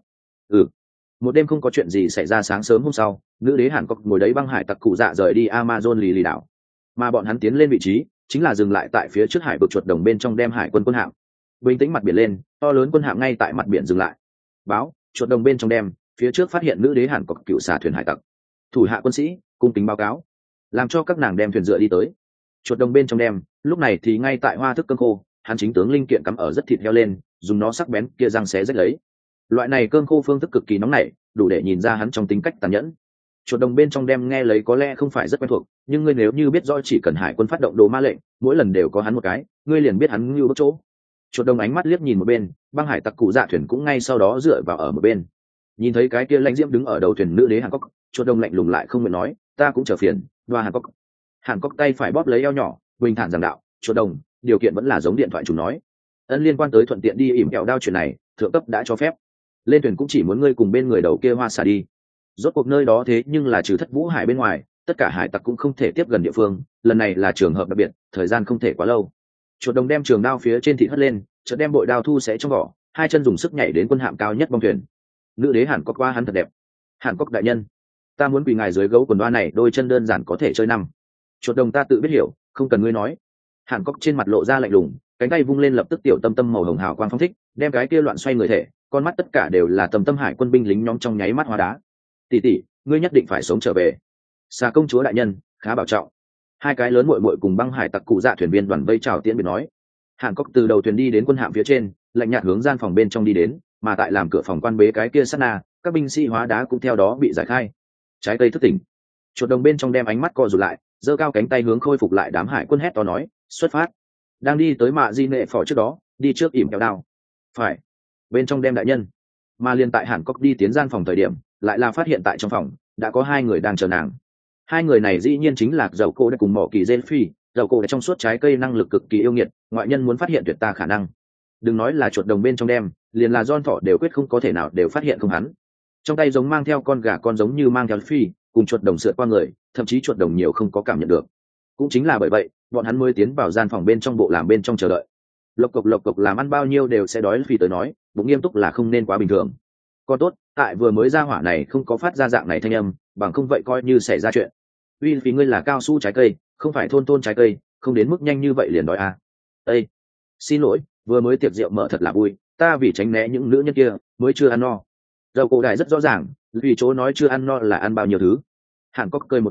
Một đêm không có chuyện gì xảy ra, sáng sớm hôm sau, nữ đế Hàn Cốc ngồi đấy băng hải tặc cụ dạ rời đi Amazon lì đảo, mà bọn hắn tiến lên vị trí chính là dừng lại tại phía trước hải vực chuột đồng bên trong đem hải quân hạm. Bình tĩnh mặt biển lên, to lớn quân hạm ngay tại mặt biển dừng lại. Báo, chuột đồng bên trong đem, phía trước phát hiện nữ đế Hàn Cốc cựu xà thuyền hải tặc. Thủ hạ quân sĩ, cung kính báo cáo, làm cho các nàng đem thuyền dựa đi tới. Chuột đồng bên trong đem, lúc này thì ngay tại hoa thức cơm khô, hắn chính tướng linh kiện cắm ở rất thịt heo lên, dùng nó sắc bén kia răng xé rách lấy. Loại này cơm khô phương thức cực kỳ nóng nảy, đủ để nhìn ra hắn trong tính cách tàn nhẫn. Chuột đồng bên trong đem nghe lấy có lẽ không phải rất quen thuộc, nhưng ngươi nếu như biết rõ chỉ cần hải quân phát động đồ ma lệnh, mỗi lần đều có hắn một cái, ngươi liền biết hắn như bất chỗ. Chuột đồng ánh mắt liếc nhìn một bên, băng hải tặc cụ dạ thuyền cũng ngay sau đó dựa vào ở một bên. Nhìn thấy cái kia lãnh diễm đứng ở đầu thuyền nữ đế Hàn Cốc, chuột đồng lạnh lùng lại không nguyện nói, ta cũng chờ phiền, Đoa Hàn Cốc. Hàn Cốc tay phải bóp lấy eo nhỏ, bình thản giảng đạo, chuột đồng, điều kiện vẫn là giống điện thoại chủ nói. Ân liên quan tới thuận tiện đi ỉm kẹo đao chuyện này, thượng cấp đã cho phép. Lên thuyền cũng chỉ muốn ngươi cùng bên người đầu kia hoa xà đi. Rốt cuộc nơi đó thế nhưng là trừ Thất Vũ Hải bên ngoài, tất cả hải tặc cũng không thể tiếp gần địa phương, lần này là trường hợp đặc biệt, thời gian không thể quá lâu. Chuột đồng đem trường đao phía trên thịt hất lên, chợt đem bội đao thu sẽ trong vỏ, hai chân dùng sức nhảy đến quân hạm cao nhất bong thuyền. Nữ đế Hàn Cốc qua hắn thật đẹp. Hàn Cốc đại nhân, ta muốn quỳ ngài dưới gấu quần đoa này, đôi chân đơn giản có thể chơi năm. Chuột đồng ta tự biết hiểu, không cần ngươi nói. Hàn Cốc trên mặt lộ ra lạnh lùng, cánh tay vung lên lập tức tiểu tâm tâm màu hồng hào quang phong thích, đem cái kia loạn xoay người thể, con mắt tất cả đều là tầm tâm hải quân binh lính nhóm trong nháy mắt hóa đá. Tỷ tỷ, ngươi nhất định phải sống trở về. Xà công chúa đại nhân, khá bảo trọng. Hai cái lớn muội muội cùng băng hải tặc cụ dạ thuyền viên đoàn vây chào tiễn biệt nói. Hàn Cốc từ đầu thuyền đi đến quân hạm phía trên, lạnh nhạt hướng gian phòng bên trong đi đến, mà tại làm cửa phòng quan bế cái kia sát na, các binh sĩ hóa đá cũng theo đó bị giải khai. Trái cây thức tỉnh. Chuột đồng bên trong đem ánh mắt co rụt lại, giơ cao cánh tay hướng khôi phục lại đám hải quân hét to nói, xuất phát. Đang đi tới mạ di nệ phỏ trước đó, đi trước ỉm kẹo đao. Phải. Bên trong đem đại nhân. Mà liên tại Hàn Cốc đi tiến gian phòng thời điểm, lại là phát hiện tại trong phòng đã có hai người đang chờ nàng. Hai người này dĩ nhiên chính là dầu cô đã cùng mỏ kỳ dên phi. Dầu cô đã trong suốt trái cây năng lực cực kỳ yêu nghiệt, ngoại nhân muốn phát hiện tuyệt ta khả năng. Đừng nói là chuột đồng bên trong đem, liền là John thỏ đều quyết không có thể nào đều phát hiện không hắn. Trong tay giống mang theo con gà con giống như mang theo phi, cùng chuột đồng sượt qua người, thậm chí chuột đồng nhiều không có cảm nhận được. Cũng chính là bởi vậy, bọn hắn mới tiến vào gian phòng bên trong bộ làm bên trong chờ đợi. Lộc cộc làm ăn bao nhiêu đều sẽ đói phi tới nói, bụng nghiêm túc là không nên quá bình thường. Còn tốt, tại vừa mới ra hỏa này không có phát ra dạng này thanh âm, bằng không vậy coi như xảy ra chuyện. Uy vì ngươi là cao su trái cây, không phải thôn trái cây, không đến mức nhanh như vậy liền đói à. Ê, xin lỗi, vừa mới tiệc rượu mở thật là vui, ta vì tránh né những nữ nhân kia mới chưa ăn no. Dầu cổ đại rất rõ ràng, vì chỗ nói chưa ăn no là ăn bao nhiêu thứ. Hàn Cốc cười một tiếng,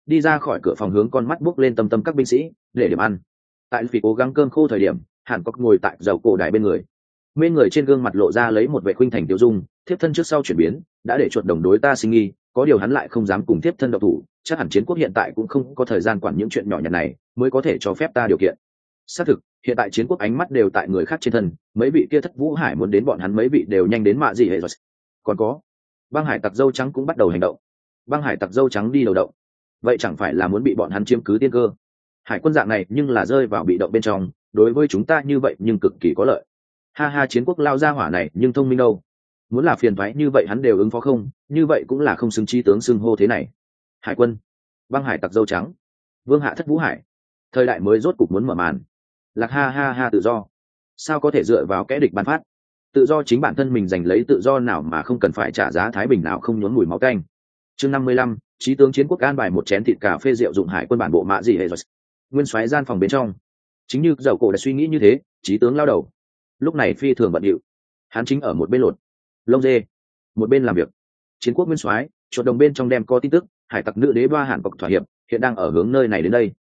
đi ra khỏi cửa phòng hướng con mắt buốc lên tâm tâm các binh sĩ để điểm ăn. Tại vì cố gắng cơm khô thời điểm, Hàn Cốc ngồi tại dầu cổ đài bên người, bên người trên gương mặt lộ ra lấy một vẻ khuynh thành tiêu dung, thiếp thân trước sau chuyển biến đã để chuột đồng đối ta sinh nghi, có điều hắn lại không dám cùng thiếp thân độc thủ, chắc hẳn chiến quốc hiện tại cũng không có thời gian quản những chuyện nhỏ nhặt này, mới có thể cho phép ta điều kiện. Xác thực, hiện tại chiến quốc ánh mắt đều tại người khác trên thân, mấy vị kia Thất Vũ Hải muốn đến bọn hắn mấy vị đều nhanh đến mạ gì hệ rồi. Còn có băng hải tặc dâu trắng cũng bắt đầu hành động. Băng hải tặc dâu trắng đi đầu động, vậy chẳng phải là muốn bị bọn hắn chiếm cứ tiên cơ? Hải quân dạng này nhưng là rơi vào bị động bên trong, đối với chúng ta như vậy nhưng cực kỳ có lợi. Ha ha, chiến quốc lao ra hỏa này nhưng thông minh đâu, muốn là phiền thoái như vậy hắn đều ứng phó không, như vậy cũng là không xứng chi tướng xưng hô thế này. Hải quân, băng hải tặc dâu trắng, vương hạ Thất Vũ Hải, thời đại mới rốt cục muốn mở màn. Lạc ha ha ha, tự do sao có thể dựa vào kẻ địch ban phát? Tự do chính bản thân mình giành lấy, tự do nào mà không cần phải trả giá thái bình nào không nhốn mùi máu canh. Chương 55, chí tướng chiến quốc an bài một chén thịt cà phê rượu dụng hải quân bản bộ mạ gì hệ rồi. Nguyên soái gian phòng bên trong, chính như dầu cổ đã suy nghĩ như thế, chí tướng lao đầu lúc này phi thường bận điệu, hắn chính ở một bên lột lông dê, một bên làm việc. Chiến quốc nguyên soái, chuột đồng bên trong đem có tin tức, hải tặc nữ đế Ba Hàn Cốc thỏa hiệp, hiện đang ở hướng nơi này đến đây.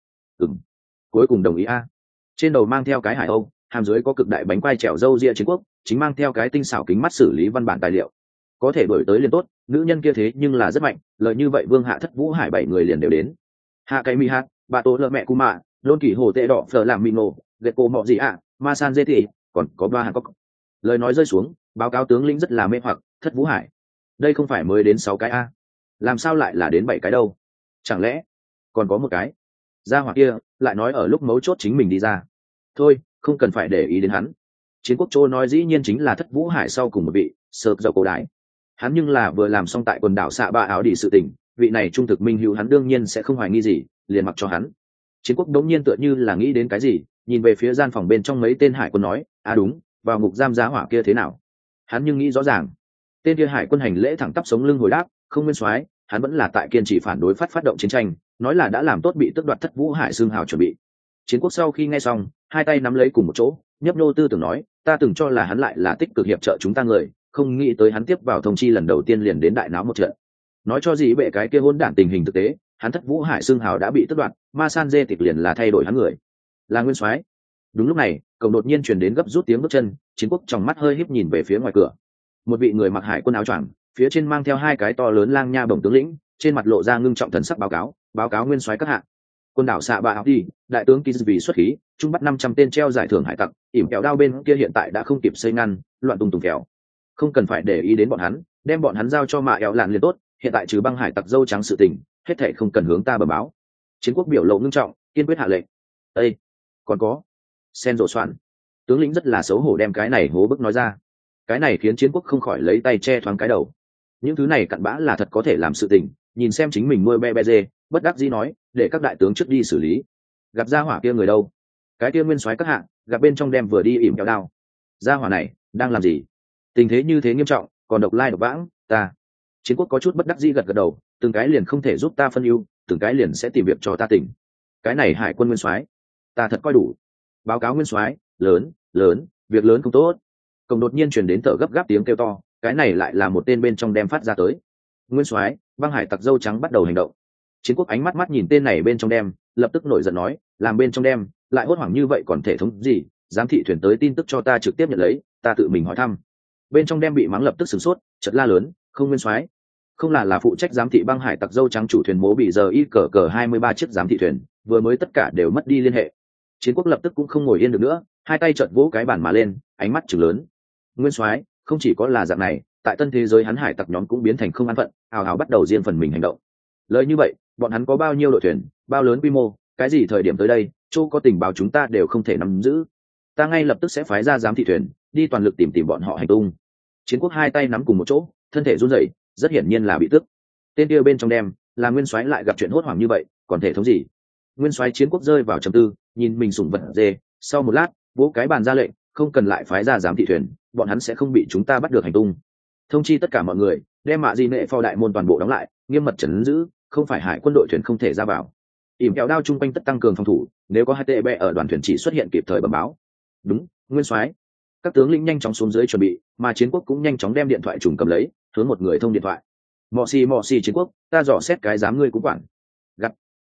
Cuối cùng đồng ý a. Trên đầu mang theo cái hải âu, hàm dưới có cực đại bánh quai trèo râu ria chiến quốc, chính mang theo cái tinh xảo kính mắt xử lý văn bản tài liệu. Có thể đổi tới liền tốt, nữ nhân kia thế nhưng là rất mạnh, lời như vậy vương hạ Thất Vũ Hải 7 người liền đều đến. Hạ cái mi hát, bà tố lợ mẹ Kuma, lôn kỳ hồ tệ đỏ phở làm mì nổ, gệt cô mọ gì ạ, ma san dê thị, còn có Ba Hàn Cốc. Lời nói rơi xuống, báo cáo tướng lĩnh rất là mê hoặc, Thất Vũ Hải, đây không phải mới đến 6 cái a, làm sao lại là đến 7 cái đâu? Chẳng lẽ còn có một cái? Gia hỏa kia lại nói ở lúc mấu chốt chính mình đi ra. Thôi, không cần phải để ý đến hắn. Chiến quốc châu nói dĩ nhiên chính là Thất Vũ Hải sau cùng một vị sợp dầu cổ đại. Hắn nhưng là vừa làm xong tại quần đảo xạ ba áo đi sự tình, vị này trung thực minh hữu hắn đương nhiên sẽ không hoài nghi gì, liền mặc cho hắn. Chiến quốc đống nhiên tựa như là nghĩ đến cái gì, nhìn về phía gian phòng bên trong mấy tên hải quân nói, à đúng, vào ngục giam giá hỏa kia thế nào? Hắn nhưng nghĩ rõ ràng. Tên kia hải quân hành lễ thẳng tắp sống lưng hồi đáp, không nguyên soái, hắn vẫn là tại kiên trì phản đối phát động chiến tranh, nói là đã làm tốt bị tước đoạt Thất Vũ Hải xương hào chuẩn bị. Chiến quốc sau khi nghe xong, hai tay nắm lấy cùng một chỗ, nhấp nhô tư tưởng nói, ta từng cho là hắn lại là tích cực hiệp trợ chúng ta người, không nghĩ tới hắn tiếp vào thông chi lần đầu tiên liền đến đại náo một trận. Nói cho gì bệ cái kia hỗn đản tình hình thực tế, hắn Thất Vũ Hải xương hào đã bị tước đoạt, ma san dê tịch liền là thay đổi hắn người, là nguyên soái. Đúng lúc này, cổng đột nhiên truyền đến gấp rút tiếng bước chân, chiến quốc trong mắt hơi híp nhìn về phía ngoài cửa. Một vị người mặc hải quân áo choàng, phía trên mang theo hai cái to lớn lang nha bổng tướng lĩnh, trên mặt lộ ra ngưng trọng thần sắc báo cáo nguyên soái các hạ. Quân đảo xạ ba áo đi, đại tướng Kiz vì xuất khí, trung bắt 500 tên treo giải thưởng hải tặc, ỉm kẹo đao bên kia hiện tại đã không kịp xây ngăn, loạn tung kẹo. Không cần phải để ý đến bọn hắn, đem bọn hắn giao cho mạ eo lạn liền tốt, hiện tại trừ băng hải tặc dâu trắng sự tình, hết thảy không cần hướng ta bẩm báo. Chiến quốc biểu lộ ngưng trọng, kiên quyết hạ lệnh. Ê, còn có sen rộ soạn, tướng lĩnh rất là xấu hổ đem cái này hố bức nói ra. Cái này khiến chiến quốc không khỏi lấy tay che thoáng cái đầu. Những thứ này cặn bã là thật có thể làm sự tình, nhìn xem chính mình nuôi be dê, bất đắc dĩ nói, để các đại tướng trước đi xử lý. Gặp gia hỏa kia người đâu? Cái kia nguyên soái các hạng, gặp bên trong đem vừa đi ỉm kéo đao. Gia hỏa này đang làm gì? Tình thế như thế nghiêm trọng, còn độc lai độc vãng, ta. Chiến quốc có chút bất đắc dĩ gật gật đầu, từng cái liền không thể giúp ta phân ưu, từng cái liền sẽ tìm việc cho ta tỉnh. Cái này hải quân nguyên soái, ta thật coi đủ. Báo cáo nguyên soái, lớn, việc lớn không tốt. Cổng đột nhiên truyền đến thở gấp gáp tiếng kêu to, cái này lại là một tên bên trong đem phát ra tới. Nguyên soái, băng hải tặc dâu trắng bắt đầu hành động. Chiến quốc ánh mắt nhìn tên này bên trong đem, lập tức nổi giận nói, làm bên trong đem lại hốt hoảng như vậy còn thể thống gì? Giám thị thuyền tới tin tức cho ta trực tiếp nhận lấy, ta tự mình hỏi thăm. Bên trong đem bị mắng lập tức sửng sốt, chợt la lớn, không nguyên soái, không là phụ trách giám thị băng hải tặc dâu trắng chủ thuyền mố bị giờ y cờ 23 chiếc giám thị thuyền, vừa mới tất cả đều mất đi liên hệ. Chiến quốc lập tức cũng không ngồi yên được nữa, hai tay chợt vỗ cái bàn mà lên, ánh mắt trừng lớn. Nguyên soái, không chỉ có là dạng này, tại tân thế giới hắn hải tặc nhóm cũng biến thành không an phận, hào hào bắt đầu riêng phần mình hành động. Lời như vậy, bọn hắn có bao nhiêu đội thuyền, bao lớn quy mô, cái gì thời điểm tới đây, châu có tình báo chúng ta đều không thể nắm giữ. Ta ngay lập tức sẽ phái ra giám thị thuyền, đi toàn lực tìm bọn họ hành tung. Chiến quốc hai tay nắm cùng một chỗ, thân thể run rẩy, rất hiển nhiên là bị tức. Tên kia bên trong đem, là nguyên soái lại gặp chuyện hốt hoảng như vậy, còn thể thống gì? Nguyên soái chiến quốc rơi vào trầm tư, nhìn mình sủng vật dê, sau một lát, vỗ cái bàn ra lệnh, không cần lại phái ra giám thị thuyền, bọn hắn sẽ không bị chúng ta bắt được hành tung. Thông chi tất cả mọi người, đem mạ di nệ phò đại môn toàn bộ đóng lại, nghiêm mật trấn giữ, không phải hải quân đội thuyền không thể ra vào. Ỉm kẹo đao chung quanh tất tăng cường phòng thủ, nếu có hai tệ bè ở đoàn thuyền chỉ xuất hiện kịp thời bẩm báo. Đúng, nguyên soái. Các tướng lĩnh nhanh chóng xuống dưới chuẩn bị, mà chiến quốc cũng nhanh chóng đem điện thoại trùng cầm lấy, hướng một người thông điện thoại. Mọ xì chiến quốc, ta dò xét cái dám ngươi cũng quản. Gặp.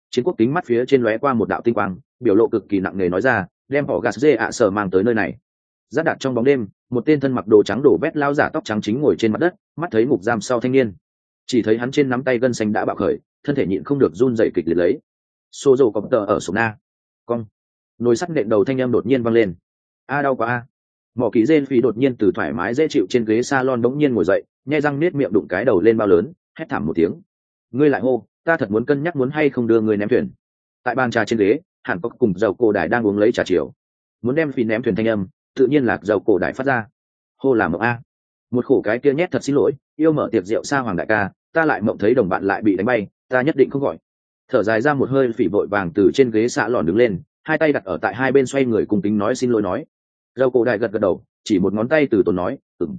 Chiến quốc kính mắt phía trên lóe qua một đạo tinh quang, biểu lộ cực kỳ nặng nề nói ra, đem họ gạt dê ạ sở mang tới nơi này. Giác đạt trong bóng đêm, một tên thân mặc đồ trắng đổ vét lao giả tóc trắng chính ngồi trên mặt đất, mắt thấy ngục giam sau thanh niên, chỉ thấy hắn trên nắm tay gân xanh đã bạo khởi, thân thể nhịn không được run rẩy kịch liệt lấy. Xô dầu cọp tờ ở sổ na, cong, nồi sắt nện đầu thanh âm đột nhiên vang lên. A đau quá a. Mỏ kỳ rên phi đột nhiên từ thoải mái dễ chịu trên ghế salon bỗng nhiên ngồi dậy, nhe răng nết miệng đụng cái đầu lên bao lớn, hét thảm một tiếng. Ngươi lại hô, ta thật muốn cân nhắc muốn hay không đưa ngươi ném thuyền. Tại bàn trà trên ghế, hẳn có cùng dầu cổ đại đang uống lấy trà chiều, muốn đem phi ném thuyền thanh âm, tự nhiên là dầu cổ đại phát ra. Hô là mộng a. Một khổ cái kia nhét thật xin lỗi, yêu mở tiệc rượu xa hoàng đại ca, ta lại mộng thấy đồng bạn lại bị đánh bay, ta nhất định không gọi. Thở dài ra một hơi, phỉ vội vàng từ trên ghế xạ lòn đứng lên, hai tay đặt ở tại hai bên xoay người cùng kính nói xin lỗi nói. Dầu cổ đại gật gật đầu, chỉ một ngón tay từ tốn nói,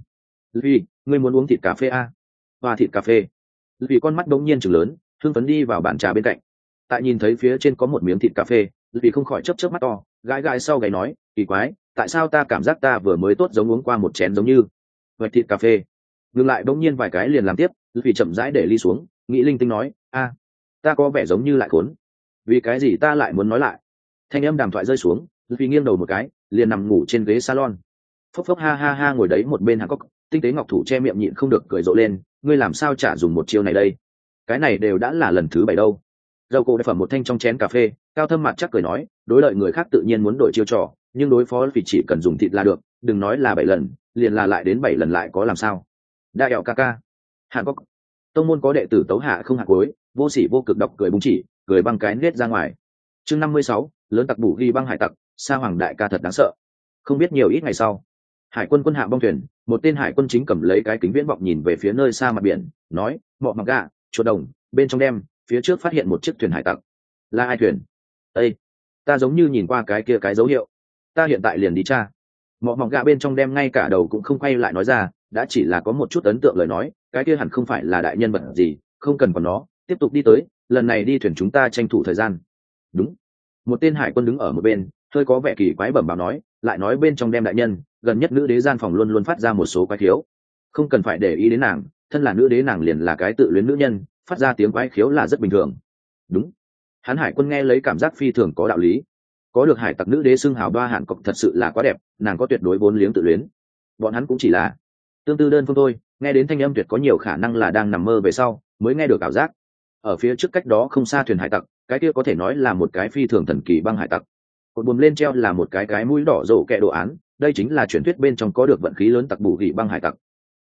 vì ngươi muốn uống thịt cà phê a? Và thịt cà phê. Vì con mắt đống nhiên chừng lớn, hưng phấn đi vào bàn trà bên cạnh. Tại nhìn thấy phía trên có một miếng thịt cà phê, vì không khỏi chớp mắt to, gãi gãi sau gáy nói, kỳ quái, tại sao ta cảm giác ta vừa mới tốt giống uống qua một chén giống như vạch thịt cà phê. Ngừng lại đống nhiên vài cái liền làm tiếp, vì chậm rãi để ly xuống, nghĩ linh tinh nói, a, ta có vẻ giống như lại khốn. Vì cái gì ta lại muốn nói lại? Thanh âm đàm thoại rơi xuống, vì nghiêng đầu một cái, liền nằm ngủ trên ghế salon. Phốc phốc ha ha ha ngồi đấy một bên Hàn Cốc, tinh tế ngọc thủ che miệng nhịn không được cười rộ lên, ngươi làm sao chả dùng một chiêu này đây? Cái này đều đã là lần thứ 7 đâu. Dầu cổ đại phẩm một thanh trong chén cà phê, cao thâm mặt chắc cười nói, đối lợi người khác tự nhiên muốn đổi chiêu trò, nhưng đối phó vì chỉ cần dùng thịt là được, đừng nói là 7 lần, liền là lại đến 7 lần lại có làm sao? Đa ẻo ca ca. Hàn Cốc. Tông môn có đệ tử tấu hạ không hạ cuối, vô sỉ vô cực độc cười búng chỉ, cười băng cái nết ra ngoài. Chương 56, lớn tặc bù ghi băng hải tặc, sa hoàng đại ca thật đáng sợ. Không biết nhiều ít ngày sau, hải quân quân hạ bong thuyền, một tên hải quân chính cầm lấy cái kính viễn vọng nhìn về phía nơi xa mặt biển, nói, mọ mặc gà, chuột đồng, bên trong đêm, phía trước phát hiện một chiếc thuyền hải tặc. Là ai thuyền? Ê, ta giống như nhìn qua cái kia cái dấu hiệu, ta hiện tại liền đi tra. Mọ mọc gà bên trong đêm ngay cả đầu cũng không quay lại nói ra, đã chỉ là có một chút ấn tượng lời nói, cái kia hẳn không phải là đại nhân vật gì, không cần còn nó, tiếp tục đi tới, lần này đi thuyền chúng ta tranh thủ thời gian. Đúng. Một tên hải quân đứng ở một bên, hơi có vẻ kỳ quái bẩm báo nói, lại nói bên trong đêm đại nhân, gần nhất nữ đế gian phòng luôn luôn phát ra một số quái khiếu, không cần phải để ý đến nàng, thân là nữ đế nàng liền là cái tự luyến nữ nhân, phát ra tiếng quái khiếu là rất bình thường. Đúng. Hắn hải quân nghe lấy cảm giác phi thường có đạo lý, có được hải tặc nữ đế xưng hào ba hạn cọc thật sự là quá đẹp, nàng có tuyệt đối vốn liếng tự luyến, bọn hắn cũng chỉ là tương tư đơn phương thôi. Nghe đến thanh âm tuyệt có nhiều khả năng là đang nằm mơ về sau mới nghe được ảo giác. Ở phía trước cách đó không xa thuyền hải tặc, cái kia có thể nói là một cái phi thường thần kỳ băng hải tặc, cột buồm lên treo là một cái mũi đỏ rổ kẹ đồ án, đây chính là truyền thuyết bên trong có được vận khí lớn tặc bù gỉ băng hải tặc.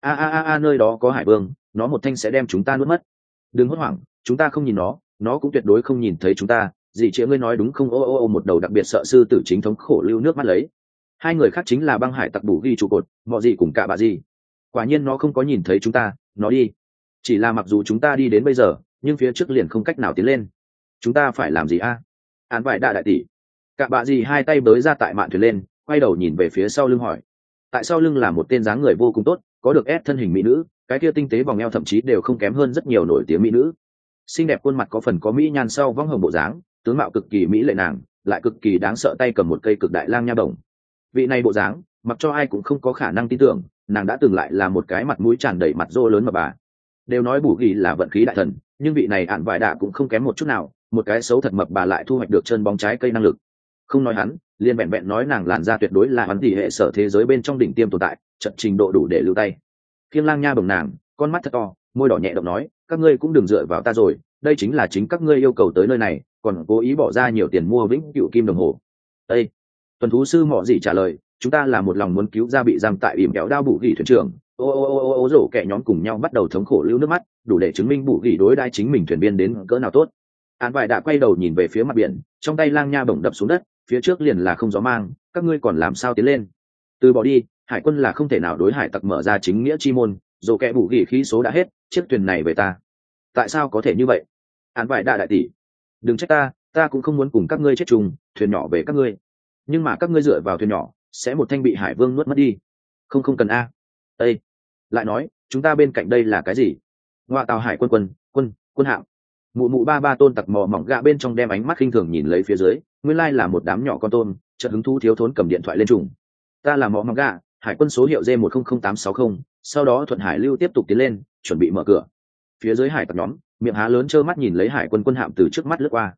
Nơi đó có hải vương, nó một thanh sẽ đem chúng ta nuốt mất. Đừng hốt hoảng, chúng ta không nhìn nó cũng tuyệt đối không nhìn thấy chúng ta. Dì chị ngươi nói đúng không? Ô một đầu đặc biệt sợ sư tử chính thống khổ lưu nước mắt lấy. Hai người khác chính là băng hải tặc bù ghi trụ cột, mọi gì cùng cả bà gì. Quả nhiên nó không có nhìn thấy chúng ta, nó đi. Chỉ là mặc dù chúng ta đi đến bây giờ, nhưng phía trước liền không cách nào tiến lên. Chúng ta phải làm gì a? Án vải đại tỷ. Cả bà gì hai tay bới ra tại mạn thuyền lên, quay đầu nhìn về phía sau lưng hỏi. Tại sau lưng là một tên dáng người vô cùng tốt, có được ép thân hình mỹ nữ, cái kia tinh tế vòng eo thậm chí đều không kém hơn rất nhiều nổi tiếng mỹ nữ. Xinh đẹp khuôn mặt có phần có mỹ nhan sau vong hồng bộ dáng, tướng mạo cực kỳ mỹ lệ nàng, lại cực kỳ đáng sợ tay cầm một cây cực đại lang nha bổng. Vị này bộ dáng, mặc cho ai cũng không có khả năng tin tưởng, nàng đã từng lại là một cái mặt mũi tràn đầy mặt rô lớn mà bà. Đều nói bù ghi là vận khí đại thần, nhưng vị này ạn vải đạ cũng không kém một chút nào, một cái xấu thật mập bà lại thu hoạch được chân bóng trái cây năng lực. Không nói hắn, liền vẹn vẹn nói nàng làn da tuyệt đối là hắn tỷ hệ sở thế giới bên trong đỉnh tiêm tồn tại, trận trình độ đủ để lưu tay. Khiêng lang nha bồng nàng, con mắt thật to, môi đỏ nhẹ động nói, các ngươi cũng đừng dựa vào ta rồi, đây chính là chính các ngươi yêu cầu tới nơi này, còn cố ý bỏ ra nhiều tiền mua vĩnh cựu kim đồng hồ. Ê! Tuần thú sư mọ gì trả lời, chúng ta là một lòng muốn cứu ra bị giam tại ỉm kéo đao bù gỉ thuyền trưởng. Ô rổ kẻ nhóm cùng nhau bắt đầu thống khổ lưu nước mắt, đủ để chứng minh bù gỉ đối đãi chính mình thuyền viên đến cỡ nào tốt. Án vải đã quay đầu nhìn về phía mặt biển, trong tay lang nha bổng đập xuống đất, phía trước liền là không gió mang, các ngươi còn làm sao tiến lên? Từ bỏ đi, hải quân là không thể nào đối hải tặc mở ra chính nghĩa chi môn, dù kẻ bù gỉ khí số đã hết, chiếc thuyền này về ta. Tại sao có thể như vậy? Án vải đại tỷ, đừng trách ta cũng không muốn cùng các ngươi chết chung, thuyền nhỏ về các ngươi. Nhưng mà các ngươi dựa vào thuyền nhỏ, sẽ một thanh bị hải vương nuốt mất đi. Không cần a. Ê, lại nói, chúng ta bên cạnh đây là cái gì? Ngoại tàu hải quân hạm. Mụ ba tôn tặc mò mỏng gạ bên trong đem ánh mắt khinh thường nhìn lấy phía dưới, nguyên lai là một đám nhỏ con tôm, chợt hứng thú thiếu thốn cầm điện thoại lên trùng. Ta là mỏ mỏng gạ, hải quân số hiệu J100860, sau đó thuận hải lưu tiếp tục tiến lên, chuẩn bị mở cửa. Phía dưới hải tặc nhóm, miệng há lớn trơ mắt nhìn lấy hải quân quân hạm từ trước mắt lướt qua.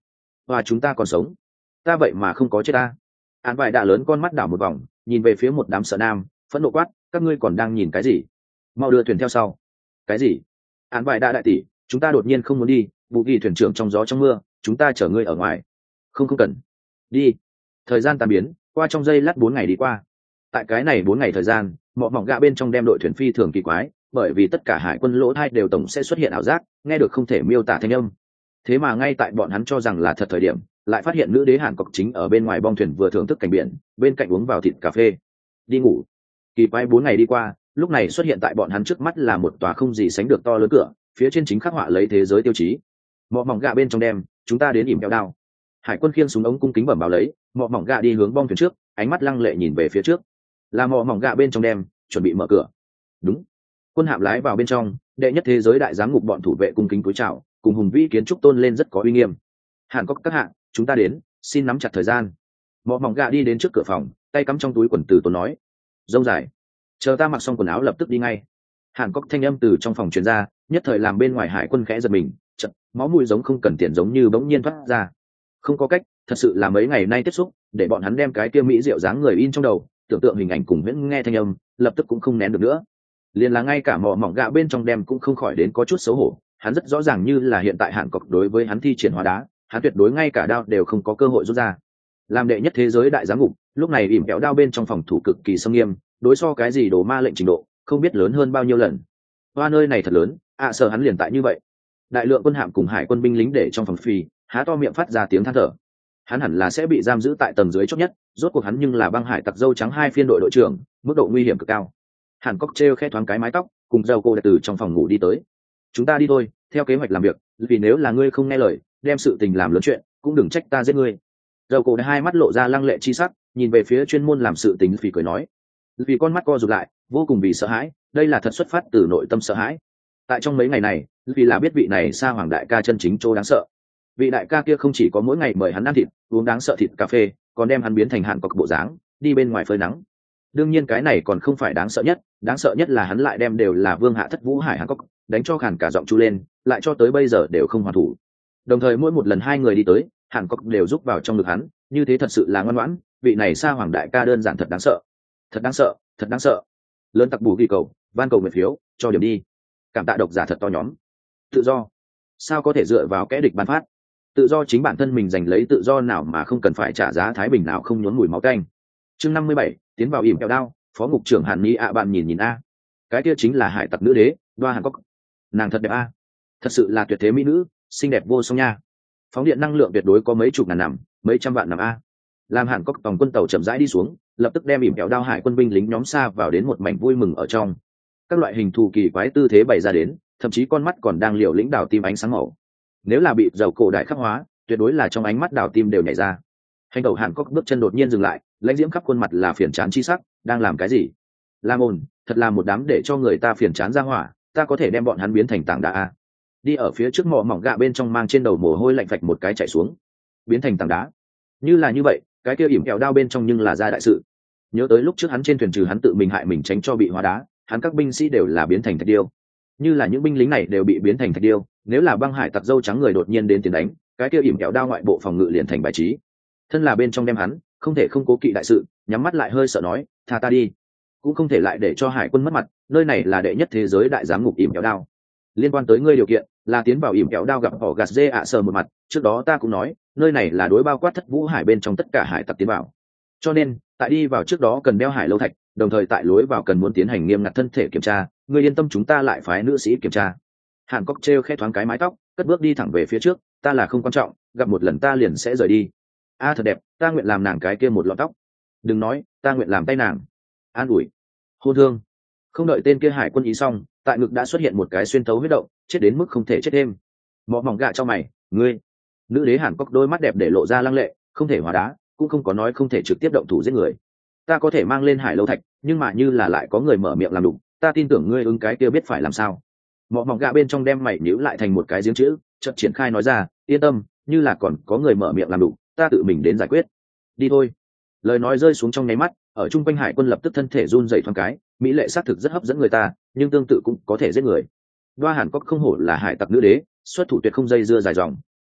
và chúng ta còn sống, ta vậy mà không có chết ta. Án vải đã lớn con mắt đảo một vòng, nhìn về phía một đám sợ nam, phẫn nộ quát, các ngươi còn đang nhìn cái gì, mau đưa thuyền theo sau. Cái gì? Án vải đã đại tỷ, chúng ta đột nhiên không muốn đi, vụ ghi thuyền trưởng trong gió trong mưa, chúng ta chở ngươi ở ngoài. Không cần đi. Thời gian tan biến qua trong giây lát 4 ngày đi qua. Tại cái này 4 ngày thời gian, mọ mỏng gạ bên trong đem đội thuyền phi thường kỳ quái, bởi vì tất cả hải quân lỗ thai đều tổng sẽ xuất hiện ảo giác, nghe được không thể miêu tả thanh âm. Thế mà ngay tại bọn hắn cho rằng là thật thời điểm, lại phát hiện nữ đế Hàn Cốc chính ở bên ngoài bong thuyền vừa thưởng thức cảnh biển, bên cạnh uống vào thịt cà phê, đi ngủ. Kỳ quái 4 ngày đi qua, lúc này xuất hiện tại bọn hắn trước mắt là một tòa không gì sánh được to lớn cửa, phía trên chính khắc họa lấy thế giới tiêu chí. Mọ mỏng gạ bên trong đem, chúng ta đến ỉm kẹo đao. Hải quân khiêng súng ống cung kính bẩm báo lấy, mọ mỏng gạ đi hướng bong thuyền trước, ánh mắt lăng lệ nhìn về phía trước. Là mọ mỏng gạ bên trong đem, chuẩn bị mở cửa. Đúng. Quân hạm lái vào bên trong, đệ nhất thế giới đại giám ngục bọn thủ vệ cung kính cúi chào, cùng hùng vĩ kiến trúc tôn lên rất có uy nghiêm. Hàn Cốc các hạ, chúng ta đến, xin nắm chặt thời gian. Mọ mỏng gạ đi đến trước cửa phòng, tay cắm trong túi quần từ tốn nói, rông dài, chờ ta mặc xong quần áo lập tức đi ngay. Hàn Cốc thanh âm từ trong phòng truyền ra, nhất thời làm bên ngoài hải quân khẽ giật mình, chật, máu mùi giống không cần tiền giống như bỗng nhiên thoát ra. Không có cách, thật sự là mấy ngày nay tiếp xúc, để bọn hắn đem cái kia mỹ diệu dáng người in trong đầu, tưởng tượng hình ảnh cùng huyễn nghe thanh âm, lập tức cũng không nén được nữa. Liền là ngay cả mọ mỏng gạ bên trong đem cũng không khỏi đến có chút xấu hổ, hắn rất rõ ràng như là hiện tại Hàn Cốc đối với hắn thi triển hóa đá, hắn tuyệt đối ngay cả đao đều không có cơ hội rút ra. Làm đệ nhất thế giới đại giám ngục, lúc này ỉm kẹo đao bên trong phòng thủ cực kỳ xâm nghiêm, đối so cái gì đồ ma lệnh trình độ, không biết lớn hơn bao nhiêu lần. Hoa nơi này thật lớn, sợ hắn liền tại như vậy. Đại lượng quân hạm cùng hải quân binh lính để trong phòng phi, há to miệng phát ra tiếng than thở. Hắn hẳn là sẽ bị giam giữ tại tầng dưới chót nhất, rốt cuộc hắn nhưng là băng hải tặc dâu trắng 2 phiên đội đội trưởng, mức độ nguy hiểm cực cao. Hàn Cốc treo khẽ thoáng cái mái tóc, cùng dầu cô từ trong phòng ngủ đi tới. Chúng ta đi thôi, theo kế hoạch làm việc, vì nếu là ngươi không nghe lời, đem sự tình làm lớn chuyện, cũng đừng trách ta giết ngươi. Dầu cô hai mắt lộ ra lăng lệ chi sắc, nhìn về phía chuyên môn làm sự tình vì cười nói. Vì con mắt co rụt lại, vô cùng vì sợ hãi, đây là thật xuất phát từ nội tâm sợ hãi. Tại trong mấy ngày này, vì là biết vị này Sa Hoàng đại ca chân chính chỗ đáng sợ. Vị đại ca kia không chỉ có mỗi ngày mời hắn ăn thịt, uống đáng sợ thịt cà phê, còn đem hắn biến thành Hàn Cốc bộ dáng, đi bên ngoài phơi nắng. Đương nhiên cái này còn không phải đáng sợ nhất là hắn lại đem đều là vương hạ thất vũ hải Hàn Cốc, đánh cho khàn cả giọng chu lên, lại cho tới bây giờ đều không hoàn thủ. Đồng thời mỗi một lần hai người đi tới, Hàn Cốc đều giúp vào trong ngực hắn, như thế thật sự là ngoan ngoãn, vị này Sa Hoàng đại ca đơn giản thật đáng sợ. Thật đáng sợ. Lớn tặc bù ghi cầu, van cầu nguyện phiếu, cho điểm đi. Cảm tạ độc giả thật to nhóm. Tự do. Sao có thể dựa vào kẻ địch ban phát? Tự do chính bản thân mình giành lấy tự do nào mà không cần phải trả giá thái bình nào không nhốn mùi máu tanh. Chương 57, tiến vào ỉm kẹo đao, phó ngục trưởng Hàn Ni bạn nhìn a. Cái kia chính là hải tặc nữ đế, Đoa Hàn Cốc. Nàng thật đẹp a. Thật sự là tuyệt thế mỹ nữ, xinh đẹp vô song nha. Phóng điện năng lượng tuyệt đối có mấy chục ngàn năm, mấy trăm vạn năm a. Làm Hàn Cốc tòng quân tàu chậm rãi đi xuống, lập tức đem ỉm kẹo đao hải quân binh lính nhóm xa vào đến một mảnh vui mừng ở trong. Các loại hình thù kỳ quái tư thế bày ra đến, thậm chí con mắt còn đang liều lĩnh đảo tim ánh sáng màu. Nếu là bị dầu cổ đại khắc hóa, tuyệt đối là trong ánh mắt đảo tim đều nhảy ra. Hành đầu Hàn Cốc bước chân đột nhiên dừng lại, lãnh diễm khắp khuôn mặt là phiền chán chi sắc, đang làm cái gì? Làm ồn, thật là một đám để cho người ta phiền chán ra hỏa, ta có thể đem bọn hắn biến thành tảng đá a. Đi ở phía trước mỏ mỏng gạ bên trong mang trên đầu mồ hôi lạnh phạch một cái chạy xuống, biến thành tảng đá. Như là như vậy, cái kia ỉm kẹo đao bên trong nhưng là ra đại sự. Nhớ tới lúc trước hắn trên thuyền trừ hắn tự mình hại mình tránh cho bị hóa đá, hắn các binh sĩ đều là biến thành thạch điêu. Như là những binh lính này đều bị biến thành thạch điêu, nếu là băng hải tặc dâu trắng người đột nhiên đến tiền đánh, cái kia ỉm kẹo đao ngoại bộ phòng ngự liền thành bài trí. Thân là bên trong đem hắn, không thể không cố kỵ đại sự, nhắm mắt lại hơi sợ nói, tha ta đi. Cũng không thể lại để cho hải quân mất mặt, nơi này là đệ nhất thế giới đại giám ngục ỉm kẹo đao. Liên quan tới ngươi điều kiện là tiến vào ỉm kẹo đao gặp họ gạt dê sờ một mặt, trước đó ta cũng nói, nơi này là đối bao quát thất vũ hải bên trong tất cả hải tặc tiến vào. Cho nên, tại đi vào trước đó cần đeo hải lâu thạch, đồng thời tại lối vào cần muốn tiến hành nghiêm ngặt thân thể kiểm tra, ngươi yên tâm chúng ta lại phái nữ sĩ kiểm tra. Hàn Cốc treo khẽ thoáng cái mái tóc, cất bước đi thẳng về phía trước, ta là không quan trọng, gặp một lần ta liền sẽ rời đi. A thật đẹp, ta nguyện làm nàng cái kia một lọn tóc. Đừng nói, ta nguyện làm tay nàng. An ủi, hôn thương. Không đợi tên kia hải quân ý xong, tại ngực đã xuất hiện một cái xuyên thấu huyết động, chết đến mức không thể chết thêm. Mọ mỏng gạ cho mày, ngươi. Nữ đế Hàn Cốc đôi mắt đẹp để lộ ra lăng lệ, không thể hóa đá, cũng không có nói không thể trực tiếp động thủ giết người. Ta có thể mang lên hải lâu thạch, nhưng mà như là lại có người mở miệng làm đủ, ta tin tưởng ngươi ứng cái kia biết phải làm sao. Mọ mỏng gạ bên trong đem mày nhíu lại thành một cái giếng chữ, chợt triển khai nói ra, yên tâm, như là còn có người mở miệng làm đủ, ta tự mình đến giải quyết. Đi thôi. Lời nói rơi xuống trong nháy mắt, ở trung quanh hải quân lập tức thân thể run rẩy thoáng cái, mỹ lệ xác thực rất hấp dẫn người ta, nhưng tương tự cũng có thể giết người. Đoa Hàn Cốc không hổ là hải tặc nữ đế, xuất thủ tuyệt không dây dưa dài dòng.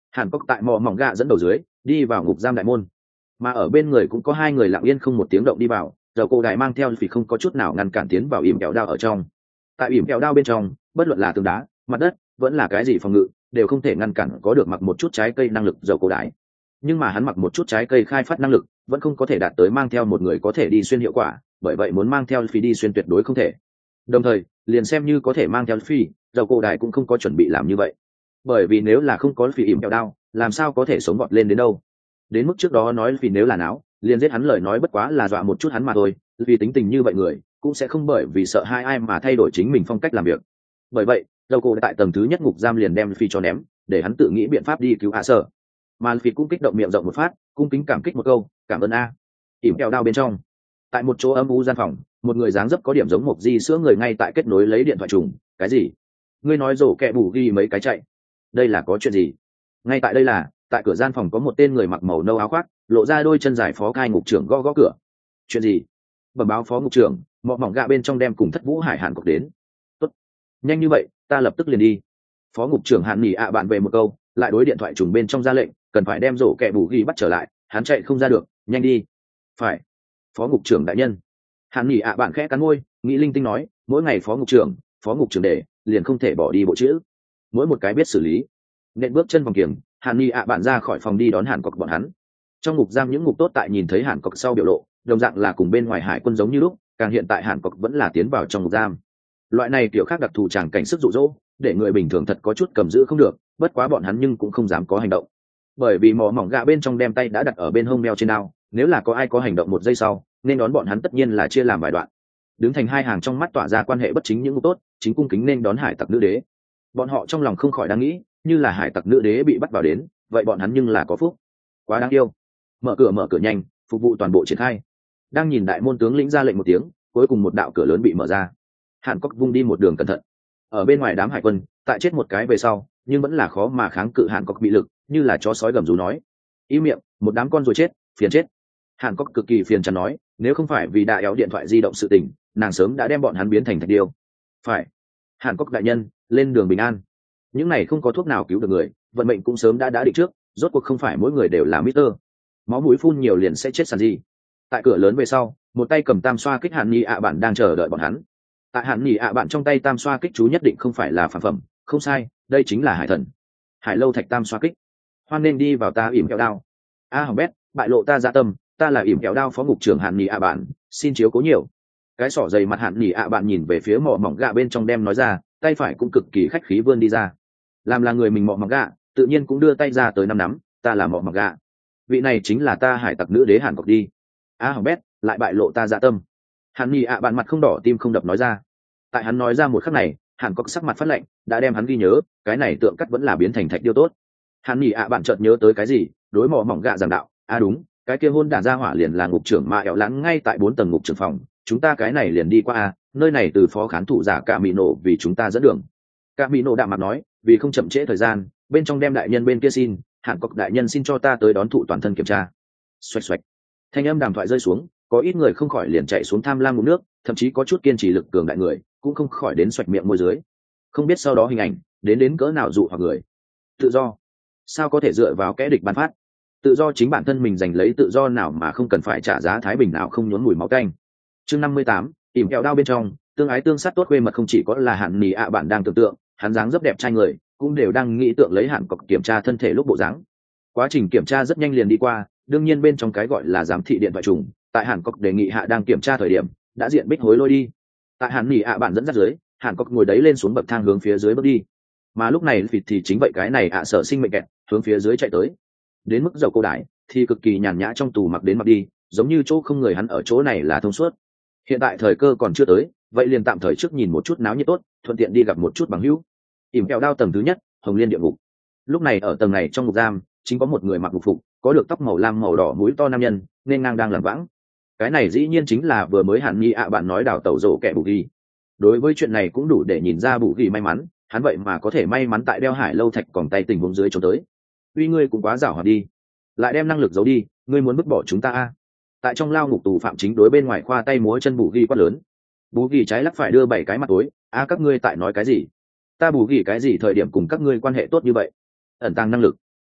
Hàn Cốc tại mỏ mỏng gạ dẫn đầu dưới đi vào ngục giam đại môn, mà ở bên người cũng có hai người lặng yên không một tiếng động đi vào. Dầu cổ đại mang theo vì không có chút nào ngăn cản tiến vào ỉm kẹo đao ở trong. Tại ỉm kẹo đao bên trong, bất luận là tường đá, mặt đất, vẫn là cái gì phòng ngự, đều không thể ngăn cản có được mặc một chút trái cây năng lực dầu cổ đại. Nhưng mà hắn mặc một chút trái cây khai phát năng lực, vẫn không có thể đạt tới mang theo một người có thể đi xuyên hiệu quả, bởi vậy muốn mang theo phi đi xuyên tuyệt đối không thể. Đồng thời, liền xem như có thể mang theo phi, dầu cổ đại cũng không có chuẩn bị làm như vậy. Bởi vì nếu là không có phi ỉm kẹo đao, làm sao có thể sống vọt lên đến đâu. Đến mức trước đó nói vì nếu là náo, liền giết hắn lời nói bất quá là dọa một chút hắn mà thôi, vì tính tình như vậy người cũng sẽ không bởi vì sợ hai ai mà thay đổi chính mình phong cách làm việc. Bởi vậy dầu cổ tại tầng thứ nhất ngục giam liền đem phi cho ném, để hắn tự nghĩ biện pháp đi cứu hạ sở. Mà phi cũng kích động miệng rộng một phát, cung kính cảm kích một câu, cảm ơn a. ỉm kẹo đao bên trong, tại một chỗ âm u gian phòng, một người dáng dấp có điểm giống một di sữa người ngay tại kết nối lấy điện thoại trùng. Cái gì? Ngươi nói rổ kẹ bù ghi mấy cái chạy? Đây là có chuyện gì? Ngay tại đây là, tại cửa gian phòng có một tên người mặc màu nâu áo khoác, lộ ra đôi chân dài phó cai ngục trưởng gõ gõ cửa. Chuyện gì? Bẩm báo phó ngục trưởng, mọ mỏng gạ bên trong đem cùng Thất Vũ Hải Hàn Cốc đến. Tốt, nhanh như vậy, ta lập tức liền đi. Phó ngục trưởng Hàn Nhỉ ạ bạn về một câu, lại đối điện thoại trùng bên trong ra lệnh, cần phải đem rổ kẹ bù ghi bắt trở lại, hắn chạy không ra được, nhanh đi. Phải. Phó ngục trưởng đại nhân. Hàn Nhỉ ạ bạn khẽ cắn môi, nghĩ linh tinh nói, mỗi ngày phó ngục trưởng để, liền không thể bỏ đi bộ chữ. Mỗi một cái biết xử lý. Nện bước chân vòng kiềng, Hàn Nhỉ ạ bạn ra khỏi phòng đi đón Hàn Cốc bọn hắn. Trong ngục giam những ngục tốt tại nhìn thấy Hàn Cốc sau biểu lộ, đồng dạng là cùng bên ngoài hải quân giống như lúc, càng hiện tại Hàn Cốc vẫn là tiến vào trong ngục giam. Loại này kiểu khác đặc thù tràng cảnh sức dụ dỗ, để người bình thường thật có chút cầm giữ không được, bất quá bọn hắn nhưng cũng không dám có hành động. Bởi vì mỏ mỏng gạ bên trong đem tay đã đặt ở bên hông đeo trên đao, nếu là có ai có hành động một giây sau, nên đón bọn hắn tất nhiên là chia làm vài đoạn. Đứng thành hai hàng trong mắt tỏa ra quan hệ bất chính những ngục tốt, chính cung kính nên đón hải tặc nữ đế. Bọn họ trong lòng không khỏi đang nghĩ, như là hải tặc nữ đế bị bắt vào đến, vậy bọn hắn nhưng là có phúc. Quá đáng yêu. Mở cửa nhanh, phục vụ toàn bộ triển khai. Đang nhìn đại môn tướng lĩnh ra lệnh một tiếng, cuối cùng một đạo cửa lớn bị mở ra. Hàn Cốc vung đi một đường cẩn thận. Ở bên ngoài đám hải quân, tại chết một cái về sau, nhưng vẫn là khó mà kháng cự Hàn Cốc bị lực, như là chó sói gầm rú nói. Im miệng, một đám con rồi chết, phiền chết. Hàn Cốc cực kỳ phiền chán nói, nếu không phải vì đã éo điện thoại di động sự tình, nàng sớm đã đem bọn hắn biến thành thạch điêu. Phải. Hàn Cốc đại nhân, lên đường bình an. Những này không có thuốc nào cứu được người, vận mệnh cũng sớm đã định trước, rốt cuộc không phải mỗi người đều là Mister. Máu mũi phun nhiều liền sẽ chết sàn gì. Tại cửa lớn về sau, một tay cầm tam xoa kích Hàn Nhỉ ạ bạn đang chờ đợi bọn hắn. Tại Hàn Nhỉ ạ bạn trong tay tam xoa kích chú nhất định không phải là phản phẩm, không sai, đây chính là hải thần. Hải lâu thạch tam xoa kích. Hoan nên đi vào ta ỉm kẹo đao. Hỏng bét, bại lộ ta dạ tâm, ta là ỉm kẹo đao phó ngục trưởng Hàn Nhỉ ạ bạn, xin chiếu cố nhiều. Cái sỏ dày mặt Hàn Nhỉ ạ bạn nhìn về phía mỏ mỏng gạ bên trong đem nói ra, tay phải cũng cực kỳ khách khí vươn đi ra. Làm là người mình mỏ mỏng gạ, tự nhiên cũng đưa tay ra tới năm nắm, ta là mỏ mỏng gạ. Vị này chính là ta hải tặc nữ đế Hàn Cốc đi. Hỏng bét, lại bại lộ ta dạ tâm. Hàn Nhỉ ạ bạn mặt không đỏ tim không đập nói ra. Tại hắn nói ra một khắc này, Hàn Cốc sắc mặt phát lạnh, đã đem hắn ghi nhớ, cái này tượng cắt vẫn là biến thành thạch điêu tốt. Hàn Nhỉ ạ bạn chợt nhớ tới cái gì, đối mỏ mỏng gạ giảng đạo, đúng, cái kia hôn đản ra hỏa liền là ngục trưởng mà ẻo lãng ngay tại 4 tầng ngục trưởng phòng, chúng ta cái này liền đi qua nơi này từ phó khán thủ giả Cả Mị Nổ vì chúng ta dẫn đường. Cả Mị Nổ đạm mặt nói, vì không chậm trễ thời gian, bên trong đem đại nhân bên kia xin, Hàn Cốc đại nhân xin cho ta tới đón thụ toàn thân kiểm tra. Xoạch xoạch. Thanh âm đàm thoại rơi xuống, có ít người không khỏi liền chạy xuống tham lam ngụm nước, thậm chí có chút kiên trì lực cường đại người, cũng không khỏi đến xoạch miệng môi dưới. Không biết sau đó hình ảnh đến cỡ nào dụ hoặc người. Tự do, sao có thể dựa vào kẻ địch ban phát? Tự do chính bản thân mình giành lấy tự do nào mà không cần phải trả giá thái bình nào không nhốn mùi máu tanh. Chương 58, ỉm kẹo đao bên trong, tương ái tương sát tốt quê mật không chỉ có là Hàn Nhỉ ạ bạn đang tưởng tượng, hắn dáng dấp đẹp trai người, cũng đều đang nghĩ tượng lấy Hàn Cốc kiểm tra thân thể lúc bộ dáng. Quá trình kiểm tra rất nhanh liền đi qua, đương nhiên bên trong cái gọi là giám thị điện thoại trùng, tại Hàn Cốc đề nghị hạ đang kiểm tra thời điểm, đã diện bích hối lôi đi. Tại Hàn Nhỉ ạ bạn dẫn dắt dưới, Hàn Cốc ngồi đấy lên xuống bậc thang hướng phía dưới bước đi. Mà lúc này vịt thì chính vậy cái này sở sinh mệnh kẹt, hướng phía dưới chạy tới. Đến mức dầu cô đái thì cực kỳ nhàn nhã trong tù mặc đến mặc đi, giống như chỗ không người hắn ở chỗ này là thông suốt. Hiện tại thời cơ còn chưa tới, vậy liền tạm thời trước nhìn một chút náo nhiệt tốt, thuận tiện đi gặp một chút bằng hữu. ỉm kẹo đao tầng thứ nhất, Hồng Liên địa ngục. Lúc này ở tầng này trong ngục giam, chính có một người mặc ngục phục, có được tóc màu lam màu đỏ mũi to nam nhân, nên ngang đang lẩn vãng. Cái này dĩ nhiên chính là vừa mới Hàn Nhỉ ạ bạn nói đào tẩu rổ kẻ bù ghi. Đối với chuyện này cũng đủ để nhìn ra bù ghi may mắn, hắn vậy mà có thể may mắn tại đeo hải lâu thạch còn tay tình huống dưới trốn tới. Uy ngươi cũng quá giảo hoạt đi, lại đem năng lực giấu đi, ngươi muốn vứt bỏ chúng ta à? Tại trong lao ngục tù phạm chính đối bên ngoài khoa tay múa chân bù ghi quát lớn. Bù ghi trái lắc phải đưa 7 cái mặt tối, các ngươi tại nói cái gì? Ta bù ghi cái gì thời điểm cùng các ngươi quan hệ tốt như vậy? Ẩn tàng năng lực.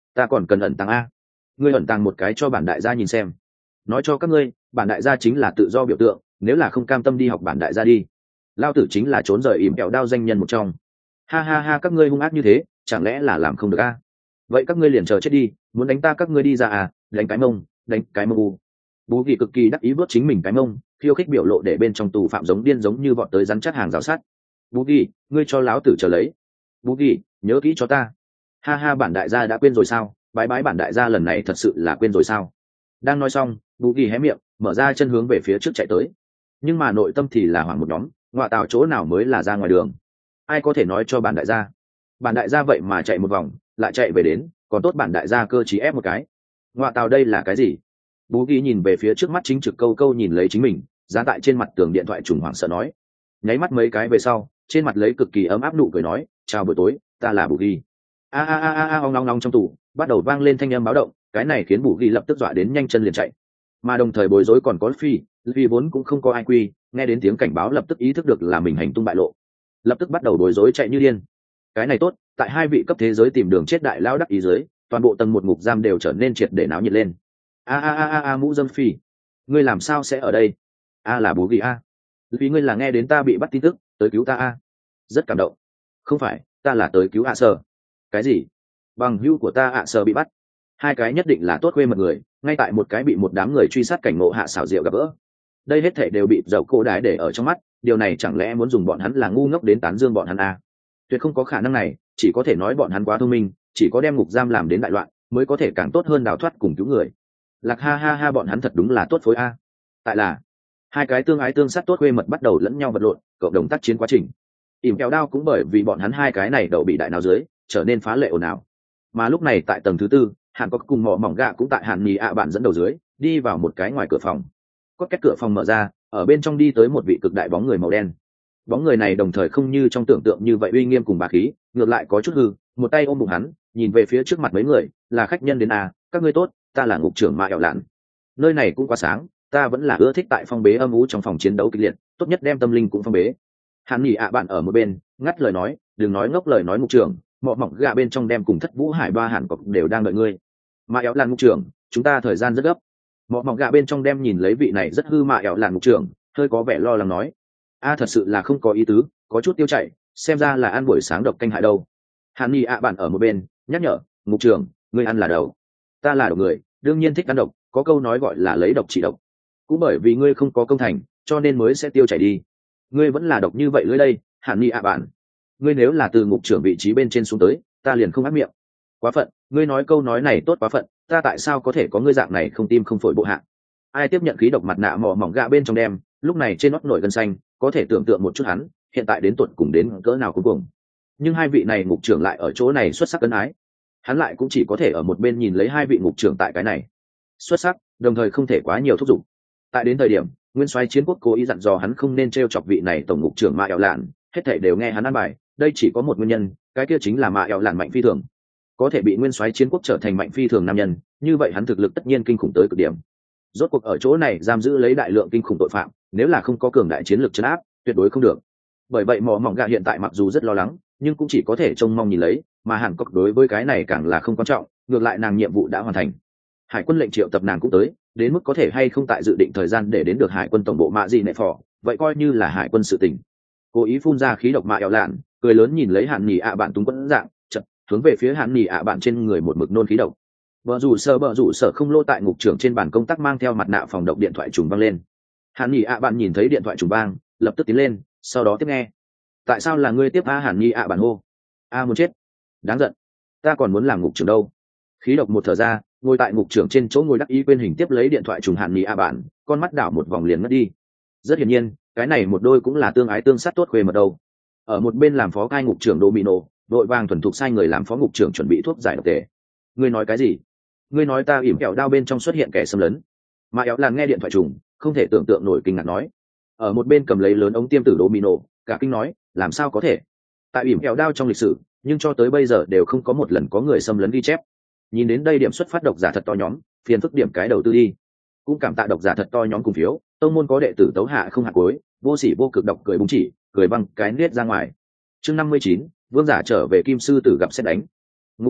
Ta còn cần ẩn tàng a. Ngươi ẩn tàng một cái cho bản đại gia nhìn xem. Nói cho các ngươi, bản đại gia chính là tự do biểu tượng, nếu là không cam tâm đi học bản đại gia đi. Lao tử chính là trốn rời ỉm kẹo đao danh nhân một trong. Ha ha ha, các ngươi hung ác như thế, chẳng lẽ là làm không được a? Vậy các ngươi liền chờ chết đi, muốn đánh ta các ngươi đi ra à, đánh cái mông, đánh cái mông u. Bú Kỳ cực kỳ đắc ý vớt chính mình cái mông, khiêu khích biểu lộ để bên trong tù phạm giống điên giống như vọt tới rắn chắc hàng rào sát. Bú Kỳ, ngươi cho láo tử chờ lấy. Bú Kỳ, nhớ kỹ cho ta. Ha ha, bản đại gia đã quên rồi sao? Bái bái, bản đại gia lần này thật sự là quên rồi sao? Đang nói xong, Bú Kỳ hé miệng, mở ra chân hướng về phía trước chạy tới. Nhưng mà nội tâm thì là hoảng một nhóm, ngoại tào chỗ nào mới là ra ngoài đường? Ai có thể nói cho bản đại gia? Bản đại gia vậy mà chạy một vòng, lại chạy về đến, còn tốt bản đại gia cơ chí ép một cái. Ngoại tào đây là cái gì? Bú Kỳ nhìn về phía trước mắt chính trực câu câu nhìn lấy chính mình, dán tại trên mặt tường điện thoại trùng hoảng sợ nói. Nháy mắt mấy cái về sau, trên mặt lấy cực kỳ ấm áp nụ cười nói, chào buổi tối, ta là Bú Kỳ. A a a a a, ong ong ong trong tủ, bắt đầu vang lên thanh âm báo động, cái này khiến Bú Kỳ lập tức dọa đến nhanh chân liền chạy. Mà đồng thời bối rối còn có Phi, vì vốn cũng không có ai quy, nghe đến tiếng cảnh báo lập tức ý thức được là mình hành tung bại lộ, lập tức bắt đầu bối rối chạy như điên. Cái này tốt, tại hai vị cấp thế giới tìm đường chết đại lao đắc ý dưới, toàn bộ tầng một ngục giam đều trở nên triệt để náo nhiệt lên. A a a a, mũ dâm Phi, ngươi làm sao sẽ ở đây? A là Bú Kỳ a. Vì ngươi là nghe đến ta bị bắt tin tức, tới cứu ta a. Rất cảm động. Không phải, ta là tới cứu ạ Sở. Cái gì? Bằng hữu của ta ạ Sở bị bắt. Hai cái nhất định là tốt quê mật người, ngay tại một cái bị một đám người truy sát cảnh ngộ hạ xảo diệu gặp gỡ. Đây hết thể đều bị dầu cô đái để ở trong mắt, điều này chẳng lẽ muốn dùng bọn hắn là ngu ngốc đến tán dương bọn hắn a? Tuyệt không có khả năng này, chỉ có thể nói bọn hắn quá thông minh, chỉ có đem ngục giam làm đến đại loạn, mới có thể càng tốt hơn đào thoát cùng cứu người. Lạc ha ha ha, bọn hắn thật đúng là tốt phối a. Tại là hai cái tương ái tương sát tốt quê mật bắt đầu lẫn nhau vật lộn, cộng đồng tác chiến quá trình. Ỉm kẹo đao cũng bởi vì bọn hắn hai cái này đậu bị đại nào dưới, trở nên phá lệ ồn ào. Mà lúc này tại tầng thứ tư, Hàn có cùng mỏ mỏng gạ cũng tại Hàn Nhì ạ bạn dẫn đầu dưới, đi vào một cái ngoài cửa phòng. Có két cửa phòng mở ra, ở bên trong đi tới một vị cực đại bóng người màu đen. Bóng người này đồng thời không như trong tưởng tượng như vậy uy nghiêm cùng bá khí, ngược lại có chút hư, một tay ôm bụng hắn, nhìn về phía trước mặt mấy người, là khách nhân đến à, các ngươi tốt, ta là ngục trưởng Mạ Ẻo Lạn. Nơi này cũng quá sáng, ta vẫn là ưa thích tại phong bế âm u trong phòng chiến đấu kịch liệt, tốt nhất đem tâm linh cũng phong bế. Hàn Nhì ạ bạn ở một bên, ngắt lời nói, đừng nói ngốc lời nói ngục trưởng, mọ mỏng gạ bên trong đem cùng Thất Vũ Hải Ba Hàn Cọc đều đang đợi ngươi. Mạ Ẻo Lạn ngục trưởng, chúng ta thời gian rất gấp. Mọ mỏng gạ bên trong đem nhìn lấy vị này rất hư Mạ Ẻo Lạn ngục trưởng, hơi có vẻ lo lắng nói, a thật sự là không có ý tứ, có chút tiêu chảy, xem ra là ăn buổi sáng độc canh hại đâu. Hàn Nhì ạ bạn ở một bên nhắc nhở, ngục trưởng, ngươi ăn là đầu, ta là độc người, đương nhiên thích ăn độc, có câu nói gọi là lấy độc trị độc, cũng bởi vì ngươi không có công thành cho nên mới sẽ tiêu chảy đi. Ngươi vẫn là độc như vậy lưỡi đây, Hàn Nhì ạ bạn, ngươi nếu là từ ngục trưởng vị trí bên trên xuống tới, ta liền không ác miệng. Quá phận, ngươi nói câu nói này tốt quá phận, ta tại sao có thể có ngươi dạng này không tim không phổi bộ hạ. Ai tiếp nhận khí độc mặt nạ mỏ mỏng gạ bên trong đem, lúc này trên nót nổi gân xanh, có thể tưởng tượng một chút hắn hiện tại đến tuột cùng đến cỡ nào cuối cùng. Nhưng hai vị này ngục trưởng lại ở chỗ này xuất sắc ân ái, hắn lại cũng chỉ có thể ở một bên nhìn lấy hai vị ngục trưởng tại cái này xuất sắc, đồng thời không thể quá nhiều thúc giục. Tại đến thời điểm nguyên soái chiến quốc cố ý dặn dò hắn không nên t chọc vị này tổng ngục trưởng Mạ Ẻo Lạn, hết thảy đều nghe hắn ăn bài. Đây chỉ có một nguyên nhân, cái kia chính là Mạ Ẻo Lạn mạnh phi thường, có thể bị nguyên soái chiến quốc trở thành mạnh phi thường nam nhân, như vậy hắn thực lực tất nhiên kinh khủng tới cực điểm. Rốt cuộc ở chỗ này giam giữ lấy đại lượng kinh khủng tội phạm, nếu là không có cường đại chiến lược trấn áp, tuyệt đối không được. Bởi vậy mỏ mỏng gạ hiện tại mặc dù rất lo lắng, nhưng cũng chỉ có thể trông mong nhìn lấy, mà Hàn Cốc đối với cái này càng là không quan trọng, ngược lại nàng nhiệm vụ đã hoàn thành. Hải quân lệnh triệu tập nàng cũng tới, đến mức có thể hay không tại dự định thời gian để đến được hải quân tổng bộ Mạ Dị Nệ Phò, vậy coi như là hải quân sự tình. Cố ý phun ra khí độc Mạ Ẻo Lạn, cười lớn nhìn lấy Hàn Nhì ạ bạn túng quẫn dạng, chợt hướng về phía Hàn Nhì ạ bạn trên người một mực nôn khí độc. Bờ rủ sở không lô tại ngục trưởng trên bàn công tác mang theo mặt nạ phòng độc điện thoại trùng vang lên. Hàn Nhì ạ bạn nhìn thấy điện thoại trùng vang, lập tức tiến lên, sau đó tiếp nghe. Tại sao là ngươi tiếp a? Hàn Nhì ạ bạn hô. A muốn chết, đáng giận, ta còn muốn làm ngục trưởng đâu. Khí độc một thở ra, ngồi tại ngục trưởng trên chỗ ngồi đắc ý quên hình tiếp lấy điện thoại trùng Hàn Nhì ạ bạn, con mắt đảo một vòng liền mất đi. Rất hiển nhiên, cái này một đôi cũng là tương ái tương sát tốt khuê mật đâu. Ở một bên làm phó cai ngục trưởng Domino, đội vàng thuần thục sai người làm phó ngục trưởng chuẩn bị thuốc giải độc tề. Ngươi nói cái gì? Ngươi nói ta ỉm kẹo đao bên trong xuất hiện kẻ xâm lấn? Mà éo là nghe điện thoại trùng, không thể tưởng tượng nổi kinh ngạc nói. Ở một bên cầm lấy lớn ống tiêm tử Domino, cả kinh nói, làm sao có thể? Tại ỉm kẹo đao trong lịch sử, nhưng cho tới bây giờ đều không có một lần có người xâm lấn ghi chép. Nhìn đến đây điểm xuất phát độc giả thật to nhóm, phiền phức điểm cái đầu tư đi. Cũng cảm tạ độc giả thật to nhóm cùng phiếu, tông môn có đệ tử tấu hạ không hạt cuối, vô sỉ vô cực độc cười búng chỉ, cười văng cái nết ra ngoài. Chương 59, vương giả trở về kim sư tử gặp xét đánh. Ngục trưởng,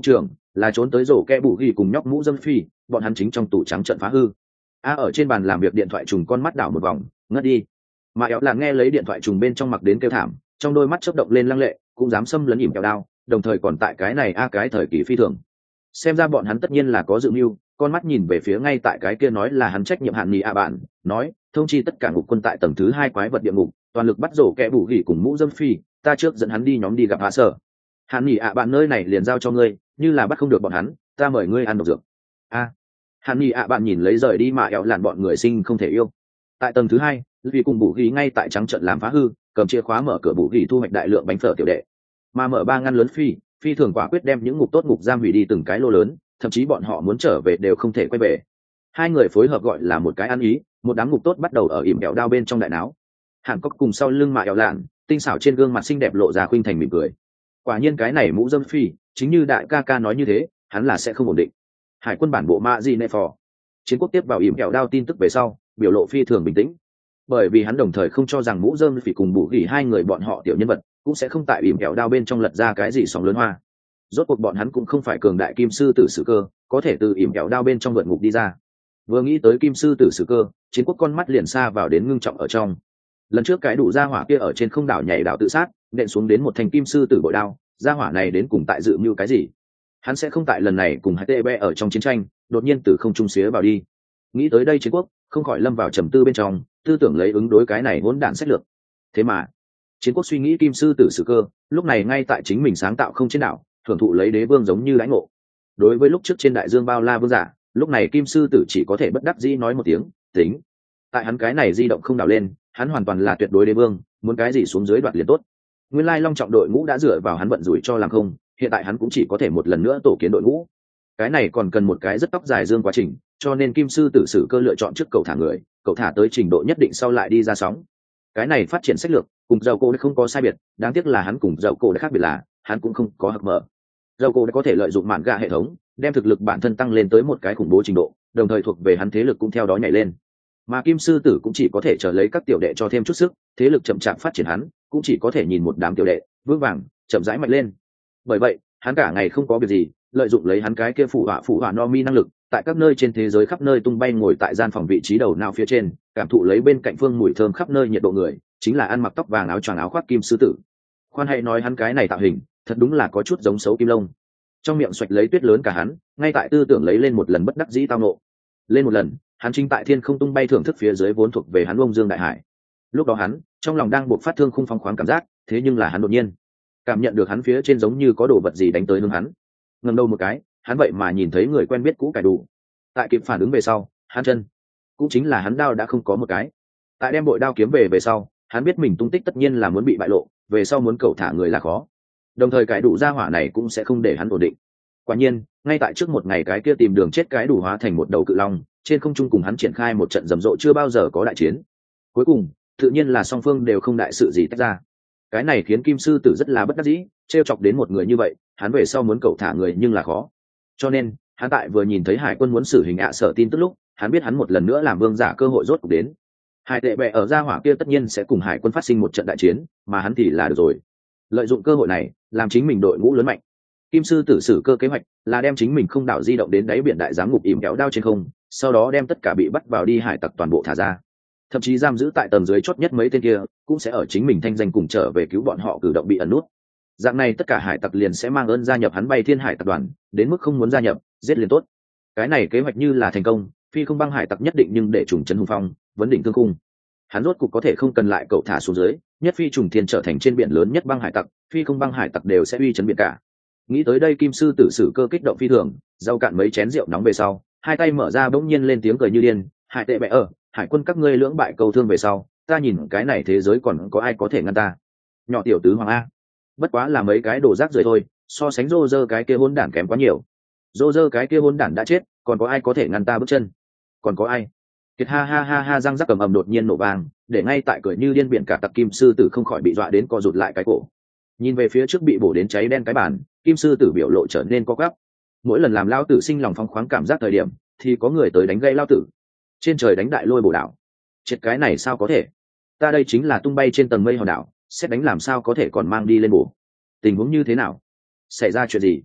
là trốn tới rổ kẹ bù ghi cùng nhóc mũ dâm phi, bọn hắn chính trong tủ trắng trận phá hư. Ở trên bàn làm việc điện thoại trùng con mắt đảo một vòng, ngất đi. Mà éo là nghe lấy điện thoại trùng bên trong mặc đến kêu thảm, trong đôi mắt chớp động lên lăng lệ, cũng dám xâm lấn ỉm kẹo đao, đồng thời còn tại cái này cái thời kỳ phi thường. Xem ra bọn hắn tất nhiên là có dự mưu, con mắt nhìn về phía ngay tại cái kia nói là hắn trách nhiệm hạn nghị bạn, nói thông chi tất cả ngục quân tại tầng thứ 2 quái vật địa ngục, toàn lực bắt rổ kẹ bù gỉ cùng mũ dâm phi, ta trước dẫn hắn đi nhóm đi gặp hạ sở. Hạn nghị bạn nơi này liền giao cho ngươi, như là bắt không được bọn hắn, ta mời ngươi ăn độc dược. Hạn nghị bạn nhìn lấy rời đi mà éo làn bọn người sinh không thể yêu. Tại tầng thứ 2, vì cùng bù gỉ ngay tại trắng trận làm phá hư, cầm chìa khóa mở cửa bù gỉ thu hoạch đại lượng bánh phở tiểu đệ, mà mở 3 ngăn lớn phi thường quả quyết đem những ngục tốt ngục giam hủy đi từng cái lô lớn, thậm chí bọn họ muốn trở về đều không thể quay về. Hai người phối hợp gọi là một cái ăn ý, một đám ngục tốt bắt đầu ở ỉm kẹo đao bên trong đại náo. Hàn Cốc cùng sau lưng mạ éo lạn, tinh xảo trên gương mặt xinh đẹp lộ ra khuynh thành mỉm cười. Quả nhiên cái này mũ dâm phi, chính như đại ca ca nói như thế, hắn là sẽ không ổn định. Hải quân bản bộ Ma Di Nệ Phò, chiến quốc tiếp vào ỉm kẹo đao tin tức về sau, biểu lộ phi thường bình tĩnh, bởi vì hắn đồng thời không cho rằng mũ dâm phi cùng bù gỉ hai người bọn họ tiểu nhân vật cũng sẽ không tại ỉm kẹo đao bên trong lật ra cái gì sóng lớn hoa. Rốt cuộc bọn hắn cũng không phải cường đại kim sư tử sử cơ, có thể từ ỉm kẹo đao bên trong vượt ngục đi ra. Vừa nghĩ tới kim sư tử sử cơ, chiến quốc con mắt liền xa vào đến ngưng trọng ở trong. Lần trước cái đủ gia hỏa kia ở trên không đảo nhảy đảo tự sát, nện xuống đến một thành kim sư tử bội đao, gia hỏa này đến cùng tại dự mưu cái gì? Hắn sẽ không tại lần này cùng hai tê bê ở trong chiến tranh đột nhiên từ không trung xía vào đi. Nghĩ tới đây chiến quốc không khỏi lâm vào trầm tư bên trong, tư tưởng lấy ứng đối cái này hỗn đản sách lược. Thế mà chiến quốc suy nghĩ kim sư tử sử cơ lúc này ngay tại chính mình sáng tạo không trên đảo, thưởng thụ lấy đế vương giống như lãnh ngộ. Đối với lúc trước trên đại dương bao la vương giả, lúc này kim sư tử chỉ có thể bất đắc dĩ nói một tiếng tính. Tại hắn cái này di động không đảo lên, hắn hoàn toàn là tuyệt đối đế vương, muốn cái gì xuống dưới đoạt liền tốt. Nguyên lai long trọng đội ngũ đã dựa vào hắn vận rủi cho làm không, hiện tại hắn cũng chỉ có thể một lần nữa tổ kiến đội ngũ. Cái này còn cần một cái rất tóc dài dương quá trình, cho nên kim sư tử sử cơ lựa chọn trước cậu thả người, cậu thả tới trình độ nhất định sau lại đi ra sóng. Cái này phát triển sách lược cùng dầu cô đã không có sai biệt, đáng tiếc là hắn cùng dầu cô đã khác biệt là hắn cũng không có hặc mở. Dầu cô đã có thể lợi dụng mạn gạ hệ thống đem thực lực bản thân tăng lên tới một cái khủng bố trình độ, đồng thời thuộc về hắn thế lực cũng theo đó nhảy lên. Mà kim sư tử cũng chỉ có thể chờ lấy các tiểu đệ cho thêm chút sức, thế lực chậm chạp phát triển, hắn cũng chỉ có thể nhìn một đám tiểu đệ vững vàng chậm rãi mạnh lên. Bởi vậy hắn cả ngày không có việc gì, lợi dụng lấy hắn cái kia phụ họa no mi năng lực, tại các nơi trên thế giới khắp nơi tung bay, ngồi tại gian phòng vị trí đầu não phía trên, cảm thụ lấy bên cạnh phương mùi thơm khắp nơi nhiệt độ người, chính là ăn mặc tóc vàng áo choàng áo khoác kim sư tử. Khoan hay nói hắn cái này tạo hình thật đúng là có chút giống xấu kim lông. Trong miệng xoạch lấy tuyết lớn cả hắn, ngay tại tư tưởng lấy lên một lần bất đắc dĩ tao nộ. Lên một lần, hắn chính tại thiên không tung bay thưởng thức phía dưới vốn thuộc về hắn bông dương đại hải. Lúc đó hắn trong lòng đang buộc phát thương khung phong khoáng cảm giác, thế nhưng là hắn đột nhiên cảm nhận được hắn phía trên giống như có đồ vật gì đánh tới hướng hắn. Ngẩng đầu một cái, hắn vậy mà nhìn thấy người quen biết cũ cải đủ. Tại kịp phản ứng về sau, hắn chân cũng chính là hắn đao đã không có một cái. Tại đem bội đao kiếm về sau, hắn biết mình tung tích tất nhiên là muốn bị bại lộ, về sau muốn cậu thả người là khó. Đồng thời cái đủ gia hỏa này cũng sẽ không để hắn ổn định. Quả nhiên, ngay tại trước một ngày cái kia tìm đường chết cái đủ hóa thành một đầu cự long, trên không trung cùng hắn triển khai một trận rầm rộ chưa bao giờ có đại chiến. Cuối cùng, tự nhiên là song phương đều không đại sự gì tách ra. Cái này khiến kim sư tử rất là bất đắc dĩ, trêu chọc đến một người như vậy, hắn về sau muốn cậu thả người nhưng là khó. Cho nên hắn tại vừa nhìn thấy hải quân muốn xử hình sở tin tức lúc, hắn biết hắn một lần nữa làm vương giả cơ hội rốt cuộc đến. Hải tệ bè ở gia hỏa kia tất nhiên sẽ cùng hải quân phát sinh một trận đại chiến, mà hắn thì là được rồi. Lợi dụng cơ hội này làm chính mình đội ngũ lớn mạnh. Kim sư tử sử cơ kế hoạch là đem chính mình không đảo di động đến đáy biển đại giám ngục ỉm kéo đao trên không, sau đó đem tất cả bị bắt vào đi hải tặc toàn bộ thả ra, thậm chí giam giữ tại tầng dưới chót nhất mấy tên kia cũng sẽ ở chính mình thanh danh cùng trở về cứu bọn họ cử động bị ẩn nút. Dạng này tất cả hải tặc liền sẽ mang ơn gia nhập hắn bay thiên hải tập đoàn, đến mức không muốn gia nhập giết liền tốt. Cái này kế hoạch như là thành công, phi không băng hải tặc nhất định nhưng để trùng trấn hùng phong vấn đỉnh thương cung, hắn rốt cục có thể không cần lại cậu thả xuống dưới, nhất phi trùng thiên trở thành trên biển lớn nhất băng hải tặc, phi không băng hải tặc đều sẽ uy chấn biển cả. Nghĩ tới đây kim sư tử sử cơ kích động phi thường, rau cạn mấy chén rượu nóng về sau, hai tay mở ra bỗng nhiên lên tiếng cười như điên, hải tệ bệ ở hải quân các ngươi lưỡng bại cầu thương về sau, ta nhìn cái này thế giới còn có ai có thể ngăn ta. Nhỏ tiểu tứ hoàng a, bất quá là mấy cái đồ rác rưởi thôi, so sánh rô rơ cái kia hôn đản kém quá nhiều. Rô rơ cái kia hôn đản đã chết, còn có ai có thể ngăn ta bước chân? Còn có ai? Kiệt ha ha ha ha, răng rắc cầm ầm đột nhiên nổ vang, để ngay tại cười như điên biển cả tặc kim sư tử không khỏi bị dọa đến co rụt lại cái cổ. Nhìn về phía trước bị bổ đến cháy đen cái bàn, kim sư tử biểu lộ trở nên co quắp. Mỗi lần làm lao tử sinh lòng phóng khoáng cảm giác thời điểm, thì có người tới đánh gây lao tử. Trên trời đánh đại lôi bổ đảo, chết cái này sao có thể? Ta đây chính là tung bay trên tầng mây hòn đảo, xét đánh làm sao có thể còn mang đi lên bổ? Tình huống như thế nào? Xảy ra chuyện gì?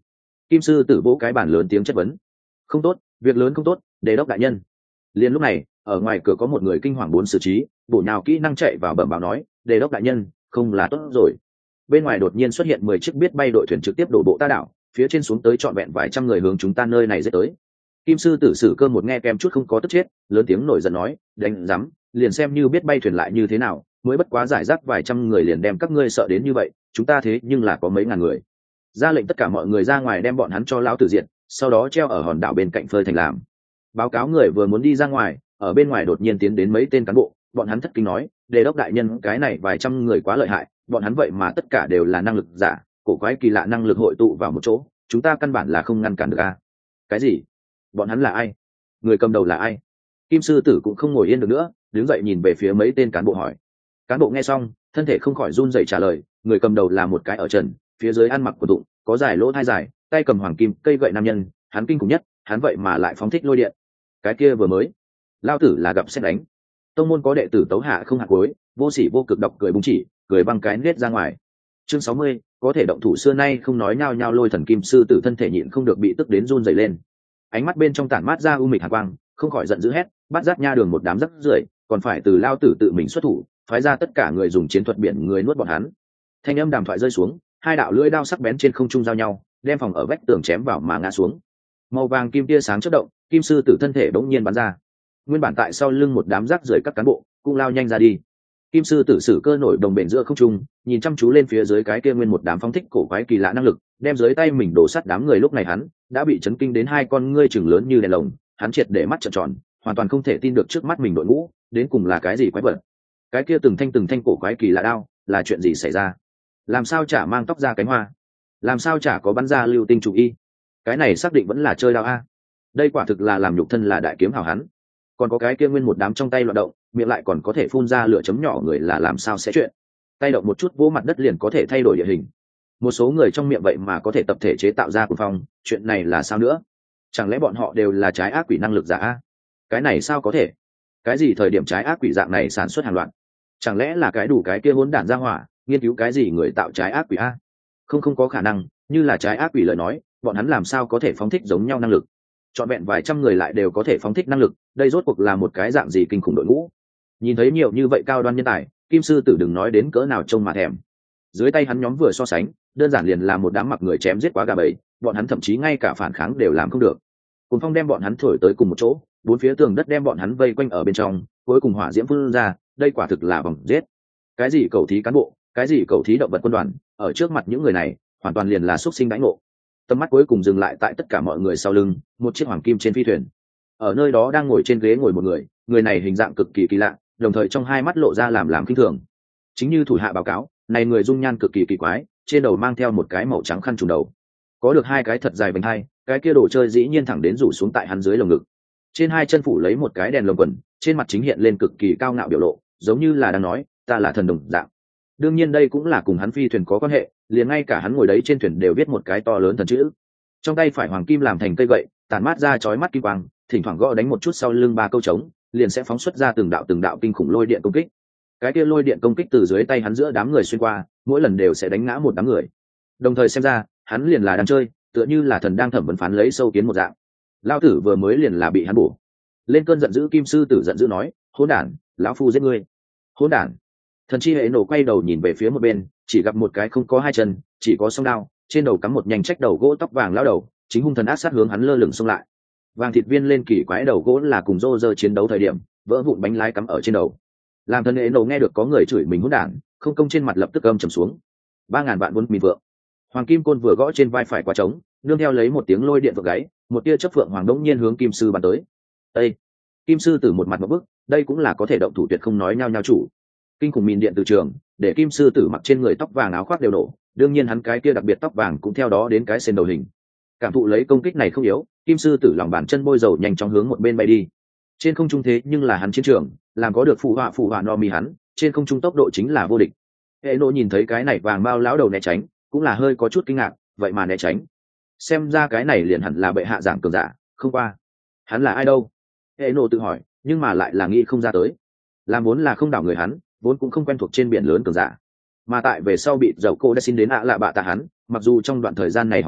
Kim sư tử vỗ cái bàn lớn tiếng chất vấn. Không tốt, việc lớn không tốt, đề đốc đại nhân. Liền lúc này, ở ngoài cửa có một người kinh hoàng bốn xử trí, bổ nhào kỹ năng chạy vào bẩm báo nói, đề đốc đại nhân, không là tốt rồi. Bên ngoài đột nhiên xuất hiện 10 chiếc biết bay đội thuyền trực tiếp đổ bộ ta đảo, phía trên xuống tới trọn vẹn vài trăm người hướng chúng ta nơi này dễ tới. Kim sư tử Sử Cơ một nghe kèm chút không có tức chết, lớn tiếng nổi giận nói, đánh rắm, liền xem như biết bay thuyền lại như thế nào, mới bất quá giải rác vài trăm người liền đem các ngươi sợ đến như vậy, chúng ta thế nhưng là có mấy ngàn người. Ra lệnh tất cả mọi người ra ngoài đem bọn hắn cho lão tử diện, sau đó treo ở hòn đảo bên cạnh phơi thành làm. Báo cáo người vừa muốn đi ra ngoài, ở bên ngoài đột nhiên tiến đến mấy tên cán bộ, bọn hắn thất kinh nói, đề đốc đại nhân, cái này vài trăm người quá lợi hại, bọn hắn vậy mà tất cả đều là năng lực giả, cổ quái kỳ lạ năng lực hội tụ vào một chỗ, chúng ta căn bản là không ngăn cản được a. Cái gì? Bọn hắn là ai? Người cầm đầu là ai? Kim sư tử cũng không ngồi yên được nữa, đứng dậy nhìn về phía mấy tên cán bộ hỏi. Cán bộ nghe xong, thân thể không khỏi run rẩy trả lời, người cầm đầu là một cái ở trần, phía dưới ăn mặc quần tụng, có dài lỗ thai dài, tay cầm hoàng kim cây gậy nam nhân, hắn kinh khủng nhất, hắn vậy mà lại phóng thích lôi điện. Cái kia vừa mới, lao tử là gặp xét đánh. Tông môn có đệ tử tấu hạ không hạ cuối, vô sỉ vô cực độc cười búng chỉ, cười băng cái nết ra ngoài. Chương 60, có thể động thủ xưa nay không nói nhao nhao lôi thần kim sư tử thân thể nhịn không được bị tức đến run rẩy lên. Ánh mắt bên trong tản mát ra u mịch hàn quang, không khỏi giận dữ hét, bắt giác nha đường một đám rắc rưởi, còn phải từ lao tử tự mình xuất thủ, phái ra tất cả người dùng chiến thuật biển người nuốt bọn hắn. Thanh âm đàm thoại rơi xuống, hai đạo lưỡi đao sắc bén trên không trung giao nhau, đem phòng ở vách tường chém vào mà ngã xuống. Màu vàng kim tia sáng chớp động, kim sư tử thân thể bỗng nhiên bắn ra. Nguyên bản tại sau lưng một đám rác rưởi các cán bộ cũng lao nhanh ra đi. Kim sư tử Sử Cơ nổi đồng bền giữa không trung, nhìn chăm chú lên phía dưới cái kia nguyên một đám phóng thích cổ quái kỳ lạ năng lực, đem dưới tay mình đổ sắt đám người. Lúc này hắn đã bị chấn kinh đến hai con ngươi chừng lớn như đèn lồng, hắn triệt để mắt trợn tròn, hoàn toàn không thể tin được trước mắt mình đội ngũ đến cùng là cái gì quái vật. Cái kia từng thanh cổ quái kỳ lạ đao, là chuyện gì xảy ra? Làm sao chả mang tóc ra cánh hoa? Làm sao chả có bắn ra lưu tinh chủ y? Cái này xác định vẫn là chơi đao a. Đây quả thực là làm nhục thân là đại kiếm hào hắn. Còn có cái kia nguyên một đám trong tay loạn động, miệng lại còn có thể phun ra lửa chấm nhỏ, người là làm sao sẽ chuyện? Tay động một chút vỗ mặt đất liền có thể thay đổi địa hình. Một số người trong miệng vậy mà có thể tập thể chế tạo ra cuồng phong, chuyện này là sao nữa? Chẳng lẽ bọn họ đều là trái ác quỷ năng lực giả a? Cái này sao có thể? Cái gì thời điểm trái ác quỷ dạng này sản xuất hàng loạt? Chẳng lẽ là cái đủ cái kia hỗn đản ra hỏa, nghiên cứu cái gì người tạo trái ác quỷ a? Không có khả năng, như là trái ác quỷ lời nói, bọn hắn làm sao có thể phóng thích giống nhau năng lực? Chọn vẹn vài trăm người lại đều có thể phóng thích năng lực, đây rốt cuộc là một cái dạng gì kinh khủng đội ngũ? Nhìn thấy nhiều như vậy cao đoan nhân tài, Kim sư tử đừng nói đến cỡ nào trông mà thèm. Dưới tay hắn nhóm vừa so sánh, đơn giản liền là một đám mặc người chém giết quá gà bầy, bọn hắn thậm chí ngay cả phản kháng đều làm không được. Cùng phong đem bọn hắn thổi tới cùng một chỗ, bốn phía tường đất đem bọn hắn vây quanh ở bên trong, cuối cùng hỏa diễm phun ra, đây quả thực là vòng giết. Cái gì cầu thí cán bộ, cái gì cầu thí động vật quân đoàn, ở trước mặt những người này, hoàn toàn liền là xúc sinh đãi ngộ. Tầm mắt cuối cùng dừng lại tại tất cả mọi người sau lưng, một chiếc hoàng kim trên phi thuyền. Ở nơi đó đang ngồi trên ghế ngồi một người, người này hình dạng cực kỳ kỳ lạ, đồng thời trong hai mắt lộ ra làm kinh thường. Chính như thủ hạ báo cáo, này người dung nhan cực kỳ kỳ quái, trên đầu mang theo một cái màu trắng khăn trùm đầu, có được hai cái thật dài vành hai, cái kia đồ chơi dĩ nhiên thẳng đến rủ xuống tại hắn dưới lồng ngực. Trên hai chân phủ lấy một cái đèn lồng quần, trên mặt chính hiện lên cực kỳ cao ngạo biểu lộ, giống như là đang nói, ta là thần đồng dạng. Đương nhiên đây cũng là cùng hắn phi thuyền có quan hệ, liền ngay cả hắn ngồi đấy trên thuyền đều viết một cái to lớn thần chữ. Trong tay phải hoàng kim làm thành cây gậy, tản mát ra chói mắt kim quang, thỉnh thoảng gõ đánh một chút sau lưng ba câu trống, liền sẽ phóng xuất ra từng đạo kinh khủng lôi điện công kích. Cái kia lôi điện công kích từ dưới tay hắn giữa đám người xuyên qua, mỗi lần đều sẽ đánh ngã một đám người. Đồng thời xem ra, hắn liền là đang chơi, tựa như là thần đang thẩm vấn phán lấy sâu kiến một dạng. Lão tử vừa mới liền là bị hắn bổ. Lên cơn giận dữ, Kim sư tử giận dữ nói, hỗn đản, lão phu giết ngươi. Hỗn đản. Thần chi hệ nổ quay đầu nhìn về phía một bên, chỉ gặp một cái không có hai chân, chỉ có song đao, trên đầu cắm một nhanh trách đầu gỗ tóc vàng lão đầu, chính hung thần ác sát hướng hắn lơ lửng xông lại. Vàng thịt viên lên kỳ quái đầu gỗ là cùng rô rơ chiến đấu thời điểm, vỡ vụn bánh lái cắm ở trên đầu. Làm thần hệ nổ nghe được có người chửi mình hỗn đản, không công trên mặt lập tức âm trầm xuống. 3000 vạn vốn mì vượng. Hoàng kim côn vừa gõ trên vai phải quá trống, nương theo lấy một tiếng lôi điện vượng gáy, một tia chớp phượng hoàng đống nhiên hướng Kim sư bắn tới. Ê! Kim sư tử một mặt ngộp bức, đây cũng là có thể động thủ tuyệt không nói nhau nhau chủ. Kinh khủng mìn điện từ trường, để Kim sư tử mặc trên người tóc vàng áo khoác đều nổ, đương nhiên hắn cái kia đặc biệt tóc vàng cũng theo đó đến cái sên đầu hình. Cảm thụ lấy công kích này không yếu, Kim sư tử lòng bàn chân bôi dầu nhanh chóng hướng một bên bay đi. Trên không trung thế nhưng là hắn chiến trường, làm có được phụ họa no mi hắn, trên không trung tốc độ chính là vô địch. Hệ nộ nhìn thấy cái này vàng bao lão đầu né tránh, cũng là hơi có chút kinh ngạc, vậy mà né tránh. Xem ra cái này liền hẳn là bệ hạ giảng cường giả, không qua. Hắn là ai đâu? Hệ nộ tự hỏi, nhưng mà lại là nghĩ không ra tới. Làm vốn là không đảo người hắn, vốn cũng không quen thuộc trên biển lớn cường giả. Mà tại về sau bị dầu cô đã xin đến lạ bạ tạ hắn, mặc dù trong đoạn thời gian này học bù,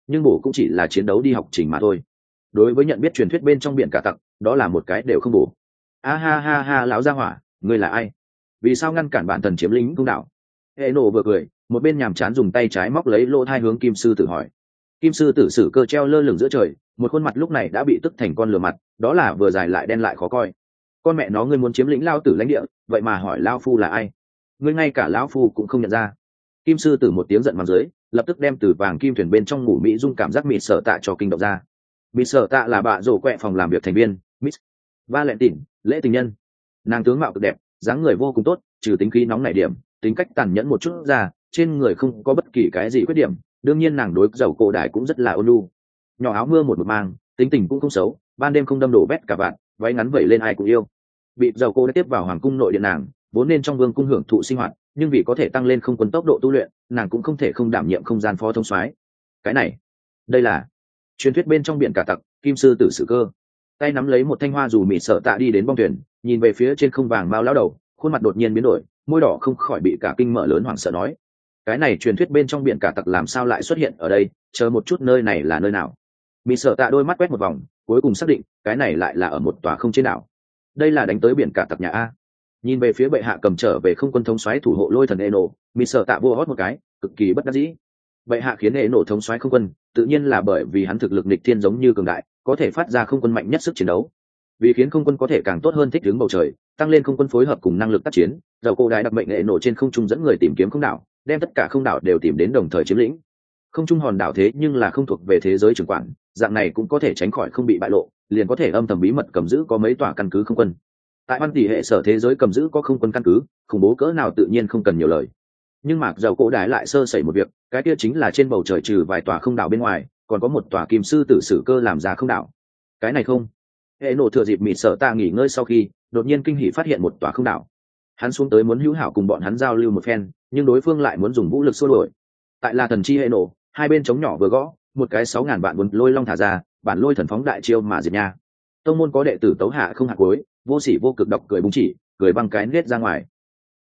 nhưng bổ cũng chỉ là chiến đấu đi học trình mà thôi. Đối với nhận biết truyền thuyết bên trong biển cả tặc, đó là một cái đều không bổ. A ha ha ha, lão gia hỏa, ngươi là ai? Vì sao ngăn cản bản thần chiếm lĩnh cung đảo? Hệ nổ vừa cười, một bên nhàm chán dùng tay trái móc lấy lỗ thai hướng kim sư tử hỏi. Kim sư tử sử cơ treo lơ lửng giữa trời, một khuôn mặt lúc này đã bị tức thành con lừa mặt, đó là vừa dài lại đen lại khó coi. Con mẹ nó, ngươi muốn chiếm lĩnh lao tử lãnh địa, vậy mà hỏi lao phu là ai? Ngươi ngay cả lão phu cũng không nhận ra. Kim sư tử một tiếng giận mắng dưới, lập tức đem từ vàng kim thuyền bên trong ngủ mỹ dung cảm giác mịt sợ tạ cho kinh động ra. Mịt sợ tạ là bạ rổ quẹ phòng làm việc thành viên Miss Valentine, lễ tình nhân. Nàng tướng mạo cực đẹp, dáng người vô cùng tốt, trừ tính khí nóng nảy điểm, tính cách tàn nhẫn một chút ra, trên người không có bất kỳ cái gì khuyết điểm. Đương nhiên nàng đối dầu cổ đại cũng rất là ôn nhu. Nhỏ áo mưa một mang, tính tình cũng không xấu, ban đêm không đâm đổ vét cả bạn, váy ngắn vẩy lên ai cũng yêu. Bị dầu cô đã tiếp vào hoàng cung nội điện nàng, vốn nên trong vương cung hưởng thụ sinh hoạt, nhưng vì có thể tăng lên không quân tốc độ tu luyện, nàng cũng không thể không đảm nhiệm không gian phó thông soái. Cái này, đây là truyền thuyết bên trong biển cả tặc, kim sư tử sử cơ. Tay nắm lấy một thanh hoa dù mịt sợ tạ đi đến bong thuyền, nhìn về phía trên không vàng bao lão đầu, khuôn mặt đột nhiên biến đổi, môi đỏ không khỏi bị cả kinh mở lớn hoảng sợ nói: cái này truyền thuyết bên trong biển cả tặc làm sao lại xuất hiện ở đây? Chờ một chút, nơi này là nơi nào? Mịt sợ tạ đôi mắt quét một vòng, cuối cùng xác định cái này lại là ở một tòa không trên đảo. Đây là đánh tới biển cả tặc nhà a. Nhìn về phía bệ hạ cầm trở về không quân thống soái thủ hộ lôi thần Eno, mịt sợ tạ vô hót một cái, cực kỳ bất đắc dĩ. Bệ hạ khiến Eno thống soái không quân, tự nhiên là bởi vì hắn thực lực nghịch thiên giống như cường đại, có thể phát ra không quân mạnh nhất sức chiến đấu. Vì khiến không quân có thể càng tốt hơn thích ứng bầu trời, tăng lên không quân phối hợp cùng năng lực tác chiến, dầu cô đài đặc mệnh Eno trên không trung dẫn người tìm kiếm không đảo, đem tất cả không đảo đều tìm đến đồng thời chiếm lĩnh. Không trung hòn đảo thế nhưng là không thuộc về thế giới trưởng quản, dạng này cũng có thể tránh khỏi không bị bại lộ, liền có thể âm thầm bí mật cầm giữ có mấy tòa căn cứ không quân. Tại văn tỷ hệ sở thế giới cầm giữ có không quân căn cứ, khủng bố cỡ nào tự nhiên không cần nhiều lời. Nhưng mạc dầu cổ đái lại sơ sẩy một việc, cái kia chính là trên bầu trời trừ vài tòa không đảo bên ngoài, còn có một tòa kim sư tử sử cơ làm ra không đảo. Cái này không. Hệ nổ thừa dịp mịt sợ ta nghỉ ngơi sau khi, đột nhiên kinh hỉ phát hiện một tòa không đảo. Hắn xuống tới muốn hữu hảo cùng bọn hắn giao lưu một phen, nhưng đối phương lại muốn dùng vũ lực xua đuổi. Tại là thần chi hệ nổ, hai bên chống nhỏ vừa gõ, một cái 6.000 vạn buồn lôi long thả ra, bản lôi thần phóng đại chiêu mà diệt nha. Tông môn có đệ tử tấu hạ không hạ cuối, vô sỉ vô cực độc cười búng chỉ, cười băng cái nết ra ngoài.